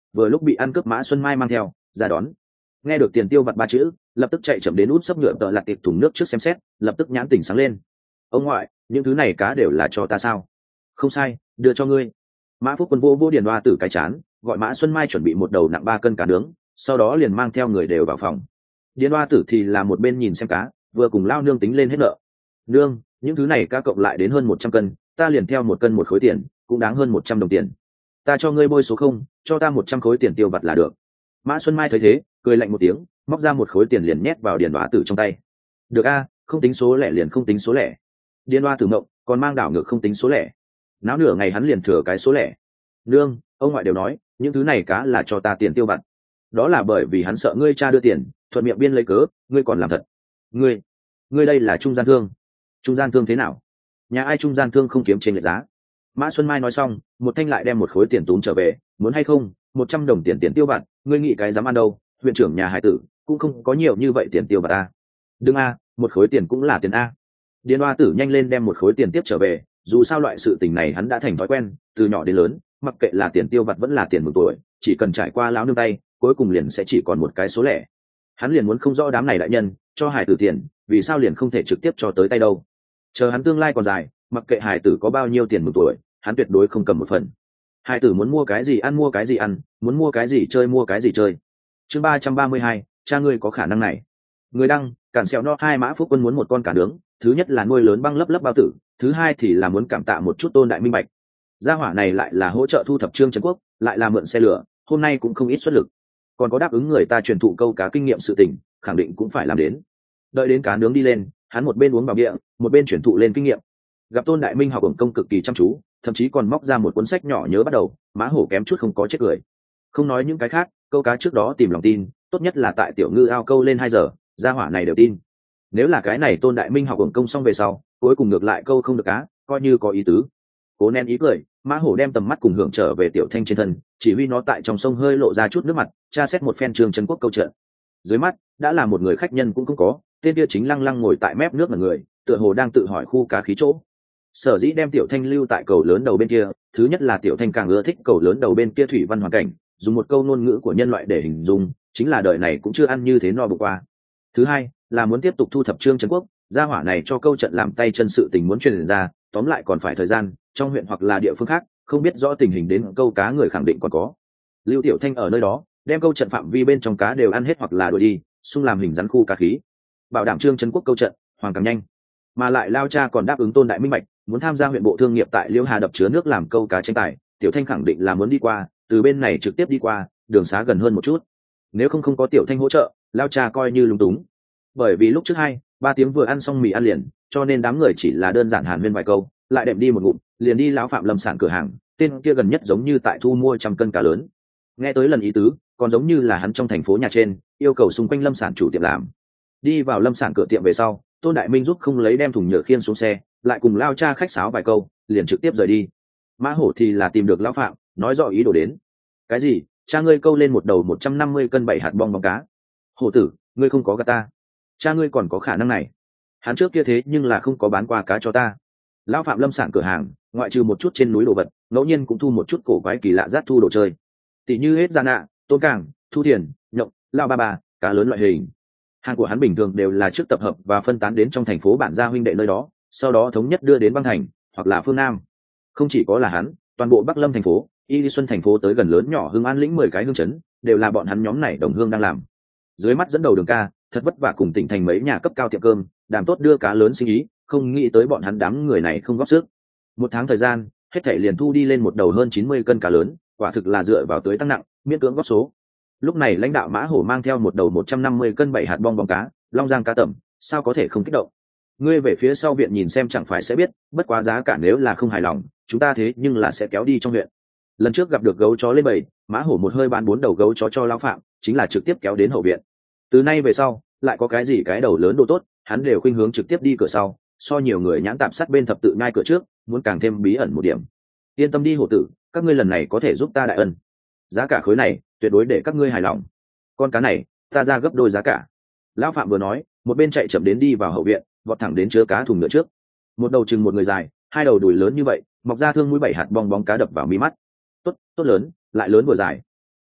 S1: vừa lúc bị ăn cướp Mã Xuân Mai mang theo ra đón. Nghe được tiền tiêu vặt ba chữ, lập tức chạy chậm đến út sấp nhựa tợ lặt tiệp thùng nước trước xem xét, lập tức nhãn tỉnh sáng lên. Ông ngoại, những thứ này cá đều là cho ta sao? Không sai, đưa cho ngươi. Mã Phúc Quân vô vô Điền Hoa Tử cái chán, gọi Mã Xuân Mai chuẩn bị một đầu nặng ba cân cá nướng, sau đó liền mang theo người đều vào phòng. Điền Hoa Tử thì là một bên nhìn xem cá, vừa cùng lao nương tính lên hết nợ. Nương, những thứ này cá cộng lại đến hơn một trăm cân, ta liền theo một cân một khối tiền, cũng đáng hơn một trăm đồng tiền. Ta cho ngươi bôi số không, cho ta một trăm khối tiền tiêu vặt là được. Mã Xuân Mai thấy thế, cười lạnh một tiếng, móc ra một khối tiền liền nhét vào Điền Hoa Tử trong tay. Được a, không tính số lẻ liền không tính số lẻ. Điền Hoa Tử mộng, còn mang đảo ngược không tính số lẻ. Náo nửa ngày hắn liền thừa cái số lẻ. Nương, ông ngoại đều nói những thứ này cá là cho ta tiền tiêu vặt. Đó là bởi vì hắn sợ ngươi cha đưa tiền, thuận miệng biên lấy cớ, ngươi còn làm thật. Ngươi, ngươi đây là trung gian thương. Trung gian thương thế nào? Nhà ai trung gian thương không kiếm trên lệch giá? Mã Xuân Mai nói xong, một thanh lại đem một khối tiền túm trở về, muốn hay không, một trăm đồng tiền tiền tiêu vặt, ngươi nghĩ cái dám ăn đâu? Huyện trưởng nhà hải tử cũng không có nhiều như vậy tiền tiêu vặt a. Đừng a, một khối tiền cũng là tiền a. Điền Hoa Tử nhanh lên đem một khối tiền tiếp trở về, dù sao loại sự tình này hắn đã thành thói quen, từ nhỏ đến lớn, mặc kệ là tiền tiêu vặt vẫn là tiền mừng tuổi, chỉ cần trải qua lão nương tay, cuối cùng liền sẽ chỉ còn một cái số lẻ. Hắn liền muốn không rõ đám này đại nhân cho hải tử tiền, vì sao liền không thể trực tiếp cho tới tay đâu? Chờ hắn tương lai còn dài, mặc kệ hải tử có bao nhiêu tiền mừng tuổi, hắn tuyệt đối không cầm một phần. Hải tử muốn mua cái gì ăn mua cái gì ăn, muốn mua cái gì chơi mua cái gì chơi. Chương ba trăm ba mươi hai, cha ngươi có khả năng này. Người đăng, cản sẹo no hai Mã Phúc Quân muốn một con cá nướng, thứ nhất là nuôi lớn băng lấp lấp bao tử, thứ hai thì là muốn cảm tạ một chút Tôn Đại Minh Bạch. Gia hỏa này lại là hỗ trợ thu thập Trương Trấn Quốc, lại là mượn xe lửa, hôm nay cũng không ít xuất lực. Còn có đáp ứng người ta truyền thụ câu cá kinh nghiệm sự tình, khẳng định cũng phải làm đến. Đợi đến cá nướng đi lên, hắn một bên uống vào bia, một bên truyền thụ lên kinh nghiệm. Gặp Tôn Đại Minh học ổng công cực kỳ chăm chú, thậm chí còn móc ra một cuốn sách nhỏ nhớ bắt đầu, Mã Hổ kém chút không có chết cười. Không nói những cái khác, câu cá trước đó tìm lòng tin, tốt nhất là tại tiểu ngư ao câu lên hai giờ, gia hỏa này đều tin. Nếu là cái này Tôn Đại Minh học ổng công xong về sau, cuối cùng ngược lại câu không được cá, coi như có ý tứ. Cố nén ý cười, Mã Hổ đem tầm mắt cùng hưởng trở về Tiểu Thanh trên thân, chỉ huy nó tại trong sông hơi lộ ra chút nước mặt, tra xét một phen Trương Trấn Quốc câu trận. Dưới mắt đã là một người khách nhân cũng không có, tên kia chính lăng lăng ngồi tại mép nước mà người, tựa hồ đang tự hỏi khu cá khí chỗ. Sở dĩ đem Tiểu Thanh lưu tại cầu lớn đầu bên kia, thứ nhất là Tiểu Thanh càng ưa thích cầu lớn đầu bên kia thủy văn hoàn cảnh, dùng một câu ngôn ngữ của nhân loại để hình dung, chính là đời này cũng chưa ăn như thế no bụng qua. Thứ hai là muốn tiếp tục thu thập Trương Trấn Quốc, gia hỏa này cho câu trận làm tay chân sự tình muốn truyền ra, tóm lại còn phải thời gian, trong huyện hoặc là địa phương khác, không biết rõ tình hình đến câu cá người khẳng định còn có. Lưu Tiểu Thanh ở nơi đó, đem câu trận phạm vi bên trong cá đều ăn hết hoặc là đuổi đi, xung làm hình rắn khu cá khí, bảo đảm Trương Trấn Quốc câu trận hoàng càng nhanh. Mà lại lao cha còn đáp ứng Tôn Đại Minh Bạch, muốn tham gia huyện bộ thương nghiệp tại Liễu Hà đập chứa nước làm câu cá tranh tài, Tiểu Thanh khẳng định là muốn đi qua, từ bên này trực tiếp đi qua, đường xá gần hơn một chút. Nếu không không có Tiểu Thanh hỗ trợ, lao cha coi như lúng túng. Bởi vì lúc trước hai ba tiếng vừa ăn xong mì ăn liền, cho nên đám người chỉ là đơn giản hàn huyên vài câu, lại đệm đi một ngụm, liền đi lão Phạm Lâm sản cửa hàng, tên kia gần nhất giống như tại thu mua trăm cân cá lớn. Nghe tới lần ý tứ, còn giống như là hắn trong thành phố nhà trên, yêu cầu xung quanh Lâm sản chủ tiệm làm. Đi vào Lâm sản cửa tiệm về sau, Tôn Đại Minh giúp không lấy đem thùng nhựa khiên xuống xe, lại cùng lao cha khách sáo vài câu, liền trực tiếp rời đi. Mã Hổ thì là tìm được lão Phạm, nói rõ ý đồ đến. Cái gì? Cha ngươi câu lên một đầu một trăm năm mươi cân bảy hạt bong bóng cá. Hổ tử, ngươi không có gạt ta. Cha ngươi còn có khả năng này. Hắn trước kia thế nhưng là không có bán qua cá cho ta. Lão Phạm Lâm sản cửa hàng, ngoại trừ một chút trên núi đồ vật, ngẫu nhiên cũng thu một chút cổ quái kỳ lạ rát thu đồ chơi. Tỷ như hết gia nạ, tôn càng, thu tiền, nhộng, lao ba ba, cá lớn loại hình. Hàng của hắn bình thường đều là trước tập hợp và phân tán đến trong thành phố bản gia huynh đệ nơi đó, sau đó thống nhất đưa đến băng thành hoặc là phương Nam. Không chỉ có là hắn, toàn bộ Bắc Lâm thành phố, Y Lý Xuân thành phố tới gần lớn nhỏ Hưng An lĩnh mười cái hương chấn, đều là bọn hắn nhóm này đồng hương đang làm. Dưới mắt dẫn đầu đường ca, thật vất vả cùng tỉnh thành mấy nhà cấp cao tiệm cơm, đảm tốt đưa cá lớn sinh ý, không nghĩ tới bọn hắn đám người này không góp sức. Một tháng thời gian, hết thảy liền thu đi lên một đầu hơn chín mươi cân cá lớn, quả thực là dựa vào tới tăng nặng, miễn cưỡng góp số. Lúc này lãnh đạo Mã Hổ mang theo một đầu một trăm năm mươi cân bảy hạt bong bóng cá, long giang cá tẩm, sao có thể không kích động. Ngươi về phía sau viện nhìn xem chẳng phải sẽ biết, bất quá giá cả nếu là không hài lòng, chúng ta thế nhưng là sẽ kéo đi trong huyện. Lần trước gặp được gấu chó lên bầy, Mã Hổ một hơi bán bốn đầu gấu chó cho lão Phạm, chính là trực tiếp kéo đến hậu viện. Từ nay về sau, lại có cái gì cái đầu lớn đồ tốt, hắn đều khuynh hướng trực tiếp đi cửa sau, so nhiều người nhãn tạm sát bên thập tự ngay cửa trước, muốn càng thêm bí ẩn một điểm. Yên tâm đi Hổ tử, các ngươi lần này có thể giúp ta đại ân. Giá cả khối này, tuyệt đối để các ngươi hài lòng. Con cá này, ta ra gấp đôi giá cả. Lão Phạm vừa nói, một bên chạy chậm đến đi vào hậu viện, vọt thẳng đến chứa cá thùng nhựa trước. Một đầu chừng một người dài, hai đầu đùi lớn như vậy, mọc ra thương mũi bảy hạt bong bóng cá đập vào mí mắt. Tốt, tốt lớn, lại lớn vừa dài.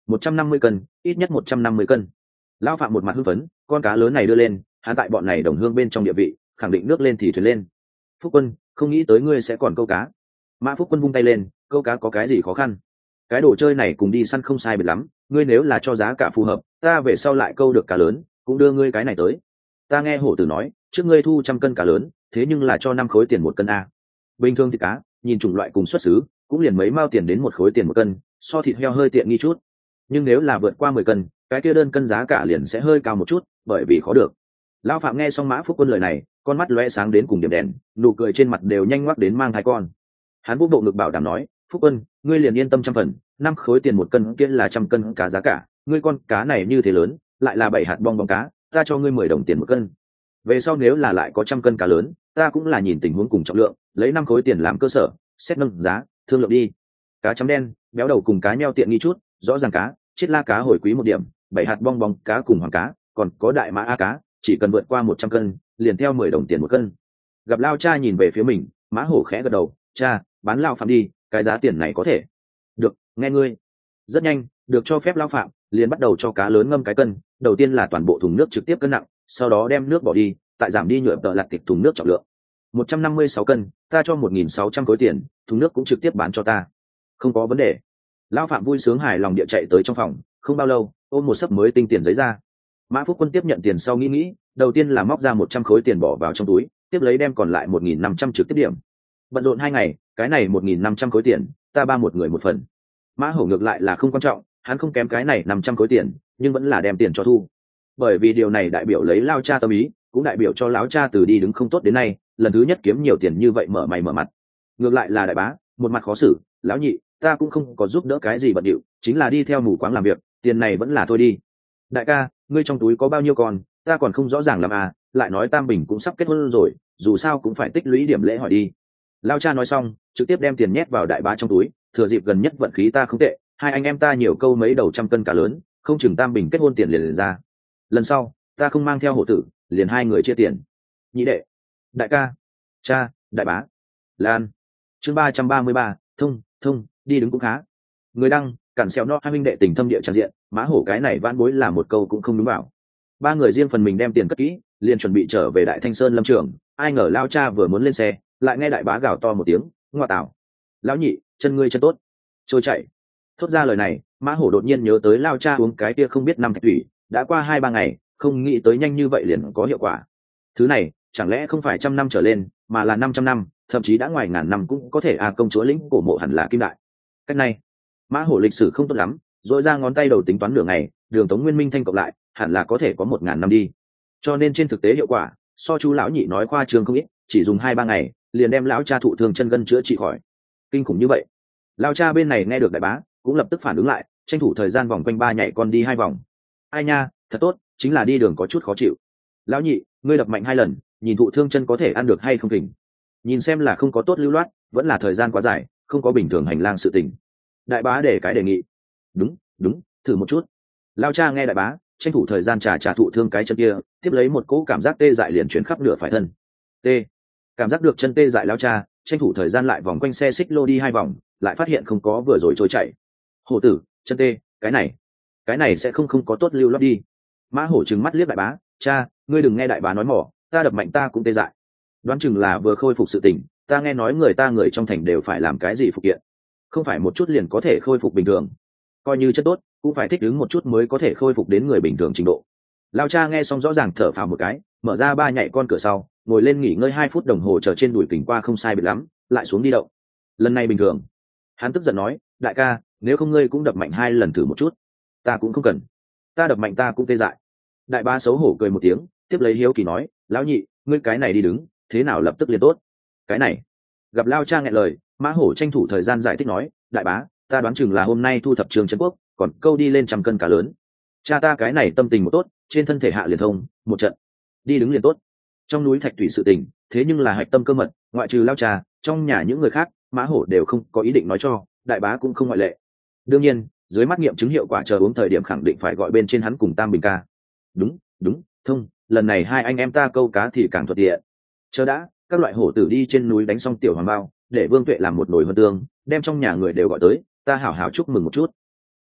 S1: một trăm năm mươi cân, ít nhất một trăm năm mươi cân. Lão Phạm một mặt hưng phấn, con cá lớn này đưa lên, hắn tại bọn này đồng hương bên trong địa vị, khẳng định nước lên thì thuyền lên. Phúc Quân, không nghĩ tới ngươi sẽ còn câu cá. Mã Phúc Quân vung tay lên, câu cá có cái gì khó khăn? Cái đồ chơi này cùng đi săn không sai biệt lắm, ngươi nếu là cho giá cả phù hợp, ta về sau lại câu được cá lớn, cũng đưa ngươi cái này tới. Ta nghe hổ tử nói, trước ngươi thu trăm cân cá lớn, thế nhưng là cho năm khối tiền một cân a. Bình thường thì cá, nhìn chủng loại cùng xuất xứ, cũng liền mấy mao tiền đến một khối tiền một cân, so thịt heo hơi tiện nghi chút. Nhưng nếu là vượt qua mười cân, cái kia đơn cân giá cả liền sẽ hơi cao một chút, bởi vì khó được. Lão Phạm nghe xong Mã Phúc Quân lời này, con mắt lóe sáng đến cùng điểm đèn, nụ cười trên mặt đều nhanh ngoắc đến mang thai con. Hắn vũ bộ ngực bảo đảm nói, Phúc Quân, ngươi liền yên tâm trăm phần, năm khối tiền một cân kia là trăm cân cá giá cả, ngươi con cá này như thế lớn, lại là bảy hạt bong bóng cá, ta cho ngươi mười đồng tiền một cân. Về sau nếu là lại có trăm cân cá lớn, ta cũng là nhìn tình huống cùng trọng lượng, lấy năm khối tiền làm cơ sở, xét nâng giá, thương lượng đi. Cá chấm đen, béo đầu cùng cá nheo tiện nghi chút, rõ ràng cá, chết la cá hồi quý một điểm, bảy hạt bong bóng cá cùng hoàng cá, còn có đại mã a cá, chỉ cần vượt qua một trăm cân, liền theo mười đồng tiền một cân. Gặp Lao cha nhìn về phía mình, Mã Hổ khẽ gật đầu, cha, bán Lao Phạm đi, cái giá tiền này có thể. Được, nghe ngươi. Rất nhanh, được cho phép Lao Phạm, liền bắt đầu cho cá lớn ngâm cái cân, đầu tiên là toàn bộ thùng nước trực tiếp cân nặng, sau đó đem nước bỏ đi, tại giảm đi nhựa tợ lặt tịch thùng nước trọng lượng. một trăm năm mươi sáu cân, ta cho một nghìn sáu trăm khối tiền, thùng nước cũng trực tiếp bán cho ta. Không có vấn đề. Lao Phạm vui sướng hài lòng địa chạy tới trong phòng, không bao lâu, ôm một sấp mới tinh tiền giấy ra. Mã Phúc Quân tiếp nhận tiền sau nghĩ nghĩ, đầu tiên là móc ra một trăm khối tiền bỏ vào trong túi, tiếp lấy đem còn lại một nghìn năm trăm trực tiếp điểm. Bận rộn hai ngày, cái này một nghìn năm trăm khối tiền, ta ba một người một phần. Mã Hổ ngược lại là không quan trọng, hắn không kém cái này năm trăm khối tiền, nhưng vẫn là đem tiền cho thu. Bởi vì điều này đại biểu lấy Lao cha tâm ý, cũng đại biểu cho lão cha từ đi đứng không tốt đến nay, lần thứ nhất kiếm nhiều tiền như vậy mở mày mở mặt. Ngược lại là đại bá, một mặt khó xử, lão nhị, ta cũng không có giúp đỡ cái gì bận điệu, chính là đi theo mù quáng làm việc, tiền này vẫn là thôi đi. Đại ca, ngươi trong túi có bao nhiêu con, ta còn không rõ ràng lắm à, lại nói Tam Bình cũng sắp kết hôn rồi, dù sao cũng phải tích lũy điểm lễ hỏi đi. Lao cha nói xong, trực tiếp đem tiền nhét vào đại bá trong túi, thừa dịp gần nhất vận khí ta không tệ, hai anh em ta nhiều câu mấy đầu trăm cân cả lớn, không chừng Tam Bình kết hôn tiền liền, liền ra. Lần sau, ta không mang theo hộ tử, liền hai người chia tiền. Nhị đệ, đại ca, cha, đại bá, Lan. Chương ba trăm ba mươi ba, thông, thông, đi đứng cũng khá. Người đăng, cản xẹo no hai minh đệ tình thâm địa tràn diện, Mã Hổ cái này vãn bối là một câu cũng không đúng vào. Ba người riêng phần mình đem tiền cất kỹ, liền chuẩn bị trở về Đại Thanh Sơn lâm trường. Ai ngờ Lao cha vừa muốn lên xe, lại nghe đại bá gào to một tiếng, ngoa tảo. Lão nhị, chân ngươi chân tốt, trôi chạy. Thốt ra lời này, Mã Hổ đột nhiên nhớ tới Lao cha uống cái kia không biết năm thạch thủy, đã qua hai ba ngày, không nghĩ tới nhanh như vậy liền có hiệu quả. Thứ này, chẳng lẽ không phải trăm năm trở lên, mà là năm trăm năm, thậm chí đã ngoài ngàn năm cũng có thể à, công chúa lĩnh cổ mộ hẳn là kim đại. Cách này, Mã Hổ lịch sử không tốt lắm, rồi ra ngón tay đầu tính toán nửa ngày, đường Tống Nguyên Minh thanh cộng lại, hẳn là có thể có một ngàn năm đi. Cho nên trên thực tế hiệu quả, so chú lão nhị nói khoa trương không ít, chỉ dùng hai ba ngày, liền đem lão cha thụ thương chân gân chữa trị khỏi. Kinh khủng như vậy. Lão cha bên này nghe được đại bá, cũng lập tức phản ứng lại, tranh thủ thời gian vòng quanh ba nhảy con đi hai vòng. Ai nha, thật tốt, chính là đi đường có chút khó chịu. Lão nhị, ngươi đập mạnh hai lần, nhìn thụ thương chân có thể ăn được hay không kình. Nhìn xem là không có tốt lưu loát, vẫn là thời gian quá dài, không có bình thường hành lang sự tình. Đại bá để cái đề nghị. Đúng, đúng, thử một chút. Lao cha nghe đại bá, tranh thủ thời gian trà trà thụ thương cái chân kia, tiếp lấy một cỗ cảm giác tê dại liền chuyển khắp nửa phải thân. Tê. Cảm giác được chân tê dại lao cha, tranh thủ thời gian lại vòng quanh xe xích lô đi hai vòng, lại phát hiện không có vừa rồi trôi chạy. Hổ tử, chân tê, cái này, cái này sẽ không không có tốt lưu loát đi. Mã Hổ trừng mắt liếc đại bá, cha, ngươi đừng nghe đại bá nói mỏ, ta đập mạnh ta cũng tê dại. Đoán chừng là vừa khôi phục sự tỉnh, ta nghe nói người ta người trong thành đều phải làm cái gì phục kiện, không phải một chút liền có thể khôi phục bình thường, coi như chất tốt cũng phải thích ứng một chút mới có thể khôi phục đến người bình thường trình độ. Lao cha nghe xong rõ ràng thở phào một cái, mở ra ba nhảy con cửa sau, ngồi lên nghỉ ngơi hai phút đồng hồ chờ trên đùi kình qua không sai biệt lắm, lại xuống đi đậu. Lần này bình thường. Hắn tức giận nói, đại ca, nếu không ngươi cũng đập mạnh hai lần thử một chút. Ta cũng không cần, ta đập mạnh ta cũng tê dại. Đại ba xấu hổ cười một tiếng, tiếp lấy hiếu kỳ nói, lão nhị, ngươi cái này đi đứng thế nào lập tức liền tốt. Cái này. Gặp Lao cha nghẹn lời, Mã Hổ tranh thủ thời gian giải thích nói, đại bá, ta đoán chừng là hôm nay thu thập trường trấn quốc, còn câu đi lên trăm cân cá lớn. Cha ta cái này tâm tình một tốt, trên thân thể hạ liền thông, một trận đi đứng liền tốt. Trong núi thạch thủy sự tình, thế nhưng là hạch tâm cơ mật, ngoại trừ Lao cha, trong nhà những người khác, Mã Hổ đều không có ý định nói cho, đại bá cũng không ngoại lệ. Đương nhiên, dưới mắt nghiệm chứng hiệu quả chờ uống thời điểm khẳng định phải gọi bên trên hắn cùng Tam Bình ca. Đúng, đúng, thông, lần này hai anh em ta câu cá thì càng thuận tiện. Chờ đã, các loại hổ tử đi trên núi đánh xong tiểu hoàng bao, để Vương Tuệ làm một nồi vân tương, đem trong nhà người đều gọi tới, ta hảo hảo chúc mừng một chút.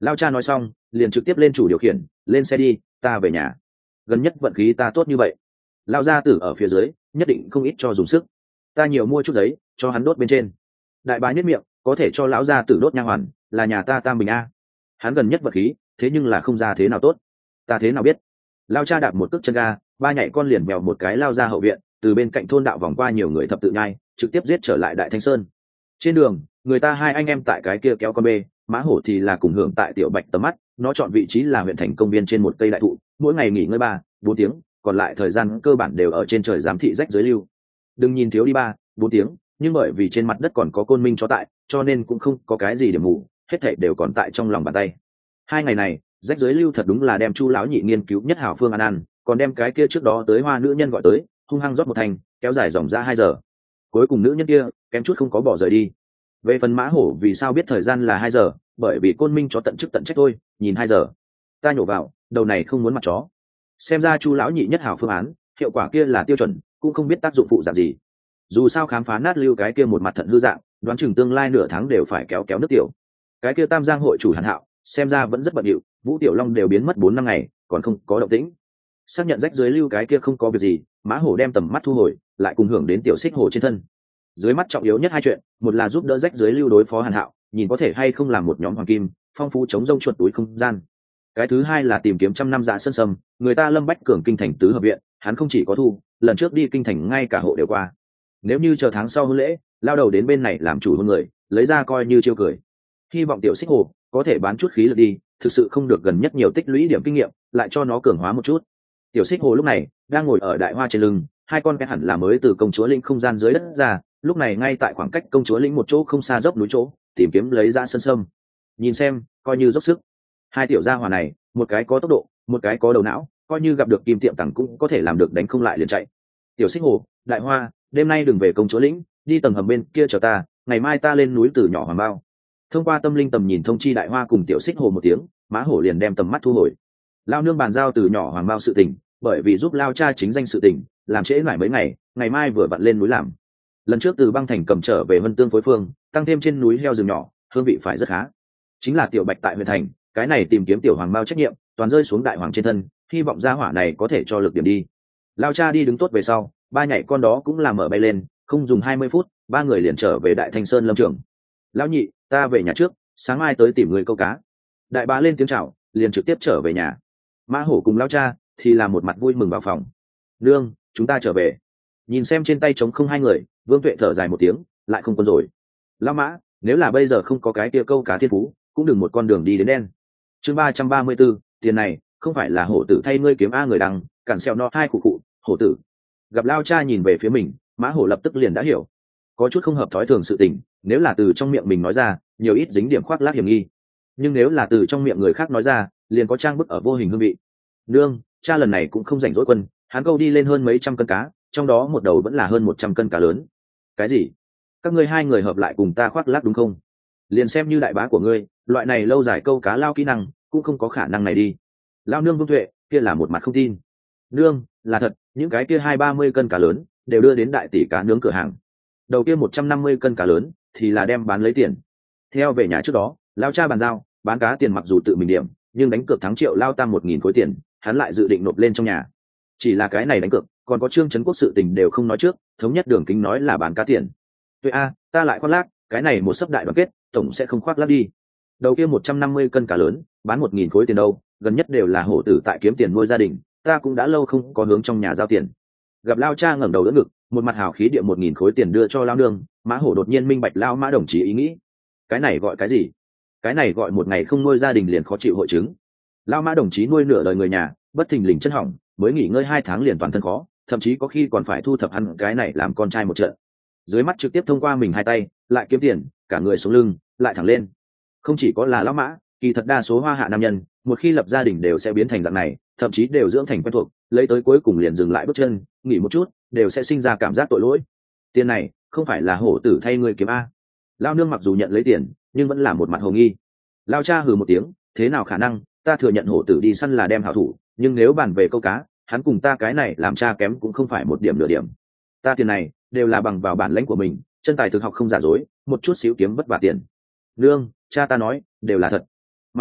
S1: Lao cha nói xong liền trực tiếp lên chủ điều khiển, lên xe đi, ta về nhà. Gần nhất vận khí ta tốt như vậy. Lao gia tử ở phía dưới nhất định không ít cho dùng sức, ta nhiều mua chút giấy cho hắn đốt bên trên. Đại bá nhất miệng, có thể cho lão gia tử đốt nha hoàn, là nhà ta tam bình a. Hắn gần nhất vận khí, thế nhưng là không ra thế nào tốt, ta thế nào biết. Lao cha đạp một cước chân ga, ba nhảy con liền mèo một cái lao ra hậu viện, từ bên cạnh thôn đạo vòng qua nhiều người thập tự nhai, trực tiếp giết trở lại Đại Thanh Sơn. Trên đường, người ta hai anh em tại cái kia kéo con bê, Mã Hổ thì là cùng hưởng tại Tiểu Bạch tầm mắt, nó chọn vị trí là huyện thành công viên trên một cây đại thụ, mỗi ngày nghỉ ngơi ba bốn tiếng, còn lại thời gian cơ bản đều ở trên trời giám thị rách dưới lưu. Đừng nhìn thiếu đi ba bốn tiếng, nhưng bởi vì trên mặt đất còn có côn minh chó tại, cho nên cũng không có cái gì để ngủ, hết thảy đều còn tại trong lòng bàn tay. Hai ngày này, rách dưới lưu thật đúng là đem Chu lão nhị nghiên cứu nhất hảo phương ăn ăn, còn đem cái kia trước đó tới hoa nữ nhân gọi tới, hung hăng rót một thành, kéo dài dòng ra hai giờ. Cuối cùng nữ nhân kia kém chút không có bỏ rời đi. Về phần Mã Hổ vì sao biết thời gian là hai giờ, bởi vì côn minh chó tận chức tận trách thôi, nhìn hai giờ. Ta nhổ vào, đầu này không muốn mặt chó. Xem ra Chu lão nhị nhất hảo phương án, hiệu quả kia là tiêu chuẩn, cũng không biết tác dụng phụ dạng gì. Dù sao khám phá nát lưu cái kia một mặt thận hư dạng, đoán chừng tương lai nửa tháng đều phải kéo kéo nước tiểu. Cái kia Tam Giang hội chủ Hàn Hạo, xem ra vẫn rất bận rộn, Vũ Tiểu Long đều biến mất bốn năm ngày, còn không có động tĩnh. Xác nhận rách dưới lưu cái kia không có việc gì, Mã Hổ đem tầm mắt thu hồi, lại cùng hưởng đến tiểu xích hồ trên thân. Dưới mắt trọng yếu nhất hai chuyện, một là giúp đỡ rách dưới lưu đối phó Hàn Hạo, nhìn có thể hay không làm một nhóm hoàng kim, phong phú chống rông chuột túi không gian. Cái thứ hai là tìm kiếm trăm năm dạ sơn sâm, người ta Lâm Bách Cường kinh thành tứ hợp viện, hắn không chỉ có thu, lần trước đi kinh thành ngay cả hộ đều qua. Nếu như chờ tháng sau hôn lễ, lao đầu đến bên này làm chủ hôn người, lấy ra coi như chiêu cười. Hy vọng tiểu xích hồ có thể bán chút khí lực đi, thực sự không được gần nhất nhiều tích lũy điểm kinh nghiệm, lại cho nó cường hóa một chút. Tiểu xích hồ lúc này đang ngồi ở đại hoa trên lưng, hai con bé hẳn là mới từ công chúa lĩnh không gian dưới đất ra, lúc này ngay tại khoảng cách công chúa lĩnh một chỗ không xa dốc núi chỗ, tìm kiếm lấy ra sơn sâm. Nhìn xem, coi như dốc sức. Hai tiểu gia hỏa này, một cái có tốc độ, một cái có đầu não, coi như gặp được kim tiệm tặng cũng có thể làm được đánh không lại liền chạy. Tiểu xích hồ, đại hoa, đêm nay đừng về công chúa lĩnh, đi tầng hầm bên kia chờ ta, ngày mai ta lên núi từ nhỏ hoàng bao. Thông qua tâm linh tầm nhìn thông chi đại hoa cùng tiểu xích hồ một tiếng, Mã Hổ liền đem tầm mắt thu hồi. Lao nương bàn giao từ nhỏ hoàng bao sự tình, bởi vì giúp lao cha chính danh sự tình, làm trễ lại mấy ngày, ngày mai vừa vặn lên núi làm. Lần trước từ băng thành cầm trở về vân tương phối phương, tăng thêm trên núi heo rừng nhỏ, hương vị phải rất khá. Chính là tiểu bạch tại huyện thành, cái này tìm kiếm tiểu hoàng bao trách nhiệm, toàn rơi xuống đại hoàng trên thân, hy vọng gia hỏa này có thể cho lực điểm đi. Lao cha đi đứng tốt về sau, ba nhảy con đó cũng làm mở bay lên, không dùng hai mươi phút, ba người liền trở về Đại Thanh Sơn lâm trường. Lão nhị, ta về nhà trước, sáng mai tới tìm người câu cá. Đại bá lên tiếng chào, liền trực tiếp trở về nhà. Mã Hổ cùng Lao cha thì là một mặt vui mừng vào phòng. Nương, chúng ta trở về. Nhìn xem trên tay trống không hai người, Vương Tuệ thở dài một tiếng, lại không còn rồi. Lão Mã, nếu là bây giờ không có cái kia câu cá thiên phú, cũng đừng một con đường đi đến đen. Chương ba trăm ba mươi 34, tiền này không phải là hổ tử thay ngươi kiếm a người đằng, cản xeo no hai cụ cụ, hổ tử. Gặp Lao cha nhìn về phía mình, Mã Hổ lập tức liền đã hiểu, có chút không hợp thói thường sự tình, nếu là từ trong miệng mình nói ra, nhiều ít dính điểm khoác lác hiểm nghi, nhưng nếu là từ trong miệng người khác nói ra, liền có trang bức ở vô hình hương vị. Nương, cha lần này cũng không rảnh rỗi quân, hắn câu đi lên hơn mấy trăm cân cá, trong đó một đầu vẫn là hơn một trăm cân cá lớn. Cái gì? Các ngươi hai người hợp lại cùng ta khoác lác đúng không? Liền xem như đại bá của ngươi, loại này lâu dài câu cá lao kỹ năng cũng không có khả năng này đi. Lao nương Vương Tuệ kia là một mặt không tin. Nương, là thật, những cái kia hai ba mươi cân cá lớn đều đưa đến đại tỷ cá nướng cửa hàng, đầu kia một trăm năm mươi cân cá lớn thì là đem bán lấy tiền. Theo về nhà trước đó, Lao cha bàn giao bán cá tiền mặc dù tự mình điểm, nhưng đánh cược thắng triệu lao tam một nghìn khối tiền, hắn lại dự định nộp lên trong nhà. Chỉ là cái này đánh cược, còn có Trương Trấn Quốc sự tình đều không nói trước, thống nhất Đường Kính nói là bán cá tiền. Tuệ a, ta lại khoác lác, cái này một sấp đại đoàn kết, tổng sẽ không khoác lác đi. Đầu kia một trăm năm mươi cân cá lớn, bán một nghìn khối tiền đâu, gần nhất đều là hổ tử tại kiếm tiền nuôi gia đình, ta cũng đã lâu không có hướng trong nhà giao tiền. Gặp Lao cha ngẩng đầu đỡ ngực, một mặt hào khí địa một nghìn khối tiền đưa cho Lao nương, Mã Hổ đột nhiên minh bạch Lao Mã đồng chí ý nghĩ. Cái này gọi cái gì? Cái này gọi một ngày không nuôi gia đình liền khó chịu hội chứng. Lao Mã đồng chí nuôi nửa đời người nhà, bất thình lình chân hỏng, mới nghỉ ngơi hai tháng liền toàn thân khó, thậm chí có khi còn phải thu thập ăn cái này làm con trai một trận. Dưới mắt trực tiếp thông qua mình hai tay, lại kiếm tiền, cả người xuống lưng, lại thẳng lên. Không chỉ có là Lão Mã, kỳ thật đa số hoa hạ nam nhân, một khi lập gia đình đều sẽ biến thành dạng này, thậm chí đều dưỡng thành quen thuộc, lấy tới cuối cùng liền dừng lại bước chân, nghỉ một chút, đều sẽ sinh ra cảm giác tội lỗi. Tiền này không phải là hổ tử thay người kiếm a. Lao nương mặc dù nhận lấy tiền, nhưng vẫn là một mặt hồ nghi. Lao cha hừ một tiếng, thế nào khả năng, ta thừa nhận hổ tử đi săn là đem hảo thủ, nhưng nếu bàn về câu cá, hắn cùng ta cái này làm cha kém cũng không phải một điểm nửa điểm. Ta tiền này đều là bằng vào bản lãnh của mình, chân tài thực học không giả dối, một chút xíu kiếm vất vả tiền. Nương, cha ta nói đều là thật, mà lại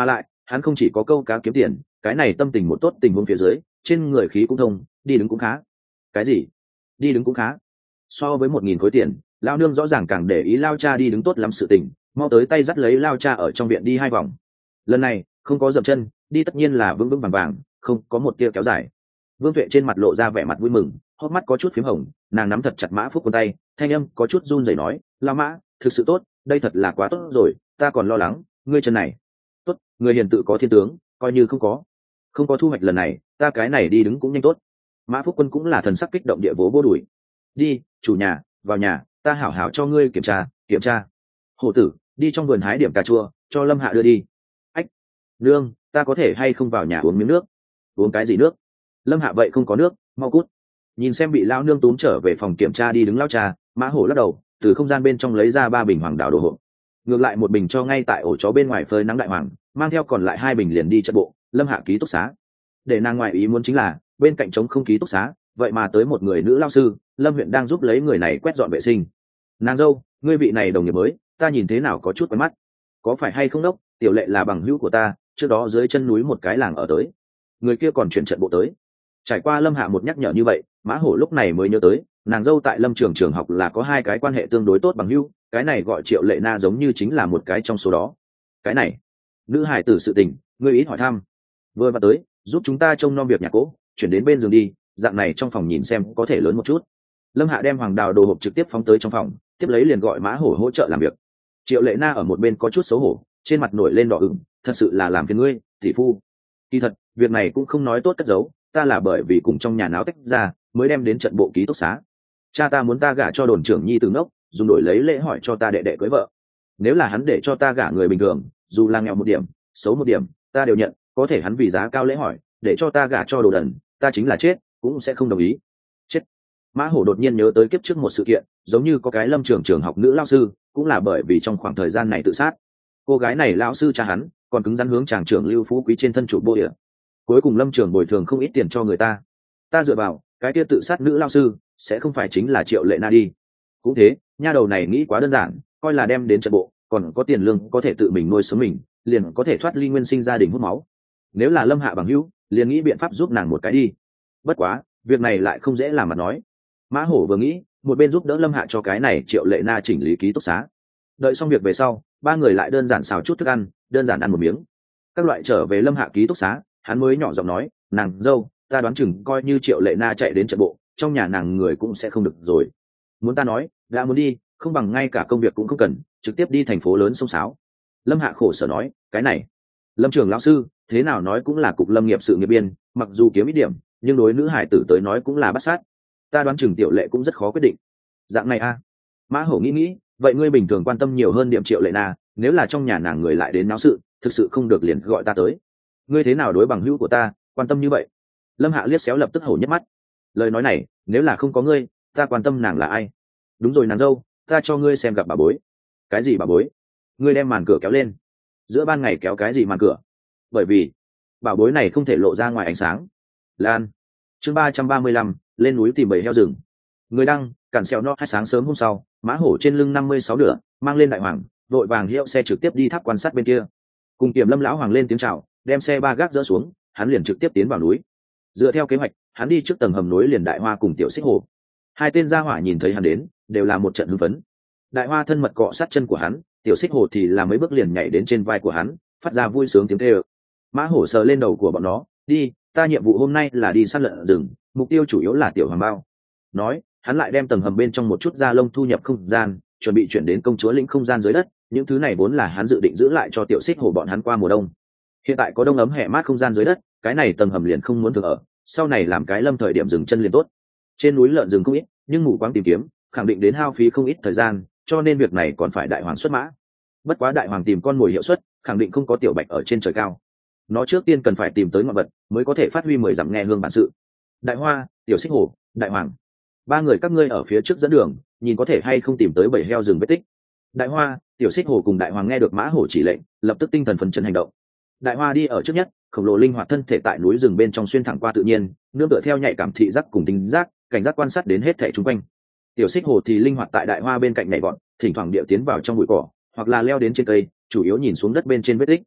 S1: hắn không chỉ có câu cá kiếm tiền, cái này tâm tình một tốt tình huống phía dưới, trên người khí cũng thông, đi đứng cũng khá. Cái gì? Đi đứng cũng khá? So với một nghìn khối tiền, lao nương rõ ràng càng để ý lao cha đi đứng tốt lắm sự tình, mau tới tay dắt lấy lao cha ở trong viện đi hai vòng. Lần này không có dậm chân, đi tất nhiên là vững vững vàng vàng, không có một tia kéo dài. Vương Tuệ trên mặt lộ ra vẻ mặt vui mừng, hốc mắt có chút phím hồng, nàng nắm thật chặt Mã Phúc quân tay, thanh âm có chút run rẩy nói: "Lão Mã, thực sự tốt, đây thật là quá tốt rồi, ta còn lo lắng, ngươi chân này." "Tốt, người hiền tự có thiên tướng, coi như không có. Không có thu hoạch lần này, ta cái này đi đứng cũng nhanh tốt." Mã Phúc quân cũng là thần sắc kích động địa vỗ vô đùi. "Đi, chủ nhà, vào nhà, ta hảo hảo cho ngươi kiểm tra, kiểm tra." "Hổ tử, đi trong vườn hái điểm cà chua, cho Lâm Hạ đưa đi." "Ách, nương, ta có thể hay không vào nhà uống miếng nước?" "Uống cái gì nước? Lâm Hạ vậy không có nước, mau cút." Nhìn xem bị lao nương túm trở về phòng kiểm tra đi đứng lao cha, Mã Hổ lắc đầu, từ không gian bên trong lấy ra ba bình hoàng đảo đồ hộp, ngược lại một bình cho ngay tại ổ chó bên ngoài phơi nắng đại hoàng, mang theo còn lại hai bình liền đi trận bộ Lâm Hạ ký túc xá. Để nàng ngoại ý muốn chính là bên cạnh trống không ký túc xá, vậy mà tới một người nữ lao sư, Lâm huyện đang giúp lấy người này quét dọn vệ sinh. "Nàng dâu, ngươi vị này đồng nghiệp mới, ta nhìn thế nào có chút quen mắt, có phải hay không đốc? Tiểu Lệ là bằng hữu của ta, trước đó dưới chân núi một cái làng ở tới." Người kia còn chuyển trận bộ tới. Trải qua Lâm Hạ một nhắc nhở như vậy, Mã Hổ lúc này mới nhớ tới, nàng dâu tại Lâm trường trường học là có hai cái quan hệ tương đối tốt bằng hữu, cái này gọi Triệu Lệ Na giống như chính là một cái trong số đó. "Cái này, nữ hải tử sự tình, ngươi ít hỏi thăm. Vừa vào tới, giúp chúng ta trông nom việc nhà cỗ, chuyển đến bên giường đi, dạng này trong phòng nhìn xem có thể lớn một chút." Lâm Hạ đem hoàng đào đồ hộp trực tiếp phóng tới trong phòng, tiếp lấy liền gọi Mã Hổ hỗ trợ làm việc. Triệu Lệ Na ở một bên có chút xấu hổ, trên mặt nổi lên đỏ ửng, "Thật sự là làm phiền ngươi, tỷ phu. Kỳ thật, việc này cũng không nói tốt cất giấu, ta là bởi vì cùng trong nhà náo tách ra, mới đem đến trận bộ ký túc xá. Cha ta muốn ta gả cho đồn trưởng nhi từ ngốc, dùng đổi lấy lễ hỏi cho ta đệ đệ cưới vợ. Nếu là hắn để cho ta gả người bình thường, dù là nghèo một điểm, xấu một điểm, ta đều nhận, có thể hắn vì giá cao lễ hỏi, để cho ta gả cho đồ đần, ta chính là chết, cũng sẽ không đồng ý." Chết. Mã Hổ đột nhiên nhớ tới kiếp trước một sự kiện, giống như có cái Lâm trường trường học nữ lao sư, cũng là bởi vì trong khoảng thời gian này tự sát. Cô gái này lão sư cha hắn, còn cứng rắn hướng chàng trưởng Lưu Phú Quý trên thân chủ bô địa. Cuối cùng Lâm trường bồi thường không ít tiền cho người ta. Ta dựa vào, cái kia tự sát nữ lao sư sẽ không phải chính là Triệu Lệ Na đi. Cũng thế, nha đầu này nghĩ quá đơn giản, coi là đem đến trận bộ, còn có tiền lương có thể tự mình nuôi sống mình, liền có thể thoát ly nguyên sinh gia đình hút máu. Nếu là Lâm Hạ bằng hữu, liền nghĩ biện pháp giúp nàng một cái đi. Bất quá, việc này lại không dễ làm mà nói. Mã Hổ vừa nghĩ, một bên giúp đỡ Lâm Hạ cho cái này Triệu Lệ Na chỉnh lý ký túc xá. Đợi xong việc về sau, ba người lại đơn giản xào chút thức ăn, đơn giản ăn một miếng. Các loại trở về Lâm Hạ ký túc xá, hắn mới nhỏ giọng nói: "Nàng dâu, ta đoán chừng coi như Triệu Lệ Na chạy đến trận bộ, trong nhà nàng người cũng sẽ không được rồi. Muốn ta nói, đã muốn đi, không bằng ngay cả công việc cũng không cần, trực tiếp đi thành phố lớn xông xáo." Lâm Hạ khổ sở nói: "Cái này, Lâm trường lão sư, thế nào nói cũng là cục lâm nghiệp sự nghiệp biên, mặc dù kiếm ít điểm, nhưng đối nữ hải tử tới nói cũng là bắt sát. Ta đoán chừng Tiểu Lệ cũng rất khó quyết định." "Dạng này a à?" Mã Hổ nghĩ nghĩ, "Vậy ngươi bình thường quan tâm nhiều hơn điểm Triệu Lệ Na, nếu là trong nhà nàng người lại đến náo sự, thực sự không được liền gọi ta tới. Ngươi thế nào đối bằng hữu của ta, quan tâm như vậy?" Lâm Hạ liếc xéo lập tức hổ nhất mắt. Lời nói này, nếu là không có ngươi, ta quan tâm nàng là ai? "Đúng rồi nàng dâu, ta cho ngươi xem gặp bà bối." "Cái gì bà bối?" "Ngươi đem màn cửa kéo lên." "Giữa ban ngày kéo cái gì màn cửa?" "Bởi vì bảo bối này không thể lộ ra ngoài ánh sáng." Lan. Chương ba trăm ba mươi lăm, lên núi tìm bầy heo rừng. Người đăng, cản xèo nó hai sáng sớm hôm sau, Mã Hổ trên lưng năm mươi sáu nửa, mang lên đại hoàng, vội vàng hiệu xe trực tiếp đi tháp quan sát bên kia. Cùng Kiểm Lâm lão hoàng lên tiếng chào, đem xe ba gác dỡ xuống, hắn liền trực tiếp tiến vào núi. Dựa theo kế hoạch, hắn đi trước tầng hầm núi liền Đại Hoa cùng Tiểu Xích Hồ. Hai tên gia hỏa nhìn thấy hắn đến, đều là một trận hưng phấn. Đại Hoa thân mật cọ sát chân của hắn, Tiểu Xích Hồ thì là mấy bước liền nhảy đến trên vai của hắn, phát ra vui sướng tiếng kêu. Mã Hổ sờ lên đầu của bọn nó, "Đi, ta nhiệm vụ hôm nay là đi săn lợn rừng, mục tiêu chủ yếu là Tiểu Hoàng Bao." Nói, hắn lại đem tầng hầm bên trong một chút da lông thu nhập không gian, chuẩn bị chuyển đến công chúa lĩnh không gian dưới đất. Những thứ này vốn là hắn dự định giữ lại cho Tiểu Xích Hồ bọn hắn qua mùa đông. Hiện tại có đông ấm hè mát không gian dưới đất, cái này tầng hầm liền không muốn thường ở, sau này làm cái lâm thời điểm dừng chân liền tốt. Trên núi lợn rừng không ít, nhưng mù quáng tìm kiếm, khẳng định đến hao phí không ít thời gian, cho nên việc này còn phải Đại Hoàng xuất mã. Bất quá Đại Hoàng tìm con mồi hiệu suất, khẳng định không có Tiểu Bạch ở trên trời cao. Nó trước tiên cần phải tìm tới ngọn vật, mới có thể phát huy mười dặm nghe hương bản sự. Đại Hoa, Tiểu Xích Hồ, Đại Hoàng, ba người các ngươi ở phía trước dẫn đường, nhìn có thể hay không tìm tới bầy heo rừng vết tích. Đại Hoa, Tiểu Xích Hồ cùng Đại Hoàng nghe được Mã Hổ chỉ lệnh, lập tức tinh thần phấn chấn hành động. Đại Hoa đi ở trước nhất, khổng lồ linh hoạt thân thể tại núi rừng bên trong xuyên thẳng qua tự nhiên, nương tựa theo nhạy cảm thị giác cùng tính giác, cảnh giác quan sát đến hết thảy xung quanh. Tiểu Xích Hồ thì linh hoạt tại Đại Hoa bên cạnh nhảy vọt, thỉnh thoảng điệu tiến vào trong bụi cỏ, hoặc là leo đến trên cây, chủ yếu nhìn xuống đất bên trên vết tích.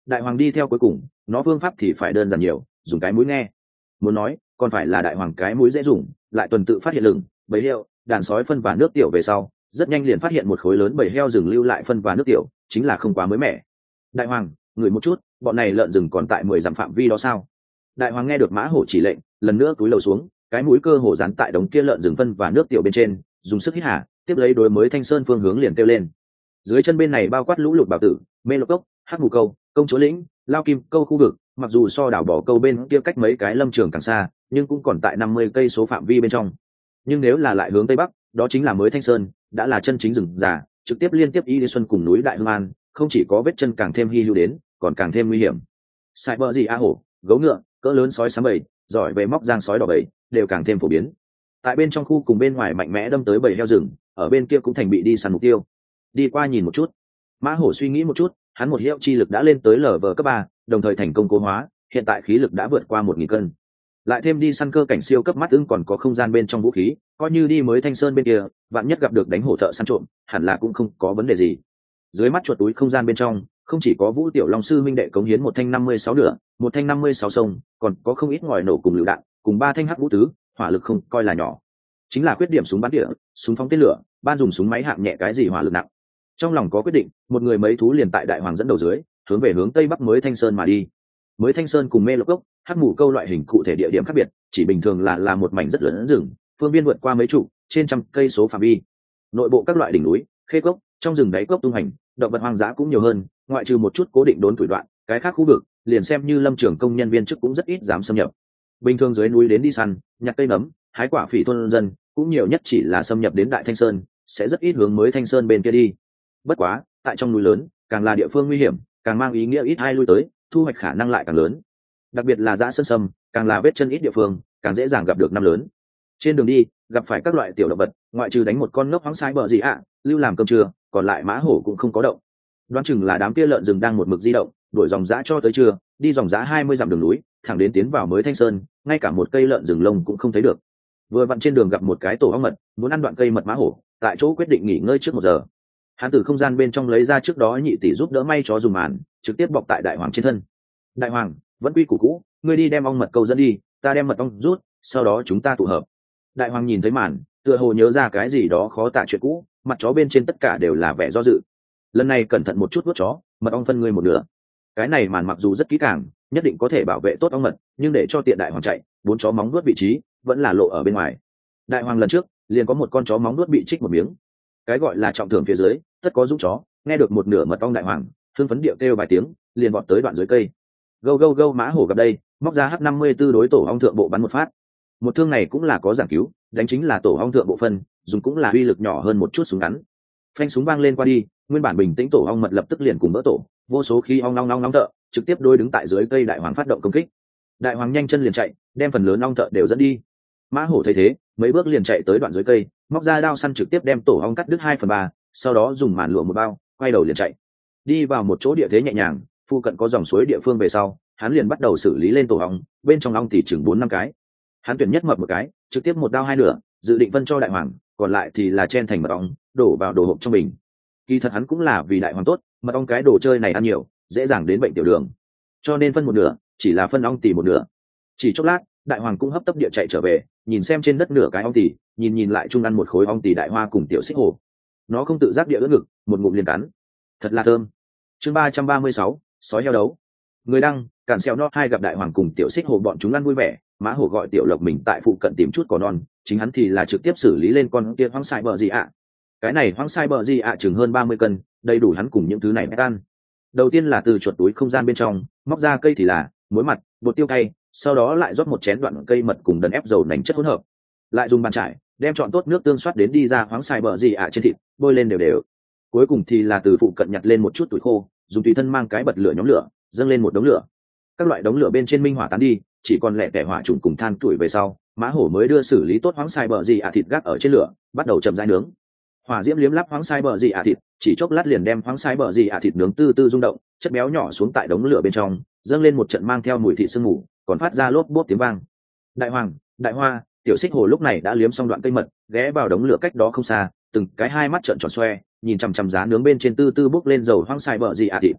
S1: đại hoàng đi theo cuối cùng, nó phương pháp thì phải đơn giản nhiều, dùng cái mũi nghe. Muốn nói còn phải là đại hoàng cái mũi dễ dùng, lại tuần tự phát hiện lửng bầy heo, đàn sói phân và nước tiểu về sau, rất nhanh liền phát hiện một khối lớn bầy heo rừng lưu lại phân và nước tiểu, chính là không quá mới mẻ. Đại hoàng, ngửi một chút, bọn này lợn rừng còn tại mười dặm phạm vi đó sao? Đại hoàng nghe được mã hổ chỉ lệnh, lần nữa cúi đầu xuống, cái mũi cơ hồ dán tại đống kia lợn rừng phân và nước tiểu bên trên, dùng sức hít hà, tiếp lấy đối mới Thanh Sơn phương hướng liền kêu lên. Dưới chân bên này bao quát lũ lụt bảo tử, mê lộc cốc, hắc mù câu, công chúa lĩnh, lao kim câu khu vực, mặc dù so đảo bỏ câu bên kia cách mấy cái lâm trường càng xa, nhưng cũng còn tại năm mươi cây số phạm vi bên trong. Nhưng nếu là lại hướng tây bắc, đó chính là mới Thanh Sơn, đã là chân chính rừng già, trực tiếp liên tiếp Y Lý Xuân cùng núi Đại Hương An, không chỉ có vết chân càng thêm hy hữu đến, còn càng thêm nguy hiểm. Sai bờ gì a hổ, gấu ngựa, cỡ lớn sói sám bầy, giỏi về móc giang sói đỏ bầy, đều càng thêm phổ biến. Tại bên trong khu cùng bên ngoài mạnh mẽ đâm tới bầy heo rừng, ở bên kia cũng thành bị đi săn mục tiêu. Đi qua nhìn một chút, mã hổ suy nghĩ một chút, hắn một hiệu chi lực đã lên tới lv cấp ba, đồng thời thành công cố hóa, hiện tại khí lực đã vượt qua một nghìn cân. Lại thêm đi săn cơ cảnh siêu cấp mắt ưng còn có không gian bên trong vũ khí, coi như đi mới Thanh Sơn bên kia, vạn nhất gặp được đánh hổ thợ săn trộm, hẳn là cũng không có vấn đề gì. Dưới mắt chuột túi không gian bên trong, không chỉ có Vũ Tiểu Long sư minh đệ cống hiến một thanh năm mươi sáu nửa, một thanh năm mươi sáu sông, còn có không ít ngòi nổ cùng lựu đạn, cùng ba thanh hắc vũ tứ, hỏa lực không coi là nhỏ. Chính là khuyết điểm súng bắn tỉa, súng phóng tên lửa, ban dùng súng máy hạng nhẹ cái gì hỏa lực nặng. Trong lòng có quyết định, một người mấy thú liền tại đại hoàng dẫn đầu dưới, hướng về hướng tây bắc mới Thanh Sơn mà đi. Mới Thanh Sơn cùng mê lộc cốc, hắc mù câu loại hình cụ thể địa điểm khác biệt, chỉ bình thường là là một mảnh rất lớn rừng, phương viên vượt qua mấy chục, trên trăm cây số phạm vi. Nội bộ các loại đỉnh núi, khê cốc, trong rừng đáy cốc tung hành, động vật hoang dã cũng nhiều hơn, ngoại trừ một chút cố định đốn tuổi đoạn, cái khác khu vực liền xem như lâm trường công nhân viên chức cũng rất ít dám xâm nhập. Bình thường dưới núi đến đi săn, nhặt cây nấm, hái quả phỉ thôn dân, cũng nhiều nhất chỉ là xâm nhập đến Đại Thanh Sơn, sẽ rất ít hướng mới Thanh Sơn bên kia đi. Bất quá, tại trong núi lớn, càng là địa phương nguy hiểm, càng mang ý nghĩa ít ai lui tới, thu hoạch khả năng lại càng lớn. Đặc biệt là dã sơn sâm, càng là vết chân ít địa phương, càng dễ dàng gặp được năm lớn. Trên đường đi, gặp phải các loại tiểu động vật, ngoại trừ đánh một con ngốc hoang sai bờ gì ạ, lưu làm cơm trưa, còn lại mã hổ cũng không có động. Đoán chừng là đám kia lợn rừng đang một mực di động, đuổi dòng dã cho tới trưa, đi dòng dã hai mươi dặm đường núi, thẳng đến tiến vào mới Thanh Sơn, ngay cả một cây lợn rừng lông cũng không thấy được. Vừa vặn trên đường gặp một cái tổ ong mật, muốn ăn đoạn cây mật mã hổ, tại chỗ quyết định nghỉ ngơi trước một giờ. Hắn từ không gian bên trong lấy ra trước đó nhị tỷ giúp đỡ may chó dùng màn, trực tiếp bọc tại đại hoàng trên thân. Đại hoàng, vẫn quy củ cũ, ngươi đi đem ong mật câu dẫn đi, ta đem mật ong rút, sau đó chúng ta tụ hợp. Đại hoàng nhìn thấy màn, tựa hồ nhớ ra cái gì đó khó tả chuyện cũ, mặt chó bên trên tất cả đều là vẻ do dự. Lần này cẩn thận một chút vuốt chó, mật ong phân ngươi một nửa. Cái này màn mặc dù rất kỹ càng, nhất định có thể bảo vệ tốt ong mật, nhưng để cho tiện đại hoàng chạy, bốn chó móng vuốt vị trí vẫn là lộ ở bên ngoài. Đại hoàng lần trước liền có một con chó móng vuốt bị trích một miếng. Cái gọi là trọng thưởng phía dưới, tất có dũng chó, nghe được một nửa mật ong đại hoàng, hưng phấn điệu kêu vài tiếng, liền vọt tới đoạn dưới cây. Gâu gâu gâu mã hổ gặp đây, móc ra H năm mươi tư đối tổ ong thượng bộ bắn một phát. Một thương này cũng là có giảng cứu, đánh chính là tổ ong thượng bộ phân, dùng cũng là uy lực nhỏ hơn một chút súng ngắn. Phanh súng vang lên qua đi, nguyên bản bình tĩnh tổ ong mật lập tức liền cùng vỡ tổ, vô số khí ong long long long thợ, trực tiếp đối đứng tại dưới cây đại hoàng phát động công kích. Đại hoàng nhanh chân liền chạy, đem phần lớn ong thợ đều dẫn đi. Mã hổ thấy thế, mấy bước liền chạy tới đoạn dưới cây, móc ra đao săn trực tiếp đem tổ ong cắt đứt hai phần ba, sau đó dùng màn lụa một bao, quay đầu liền chạy. Đi vào một chỗ địa thế nhẹ nhàng, phụ cận có dòng suối địa phương về sau, hắn liền bắt đầu xử lý lên tổ ong, bên trong ong thì chừng bốn năm cái. Hắn tuyển nhất mập một cái, trực tiếp một đao hai nửa, dự định phân cho đại hoàng, còn lại thì là chen thành mật ong, đổ vào đồ hộp trong bình. Kỳ thật hắn cũng là vì đại hoàng tốt, mật ong cái đồ chơi này ăn nhiều, dễ dàng đến bệnh tiểu đường, cho nên phân một nửa, chỉ là phân ong tỉ một nửa. Chỉ chốc lát, đại hoàng cũng hấp tấp địa chạy trở về, nhìn xem trên đất nửa cái ong tỉ, nhìn nhìn lại chung ăn một khối ong tỉ đại hoa cùng tiểu xích hồ. Nó không tự giác địa ướt ngực, một ngụm liền cắn, thật là thơm. Chương ba trăm ba mươi sáu, sói heo đấu. Người đăng, cản xeo nó hai gặp đại hoàng cùng tiểu xích hồ bọn chúng ăn vui vẻ, mã hổ gọi tiểu lộc mình tại phụ cận tìm chút cỏ non, chính hắn thì là trực tiếp xử lý lên con kia hoang sai bờ gì ạ. Cái này hoang sai bờ gì ạ chừng hơn ba mươi cân, đầy đủ hắn cùng những thứ này ăn. Đầu tiên là từ chuột túi không gian bên trong móc ra cây thì là muối mặt, bột tiêu cay, sau đó lại rót một chén đoạn cây mật cùng đần ép dầu nành chất hỗn hợp, lại dùng bàn trải đem chọn tốt nước tương soát đến đi ra hoáng xài bờ gì ạ trên thịt, bôi lên đều đều. Cuối cùng thì là từ phụ cận nhặt lên một chút tuổi khô, dùng tùy thân mang cái bật lửa nhóm lửa, dâng lên một đống lửa. Các loại đống lửa bên trên minh hỏa tán đi, chỉ còn lẻ tẻ hỏa trùng cùng than tuổi về sau, mã hổ mới đưa xử lý tốt hoáng xài bờ gì ạ thịt gác ở trên lửa, bắt đầu chậm rãi nướng. Hỏa diễm liếm lắp hoáng xài bờ gì ạ thịt, chỉ chốc lát liền đem hoáng xài bờ gì ạ thịt nướng tư tư rung động, chất béo nhỏ xuống tại đống lửa bên trong, dâng lên một trận mang theo mùi thịt sương mù, còn phát ra lốp bốp tiếng vang. Đại hoàng, đại hoa, tiểu xích hồ lúc này đã liếm xong đoạn cây mật, ghé vào đống lửa cách đó không xa, từng cái hai mắt trợn tròn xoe, nhìn chằm chằm giá nướng bên trên tư tư bốc lên dầu hoang xài bờ gì ạ thịt.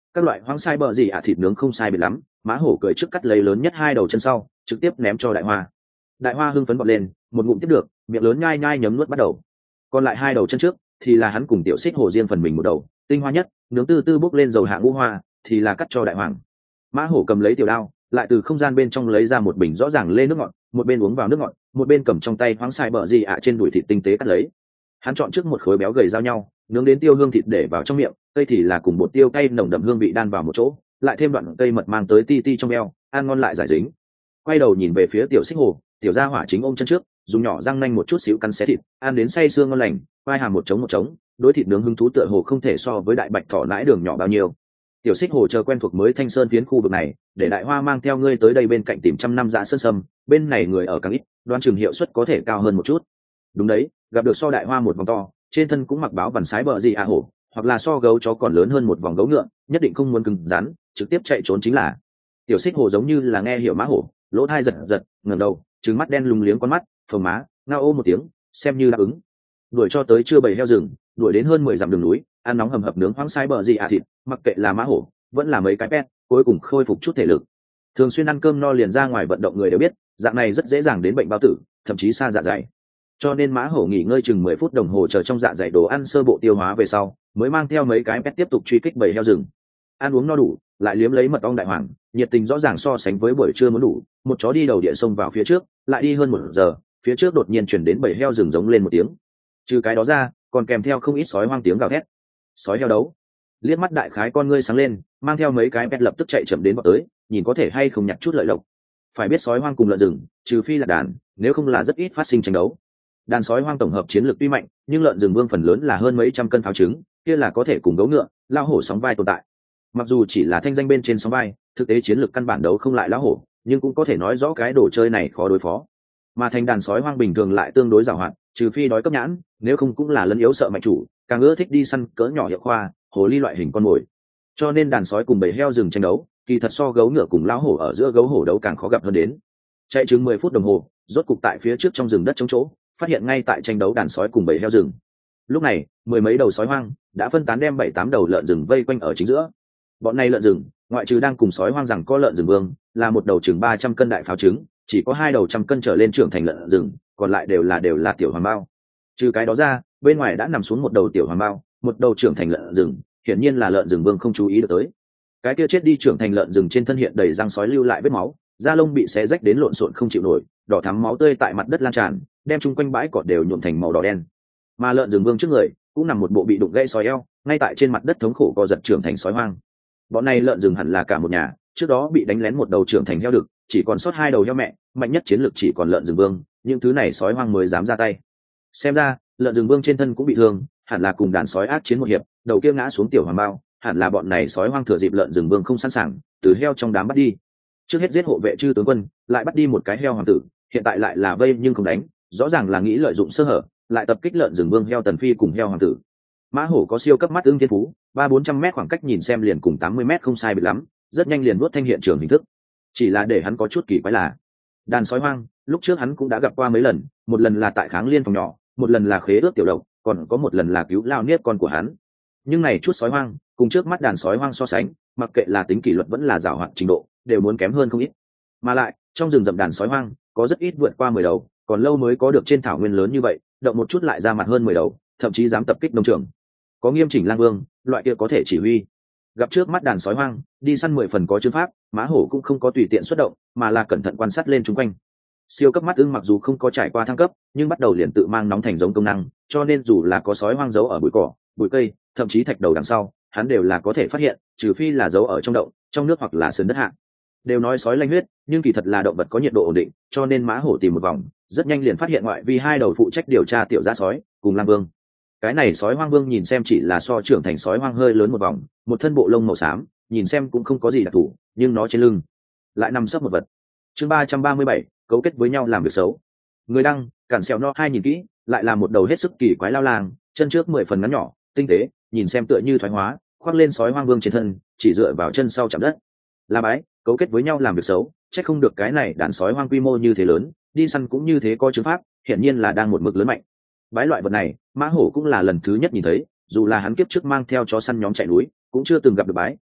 S1: các loại hoang sai bờ gì ạ thịt nướng không sai biệt lắm, má hổ cười trước cắt lấy lớn nhất hai đầu chân sau trực tiếp ném cho đại hoa. Đại hoa hưng phấn bọt lên một ngụm tiếp được, miệng lớn nhai nhai nhấm nuốt bắt đầu. Còn lại hai đầu chân trước thì là hắn cùng tiểu xích hổ riêng phần mình một đầu, tinh hoa nhất nướng tư tư bốc lên dầu hạ ngũ hoa thì là cắt cho đại hoàng. Mã hổ cầm lấy tiểu đao lại từ không gian bên trong lấy ra một bình rõ ràng lê nước ngọt, một bên uống vào nước ngọt một bên cầm trong tay hoáng sai bờ gì ạ trên đùi thịt tinh tế cắt lấy. Hắn chọn trước một khối béo gầy giao nhau nướng đến tiêu hương thịt để vào trong miệng, cây thì là cùng bột tiêu cay nồng đậm hương vị đan vào một chỗ, lại thêm đoạn cây mật mang tới ti ti trong eo, ăn ngon lại giải dính. Quay đầu nhìn về phía tiểu xích hồ, tiểu gia hỏa chính ôm chân trước dùng nhỏ răng nanh một chút xíu cắn xé thịt, ăn đến say sương ngon lành, vai hàm một trống một trống, đối thịt nướng hứng thú tựa hồ không thể so với đại bạch thỏ lãi đường nhỏ bao nhiêu. Tiểu xích hồ chờ quen thuộc mới thanh sơn phiến khu vực này, để đại hoa mang theo ngươi tới đây bên cạnh tìm trăm năm dạ sơn sâm, bên này người ở càng ít, đoan chừng hiệu suất có thể cao hơn một chút. Đúng đấy, gặp được so đại hoa một vòng to, trên thân cũng mặc báo vằn sái bờ gì à hổ, hoặc là so gấu chó còn lớn hơn một vòng gấu ngựa, nhất định không muốn cứng rắn, trực tiếp chạy trốn chính là. Tiểu xích hồ giống như là nghe hiểu mã hổ, lỗ thai giật giật, ngẩng đầu, trừng mắt đen lùng liếng con mắt, phồng má, ngao ô một tiếng, xem như đáp ứng. Đuổi cho tới chưa bầy heo rừng, đuổi đến hơn mười dặm đường núi, ăn nóng hầm hập nướng hoang sai bờ gì à thịt, mặc kệ là mã hổ, vẫn là mấy cái pet, cuối cùng khôi phục chút thể lực. Thường xuyên ăn cơm no liền ra ngoài vận động người đều biết, dạng này rất dễ dàng đến bệnh bao tử, thậm chí xa dạ dày. Cho nên mã hổ nghỉ ngơi chừng mười phút đồng hồ chờ trong dạ dày đồ ăn sơ bộ tiêu hóa về sau, mới mang theo mấy cái pet tiếp tục truy kích bầy heo rừng. Ăn uống no đủ, lại liếm lấy mật ong đại hoàng, nhiệt tình rõ ràng so sánh với buổi trưa muốn đủ, một chó đi đầu địa sông vào phía trước, lại đi hơn một giờ, phía trước đột nhiên chuyển đến bầy heo rừng giống lên một tiếng. Trừ cái đó ra, còn kèm theo không ít sói hoang tiếng gào thét. Sói heo đấu. Liếc mắt đại khái con ngươi sáng lên, mang theo mấy cái pet lập tức chạy chậm đến vào tới, nhìn có thể hay không nhặt chút lợi lộc. Phải biết sói hoang cùng lợn rừng, trừ phi là đàn, nếu không là rất ít phát sinh tranh đấu. Đàn sói hoang tổng hợp chiến lược tuy mạnh, nhưng lợn rừng vương phần lớn là hơn mấy trăm cân pháo trứng, kia là có thể cùng gấu ngựa, lao hổ sóng vai tồn tại. Mặc dù chỉ là thanh danh bên trên sóng vai, thực tế chiến lược căn bản đấu không lại lão hổ, nhưng cũng có thể nói rõ cái đồ chơi này khó đối phó. Mà thành đàn sói hoang bình thường lại tương đối giàu hoạt, trừ phi đói cấp nhãn, nếu không cũng là lấn yếu sợ mạnh chủ, càng ưa thích đi săn cỡ nhỏ hiệu khoa, hồ ly loại hình con mồi. Cho nên đàn sói cùng bầy heo rừng tranh đấu, kỳ thật so gấu ngựa cùng lão hổ ở giữa gấu hổ đấu càng khó gặp hơn đến. Chạy chừng mười phút đồng hồ, rốt cục tại phía trước trong rừng đất trống chỗ, phát hiện ngay tại tranh đấu đàn sói cùng bầy heo rừng. Lúc này, mười mấy đầu sói hoang đã phân tán đem bảy tám đầu lợn rừng vây quanh ở chính giữa. Bọn này lợn rừng, ngoại trừ đang cùng sói hoang rằng có lợn rừng vương, là một đầu chừng ba trăm cân đại pháo trứng, chỉ có hai đầu trăm cân trở lên trưởng thành lợn rừng, còn lại đều là đều là tiểu hoàng bao. Trừ cái đó ra, bên ngoài đã nằm xuống một đầu tiểu hoàng bao, một đầu trưởng thành lợn rừng, hiển nhiên là lợn rừng vương không chú ý được tới. Cái kia chết đi trưởng thành lợn rừng trên thân hiện đầy răng sói lưu lại vết máu, da lông bị xé rách đến lộn xộn không chịu nổi, đỏ thắm máu tươi tại mặt đất lan tràn, đem chung quanh bãi cỏ đều nhuộm thành màu đỏ đen. Mà lợn rừng vương trước người cũng nằm một bộ bị đụng gãy sói eo, ngay tại trên mặt đất thống khổ co giật trưởng thành sói hoang. Bọn này lợn rừng hẳn là cả một nhà, trước đó bị đánh lén một đầu trưởng thành heo đực, chỉ còn sót hai đầu heo mẹ, mạnh nhất chiến lược chỉ còn lợn rừng vương, những thứ này sói hoang mới dám ra tay. Xem ra, lợn rừng vương trên thân cũng bị thương, hẳn là cùng đàn sói ác chiến một hiệp, đầu kia ngã xuống tiểu hoàng bao, hẳn là bọn này sói hoang thừa dịp lợn rừng vương không sẵn sàng, từ heo trong đám bắt đi. Trước hết giết hộ vệ chư tướng quân, lại bắt đi một cái heo hoàng tử, hiện tại lại là vây nhưng không đánh, rõ ràng là nghĩ lợi dụng sơ hở, lại tập kích lợn rừng vương heo tần phi cùng heo hoàng tử. Mã hổ có siêu cấp mắt ưng thiên phú, ba bốn trăm mét khoảng cách nhìn xem liền cùng tám mươi mét không sai biệt lắm, rất nhanh liền nuốt thanh hiện trường hình thức. Chỉ là để hắn có chút kỳ quái là, đàn sói hoang, lúc trước hắn cũng đã gặp qua mấy lần, một lần là tại kháng liên phòng nhỏ, một lần là khế ước tiểu độc, còn có một lần là cứu lao niết con của hắn. Nhưng này chút sói hoang, cùng trước mắt đàn sói hoang so sánh, mặc kệ là tính kỷ luật vẫn là giàu hoạt trình độ, đều muốn kém hơn không ít. Mà lại, trong rừng rậm đàn sói hoang, có rất ít vượt qua mười đầu, còn lâu mới có được trên thảo nguyên lớn như vậy, động một chút lại ra mặt hơn mười đầu, thậm chí dám tập kích nông trường. Có nghiêm chỉnh lang vương, loại kia có thể chỉ huy. Gặp trước mắt đàn sói hoang, đi săn mười phần có chứng pháp, Mã hổ cũng không có tùy tiện xuất động, mà là cẩn thận quan sát lên chúng quanh. Siêu cấp mắt ưng mặc dù không có trải qua thăng cấp, nhưng bắt đầu liền tự mang nóng thành giống công năng, cho nên dù là có sói hoang giấu ở bụi cỏ, bụi cây, thậm chí thạch đầu đằng sau, hắn đều là có thể phát hiện, trừ phi là giấu ở trong động, trong nước hoặc là sườn đất hạ. Đều nói sói lanh huyết, nhưng kỳ thật là động vật có nhiệt độ ổn định, cho nên Mã hổ tìm một vòng, rất nhanh liền phát hiện ngoại vi hai đầu phụ trách điều tra tiểu dã sói, cùng lang vương. Cái này sói hoang vương nhìn xem chỉ là so trưởng thành sói hoang hơi lớn một vòng, một thân bộ lông màu xám, nhìn xem cũng không có gì đặc thù, nhưng nó trên lưng lại nằm sấp một vật. Chương ba trăm ba mươi bảy, cấu kết với nhau làm việc xấu. Người đăng, cản sẹo no hai nhìn kỹ, lại là một đầu hết sức kỳ quái lao làng, chân trước mười phần ngắn nhỏ, tinh tế, nhìn xem tựa như thoái hóa, khoác lên sói hoang vương trên thân, chỉ dựa vào chân sau chạm đất. Là bái, cấu kết với nhau làm việc xấu, chắc không được cái này đàn sói hoang quy mô như thế lớn, đi săn cũng như thế có chứng pháp, hiển nhiên là đang một mực lớn mạnh. Bái loại vật này, Mã hổ cũng là lần thứ nhất nhìn thấy, dù là hắn kiếp trước mang theo chó săn nhóm chạy núi, cũng chưa từng gặp được bái,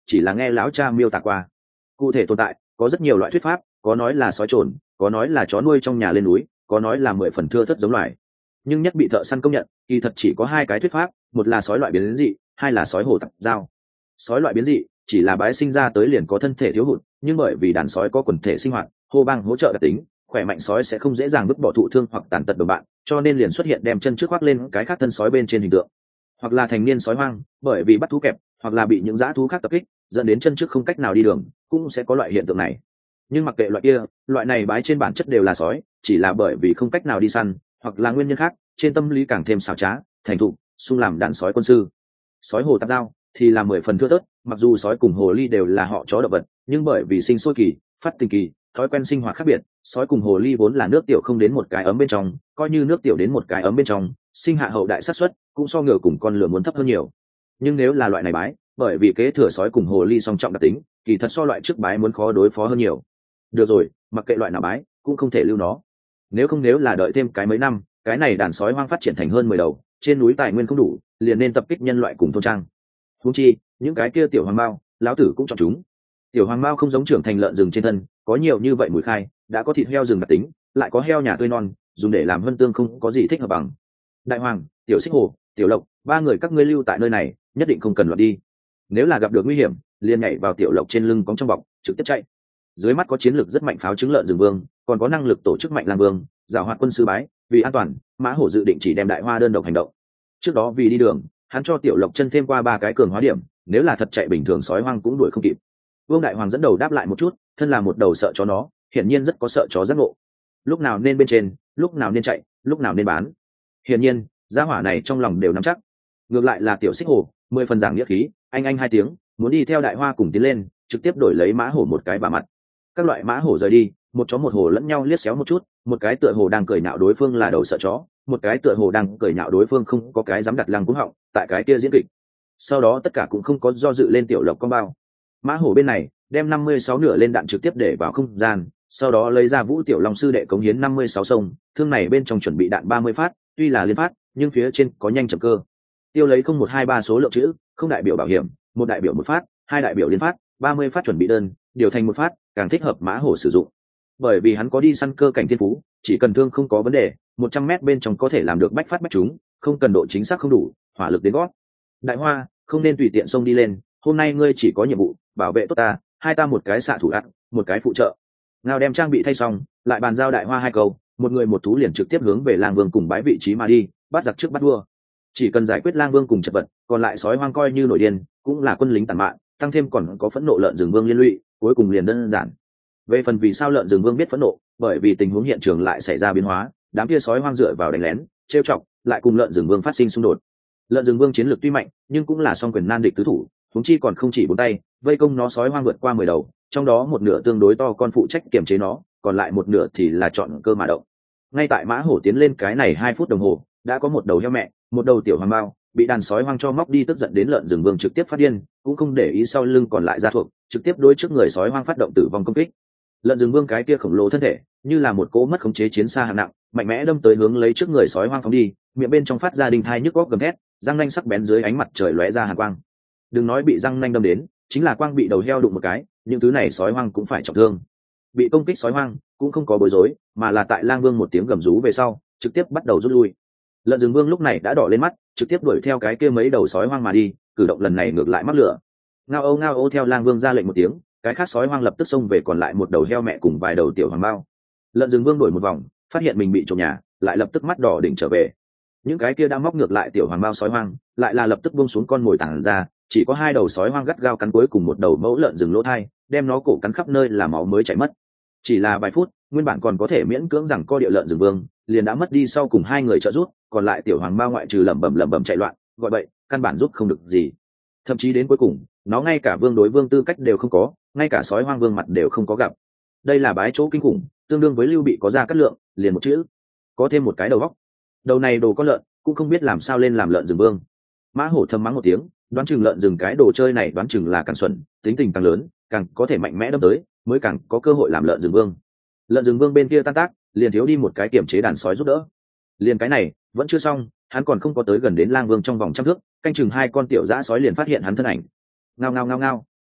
S1: chỉ là nghe lão cha miêu tả qua. Cụ thể tồn tại có rất nhiều loại thuyết pháp, có nói là sói trồn, có nói là chó nuôi trong nhà lên núi, có nói là mười phần thưa thớt giống loài. Nhưng nhất bị thợ săn công nhận kỳ thật chỉ có hai cái thuyết pháp, một là sói loại biến dị, hai là sói hổ tạp giao. Sói loại biến dị chỉ là bái sinh ra tới liền có thân thể thiếu hụt, nhưng bởi vì đàn sói có quần thể sinh hoạt, hô bang hỗ trợ đặc tính, khỏe mạnh sói sẽ không dễ dàng vứt bỏ thụ thương hoặc tàn tật đồng bạn, cho nên liền xuất hiện đem chân trước khoác lên cái khác thân sói bên trên hình tượng. Hoặc là thành niên sói hoang, bởi vì bắt thú kẹp, hoặc là bị những dã thú khác tập kích, dẫn đến chân trước không cách nào đi đường, cũng sẽ có loại hiện tượng này. Nhưng mặc kệ loại kia, loại này bái trên bản chất đều là sói, chỉ là bởi vì không cách nào đi săn, hoặc là nguyên nhân khác, trên tâm lý càng thêm xảo trá, thành thục, xung làm đàn sói quân sư. Sói hồ tạp giao thì là mười phần thưa thớt, mặc dù sói cùng hồ ly đều là họ chó động vật, nhưng bởi vì sinh sôi kỳ, phát tình kỳ, thói quen sinh hoạt khác biệt, sói cùng hồ ly vốn là nước tiểu không đến một cái ấm bên trong, coi như nước tiểu đến một cái ấm bên trong, sinh hạ hậu đại xác suất cũng so ngựa cùng con lừa muốn thấp hơn nhiều. Nhưng nếu là loại này bái, bởi vì kế thừa sói cùng hồ ly song trọng đặc tính, kỳ thật so loại trước bái muốn khó đối phó hơn nhiều. Được rồi, mặc kệ loại nào bái, cũng không thể lưu nó. Nếu không nếu là đợi thêm cái mấy năm, cái này đàn sói hoang phát triển thành hơn mười đầu, trên núi tài nguyên không đủ, liền nên tập kích nhân loại cùng thôn trang. Huống chi, những cái kia tiểu hoàng mao, lão tử cũng chọn chúng. Tiểu hoàng mao không giống trưởng thành lợn rừng trên thân, có nhiều như vậy mùi khai, đã có thịt heo rừng đặc tính, lại có heo nhà tươi non, dùng để làm hân tương không có gì thích hợp bằng. Đại hoàng, tiểu xích hồ, tiểu lộc, ba người các ngươi lưu tại nơi này, nhất định không cần loạn đi. Nếu là gặp được nguy hiểm, liền nhảy vào tiểu lộc trên lưng cóng trong bọc, trực tiếp chạy. Dưới mắt có chiến lược rất mạnh pháo trứng lợn rừng vương, còn có năng lực tổ chức mạnh lang vương, giảo hoạt quân sư bái, vì an toàn, mã hổ dự định chỉ đem đại hoa đơn độc hành động. Trước đó vì đi đường, hắn cho tiểu lộc chân thêm qua ba cái cường hóa điểm, nếu là thật chạy bình thường sói hoang cũng đuổi không kịp. Vương đại hoàng dẫn đầu đáp lại một chút, thân là một đầu sợ chó nó, hiển nhiên rất có sợ chó giác ngộ. Lúc nào nên bên trên, lúc nào nên chạy, lúc nào nên bán. Hiển nhiên, gia hỏa này trong lòng đều nắm chắc. Ngược lại là tiểu xích hồ, mười phần giảng nghĩa khí, anh anh hai tiếng, muốn đi theo đại hoa cùng tiến lên, trực tiếp đổi lấy mã hổ một cái bả mặt. Các loại mã hổ rời đi, một chó một hổ lẫn nhau liếc xéo một chút, một cái tựa hồ đang cười nhạo đối phương là đầu sợ chó, một cái tựa hồ đang cười nhạo đối phương không có cái dám đặt lăng cúng họng, tại cái kia diễn kịch. Sau đó tất cả cũng không có do dự lên tiểu lộc con bao. Mã hổ bên này đem năm mươi sáu nửa lên đạn trực tiếp để vào không gian, sau đó lấy ra Vũ Tiểu Long sư đệ cống hiến năm mươi sáu sông, thương này bên trong chuẩn bị đạn ba mươi phát, tuy là liên phát, nhưng phía trên có nhanh chậm cơ. Tiêu lấy không một hai ba số lượng chữ, không đại biểu bảo hiểm, một đại biểu một phát, hai đại biểu liên phát, ba mươi phát chuẩn bị đơn, điều thành một phát, càng thích hợp mã hổ sử dụng. Bởi vì hắn có đi săn cơ cảnh thiên phú, chỉ cần thương không có vấn đề, một trăm mét bên trong có thể làm được bách phát bách trúng, không cần độ chính xác không đủ, hỏa lực đến gót. Đại hoa, không nên tùy tiện xông đi lên, hôm nay ngươi chỉ có nhiệm vụ bảo vệ tốt ta, hai ta một cái xạ thủ ác, một cái phụ trợ. Ngao đem trang bị thay xong, lại bàn giao đại hoa hai câu, một người một thú liền trực tiếp hướng về lang vương cùng bái vị trí mà đi, bắt giặc trước bắt vua. Chỉ cần giải quyết lang vương cùng chật vật, còn lại sói hoang coi như nổi điên, cũng là quân lính tàn mạn, tăng thêm còn có phẫn nộ lợn rừng vương liên lụy, cuối cùng liền đơn giản. Về phần vì sao lợn rừng vương biết phẫn nộ, bởi vì tình huống hiện trường lại xảy ra biến hóa, đám kia sói hoang dựa vào đánh lén, trêu chọc, lại cùng lợn rừng vương phát sinh xung đột. Lợn rừng vương chiến lược tuy mạnh, nhưng cũng là song quyền nan địch tứ thủ, huống chi còn không chỉ bốn tay, vây công nó sói hoang vượt qua mười đầu, trong đó một nửa tương đối to con phụ trách kiểm chế nó, còn lại một nửa thì là chọn cơ mà động. Ngay tại mã hổ tiến lên cái này hai phút đồng hồ, đã có một đầu heo mẹ, một đầu tiểu hoàng bao, bị đàn sói hoang cho móc đi, tức giận đến lợn rừng vương trực tiếp phát điên, cũng không để ý sau lưng còn lại gia thuộc, trực tiếp đối trước người sói hoang phát động tử vong công kích. Lợn rừng vương cái kia khổng lồ thân thể, như là một cỗ mất khống chế chiến xa hạng nặng, mạnh mẽ đâm tới hướng lấy trước người sói hoang phóng đi, miệng bên trong phát ra đình thai nhức góc gầm thét, răng nanh sắc bén dưới ánh mặt trời lóe ra hàn quang. Đừng nói bị răng nanh đâm đến, chính là quang bị đầu heo đụng một cái, những thứ này sói hoang cũng phải trọng thương. Bị công kích sói hoang cũng không có bối rối, mà là tại lang vương một tiếng gầm rú về sau, trực tiếp bắt đầu rút lui. Lợn rừng vương lúc này đã đỏ lên mắt, trực tiếp đuổi theo cái kia mấy đầu sói hoang mà đi, cử động lần này ngược lại mắc lửa. Ngao ô ngao ô theo lang vương ra lệnh một tiếng, cái khác sói hoang lập tức xông về còn lại một đầu heo mẹ cùng vài đầu tiểu hoàng bao. Lợn rừng vương đuổi một vòng, phát hiện mình bị trộm nhà, lại lập tức mắt đỏ đỉnh trở về. Những cái kia đã móc ngược lại tiểu hoàng bao sói hoang, lại là lập tức buông xuống con mồi tàng ra, chỉ có hai đầu sói hoang gắt gao cắn cuối cùng một đầu mẫu lợn rừng lỗ thai, đem nó cổ cắn khắp nơi là máu mới chảy mất. Chỉ là vài phút, nguyên bản còn có thể miễn cưỡng rằng co địa lợn rừng vương, liền đã mất đi sau cùng hai người trợ giúp, còn lại tiểu hoàng bao ngoại trừ lẩm bẩm lẩm bẩm chạy loạn, gọi bậy, căn bản giúp không được gì. Thậm chí đến cuối cùng, nó ngay cả vương đối vương tư cách đều không có, ngay cả sói hoang vương mặt đều không có gặp. Đây là bái chỗ kinh khủng, tương đương với Lưu Bị có ra cát lượng, liền một chữ, có thêm một cái đầu góc. Đầu này đồ con lợn, cũng không biết làm sao lên làm lợn rừng vương. Mã hổ thầm mắng một tiếng, đoán chừng lợn rừng cái đồ chơi này đoán chừng là càng xuẩn, tính tình càng lớn, càng có thể mạnh mẽ đâm tới, mới càng có cơ hội làm lợn rừng vương. Lợn rừng vương bên kia tan tác, liền thiếu đi một cái kiểm chế đàn sói giúp đỡ. Liền cái này vẫn chưa xong, hắn còn không có tới gần đến lang vương trong vòng trăm thước, canh chừng hai con tiểu dã sói liền phát hiện hắn thân ảnh. Ngao ngao ngao ngao,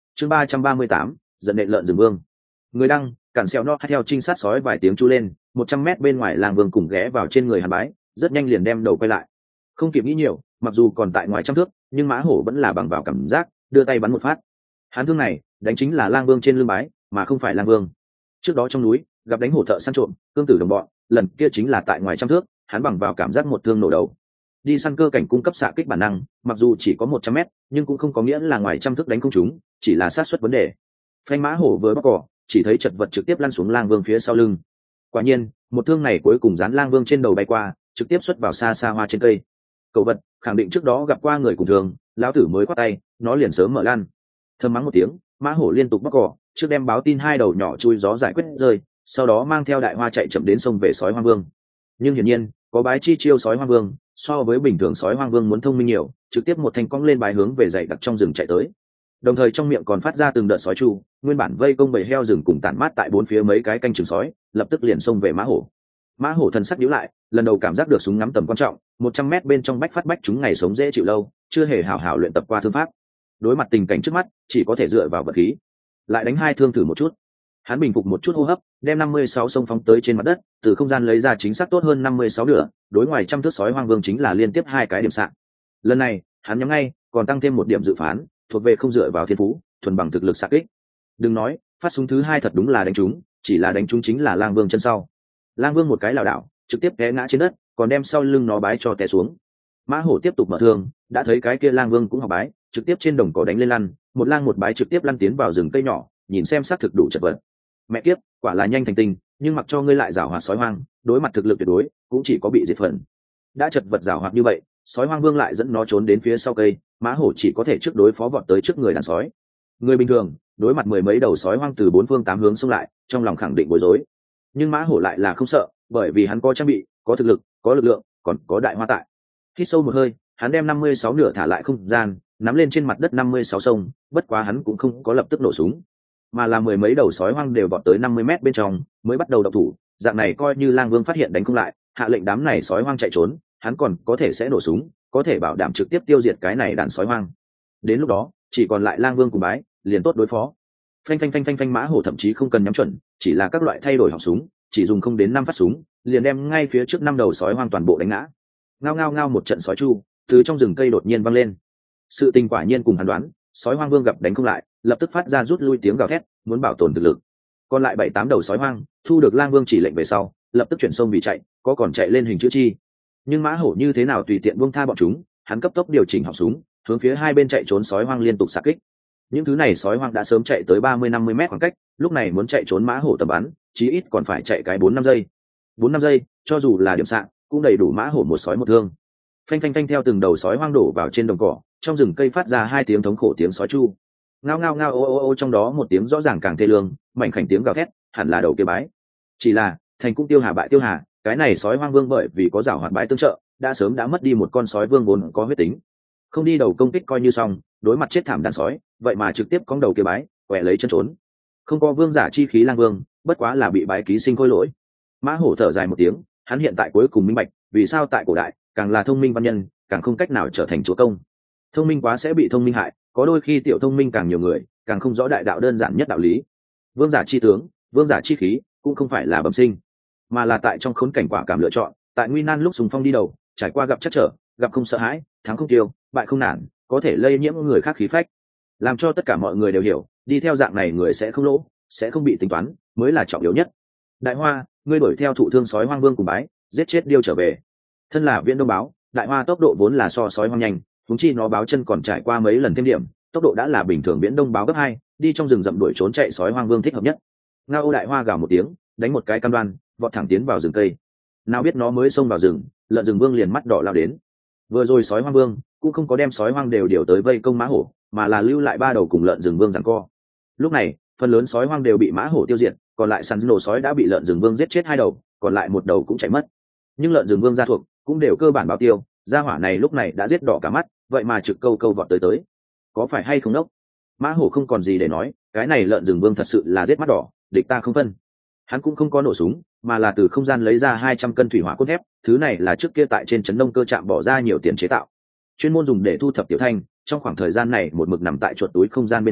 S1: chương ba trăm ba mươi tám giận đệ lợn rừng vương. Người đăng, cản xeo nó theo trinh sát sói vài tiếng chu lên, một trăm mét bên ngoài lang vương cùng ghé vào trên người Hàn Bái, rất nhanh liền đem đầu quay lại. Không kịp nghĩ nhiều, mặc dù còn tại ngoài trăm thước, nhưng mã hổ vẫn là bằng vào cảm giác, đưa tay bắn một phát. Hắn thương này, đánh chính là lang vương trên lưng Bái, mà không phải lang vương. Trước đó trong núi, gặp đánh hổ thợ săn trộm, cương tử đồng bọn, lần kia chính là tại ngoài trăm thước, hắn bằng vào cảm giác một thương nổ đầu. Đi săn cơ cảnh cung cấp xạ kích bản năng, mặc dù chỉ có một trăm mét, nhưng cũng không có nghĩa là ngoài trăm thước đánh không trúng, chỉ là sát suất vấn đề. Phanh mã hổ vừa bóc cỏ, chỉ thấy chật vật trực tiếp lăn xuống lang vương phía sau lưng. Quả nhiên, một thương này cuối cùng dán lang vương trên đầu bay qua, trực tiếp xuất vào xa xa hoa trên cây. Cậu vật khẳng định trước đó gặp qua người cùng thường, lão tử mới quát tay, nó liền sớm mở lan. Thơm mắng một tiếng, mã hổ liên tục bóc cỏ, trước đem báo tin hai đầu nhỏ chui gió giải quyết rơi, sau đó mang theo đại hoa chạy chậm đến sông về sói hoang vương. Nhưng hiển nhiên, có bái chi chiêu sói hoang vương, so với bình thường sói hoang vương muốn thông minh nhiều, trực tiếp một thanh cong lên bái hướng về dày đặc trong rừng chạy tới. Đồng thời trong miệng còn phát ra từng đợt sói chu, nguyên bản vây công bầy heo rừng cùng tản mát tại bốn phía mấy cái canh chừng sói, lập tức liền xông về mã hổ. Mã hổ thần sắc nhíu lại, lần đầu cảm giác được súng ngắm tầm quan trọng, một trăm mét bên trong bách phát bách chúng ngày sống dễ chịu lâu, chưa hề hảo hảo luyện tập qua thương pháp. Đối mặt tình cảnh trước mắt, chỉ có thể dựa vào vật khí. Lại đánh hai thương thử một chút. Hắn bình phục một chút hô hấp, đem năm mươi sáu sông phóng tới trên mặt đất, từ không gian lấy ra chính xác tốt hơn năm mươi sáu nửa, đối ngoài trăm thước sói hoang vương chính là liên tiếp hai cái điểm sạn. Lần này, hắn nhắm ngay, còn tăng thêm một điểm dự phán, thuộc về không dựa vào thiên phú, thuần bằng thực lực xạ kích. Đừng nói, phát súng thứ hai thật đúng là đánh trúng, chỉ là đánh trúng chính là lang vương chân sau. Lang vương một cái lảo đảo, trực tiếp té ngã trên đất, còn đem sau lưng nó bái cho té xuống. Mã hổ tiếp tục mở thương, đã thấy cái kia lang vương cũng học bái, trực tiếp trên đồng cỏ đánh lên lăn, một lang một bái trực tiếp lăn tiến vào rừng cây nhỏ, nhìn xem xác thực đủ chật vật. Mẹ kiếp, quả là nhanh thành tinh, nhưng mặc cho ngươi lại giảo hoạt sói hoang, đối mặt thực lực tuyệt đối, cũng chỉ có bị diệt phần. Đã chật vật giảo hoạt như vậy, sói hoang vương lại dẫn nó trốn đến phía sau cây, mã hổ chỉ có thể trước đối phó vọt tới trước người đàn sói. Người bình thường, đối mặt mười mấy đầu sói hoang từ bốn phương tám hướng xông lại, trong lòng khẳng định bối rối. Nhưng mã hổ lại là không sợ, bởi vì hắn có trang bị, có thực lực, có lực lượng, còn có đại hoa tại. Hít sâu một hơi, hắn đem năm mươi sáu nửa thả lại không gian, nắm lên trên mặt đất năm mươi sáu sông, bất quá hắn cũng không có lập tức nổ súng, mà là mười mấy đầu sói hoang đều vọt tới năm mươi mét bên trong, mới bắt đầu động thủ, dạng này coi như lang vương phát hiện đánh không lại, hạ lệnh đám này sói hoang chạy trốn, hắn còn có thể sẽ nổ súng, có thể bảo đảm trực tiếp tiêu diệt cái này đàn sói hoang. Đến lúc đó, chỉ còn lại lang vương cùng bái, liền tốt đối phó. Phanh phanh phanh phanh phanh mã hổ thậm chí không cần nhắm chuẩn, chỉ là các loại thay đổi họng súng, chỉ dùng không đến năm phát súng, liền đem ngay phía trước năm đầu sói hoang toàn bộ đánh ngã. Ngao ngao ngao một trận sói chu, từ trong rừng cây đột nhiên vang lên. Sự tình quả nhiên cùng hắn đoán, sói hoang vương gặp đánh không lại, lập tức phát ra rút lui tiếng gào thét, muốn bảo tồn thực lực. Còn lại bảy tám đầu sói hoang, thu được lang vương chỉ lệnh về sau, lập tức chuyển sông vì chạy, có còn chạy lên hình chữ chi. Nhưng mã hổ như thế nào tùy tiện buông tha bọn chúng, hắn cấp tốc điều chỉnh họng súng, hướng phía hai bên chạy trốn sói hoang liên tục xạ kích. Những thứ này sói hoang đã sớm chạy tới ba mươi năm mươi mét khoảng cách, lúc này muốn chạy trốn mã hổ tầm bắn, chí ít còn phải chạy cái bốn năm giây. Bốn năm giây, cho dù là điểm sạn, cũng đầy đủ mã hổ một sói một thương. Phanh phanh phanh theo từng đầu sói hoang đổ vào trên đồng cỏ, trong rừng cây phát ra hai tiếng thống khổ tiếng sói chu. Ngao ngao ngao ô ô ô trong đó một tiếng rõ ràng càng thê lương, mảnh khảnh tiếng gào thét, hẳn là đầu kia bái. Chỉ là, thành cũng tiêu hà bại tiêu hà, cái này sói hoang vương bởi vì có giảo hoạt bái tương trợ, đã sớm đã mất đi một con sói vương vốn có huyết tính. Không đi đầu công kích coi như xong, đối mặt chết thảm đàn sói, vậy mà trực tiếp cong đầu kia bái, quẹ lấy chân trốn. Không có vương giả chi khí lang vương, bất quá là bị bái ký sinh khôi lỗi. Mã hổ thở dài một tiếng, hắn hiện tại cuối cùng minh bạch, vì sao tại cổ đại, càng là thông minh văn nhân, càng không cách nào trở thành chúa công. Thông minh quá sẽ bị thông minh hại, có đôi khi tiểu thông minh càng nhiều người, càng không rõ đại đạo đơn giản nhất đạo lý. Vương giả chi tướng, vương giả chi khí, cũng không phải là bẩm sinh, mà là tại trong khốn cảnh quả cảm lựa chọn, tại nguy nan lúc sùng phong đi đầu, trải qua gặp chắc trở, gặp không sợ hãi, thắng không tiêu, bại không nản, có thể lây nhiễm người khác khí phách, làm cho tất cả mọi người đều hiểu, đi theo dạng này người sẽ không lỗ, sẽ không bị tính toán, mới là trọng yếu nhất. Đại Hoa, ngươi đuổi theo thụ thương sói hoang vương cùng bái, giết chết điêu trở về. Thân là Viễn Đông báo, Đại Hoa tốc độ vốn là so sói hoang nhanh, huống chi nó báo chân còn trải qua mấy lần thêm điểm, tốc độ đã là bình thường Viễn Đông báo gấp hai, đi trong rừng rậm đuổi trốn chạy sói hoang vương thích hợp nhất. Ngao Đại Hoa gào một tiếng, đánh một cái cam đoan, vọt thẳng tiến vào rừng cây. Nào biết nó mới xông vào rừng, lợn rừng vương liền mắt đỏ lao đến. Vừa rồi sói hoang vương cũng không có đem sói hoang đều điều tới vây công mã hổ, mà là lưu lại ba đầu cùng lợn rừng vương giằng co. Lúc này, phần lớn sói hoang đều bị mã hổ tiêu diệt, còn lại săn nổ sói đã bị lợn rừng vương giết chết hai đầu, còn lại một đầu cũng chạy mất. Nhưng lợn rừng vương gia thuộc cũng đều cơ bản báo tiêu, gia hỏa này lúc này đã giết đỏ cả mắt, vậy mà trực câu câu vọt tới tới. Có phải hay không đốc? Mã hổ không còn gì để nói, cái này lợn rừng vương thật sự là giết mắt đỏ, địch ta không phân. Hắn cũng không có nổ súng, mà là từ không gian lấy ra hai trăm cân thủy hỏa cốt thép, thứ này là trước kia tại trên trấn nông cơ trạm bỏ ra nhiều tiền chế tạo, chuyên môn dùng để thu thập tiểu thanh, trong khoảng thời gian này một mực nằm tại chuột túi không gian bên trong,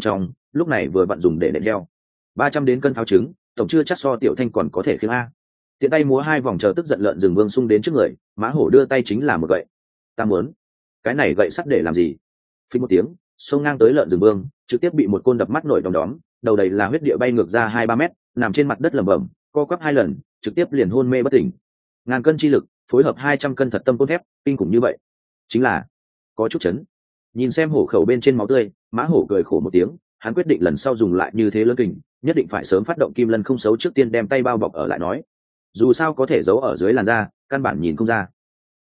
S1: lúc này vừa vặn dùng để nện heo. Ba trăm đến cân pháo trứng, tổng chưa chắc so tiểu thanh còn có thể khiêng a. Tiện tay múa hai vòng chờ tức giận lợn rừng vương xung đến trước người, mã hổ đưa tay chính là một gậy. Ta muốn, cái này gậy sắt để làm gì? Phình một tiếng, xông ngang tới lợn rừng vương, trực tiếp bị một côn đập mắt nổi đom đóm, đầu đầy là huyết địa bay ngược ra hai ba mét, nằm trên mặt đất lẩm bẩm, co quắp hai lần, trực tiếp liền hôn mê bất tỉnh. Ngàn cân chi lực, phối hợp hai trăm cân thật tâm cốt thép, kinh khủng như vậy, chính là có chút chấn. Nhìn xem hổ khẩu bên trên máu tươi, mã hổ cười khổ một tiếng, hắn quyết định lần sau dùng lại như thế lớn kình, nhất định phải sớm phát động kim lân không xấu trước tiên đem tay bao bọc ở lại nói. Dù sao có thể giấu ở dưới làn da, căn bản nhìn không ra.